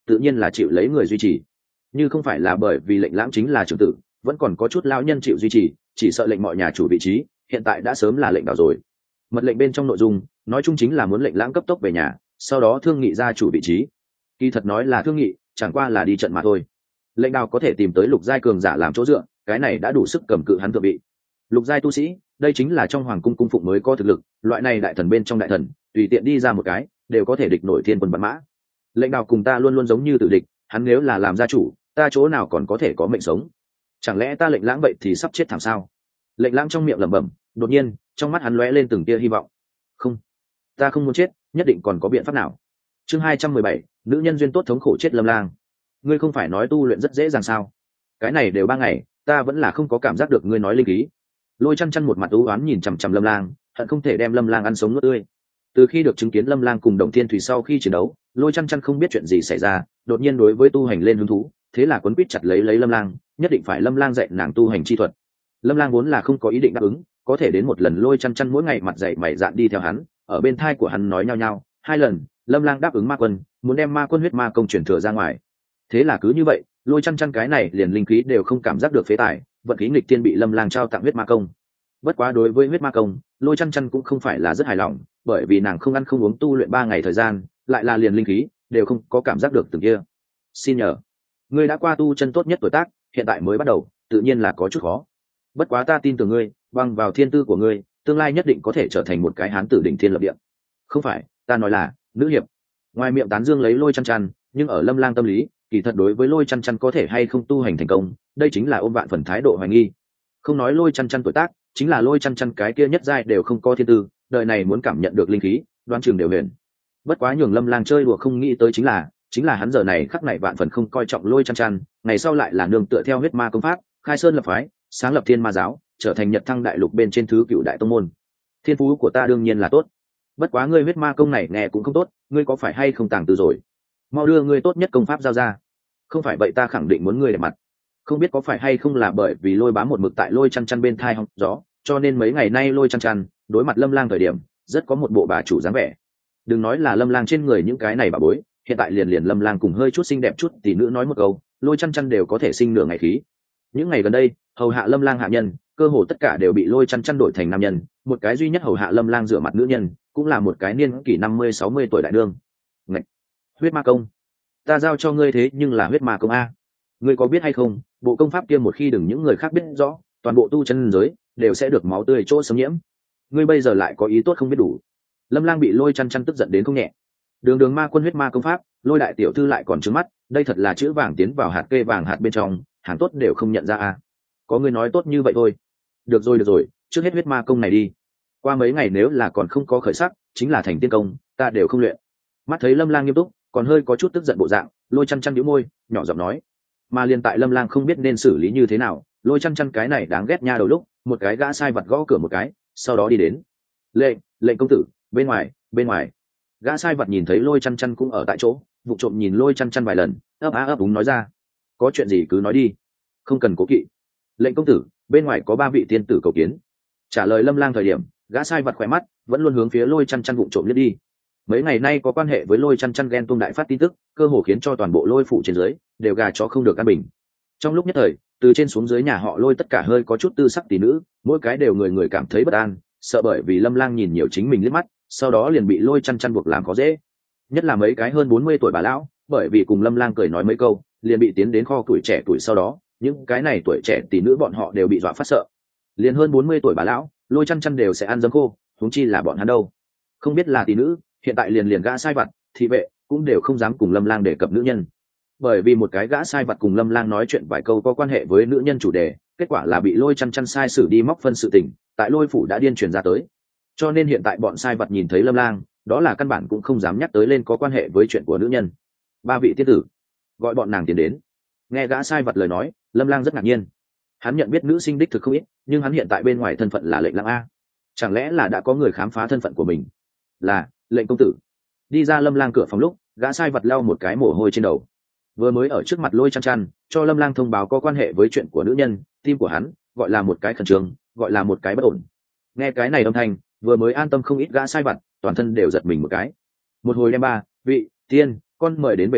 tự nhiên là chịu lấy người duy trì. Như không phải là bởi vì lệnh lãng chính là trưởng tử, vẫn còn có chút lão nhân chịu duy trì, chỉ sợ lệnh mọi nhà chủ vị trí hiện tại đã sớm là lệnh đảo rồi. Mật lệnh bên trong nội dung nói chung chính là muốn lệnh lãng cấp tốc về nhà, sau đó thương nghị gia chủ vị trí. Kỳ thật nói là thương nghị, chẳng qua là đi trận mà thôi. Lệnh đào có thể tìm tới lục giai cường giả làm chỗ dựa, cái này đã đủ sức cầm cự hắn thượng vị. Lục giai tu sĩ, đây chính là trong hoàng cung cung phụng mới có thực lực, loại này đại thần bên trong đại thần, tùy tiện đi ra một cái đều có thể địch nổi thiên quân bắn mã. Lệnh đào cùng ta luôn luôn giống như tử địch, hắn nếu là làm gia chủ, ta chỗ nào còn có thể có mệnh sống? Chẳng lẽ ta lệnh lãng vậy thì sắp chết thảm sao? Lệnh lãng trong miệng lẩm bẩm, đột nhiên trong mắt hắn lóe lên từng tia hy vọng. Không, ta không muốn chết, nhất định còn có biện pháp nào. Chương hai trăm mười bảy, nữ nhân duyên tốt thống khổ chết Lâm Lang. Ngươi không phải nói tu luyện rất dễ dàng sao? Cái này đều ba ngày, ta vẫn là không có cảm giác được ngươi nói linh khí. Lôi Chăn Chăn một mặt u oán nhìn chằm chằm Lâm Lang, hận không thể đem Lâm Lang ăn sống nuốt tươi. Từ khi được chứng kiến Lâm Lang cùng Đồng Thiên Thủy sau khi chiến đấu, Lôi Chăn Chăn không biết chuyện gì xảy ra, đột nhiên đối với tu hành lên hứng thú, thế là quấn quýt chặt lấy lấy Lâm Lang, nhất định phải Lâm Lang dạy nàng tu hành chi thuật. Lâm Lang vốn là không có ý định đáp ứng, có thể đến một lần Lôi Chăn Chăn mỗi ngày mặt dạy mày dạn đi theo hắn, ở bên thai của hắn nói nhau nhau, hai lần, Lâm Lang đáp ứng Ma Quân, muốn đem Ma Quân huyết ma công truyền thừa ra ngoài. Thế là cứ như vậy, Lôi Chăn Chăn cái này liền linh khí đều không cảm giác được phế tài, vận khí nghịch thiên bị Lâm Lang trao tặng huyết ma công. Bất quá đối với huyết ma công, Lôi Chăn Chăn cũng không phải là rất hài lòng, bởi vì nàng không ăn không uống tu luyện ba ngày thời gian, lại là liền linh khí đều không có cảm giác được từng kia. Xin nhờ, ngươi đã qua tu chân tốt nhất tuổi tác, hiện tại mới bắt đầu, tự nhiên là có chút khó. Bất quá ta tin tưởng ngươi, bằng vào thiên tư của ngươi, tương lai nhất định có thể trở thành một cái hán tử đỉnh thiên lập địa. Không phải, ta nói là nữ hiệp. Ngoài miệng tán dương lấy Lôi Chăn Chăn, nhưng ở Lâm Lang tâm lý, kỳ thật đối với Lôi Chăn Chăn có thể hay không tu hành thành công, đây chính là ôm vạn phần thái độ hoài nghi. Không nói Lôi Chăn Chăn tuổi tác, chính là Lôi Chăn Chăn cái kia nhất giai đều không có thiên tư, đời này muốn cảm nhận được linh khí, đoán chừng đều huyền. Bất quá nhường Lâm Lang chơi đùa không nghĩ tới chính là, chính là hắn giờ này khắc này vạn phần không coi trọng Lôi Chăn Chăn, ngày sau lại là nương tựa theo huyết ma công pháp, khai sơn lập phái, sáng lập thiên ma giáo, trở thành nhật thăng đại lục bên trên thứ cựu đại tông môn. Thiên phú của ta đương nhiên là tốt, bất quá ngươi huyết ma công này nghe cũng không tốt, ngươi có phải hay không tàng từ rồi? Mau đưa ngươi tốt nhất công pháp giao ra, không phải vậy ta khẳng định muốn ngươi để mặt. Không biết có phải hay không là bởi vì Lôi Bám một mực tại Lôi Chăn Chăn bên thai hong gió, cho nên mấy ngày nay Lôi Chăn Chăn đối mặt Lâm Lang thời điểm rất có một bộ bà chủ dáng vẻ. Đừng nói là Lâm Lang trên người những cái này bà bối, hiện tại liền liền Lâm Lang cùng hơi chút xinh đẹp chút tỷ nữ nói một câu, Lôi Chăn Chăn đều có thể sinh nửa ngày khí. Những ngày gần đây, hầu hạ Lâm Lang hạ nhân, cơ hồ tất cả đều bị Lôi Chăn Chăn đổi thành nam nhân, một cái duy nhất hầu hạ Lâm Lang rửa mặt nữ nhân, cũng là một cái niên kỷ năm mươi sáu mươi tuổi đại đương. Ngậy! Huyết ma công, ta giao cho ngươi thế nhưng là huyết ma công a. Ngươi có biết hay không, bộ công pháp kia một khi đừng những người khác biết rõ, toàn bộ tu chân giới đều sẽ được máu tươi chỗ xâm nhiễm. Ngươi bây giờ lại có ý tốt không biết đủ. Lâm Lang bị Lôi Chăn Chăn tức giận đến không nhẹ. Đường đường ma quân huyết ma công pháp, Lôi đại tiểu thư lại còn trướng mắt, đây thật là chữ vàng tiến vào hạt kê vàng hạt bên trong, hàng tốt đều không nhận ra a. Có ngươi nói tốt như vậy thôi. Được rồi được rồi, trước hết huyết ma công này đi. Qua mấy ngày nếu là còn không có khởi sắc, chính là thành tiên công, ta đều không luyện. Mắt thấy Lâm Lang nghiêm túc, còn hơi có chút tức giận bộ dạng, Lôi Chăn Chăn nhíu môi, nhỏ giọng nói. Mà liền tại Lâm Lang không biết nên xử lý như thế nào, Lôi Chăn Chăn cái này đáng ghét nha đầu lúc, một cái gã sai vặt gõ cửa một cái, sau đó đi đến. Lệnh, lệnh công tử, bên ngoài, bên ngoài. Gã sai vặt nhìn thấy Lôi Chăn Chăn cũng ở tại chỗ, vụ trộm nhìn Lôi Chăn Chăn vài lần, ấp á ấp úng nói ra. Có chuyện gì cứ nói đi, không cần cố kỵ. Lệnh công tử, bên ngoài có ba vị tiên tử cầu kiến. Trả lời Lâm Lang thời điểm, gã sai vặt khỏe mắt vẫn luôn hướng phía Lôi Chăn Chăn vụ trộm liếc đi. Mấy ngày nay có quan hệ với Lôi Chăn Chăn ghen tuông đại phát tin tức, cơ hồ khiến cho toàn bộ Lôi phủ trên dưới đều gà chó không được an bình. Trong lúc nhất thời, từ trên xuống dưới nhà họ Lôi tất cả hơi có chút tư sắc tỷ nữ, mỗi cái đều người người cảm thấy bất an, sợ bởi vì Lâm Lang nhìn nhiều chính mình liếc mắt, sau đó liền bị Lôi Chăn Chăn buộc làm khó dễ. Nhất là mấy cái hơn bốn mươi tuổi bà lão, bởi vì cùng Lâm Lang cười nói mấy câu, liền bị tiến đến kho tuổi trẻ tuổi sau đó, những cái này tuổi trẻ tỷ nữ bọn họ đều bị dọa phát sợ. Liền hơn bốn mươi tuổi bà lão, Lôi Chăn Chăn đều sẽ ăn dấm khô, huống chi là bọn hắn đâu. Không biết là tỷ nữ, hiện tại liền liền gã sai vặt, thị vệ cũng đều không dám cùng Lâm Lang đề cập nữ nhân. Bởi vì một cái gã sai vặt cùng Lâm Lang nói chuyện vài câu có quan hệ với nữ nhân chủ đề, kết quả là bị Lôi Chăn Chăn sai xử đi móc phân sự tình, tại Lôi phủ đã điên truyền ra tới. Cho nên hiện tại bọn sai vặt nhìn thấy Lâm Lang, đó là căn bản cũng không dám nhắc tới lên có quan hệ với chuyện của nữ nhân. Ba vị tiên tử, gọi bọn nàng tiến đến. Nghe gã sai vặt lời nói, Lâm Lang rất ngạc nhiên. Hắn nhận biết nữ sinh đích thực không ít, nhưng hắn hiện tại bên ngoài thân phận là lệnh lang a. Chẳng lẽ là đã có người khám phá thân phận của mình? Là lệnh công tử. Đi ra Lâm Lang cửa phòng lúc, gã sai vặt lau một cái mồ hôi trên đầu. Vừa mới ở trước mặt Lôi Chăn Chăn cho Lâm Lang thông báo có quan hệ với chuyện của nữ nhân, tim của hắn gọi là một cái khẩn trương, gọi là một cái bất ổn. Nghe cái này âm thanh, vừa mới an tâm không ít gã sai vặt, toàn thân đều giật mình một cái. Một hồi đem ba vị tiên con mời đến về sau,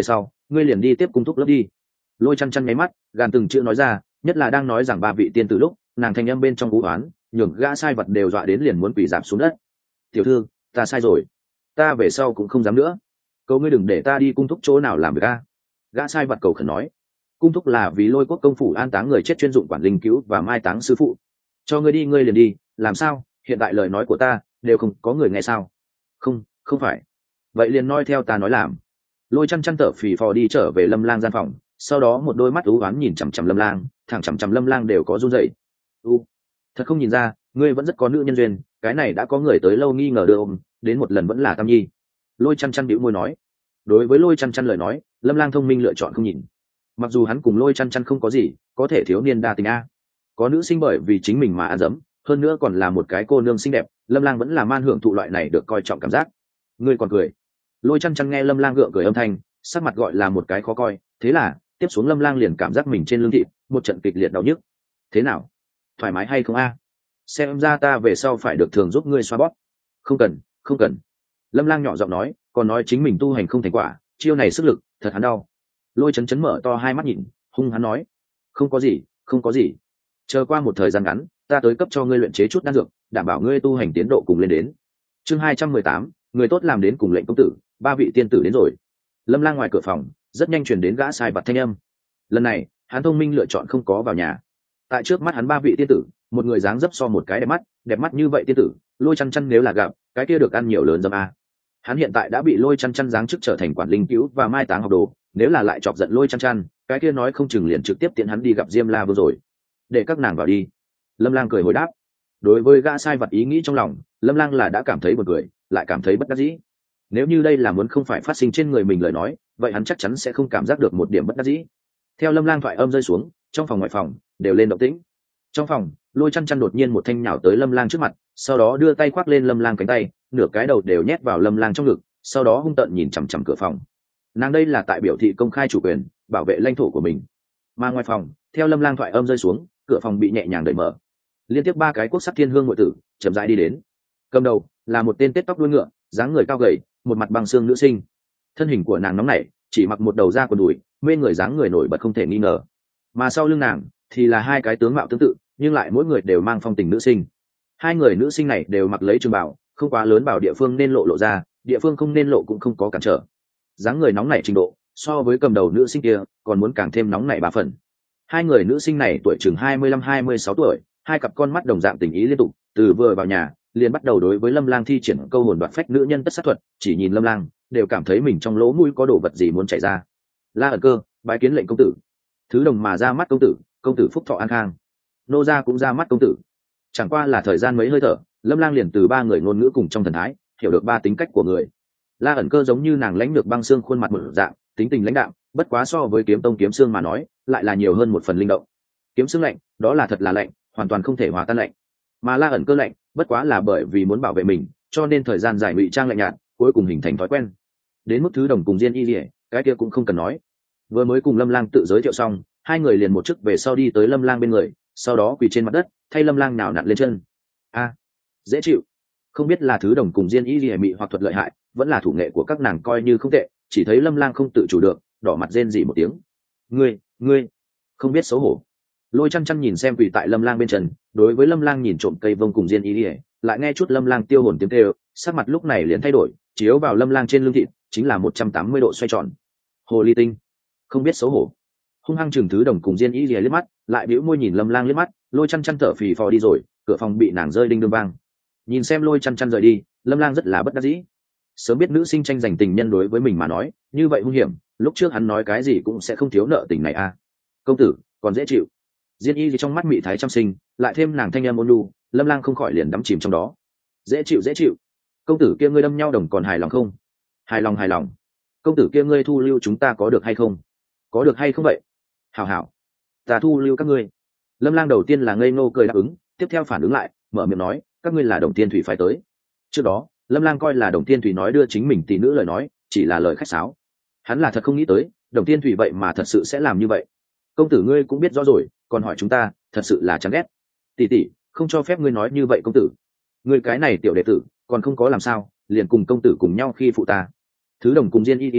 ngươi liền đi tiếp cung thúc lớp đi. Lôi chăn chăn nháy mắt, gàn từng chữ nói ra, nhất là đang nói rằng ba vị tiên tử lúc, nàng thanh âm bên trong vũ oán, nhường gã sai vật đều dọa đến liền muốn quỳ giảm xuống đất. Tiểu thư, ta sai rồi, ta về sau cũng không dám nữa, cầu ngươi đừng để ta đi cung thúc chỗ nào làm việc a. Gã sai vật cầu khẩn nói. Cung thúc là vì Lôi quốc công phủ an táng người chết chuyên dụng quản linh cứu và mai táng sư phụ, cho ngươi đi ngươi liền đi, làm sao hiện tại lời nói của ta đều không có người nghe sao? Không, không phải, vậy liền nói theo ta nói làm. Lôi chăn chăn thở phì phò đi trở về Lâm Lang gian phòng, sau đó một đôi mắt u ám nhìn chằm chằm Lâm Lang, thẳng chằm chằm Lâm Lang đều có run rẩy. U, thật không nhìn ra, ngươi vẫn rất có nữ nhân duyên, cái này đã có người tới lâu nghi ngờ đưa ôm, đến một lần vẫn là Tam Nhi. Lôi chăn chăn bĩu môi nói. Đối với Lôi chăn chăn lời nói, Lâm Lang thông minh lựa chọn không nhìn. Mặc dù hắn cùng Lôi chăn chăn không có gì, có thể thiếu niên đa tình a. Có nữ sinh bởi vì chính mình mà ăn dấm, hơn nữa còn là một cái cô nương xinh đẹp, Lâm Lang vẫn là man hưởng thụ loại này được coi trọng cảm giác. Ngươi còn cười. Lôi chăn chăn nghe Lâm Lang gượng cười âm thanh, sắc mặt gọi là một cái khó coi, thế là tiếp xuống Lâm Lang liền cảm giác mình trên lưng thịt một trận kịch liệt đau nhức. Thế nào, thoải mái hay không a? Xem ra ta về sau phải được thường giúp ngươi xoa bóp. Không cần, không cần. Lâm Lang nhỏ giọng nói, còn nói chính mình tu hành không thành quả, chiêu này sức lực thật hắn đau. Lôi chấn chấn mở to hai mắt nhìn, hung hắn nói, không có gì, không có gì, chờ qua một thời gian ngắn ta tới cấp cho ngươi luyện chế chút đan dược, đảm bảo ngươi tu hành tiến độ cùng lên đến. Chương hai trăm mười tám, người tốt làm đến cùng lệnh công tử, ba vị tiên tử đến rồi. Lâm Lang ngoài cửa phòng rất nhanh truyền đến gã sai vặt thanh âm. Lần này hắn thông minh lựa chọn không có vào nhà. Tại trước mắt hắn ba vị tiên tử, một người dáng dấp so một cái đẹp mắt, đẹp mắt như vậy tiên tử, Lôi chăn chăn nếu là gặp cái kia được ăn nhiều lớn dâm a. Hắn hiện tại đã bị Lôi chăn chăn giáng chức trở thành quản linh cứu và mai táng học đồ, nếu là lại chọc giận Lôi chăn chăn, cái kia nói không chừng liền trực tiếp tiện hắn đi gặp Diêm La Vương rồi. Để các nàng vào đi. Lâm Lang cười hồi đáp. Đối với gã sai vật ý nghĩ trong lòng, Lâm Lang là đã cảm thấy buồn cười, lại cảm thấy bất đắc dĩ. Nếu như đây là muốn không phải phát sinh trên người mình lời nói, vậy hắn chắc chắn sẽ không cảm giác được một điểm bất đắc dĩ. Theo Lâm Lang thoại âm rơi xuống, trong phòng ngoài phòng đều lên động tĩnh. Trong phòng, Lôi chăn chăn đột nhiên một thanh nhào tới Lâm Lang trước mặt, sau đó đưa tay khoác lên Lâm Lang cánh tay, nửa cái đầu đều nhét vào Lâm Lang trong ngực, sau đó hung tợn nhìn chằm chằm cửa phòng. Nàng đây là tại biểu thị công khai chủ quyền, bảo vệ lãnh thổ của mình. Mà ngoài phòng, theo Lâm Lang thoại âm rơi xuống, cửa phòng bị nhẹ nhàng đẩy mở. Liên tiếp ba cái quốc sắc thiên hương ngụy tử chậm rãi đi đến. Cầm đầu là một tên tết tóc đuôi ngựa, dáng người cao gầy, một mặt băng xương nữ sinh. Thân hình của nàng nóng nảy, chỉ mặc một đầu da quần đùi, mê người dáng người nổi bật không thể nghi ngờ. Mà sau lưng nàng thì là hai cái tướng mạo tương tự, nhưng lại mỗi người đều mang phong tình nữ sinh. Hai người nữ sinh này đều mặc lấy trường bào, không quá lớn bảo địa phương nên lộ lộ ra, địa phương không nên lộ cũng không có cản trở. Dáng người nóng nảy trình độ so với cầm đầu nữ sinh kia còn muốn càng thêm nóng nảy ba phần. Hai người nữ sinh này tuổi chừng hai mươi lăm hai mươi sáu tuổi, hai cặp con mắt đồng dạng tình ý liên tục, từ vừa vào nhà liền bắt đầu đối với Lâm Lang thi triển câu hồn đoạt phách nữ nhân tất sát thuật, chỉ nhìn Lâm Lang đều cảm thấy mình trong lỗ mũi có đồ vật gì muốn chảy ra. La ẩn cơ bái kiến lệnh công tử. Thứ đồng mà ra mắt công tử, công tử phúc thọ an khang. Nô gia cũng ra mắt công tử. Chẳng qua là thời gian mấy hơi thở, Lâm Lang liền từ ba người ngôn ngữ cùng trong thần thái hiểu được ba tính cách của người. La ẩn cơ giống như nàng lãnh được băng xương khuôn mặt một dạng, tính tình lãnh đạm, bất quá so với kiếm tông kiếm xương mà nói lại là nhiều hơn một phần linh động. Kiếm xương lạnh đó là thật là lạnh, hoàn toàn không thể hòa tan lạnh. Mà La ẩn cơ lạnh bất quá là bởi vì muốn bảo vệ mình, cho nên thời gian dài ngụy trang lạnh nhạt, cuối cùng hình thành thói quen. Đến mức thứ đồng cùng Diên Y Lệ, cái kia cũng không cần nói. Vừa mới cùng Lâm Lang tự giới thiệu xong, hai người liền một chức về sau đi tới Lâm Lang bên người, sau đó quỳ trên mặt đất thay Lâm Lang nào nặn lên chân. A, dễ chịu. Không biết là thứ đồng cùng Diên Y Lệ mị hoặc thuật lợi hại, vẫn là thủ nghệ của các nàng coi như không tệ, chỉ thấy Lâm Lang không tự chủ được đỏ mặt rên rỉ một tiếng. Ngươi, ngươi, không biết xấu hổ. Lôi chăn chăn nhìn xem quỳ tại Lâm Lang bên chân, đối với Lâm Lang nhìn trộm cây vông cùng Diên Y Lệ, lại nghe chút Lâm Lang tiêu hồn tiếng kêu, sắc mặt lúc này liền thay đổi, chiếu vào Lâm Lang trên lưng thịt chính là một trăm tám mươi độ xoay tròn. Hồ ly tinh, không biết xấu hổ. Hung hăng chừng thứ đồng cùng Diên Y Lệ liếc mắt, lại bĩu môi nhìn Lâm Lang liếc mắt, Lôi chăn chăn thở phì phò đi rồi, cửa phòng bị nàng rơi đinh đương vang. Nhìn xem Lôi chăn chăn rời đi, Lâm Lang rất là bất đắc dĩ. Sớm biết nữ sinh tranh giành tình nhân đối với mình mà nói như vậy hung hiểm, lúc trước hắn nói cái gì cũng sẽ không thiếu nợ tình này a. Công tử còn dễ chịu. Diên Y gì trong mắt mị thái trăm sinh, lại thêm nàng thanh em ôn nhu, Lâm Lang không khỏi liền đắm chìm trong đó. Dễ chịu dễ chịu. Công tử kia ngươi đâm nhau đồng còn hài lòng không? Hài lòng hài lòng. Công tử kia ngươi thu lưu chúng ta có được hay không? Có được hay không vậy? Hảo hảo, ta thu lưu các ngươi. Lâm Lang đầu tiên là ngây ngô cười đáp ứng, tiếp theo phản ứng lại mở miệng nói, các ngươi là Đồng Tiên Thủy phải tới. Trước đó Lâm Lang coi là Đồng Tiên Thủy nói đưa chính mình tỷ nữ lời nói chỉ là lời khách sáo, hắn là thật không nghĩ tới Đồng Tiên Thủy vậy mà thật sự sẽ làm như vậy. Công tử ngươi cũng biết rõ rồi, còn hỏi chúng ta thật sự là chán ghét. Tỷ tỷ không cho phép ngươi nói như vậy công tử, ngươi cái này tiểu đệ tử còn không có làm sao liền cùng công tử cùng nhau khi phụ ta. Thứ đồng cùng Diên Y Ỉa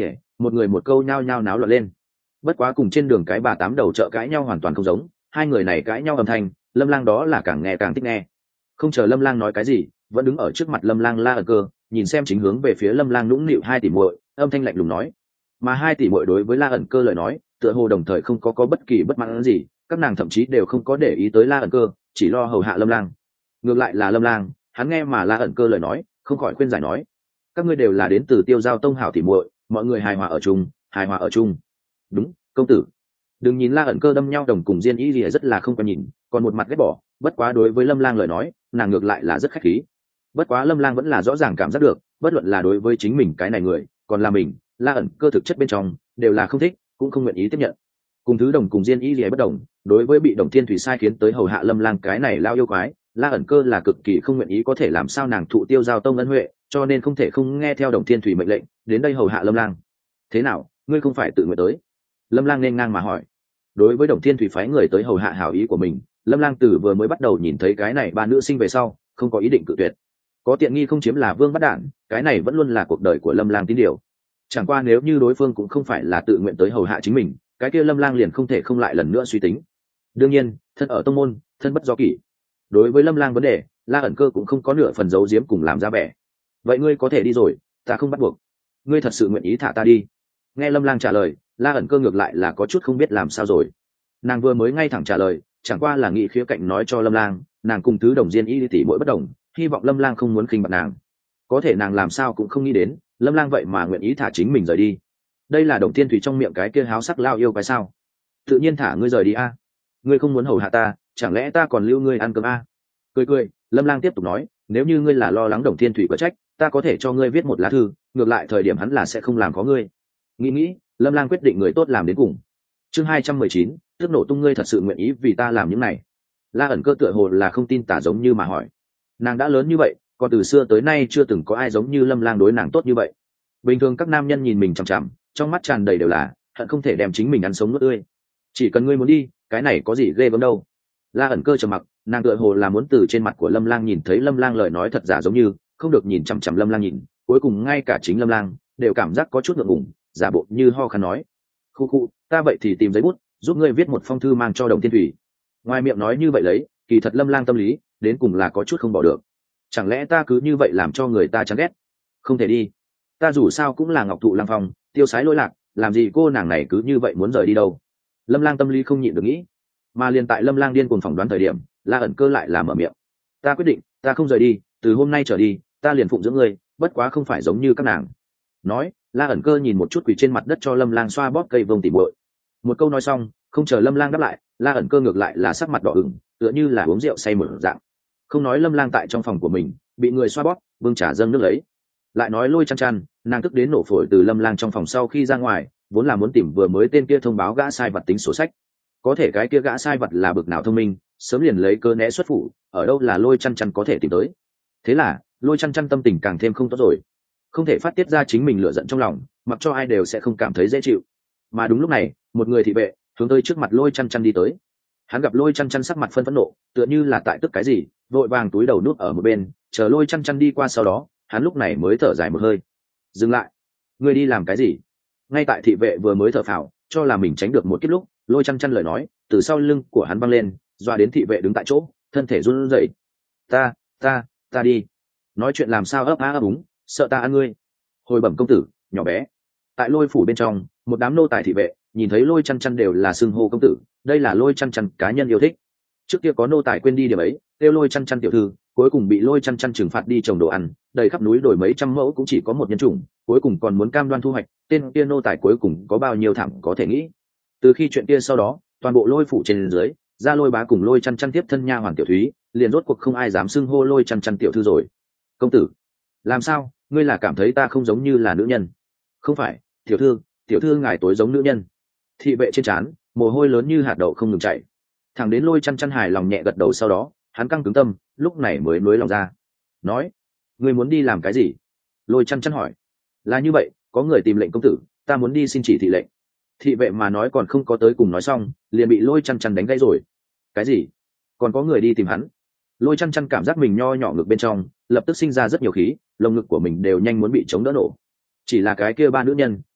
một người một câu nhao nhao náo loạn lên. Bất quá cùng trên đường cái bà tám đầu chợ cãi nhau hoàn toàn không giống, hai người này cãi nhau âm thanh Lâm Lang đó là càng nghe càng thích nghe. Không chờ Lâm Lang nói cái gì, vẫn đứng ở trước mặt Lâm Lang La ẩn cơ nhìn xem chính hướng về phía Lâm Lang nũng nịu hai tỷ muội, âm thanh lạnh lùng nói. Mà hai tỷ muội đối với La ẩn cơ lời nói tựa hồ đồng thời không có có bất kỳ bất mãn gì, các nàng thậm chí đều không có để ý tới La ẩn cơ, chỉ lo hầu hạ Lâm Lang. Ngược lại là Lâm Lang, hắn nghe mà La ẩn cơ lời nói không khỏi khuyên giải nói, các ngươi đều là đến từ Tiêu Giao Tông hảo tỷ muội, mọi người hài hòa ở chung, hài hòa ở chung. Đúng, công tử. Đừng nhìn La ẩn cơ đâm nhau đồng cùng Diên Y Lìa rất là không có nhìn, còn một mặt ghét bỏ, bất quá đối với Lâm Lang lời nói nàng ngược lại là rất khách khí. Bất quá Lâm Lang vẫn là rõ ràng cảm giác được, bất luận là đối với chính mình cái này người còn là mình, La ẩn cơ thực chất bên trong đều là không thích, cũng không nguyện ý tiếp nhận. Cùng thứ đồng cùng Diên Y Lìa bất đồng, đối với bị Đồng Thiên Thủy sai khiến tới hầu hạ Lâm Lang cái này lao yêu quái, La ẩn cơ là cực kỳ không nguyện ý có thể làm sao nàng thụ Tiêu Giao Tông ân huệ, cho nên không thể không nghe theo Đồng Thiên Thủy mệnh lệnh đến đây hầu hạ Lâm Lang. Thế nào, ngươi không phải tự nguyện tới? Lâm Lang nên ngang mà hỏi. Đối với Đồng Thiên Thủy phái người tới hầu hạ hảo ý của mình, Lâm Lang từ vừa mới bắt đầu nhìn thấy cái này ba nữ sinh về sau không có ý định cự tuyệt. Có tiện nghi không chiếm là vương bắt đản, cái này vẫn luôn là cuộc đời của Lâm Lang tín điều. Chẳng qua nếu như đối phương cũng không phải là tự nguyện tới hầu hạ chính mình, cái kia Lâm Lang liền không thể không lại lần nữa suy tính. Đương nhiên, thân ở tông môn, thân bất do kỷ. Đối với Lâm Lang vấn đề, La ẩn cơ cũng không có nửa phần giấu giếm cùng làm ra vẻ. Vậy ngươi có thể đi rồi, ta không bắt buộc. Ngươi thật sự nguyện ý thả ta đi? Nghe Lâm Lang trả lời, La ẩn cơ ngược lại là có chút không biết làm sao rồi. Nàng vừa mới ngay thẳng trả lời, chẳng qua là nghĩ khía cạnh nói cho Lâm Lang, nàng cùng thứ đồng Diên Y tỷ muội bất đồng, hy vọng Lâm Lang không muốn khinh bạc nàng. Có thể nàng làm sao cũng không nghĩ đến, Lâm Lang vậy mà nguyện ý thả chính mình rời đi. Đây là Đồng Thiên Thủy trong miệng cái kia háo sắc lao yêu cái sao? Tự nhiên thả ngươi rời đi a. Ngươi không muốn hầu hạ ta, chẳng lẽ ta còn lưu ngươi ăn cơm a? Cười cười, Lâm Lang tiếp tục nói, nếu như ngươi là lo lắng Đồng Thiên Thủy có trách, ta có thể cho ngươi viết một lá thư, ngược lại thời điểm hắn là sẽ không làm có ngươi. Nghĩ nghĩ, Lâm Lang quyết định người tốt làm đến cùng. Chương hai trăm mười chín, tức nổ tung, ngươi thật sự nguyện ý vì ta làm những này? La ẩn cơ tựa hồ là không tin tả giống như mà hỏi. Nàng đã lớn như vậy, còn từ xưa tới nay chưa từng có ai giống như Lâm Lang đối nàng tốt như vậy. Bình thường các nam nhân nhìn mình chằm chằm, trong mắt tràn đầy đều là hận không thể đem chính mình ăn sống nuốt tươi. Chỉ cần ngươi muốn đi, cái này có gì ghê gớm đâu. La ẩn cơ trầm mặc, nàng tựa hồ là muốn từ trên mặt của Lâm Lang nhìn thấy Lâm Lang lời nói thật giả giống như, không được nhìn chằm chằm Lâm Lang nhìn, cuối cùng ngay cả chính Lâm Lang đều cảm giác có chút ngượng ngùng, giả bộ như ho khan nói, khu khu, ta vậy thì tìm giấy bút, giúp ngươi viết một phong thư mang cho Đồng Thiên Thủy. Ngoài miệng nói như vậy lấy, kỳ thật Lâm Lang tâm lý đến cùng là có chút không bỏ được. Chẳng lẽ ta cứ như vậy làm cho người ta chán ghét? Không thể đi, ta dù sao cũng là Ngọc Thụ Lăng Phong, tiêu sái lỗi lạc, làm gì cô nàng này cứ như vậy muốn rời đi đâu? Lâm Lang tâm lý không nhịn được nghĩ. Mà liền tại Lâm Lang điên cuồng phỏng đoán thời điểm, La ẩn cơ lại là mở miệng, ta quyết định, ta không rời đi, từ hôm nay trở đi ta liền phụng dưỡng ngươi, bất quá không phải giống như các nàng. Nói, La ẩn cơ nhìn một chút quỳ trên mặt đất cho Lâm Lang xoa bóp cây vông tỉ muội. Một câu nói xong, không chờ Lâm Lang đáp lại, La ẩn cơ ngược lại là sắc mặt đỏ ửng, tựa như là uống rượu say mở dạng. Không nói Lâm Lang tại trong phòng của mình bị người xoa bóp, vương trà dâng nước lấy, lại nói Lôi Chăn Chăn, nàng tức đến nổ phổi từ Lâm Lang trong phòng sau khi ra ngoài, vốn là muốn tìm vừa mới tên kia thông báo gã sai vật tính sổ sách. Có thể cái kia gã sai vật là bực nào thông minh, sớm liền lấy cơ né xuất phủ, ở đâu là Lôi Chăn Chăn có thể tìm tới. Thế là Lôi Chăn Chăn tâm tình càng thêm không tốt rồi, không thể phát tiết ra chính mình lửa giận trong lòng, mặc cho ai đều sẽ không cảm thấy dễ chịu. Mà đúng lúc này, một người thị vệ hướng tới trước mặt Lôi Chăn Chăn đi tới. Hắn gặp Lôi Chăn Chăn sắc mặt phân phẫn nộ, tựa như là tại tức cái gì, vội vàng túi đầu núp ở một bên, chờ Lôi Chăn Chăn đi qua sau đó, hắn lúc này mới thở dài một hơi. Dừng lại, ngươi đi làm cái gì? Ngay tại thị vệ vừa mới thở phào, cho là mình tránh được một kiếp lúc, Lôi Chăn Chăn lời nói từ sau lưng của hắn văng lên, doa đến thị vệ đứng tại chỗ, thân thể run rẩy. Ta, ta, ta đi. Nói chuyện làm sao ấp á ấp úng, sợ ta ăn ngươi. Hồi bẩm công tử, nhỏ bé. Tại Lôi phủ bên trong, một đám nô tài thị vệ nhìn thấy Lôi Chăn Chăn đều là xưng hô công tử, đây là Lôi Chăn Chăn cá nhân yêu thích. Trước kia có nô tài quên đi điểm ấy, kêu Lôi Chăn Chăn tiểu thư, cuối cùng bị Lôi Chăn Chăn trừng phạt đi trồng đồ ăn, đầy khắp núi đồi mấy trăm mẫu cũng chỉ có một nhân chủng, cuối cùng còn muốn cam đoan thu hoạch, tên kia nô tài cuối cùng có bao nhiêu thảm có thể nghĩ. Từ khi chuyện kia sau đó, toàn bộ Lôi phủ trên dưới, ra Lôi bá cùng Lôi Chăn Chăn tiếp thân nha hoàn tiểu thúy, liền rốt cuộc không ai dám xưng hô Lôi Chăn Chăn tiểu thư rồi. Công tử, làm sao, ngươi là cảm thấy ta không giống như là nữ nhân? Không phải, tiểu thư, tiểu thư ngài tối giống nữ nhân. Thị vệ trên trán mồ hôi lớn như hạt đậu không ngừng chảy. Thằng đến Lôi Chăn Chăn hài lòng nhẹ gật đầu sau đó, hắn căng cứng tâm, lúc này mới nối lòng ra. Nói, ngươi muốn đi làm cái gì? Lôi Chăn Chăn hỏi. Là như vậy, có người tìm lệnh công tử, ta muốn đi xin chỉ thị lệnh. Thị vệ mà nói còn không có tới cùng nói xong, liền bị Lôi Chăn Chăn đánh gãy rồi. Cái gì? Còn có người đi tìm hắn? Lôi Chăn Chăn cảm giác mình nho nhỏ ngực bên trong lập tức sinh ra rất nhiều khí, lồng ngực của mình đều nhanh muốn bị chống đỡ nổ. Chỉ là cái kia ba nữ nhân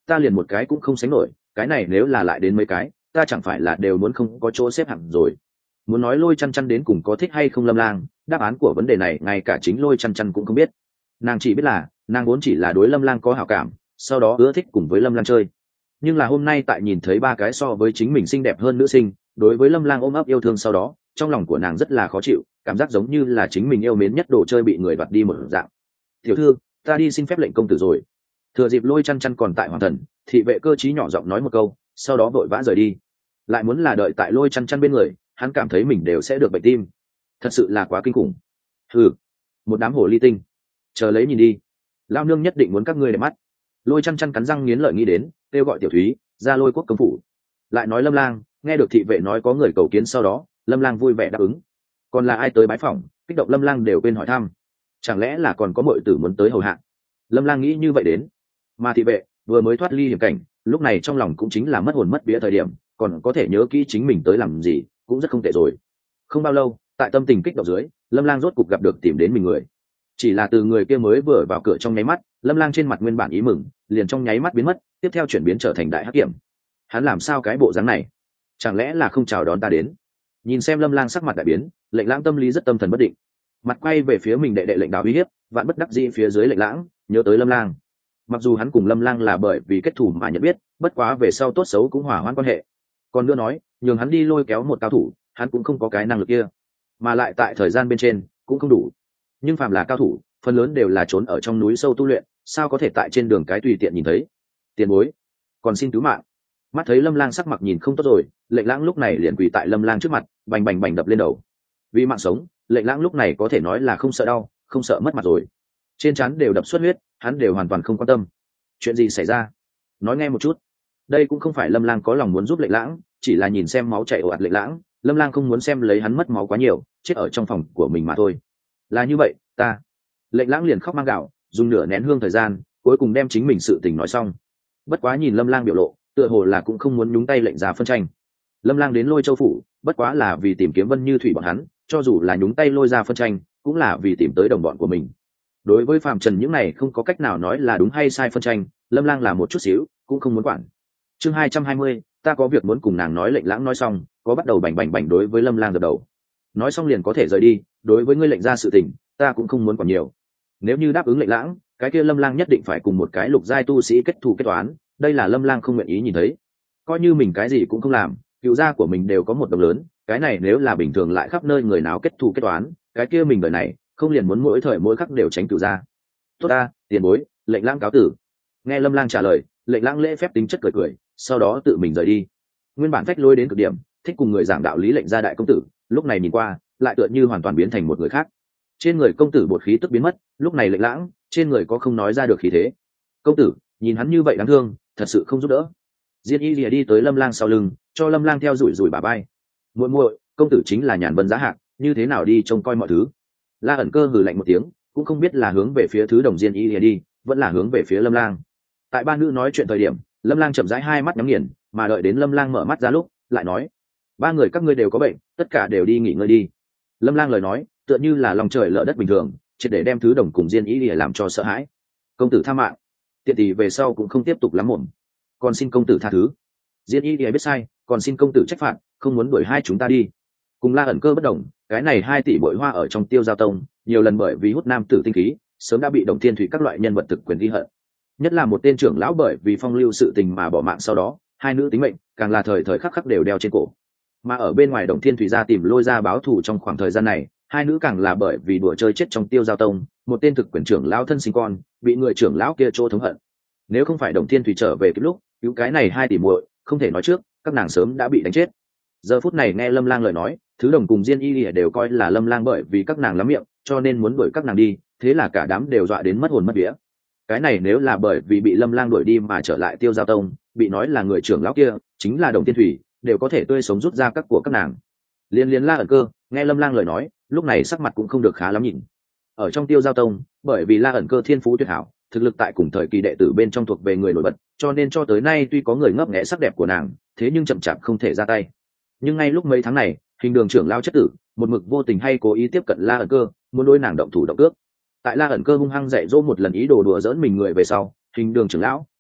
ta liền một cái cũng không sánh nổi, cái này nếu là lại đến mấy cái ta chẳng phải là đều muốn không có chỗ xếp hẳn rồi. Muốn nói Lôi Chăn Chăn đến cùng có thích hay không Lâm Lang, đáp án của vấn đề này ngay cả chính Lôi Chăn Chăn cũng không biết. Nàng chỉ biết là nàng vốn chỉ là đối Lâm Lang có hảo cảm, sau đó ưa thích cùng với Lâm Lang chơi. Nhưng là hôm nay tại nhìn thấy ba cái so với chính mình xinh đẹp hơn nữ sinh đối với Lâm Lang ôm ấp yêu thương, sau đó trong lòng của nàng rất là khó chịu, cảm giác giống như là chính mình yêu mến nhất đồ chơi bị người đoạt đi một dạng. Tiểu thư, ta đi xin phép lệnh công tử rồi. Thừa dịp Lôi Chăn Chăn còn tại hoàng thần, thị vệ cơ trí nhỏ giọng nói một câu, sau đó vội vã rời đi. Lại muốn là đợi tại Lôi Chăn Chăn bên người, hắn cảm thấy mình đều sẽ được bệnh tim, thật sự là quá kinh khủng. Ừ, một đám hồ ly tinh, chờ lấy nhìn đi, lao nương nhất định muốn các ngươi để mắt. Lôi Chăn Chăn cắn răng nghiến lợi nghĩ đến, kêu gọi Tiểu Thúy ra Lôi Quốc công phủ. Lại nói Lâm Lang nghe được thị vệ nói có người cầu kiến, sau đó Lâm Lang vui vẻ đáp ứng. Còn là ai tới bái phỏng, kích động Lâm Lang đều quên hỏi thăm, chẳng lẽ là còn có muội tử muốn tới hầu hạ. Lâm Lang nghĩ như vậy đến, mà thị vệ vừa mới thoát ly hiểm cảnh, lúc này trong lòng cũng chính là mất hồn mất vía thời điểm, còn có thể nhớ kỹ chính mình tới làm gì, cũng rất không tệ rồi. Không bao lâu, tại tâm tình kích động dưới, Lâm Lang rốt cục gặp được tìm đến mình người. Chỉ là từ người kia mới vừa vào cửa trong nháy mắt, Lâm Lang trên mặt nguyên bản ý mừng liền trong nháy mắt biến mất, tiếp theo chuyển biến trở thành đại hắc kiểm. Hắn làm sao cái bộ dáng này, chẳng lẽ là không chào đón ta đến? Nhìn xem Lâm Lang sắc mặt đại biến, Lệnh Lãng tâm lý rất tâm thần bất định, mặt quay về phía mình đệ đệ Lệnh Đào uy hiếp, vạn bất đắc dĩ phía dưới Lệnh Lãng nhớ tới Lâm Lang. Mặc dù hắn cùng Lâm Lang là bởi vì kết thù mà nhận biết, bất quá về sau tốt xấu cũng hòa hoãn quan hệ. Còn nữa nói, nhường hắn đi lôi kéo một cao thủ, hắn cũng không có cái năng lực kia, mà lại tại thời gian bên trên cũng không đủ. Nhưng phàm là cao thủ, phần lớn đều là trốn ở trong núi sâu tu luyện, sao có thể tại trên đường cái tùy tiện nhìn thấy. Tiền bối, còn xin cứu mạng. Mắt thấy Lâm Lang sắc mặt nhìn không tốt rồi, Lệnh Lãng lúc này liền quỳ tại Lâm Lang trước mặt, bành bành bành đập lên đầu. Vì mạng sống, Lệnh Lãng lúc này có thể nói là không sợ đau, không sợ mất mặt rồi. Trên trán đều đập xuất huyết, hắn đều hoàn toàn không quan tâm. Chuyện gì xảy ra? Nói nghe một chút. Đây cũng không phải Lâm Lang có lòng muốn giúp Lệnh Lãng, chỉ là nhìn xem máu chảy ồ ạt Lệnh Lãng, Lâm Lang không muốn xem lấy hắn mất máu quá nhiều, chết ở trong phòng của mình mà thôi. Là như vậy, ta. Lệnh Lãng liền khóc mang gạo, dùng nửa nén hương thời gian, cuối cùng đem chính mình sự tình nói xong. Bất quá nhìn Lâm Lang biểu lộ, tựa hồ là cũng không muốn nhúng tay lệnh ra phân tranh. Lâm Lang đến Lôi Châu phủ, bất quá là vì tìm kiếm Vân Như Thủy bọn hắn, cho dù là nhúng tay lôi ra phân tranh, cũng là vì tìm tới đồng bọn của mình. Đối với Phạm Trần những này không có cách nào nói là đúng hay sai phân tranh, Lâm Lang là một chút xíu cũng không muốn quản. Chương hai trăm hai mươi, ta có việc muốn cùng nàng nói. Lệnh Lãng nói xong, có bắt đầu bành bành bành đối với Lâm Lang gật đầu. Nói xong liền có thể rời đi, đối với ngươi lệnh ra sự tình, ta cũng không muốn quản nhiều. Nếu như đáp ứng Lệnh Lãng, cái kia Lâm Lang nhất định phải cùng một cái lục giai tu sĩ kết thù kết toán, đây là Lâm Lang không nguyện ý nhìn thấy. Coi như mình cái gì cũng không làm, cựu gia của mình đều có một đồng lớn, cái này nếu là bình thường lại khắp nơi người nào kết thù kết toán, cái kia mình đời này không liền muốn mỗi thời mỗi khắc đều tránh cựu gia. Tốt ta, tiền bối. Lệnh Lãng cáo tử. Nghe Lâm Lang trả lời, Lệnh Lãng lễ phép tính chất cười cười, sau đó tự mình rời đi. Nguyên bản phách lôi đến cực điểm, thích cùng người giảng đạo lý Lệnh gia đại công tử, lúc này nhìn qua lại tựa như hoàn toàn biến thành một người khác. Trên người công tử bột khí tức biến mất, lúc này Lệnh Lãng trên người có không nói ra được khí thế. Công tử nhìn hắn như vậy đáng thương, thật sự không giúp đỡ. Diên Y lìa đi tới Lâm Lang sau lưng, cho Lâm Lang theo rủi rủi bà bay. Muội muội, công tử chính là nhàn vân giá hạng, như thế nào đi trông coi mọi thứ. La ẩn cơ hừ lạnh một tiếng, cũng không biết là hướng về phía thứ đồng Diên Y lìa đi, vẫn là hướng về phía Lâm Lang. Tại ba nữ nói chuyện thời điểm, Lâm Lang chậm rãi hai mắt nhắm nghiền, mà đợi đến Lâm Lang mở mắt ra lúc, lại nói: ba người các ngươi đều có bệnh, tất cả đều đi nghỉ ngơi đi. Lâm Lang lời nói tựa như là lòng trời lở đất bình thường, triệt để đem thứ đồng cùng Diên Y lìa làm cho sợ hãi. Công tử tha mạng, tiện tỷ về sau cũng không tiếp tục lắm mồm, còn xin công tử tha thứ. Diên Y lìa biết sai, còn xin công tử trách phạt, không muốn đuổi hai chúng ta đi. Cùng La ẩn cơ bất đồng, cái này hai tỷ bội hoa ở trong Tiêu Giao Tông, nhiều lần bởi vì hút nam tử tinh khí, sớm đã bị Đồng Thiên Thủy các loại nhân vật thực quyền ghi hận. Nhất là một tên trưởng lão bởi vì phong lưu sự tình mà bỏ mạng sau đó, hai nữ tính mệnh càng là thời thời khắc khắc đều đeo trên cổ. Mà ở bên ngoài Đồng Thiên Thủy ra tìm lôi ra báo thù trong khoảng thời gian này, hai nữ càng là bởi vì đùa chơi chết trong Tiêu Giao Tông, một tên thực quyền trưởng lão thân sinh con, bị người trưởng lão kia chỗ thống hận. Nếu không phải Đồng Thiên Thủy trở về kịp lúc, cứu cái này hai tỷ muội, không thể nói trước, các nàng sớm đã bị đánh chết. Giờ phút này nghe Lâm Lang lời nói, thứ đồng cùng Diên Y lìa đều coi là Lâm Lang bởi vì các nàng lắm miệng, cho nên muốn đuổi các nàng đi, thế là cả đám đều dọa đến mất hồn mất vía. Cái này nếu là bởi vì bị Lâm Lang đuổi đi mà trở lại Tiêu Giao Tông, bị nói là người trưởng lão kia chính là Đồng Thiên Thủy, đều có thể tươi sống rút ra các của các nàng. Liên liên La ẩn cơ nghe Lâm Lang lời nói, lúc này sắc mặt cũng không được khá lắm nhìn. Ở trong Tiêu Giao Tông, bởi vì La ẩn cơ thiên phú tuyệt hảo, thực lực tại cùng thời kỳ đệ tử bên trong thuộc về người nổi bật, cho nên cho tới nay tuy có người ngấp nghé sắc đẹp của nàng, thế nhưng chậm chạp không thể ra tay. Nhưng ngay lúc mấy tháng này, Hình Đường trưởng lão chất tử một mực vô tình hay cố ý tiếp cận La ẩn cơ, muốn đối nàng động thủ động cước. Tại La ẩn cơ hung hăng dạy dỗ một lần ý đồ đùa giỡn mình người về sau, Hình Đường trưởng lão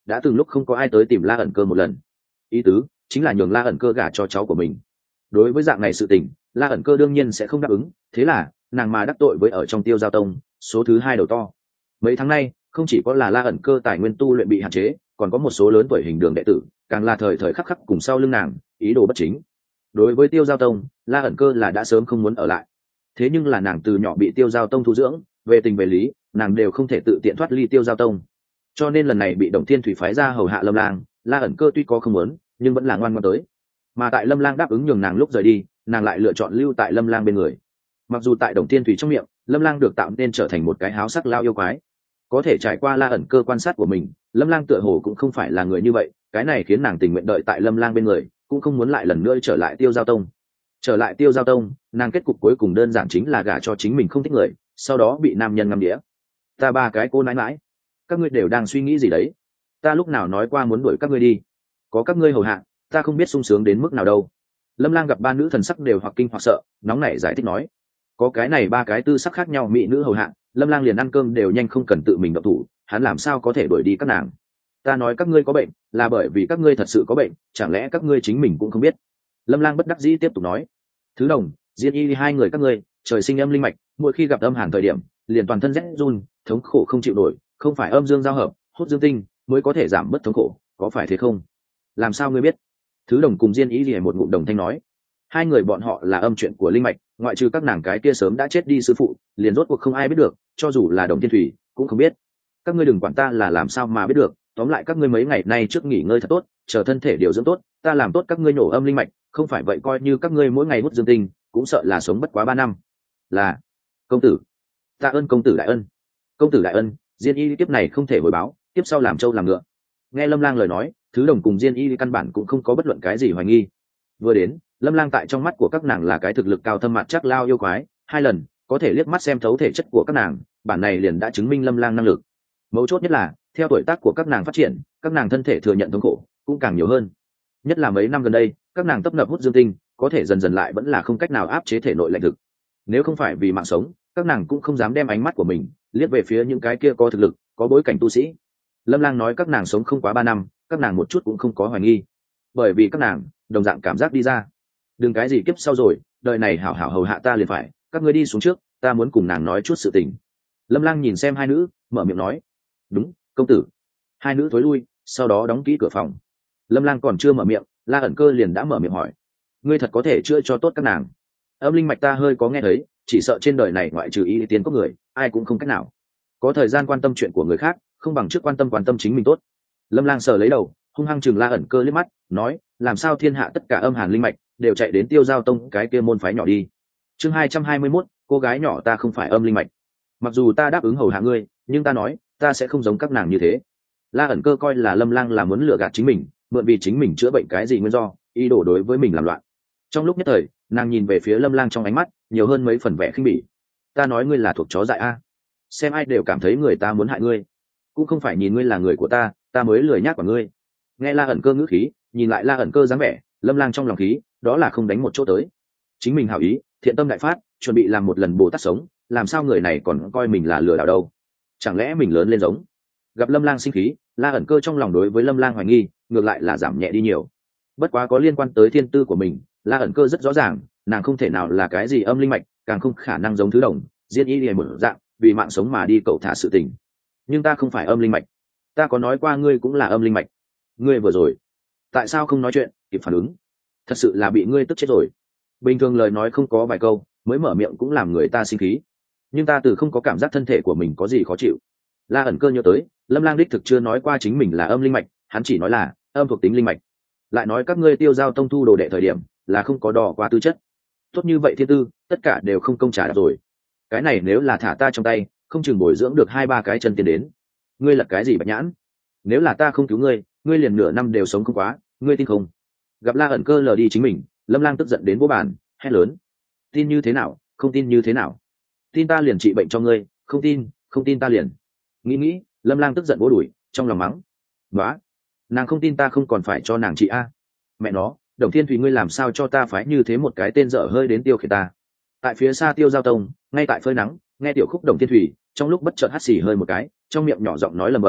đã từng lúc không có ai tới tìm La ẩn cơ một lần. Ý tứ chính là nhường La ẩn cơ gả cho cháu của mình. Đối với dạng này sự tình, La ẩn cơ đương nhiên sẽ không đáp ứng, thế là nàng mà đắc tội với ở trong Tiêu Giao Tông số thứ hai đầu to. Mấy tháng nay không chỉ có là La ẩn cơ tài nguyên tu luyện bị hạn chế, còn có một số lớn tuổi hình đường đệ tử càng là thời thời khắc khắc cùng sau lưng nàng, ý đồ bất chính. Đối với Tiêu Giao Tông, La ẩn cơ là đã sớm không muốn ở lại. Thế nhưng là nàng từ nhỏ bị Tiêu Giao Tông thu dưỡng, về tình về lý nàng đều không thể tự tiện thoát ly Tiêu Giao Tông, cho nên lần này bị Đồng Thiên Thủy phái ra hầu hạ Lâm Lang, La ẩn cơ tuy có không muốn nhưng vẫn là ngoan ngoãn tới. Mà tại Lâm Lang đáp ứng nhường nàng lúc rời đi, nàng lại lựa chọn lưu tại Lâm Lang bên người. Mặc dù tại Đồng Thiên Thủy trong miệng, Lâm Lang được tạo nên trở thành một cái háo sắc lao yêu quái, có thể trải qua La ẩn cơ quan sát của mình, Lâm Lang tựa hồ cũng không phải là người như vậy, cái này khiến nàng tình nguyện đợi tại Lâm Lang bên người, cũng không muốn lại lần nữa trở lại Tiêu Giao Tông. Trở lại Tiêu Giao Tông, nàng kết cục cuối cùng đơn giản chính là gả cho chính mình không thích người, sau đó bị nam nhân ngắm đĩa. Ta ba cái cô nãi nãi, các ngươi đều đang suy nghĩ gì đấy? Ta lúc nào nói qua muốn đuổi các ngươi đi? Có các ngươi hầu hạ, ta không biết sung sướng đến mức nào đâu. Lâm Lang gặp ba nữ thần sắc đều hoặc kinh hoặc sợ, nóng nảy giải thích nói, có cái này ba cái tư sắc khác nhau mỹ nữ hầu hạ, Lâm Lang liền ăn cơm đều nhanh không cần tự mình động thủ, hắn làm sao có thể đuổi đi các nàng? Ta nói các ngươi có bệnh, là bởi vì các ngươi thật sự có bệnh, chẳng lẽ các ngươi chính mình cũng không biết? Lâm Lang bất đắc dĩ tiếp tục nói, Thứ Đồng, Diên Y hai người các ngươi, trời sinh âm linh mạch, mỗi khi gặp âm hàn thời điểm, liền toàn thân rét run, thống khổ không chịu nổi, không phải âm dương giao hợp, hút dương tinh mới có thể giảm bớt thống khổ, có phải thế không? Làm sao ngươi biết? Thứ Đồng cùng Diên Y liền một ngụm đồng thanh nói, hai người bọn họ là âm chuyện của linh mạch, ngoại trừ các nàng cái kia sớm đã chết đi sư phụ, liền rốt cuộc không ai biết được, cho dù là Đồng Thiên Thủy cũng không biết. Các ngươi đừng quản ta là làm sao mà biết được, tóm lại các ngươi mấy ngày nay trước nghỉ ngơi thật tốt, chờ thân thể điều dưỡng tốt, ta làm tốt các ngươi nổ âm linh mạch, không phải vậy coi như các ngươi mỗi ngày hút dương tinh, cũng sợ là sống bất quá ba năm. Là công tử, tạ ơn công tử đại ân. Công tử đại ân, Diên Y tiếp này không thể hồi báo, tiếp sau làm trâu làm ngựa. Nghe Lâm Lang lời nói, Thứ Đồng cùng Diên Y căn bản cũng không có bất luận cái gì hoài nghi. Vừa đến, Lâm Lang tại trong mắt của các nàng là cái thực lực cao thâm mặt chắc lao yêu quái, hai lần có thể liếc mắt xem thấu thể chất của các nàng, bản này liền đã chứng minh Lâm Lang năng lực. Mấu chốt nhất là, theo tuổi tác của các nàng phát triển, các nàng thân thể thừa nhận thống khổ cũng càng nhiều hơn. Nhất là mấy năm gần đây, các nàng tấp nập hút dương tinh, có thể dần dần lại vẫn là không cách nào áp chế thể nội lạnh thực. Nếu không phải vì mạng sống, các nàng cũng không dám đem ánh mắt của mình liếc về phía những cái kia có thực lực, có bối cảnh tu sĩ. Lâm Lang nói các nàng sống không quá ba năm, các nàng một chút cũng không có hoài nghi, bởi vì các nàng đồng dạng cảm giác đi ra. Đừng cái gì kiếp sau rồi, đời này hảo hảo hầu hạ ta liền phải, các ngươi đi xuống trước, ta muốn cùng nàng nói chút sự tình. Lâm Lang nhìn xem hai nữ, mở miệng nói, đúng công tử. Hai nữ thối lui, sau đó đóng kỹ cửa phòng. Lâm Lang còn chưa mở miệng, La ẩn cơ liền đã mở miệng hỏi, ngươi thật có thể chữa cho tốt các nàng? Âm linh mạch ta hơi có nghe thấy, chỉ sợ trên đời này ngoại trừ y tiên có người, ai cũng không cách nào. Có thời gian quan tâm chuyện của người khác, không bằng trước quan tâm quan tâm chính mình tốt. Lâm Lang sờ lấy đầu, hung hăng chừng La ẩn cơ liếc mắt, nói, làm sao thiên hạ tất cả âm hàn linh mạch đều chạy đến Tiêu Giao Tông cái kia môn phái nhỏ đi? Chương hai trăm hai mươi mốt, cô gái nhỏ ta không phải âm linh mạch. Mặc dù ta đáp ứng hầu hạ ngươi, nhưng ta nói, ta sẽ không giống các nàng như thế. La ẩn cơ coi là Lâm Lang là muốn lừa gạt chính mình, mượn vì chính mình chữa bệnh cái gì nguyên do, ý đồ đối với mình làm loạn. Trong lúc nhất thời, nàng nhìn về phía Lâm Lang trong ánh mắt nhiều hơn mấy phần vẻ khinh bỉ. Ta nói ngươi là thuộc chó dại a, xem ai đều cảm thấy người ta muốn hại ngươi, cũng không phải nhìn ngươi là người của ta, ta mới lười nhác của ngươi. Nghe La ẩn cơ ngữ khí, nhìn lại La ẩn cơ dáng vẻ, Lâm Lang trong lòng khí đó là không đánh một chỗ tới. Chính mình hảo ý, thiện tâm đại phát, chuẩn bị làm một lần Bồ Tát sống, làm sao người này còn coi mình là lừa đảo đâu? Chẳng lẽ mình lớn lên giống? Gặp Lâm Lang sinh khí, La ẩn cơ trong lòng đối với Lâm Lang hoài nghi ngược lại là giảm nhẹ đi nhiều. Bất quá có liên quan tới thiên tư của mình, La ẩn cơ rất rõ ràng, nàng không thể nào là cái gì âm linh mạch, càng không khả năng giống Thứ Đồng, Diên Y liền một dạng vì mạng sống mà đi cầu thả sự tình. Nhưng ta không phải âm linh mạch, ta có nói qua ngươi cũng là âm linh mạch. Ngươi vừa rồi tại sao không nói chuyện kịp phản ứng? Thật sự là bị ngươi tức chết rồi. Bình thường lời nói không có vài câu mới mở miệng cũng làm người ta sinh khí, nhưng ta từ không có cảm giác thân thể của mình có gì khó chịu. La ẩn cơ nhớ tới Lâm Lang đích thực chưa nói qua chính mình là âm linh mạch, hắn chỉ nói là âm thuộc tính linh mạch, lại nói các ngươi Tiêu Giao Tông thu đồ đệ thời điểm là không có đo qua tư chất. Tốt như vậy thiên tư tất cả đều không công trả rồi, cái này nếu là thả ta trong tay, không chừng bồi dưỡng được hai ba cái chân tiến đến. Ngươi là cái gì bạch nhãn? Nếu là ta không cứu ngươi, ngươi liền nửa năm đều sống không quá, ngươi tin không? Gặp La ẩn cơ lờ đi chính mình, Lâm Lang tức giận đến vô bàn, hét lớn, tin như thế nào, không tin như thế nào? Tin ta liền trị bệnh cho ngươi, không tin không tin ta liền. Nghĩ nghĩ, Lâm Lang tức giận vỗ đùi, trong lòng mắng, nói, nàng không tin ta không còn phải cho nàng trị a. Mẹ nó, Đồng Thiên Thủy ngươi làm sao cho ta phái như thế một cái tên dở hơi đến tiêu khiển ta? Tại phía xa Tiêu Giao Tông, ngay tại phơi nắng, nghe tiểu khúc Đồng Thiên Thủy trong lúc bất chợt hắt xì hơi một cái, trong miệng nhỏ giọng nói lầm bầm,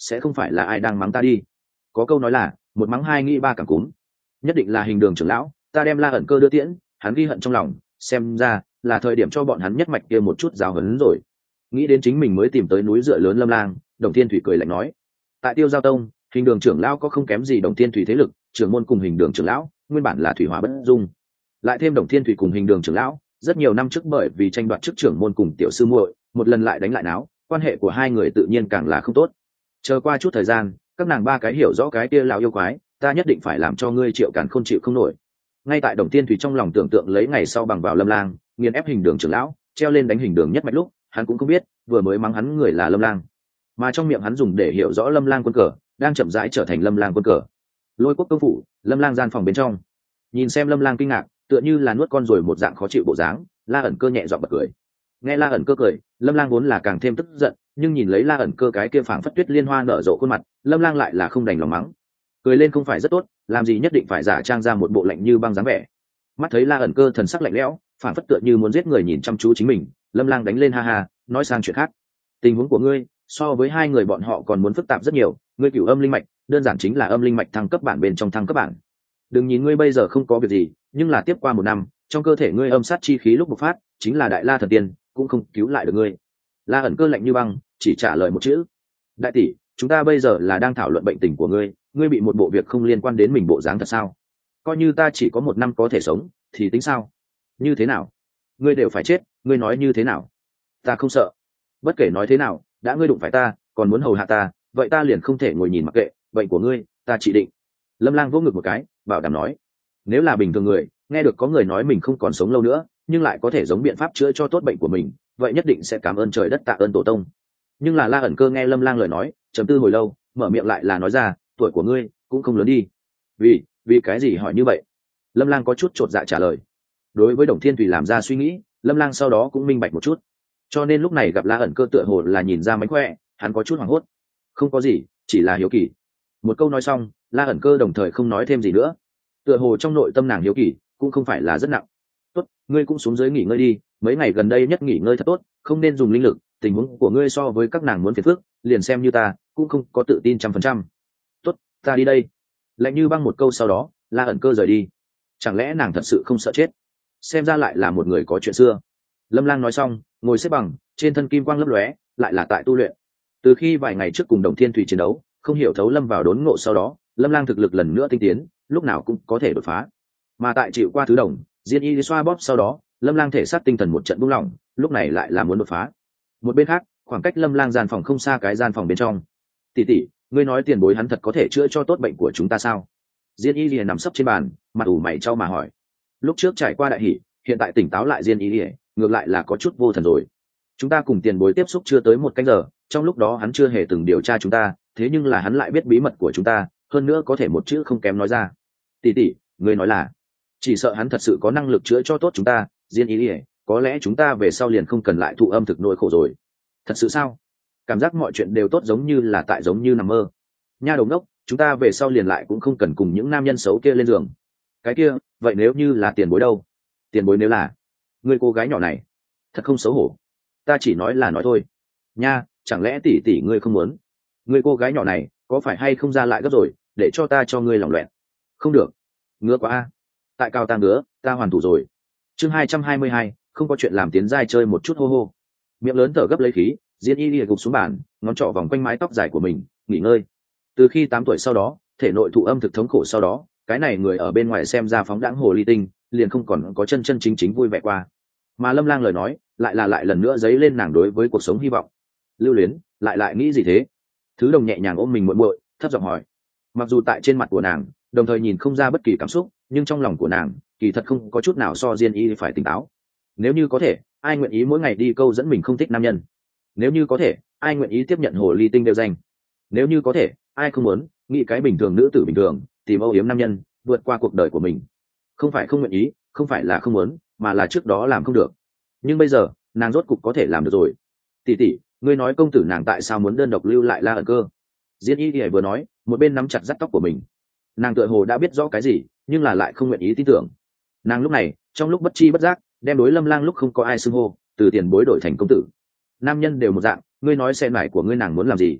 sẽ không phải là ai đang mắng ta đi. Có câu nói là một mắng hai nghĩ ba cảm cúm, nhất định là Hình Đường trưởng lão. Ta đem La ẩn cơ đưa tiễn, hắn ghi hận trong lòng, xem ra là thời điểm cho bọn hắn nhất mạch kia một chút giáo huấn rồi. Nghĩ đến chính mình mới tìm tới núi dựa lớn Lâm Lang, Đồng Thiên Thủy cười lạnh nói: tại Tiêu Giao Tông, Hình Đường trưởng lão có không kém gì Đồng Thiên Thủy thế lực, trưởng môn cùng Hình Đường trưởng lão nguyên bản là thủy hỏa bất dung, lại thêm Đồng Thiên Thủy cùng Hình Đường trưởng lão rất nhiều năm trước bởi vì tranh đoạt chức trưởng môn cùng tiểu sư muội, một lần lại đánh lại náo, quan hệ của hai người tự nhiên càng là không tốt. Chờ qua chút thời gian, các nàng ba cái hiểu rõ cái kia lão yêu quái, ta nhất định phải làm cho ngươi Triệu Càn Khôn chịu không nổi. Ngay tại Đồng Thiên Thủy trong lòng tưởng tượng lấy ngày sau bằng vào Lâm Lang, nghiền ép Hình Đường trưởng lão, treo lên đánh Hình Đường nhất mạch lúc, hắn cũng không biết, vừa mới mắng hắn người là Lâm Lang, mà trong miệng hắn dùng để hiểu rõ Lâm Lang quân cờ, đang chậm rãi trở thành Lâm Lang quân cờ. Lôi Quốc công phủ, Lâm Lang gian phòng bên trong, nhìn xem Lâm Lang kinh ngạc, tựa như là nuốt con rồi một dạng khó chịu bộ dáng, La ẩn cơ nhẹ giọng bật cười. Nghe La ẩn cơ cười, Lâm Lang vốn là càng thêm tức giận, nhưng nhìn lấy La ẩn cơ cái kia phảng phất tuyết liên hoa nở rộ khuôn mặt, Lâm Lang lại là không đành lòng mắng. Cười lên không phải rất tốt, làm gì nhất định phải giả trang ra một bộ lạnh như băng dáng vẻ. Mắt thấy La ẩn cơ thần sắc lạnh lẽo, phảng phất tựa như muốn giết người nhìn chăm chú chính mình, Lâm Lang đánh lên ha ha, nói sang chuyện khác. Tình huống của ngươi so với hai người bọn họ còn muốn phức tạp rất nhiều, ngươi cửu âm linh mạch đơn giản chính là âm linh mạch thăng cấp bản bên trong thăng cấp bản. Đừng nhìn ngươi bây giờ không có việc gì, nhưng là tiếp qua một năm, trong cơ thể ngươi âm sát chi khí lúc bộc phát, chính là đại la thần tiên cũng không cứu lại được ngươi. La ẩn cơ lạnh như băng, chỉ trả lời một chữ: đại tỷ, chúng ta bây giờ là đang thảo luận bệnh tình của ngươi, ngươi bị một bộ việc không liên quan đến mình bộ dáng thật sao? Coi như ta chỉ có một năm có thể sống thì tính sao? Như thế nào? Ngươi đều phải chết, ngươi nói như thế nào? Ta không sợ. Bất kể nói thế nào, đã ngươi đụng phải ta, còn muốn hầu hạ ta, vậy ta liền không thể ngồi nhìn mặc kệ, bệnh của ngươi ta chỉ định. Lâm Lang vỗ ngực một cái, bảo đảm nói: nếu là bình thường người, nghe được có người nói mình không còn sống lâu nữa, nhưng lại có thể giống biện pháp chữa cho tốt bệnh của mình, vậy nhất định sẽ cảm ơn trời đất tạ ơn tổ tông. Nhưng là La ẩn cơ nghe Lâm Lang lời nói, trầm tư hồi lâu, mở miệng lại là nói ra: tuổi của ngươi cũng không lớn đi. Vì, vì cái gì hỏi như vậy? Lâm Lang có chút chột dạ trả lời. Đối với Đồng Thiên Thủy làm ra suy nghĩ, Lâm Lang sau đó cũng minh bạch một chút, cho nên lúc này gặp La ẩn cơ tựa hồ là nhìn ra mánh khỏe, hắn có chút hoảng hốt. Không có gì, chỉ là hiếu kỳ. Một câu nói xong, La ẩn cơ đồng thời không nói thêm gì nữa. Tựa hồ trong nội tâm nàng hiếu kỳ cũng không phải là rất nặng. Tốt, ngươi cũng xuống dưới nghỉ ngơi đi, mấy ngày gần đây nhất nghỉ ngơi thật tốt, không nên dùng linh lực, tình huống của ngươi so với các nàng muốn phiền phức, liền xem như ta cũng không có tự tin trăm phần trăm. Tốt, ta đi đây. Lạnh như băng một câu sau đó, La ẩn cơ rời đi. Chẳng lẽ nàng thật sự không sợ chết? Xem ra lại là một người có chuyện xưa. Lâm Lang nói xong, ngồi xếp bằng, trên thân kim quang lấp lóe, lại là tại tu luyện. Từ khi vài ngày trước cùng Đồng Thiên Thủy chiến đấu, không hiểu thấu lâm vào đốn ngộ sau đó, Lâm Lang thực lực lần nữa tinh tiến, lúc nào cũng có thể đột phá. Mà tại chịu qua thứ đồng, Diên Y xoa bóp sau đó, Lâm Lang thể xác tinh thần một trận buông lỏng, lúc này lại là muốn đột phá. Một bên khác, khoảng cách Lâm Lang gian phòng không xa cái gian phòng bên trong. Tỷ tỷ, ngươi nói tiền bối hắn thật có thể chữa cho tốt bệnh của chúng ta sao? Diên Y liền nằm sấp trên bàn, mặt ủ mày chau mà hỏi. Lúc trước trải qua đại hỷ, hiện tại tỉnh táo lại Diên Y, ngược lại là có chút vô thần rồi. Chúng ta cùng tiền bối tiếp xúc chưa tới một canh giờ, trong lúc đó hắn chưa hề từng điều tra chúng ta, thế nhưng là hắn lại biết bí mật của chúng ta, hơn nữa có thể một chữ không kém nói ra. Tỷ tỷ, ngươi nói là chỉ sợ hắn thật sự có năng lực chữa cho tốt chúng ta. Diên Ý ỉa, có lẽ chúng ta về sau liền không cần lại thụ âm thực nỗi khổ rồi. Thật sự sao? Cảm giác mọi chuyện đều tốt giống như là tại giống như nằm mơ. Nha đồng đốc, chúng ta về sau liền lại cũng không cần cùng những nam nhân xấu kia lên giường. Cái kia, vậy nếu như là tiền bối đâu? Tiền bối nếu là người cô gái nhỏ này, thật không xấu hổ. Ta chỉ nói là nói thôi. Nha, chẳng lẽ tỷ tỷ ngươi không muốn? Người cô gái nhỏ này, có phải hay không ra lại gấp rồi, để cho ta cho ngươi lòng loẹn? Không được, ngứa quá a. Tại cao ta ngứa, ta hoàn thủ rồi. Chương hai trăm hai mươi hai, không có chuyện làm tiến giai chơi một chút hô hô. Miệng lớn thở gấp lấy khí, Diên Y lìa gục xuống bàn, ngón trỏ vòng quanh mái tóc dài của mình, nghỉ ngơi. Từ khi tám tuổi sau đó, thể nội thụ âm thực thống khổ sau đó, cái này người ở bên ngoài xem ra phóng đãng hồ ly tinh, liền không còn có chân chân chính chính vui vẻ qua. Mà Lâm Lang lời nói, lại là lại lần nữa dấy lên nàng đối với cuộc sống hy vọng. Lưu Luyến, lại lại nghĩ gì thế? Thứ đồng nhẹ nhàng ôm mình muội muội, thấp giọng hỏi. Mặc dù tại trên mặt của nàng, đồng thời nhìn không ra bất kỳ cảm xúc, nhưng trong lòng của nàng, kỳ thật không có chút nào so Diên Y phải tỉnh táo. Nếu như có thể, ai nguyện ý mỗi ngày đi câu dẫn mình không thích nam nhân? Nếu như có thể, ai nguyện ý tiếp nhận hồ ly tinh đều danh? Nếu như có thể, ai không muốn nghĩ cái bình thường nữ tử bình thường, tìm âu yếm nam nhân, vượt qua cuộc đời của mình? Không phải không nguyện ý, không phải là không muốn, mà là trước đó làm không được. Nhưng bây giờ, nàng rốt cục có thể làm được rồi. Tỷ tỷ, ngươi nói công tử nàng tại sao muốn đơn độc lưu lại La ẩn cơ? Diên Y vừa nói, một bên nắm chặt dắt tóc của mình. Nàng tựa hồ đã biết rõ cái gì, nhưng là lại không nguyện ý tin tưởng. Nàng lúc này, trong lúc bất chi bất giác, đem đối Lâm Lang lúc không có ai xưng hô, từ tiền bối đổi thành công tử. Nam nhân đều một dạng, ngươi nói xe nải của ngươi nàng muốn làm gì?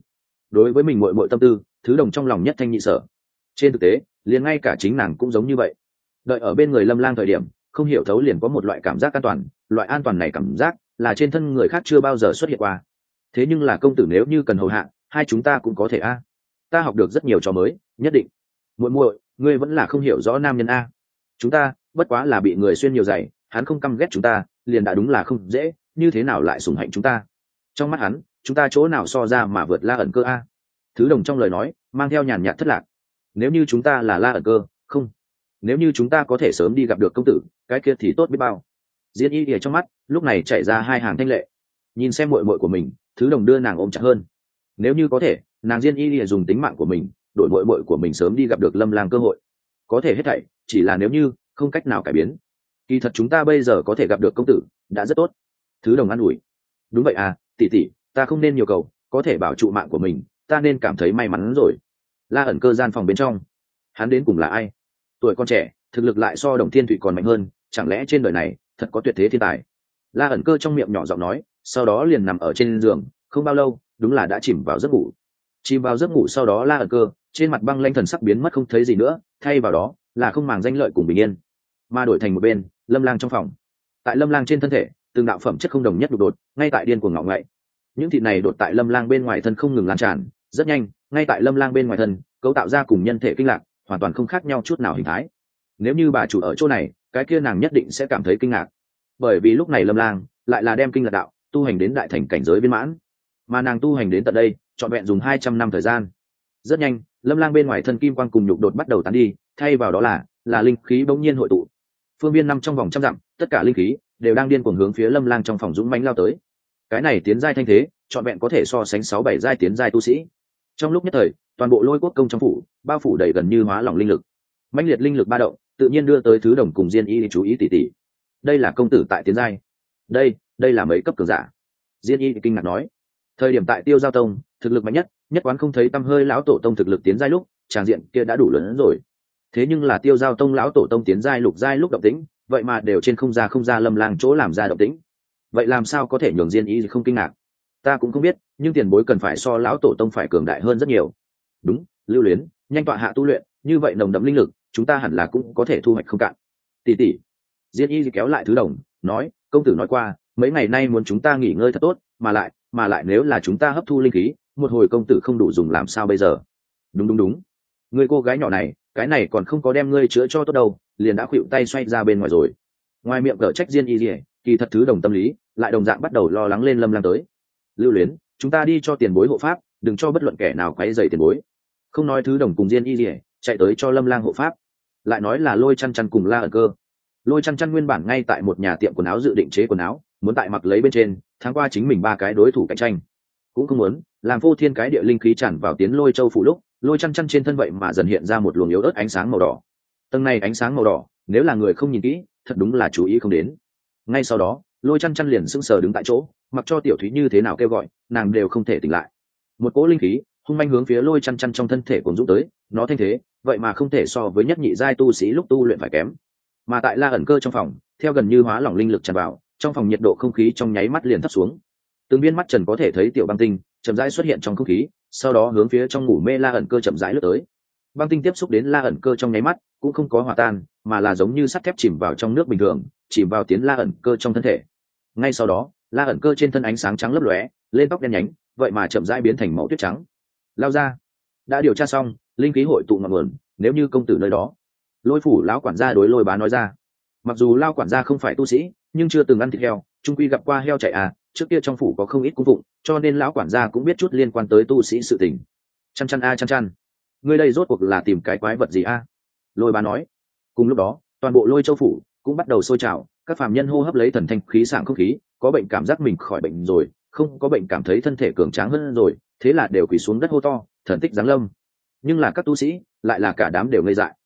đối với mình muội muội tâm tư, Thứ Đồng trong lòng nhất thanh nhị sở. Trên thực tế liền ngay cả chính nàng cũng giống như vậy. Đợi ở bên người Lâm Lang thời điểm, không hiểu thấu liền có một loại cảm giác an toàn, loại an toàn này cảm giác là trên thân người khác chưa bao giờ xuất hiện qua. Thế nhưng là công tử nếu như cần hầu hạ, hai chúng ta cũng có thể a. Ta học được rất nhiều trò mới, nhất định. Muội muội, ngươi vẫn là không hiểu rõ nam nhân a. Chúng ta bất quá là bị người xuyên nhiều giày, hắn không căm ghét chúng ta, liền đã đúng là không dễ, như thế nào lại sủng hạnh chúng ta? Trong mắt hắn, chúng ta chỗ nào so ra mà vượt La ẩn cơ a? Thứ Đồng trong lời nói mang theo nhàn nhạt thất lạc. Nếu như chúng ta là La ẩn cơ, không. Nếu như chúng ta có thể sớm đi gặp được công tử, cái kia thì tốt biết bao. Diên Y ở trong mắt lúc này chảy ra hai hàng thanh lệ. Nhìn xem muội muội của mình, Thứ Đồng đưa nàng ôm chặt hơn. Nếu như có thể, nàng Diên Y dùng tính mạng của mình đổi muội muội của mình sớm đi gặp được Lâm Lang cơ hội. Có thể hết thảy, chỉ là nếu như không cách nào cải biến. Kỳ thật chúng ta bây giờ có thể gặp được công tử đã rất tốt. Thứ Đồng an ủi. Đúng vậy à, tỷ tỷ, ta không nên nhiều cầu, có thể bảo trụ mạng của mình, ta nên cảm thấy may mắn rồi. La ẩn cơ gian phòng bên trong, hắn đến cùng là ai? Tuổi con trẻ, thực lực lại so Đồng Thiên Thụy còn mạnh hơn, chẳng lẽ trên đời này thật có tuyệt thế thiên tài? La ẩn cơ trong miệng nhỏ giọng nói, sau đó liền nằm ở trên giường, không bao lâu, đúng là đã chìm vào giấc ngủ. Chìm vào giấc ngủ sau đó La ẩn cơ, trên mặt băng lãnh thần sắc biến mất không thấy gì nữa, thay vào đó là không màng danh lợi cùng bình yên. Mà đổi thành một bên, Lâm Lang trong phòng. Tại Lâm Lang trên thân thể, từng đạo phẩm chất không đồng nhất đột đột, ngay tại điên cuồng ngọ ngậy. Những thịt này đột tại Lâm Lang bên ngoài thân không ngừng lan tràn, rất nhanh, ngay tại Lâm Lang bên ngoài thân, cấu tạo ra cùng nhân thể kinh lạc, hoàn toàn không khác nhau chút nào hình thái. Nếu như bà chủ ở chỗ này, cái kia nàng nhất định sẽ cảm thấy kinh ngạc, bởi vì lúc này Lâm Lang lại là đem kinh lạc đạo tu hành đến đại thành cảnh giới viên mãn, mà nàng tu hành đến tận đây, trọn vẹn dùng hai trăm năm thời gian. Rất nhanh, Lâm Lang bên ngoài thân kim quang cùng nhục đột bắt đầu tán đi, thay vào đó là là linh khí bỗng nhiên hội tụ. Phương viên năm trong vòng trăm dặm, tất cả linh khí đều đang điên cuồng hướng phía Lâm Lang trong phòng dũng mãnh lao tới. Cái này tiến giai thanh thế, trọn vẹn có thể so sánh sáu bảy giai tiến giai tu sĩ. Trong lúc nhất thời, toàn bộ Lôi Quốc công trong phủ bao phủ đầy gần như hóa lỏng linh lực. Mãnh liệt linh lực ba động, tự nhiên đưa tới Thứ Đồng cùng Diên Y chú ý tỉ tỉ. Đây là công tử tại tiến giai. Đây, đây là mấy cấp cường giả. Diên Y kinh ngạc nói. Thời điểm tại Tiêu Giao Tông, thực lực mạnh nhất, nhất quán không thấy tăm hơi lão tổ tông thực lực tiến giai lúc, tràng diện kia đã đủ lớn rồi. Thế nhưng là Tiêu Giao Tông lão tổ tông tiến giai lục giai lúc động tĩnh, vậy mà đều trên không ra không ra Lâm Lang chỗ làm ra động tĩnh. Vậy làm sao có thể nhường Diên Y không kinh ngạc? Ta cũng không biết, nhưng tiền bối cần phải so lão tổ tông phải cường đại hơn rất nhiều. Đúng, Lưu Luyến, nhanh tọa hạ tu luyện, như vậy nồng đậm linh lực, chúng ta hẳn là cũng có thể thu hoạch không cạn. Tỷ tỷ. Diên Y kéo lại Thứ Đồng, nói, công tử nói qua, mấy ngày nay muốn chúng ta nghỉ ngơi thật tốt, mà lại, mà lại nếu là chúng ta hấp thu linh khí, một hồi công tử không đủ dùng làm sao bây giờ? Đúng đúng đúng. Người cô gái nhỏ này, cái này còn không có đem ngươi chữa cho tốt đâu, liền đã khuỵu tay xoay ra bên ngoài rồi. Ngoài miệng cở trách Diên Y gì, kỳ thật Thứ Đồng tâm lý lại đồng dạng bắt đầu lo lắng lên Lâm Lang tới. Lưu Luyến, chúng ta đi cho tiền bối hộ pháp, đừng cho bất luận kẻ nào quấy rầy tiền bối. Không nói Thứ Đồng cùng Diên Y gì, chạy tới cho Lâm Lang hộ pháp. Lại nói là Lôi Chăn Chăn cùng La ẩn cơ. Lôi Chăn Chăn nguyên bản ngay tại một nhà tiệm quần áo dự định chế quần áo, muốn tại mặc lấy bên trên, tháng qua chính mình ba cái đối thủ cạnh tranh. Cũng không muốn, làm vô thiên cái địa linh khí tràn vào tiến Lôi Châu phủ lúc, Lôi Chăn Chăn trên thân vậy mà dần hiện ra một luồng yếu ớt ánh sáng màu đỏ. Tầng này ánh sáng màu đỏ, nếu là người không nhìn kỹ, thật đúng là chú ý không đến. Ngay sau đó, Lôi Chăn Chăn liền sững sờ đứng tại chỗ, mặc cho Tiểu Thúy như thế nào kêu gọi, nàng đều không thể tỉnh lại. Một cỗ linh khí hung manh hướng phía Lôi Chăn Chăn trong thân thể cuồng dũng tới, nó thanh thế, vậy mà không thể so với nhất nhị giai tu sĩ lúc tu luyện phải kém. Mà tại La ẩn cơ trong phòng, theo gần như hóa lỏng linh lực tràn vào, trong phòng nhiệt độ không khí trong nháy mắt liền thấp xuống. Từng viên mắt trần có thể thấy tiểu băng tinh chậm rãi xuất hiện trong không khí, sau đó hướng phía trong ngủ mê La ẩn cơ chậm rãi lướt tới. Băng tinh tiếp xúc đến La ẩn cơ trong nháy mắt, cũng không có hòa tan, mà là giống như sắt thép chìm vào trong nước bình thường, chìm vào tiến La ẩn cơ trong thân thể. Ngay sau đó, La ẩn cơ trên thân ánh sáng trắng lấp lóe, lên tóc đen nhánh, vậy mà chậm rãi biến thành màu tuyết trắng. Lao ra, đã điều tra xong, linh khí hội tụ ngọn nguồn, nếu như công tử nơi đó. Lôi phủ lão quản gia đối Lôi Bá nói ra. Mặc dù Lao quản gia không phải tu sĩ, nhưng chưa từng ăn thịt heo, chung quy gặp qua heo chạy à, trước kia trong phủ có không ít cung phụng, cho nên lão quản gia cũng biết chút liên quan tới tu sĩ sự tình. Chăn chăn a chăn chăn, ngươi đây rốt cuộc là tìm cái quái vật gì a? Lôi Bá nói. Cùng lúc đó, toàn bộ Lôi Châu phủ cũng bắt đầu sôi trào, các phàm nhân hô hấp lấy thần thanh khí sảng không khí, có bệnh cảm giác mình khỏi bệnh rồi, không có bệnh cảm thấy thân thể cường tráng hơn rồi, thế là đều quỳ xuống đất hô to, thần tích giáng lâm. Nhưng là các tu sĩ lại là cả đám đều ngây dại.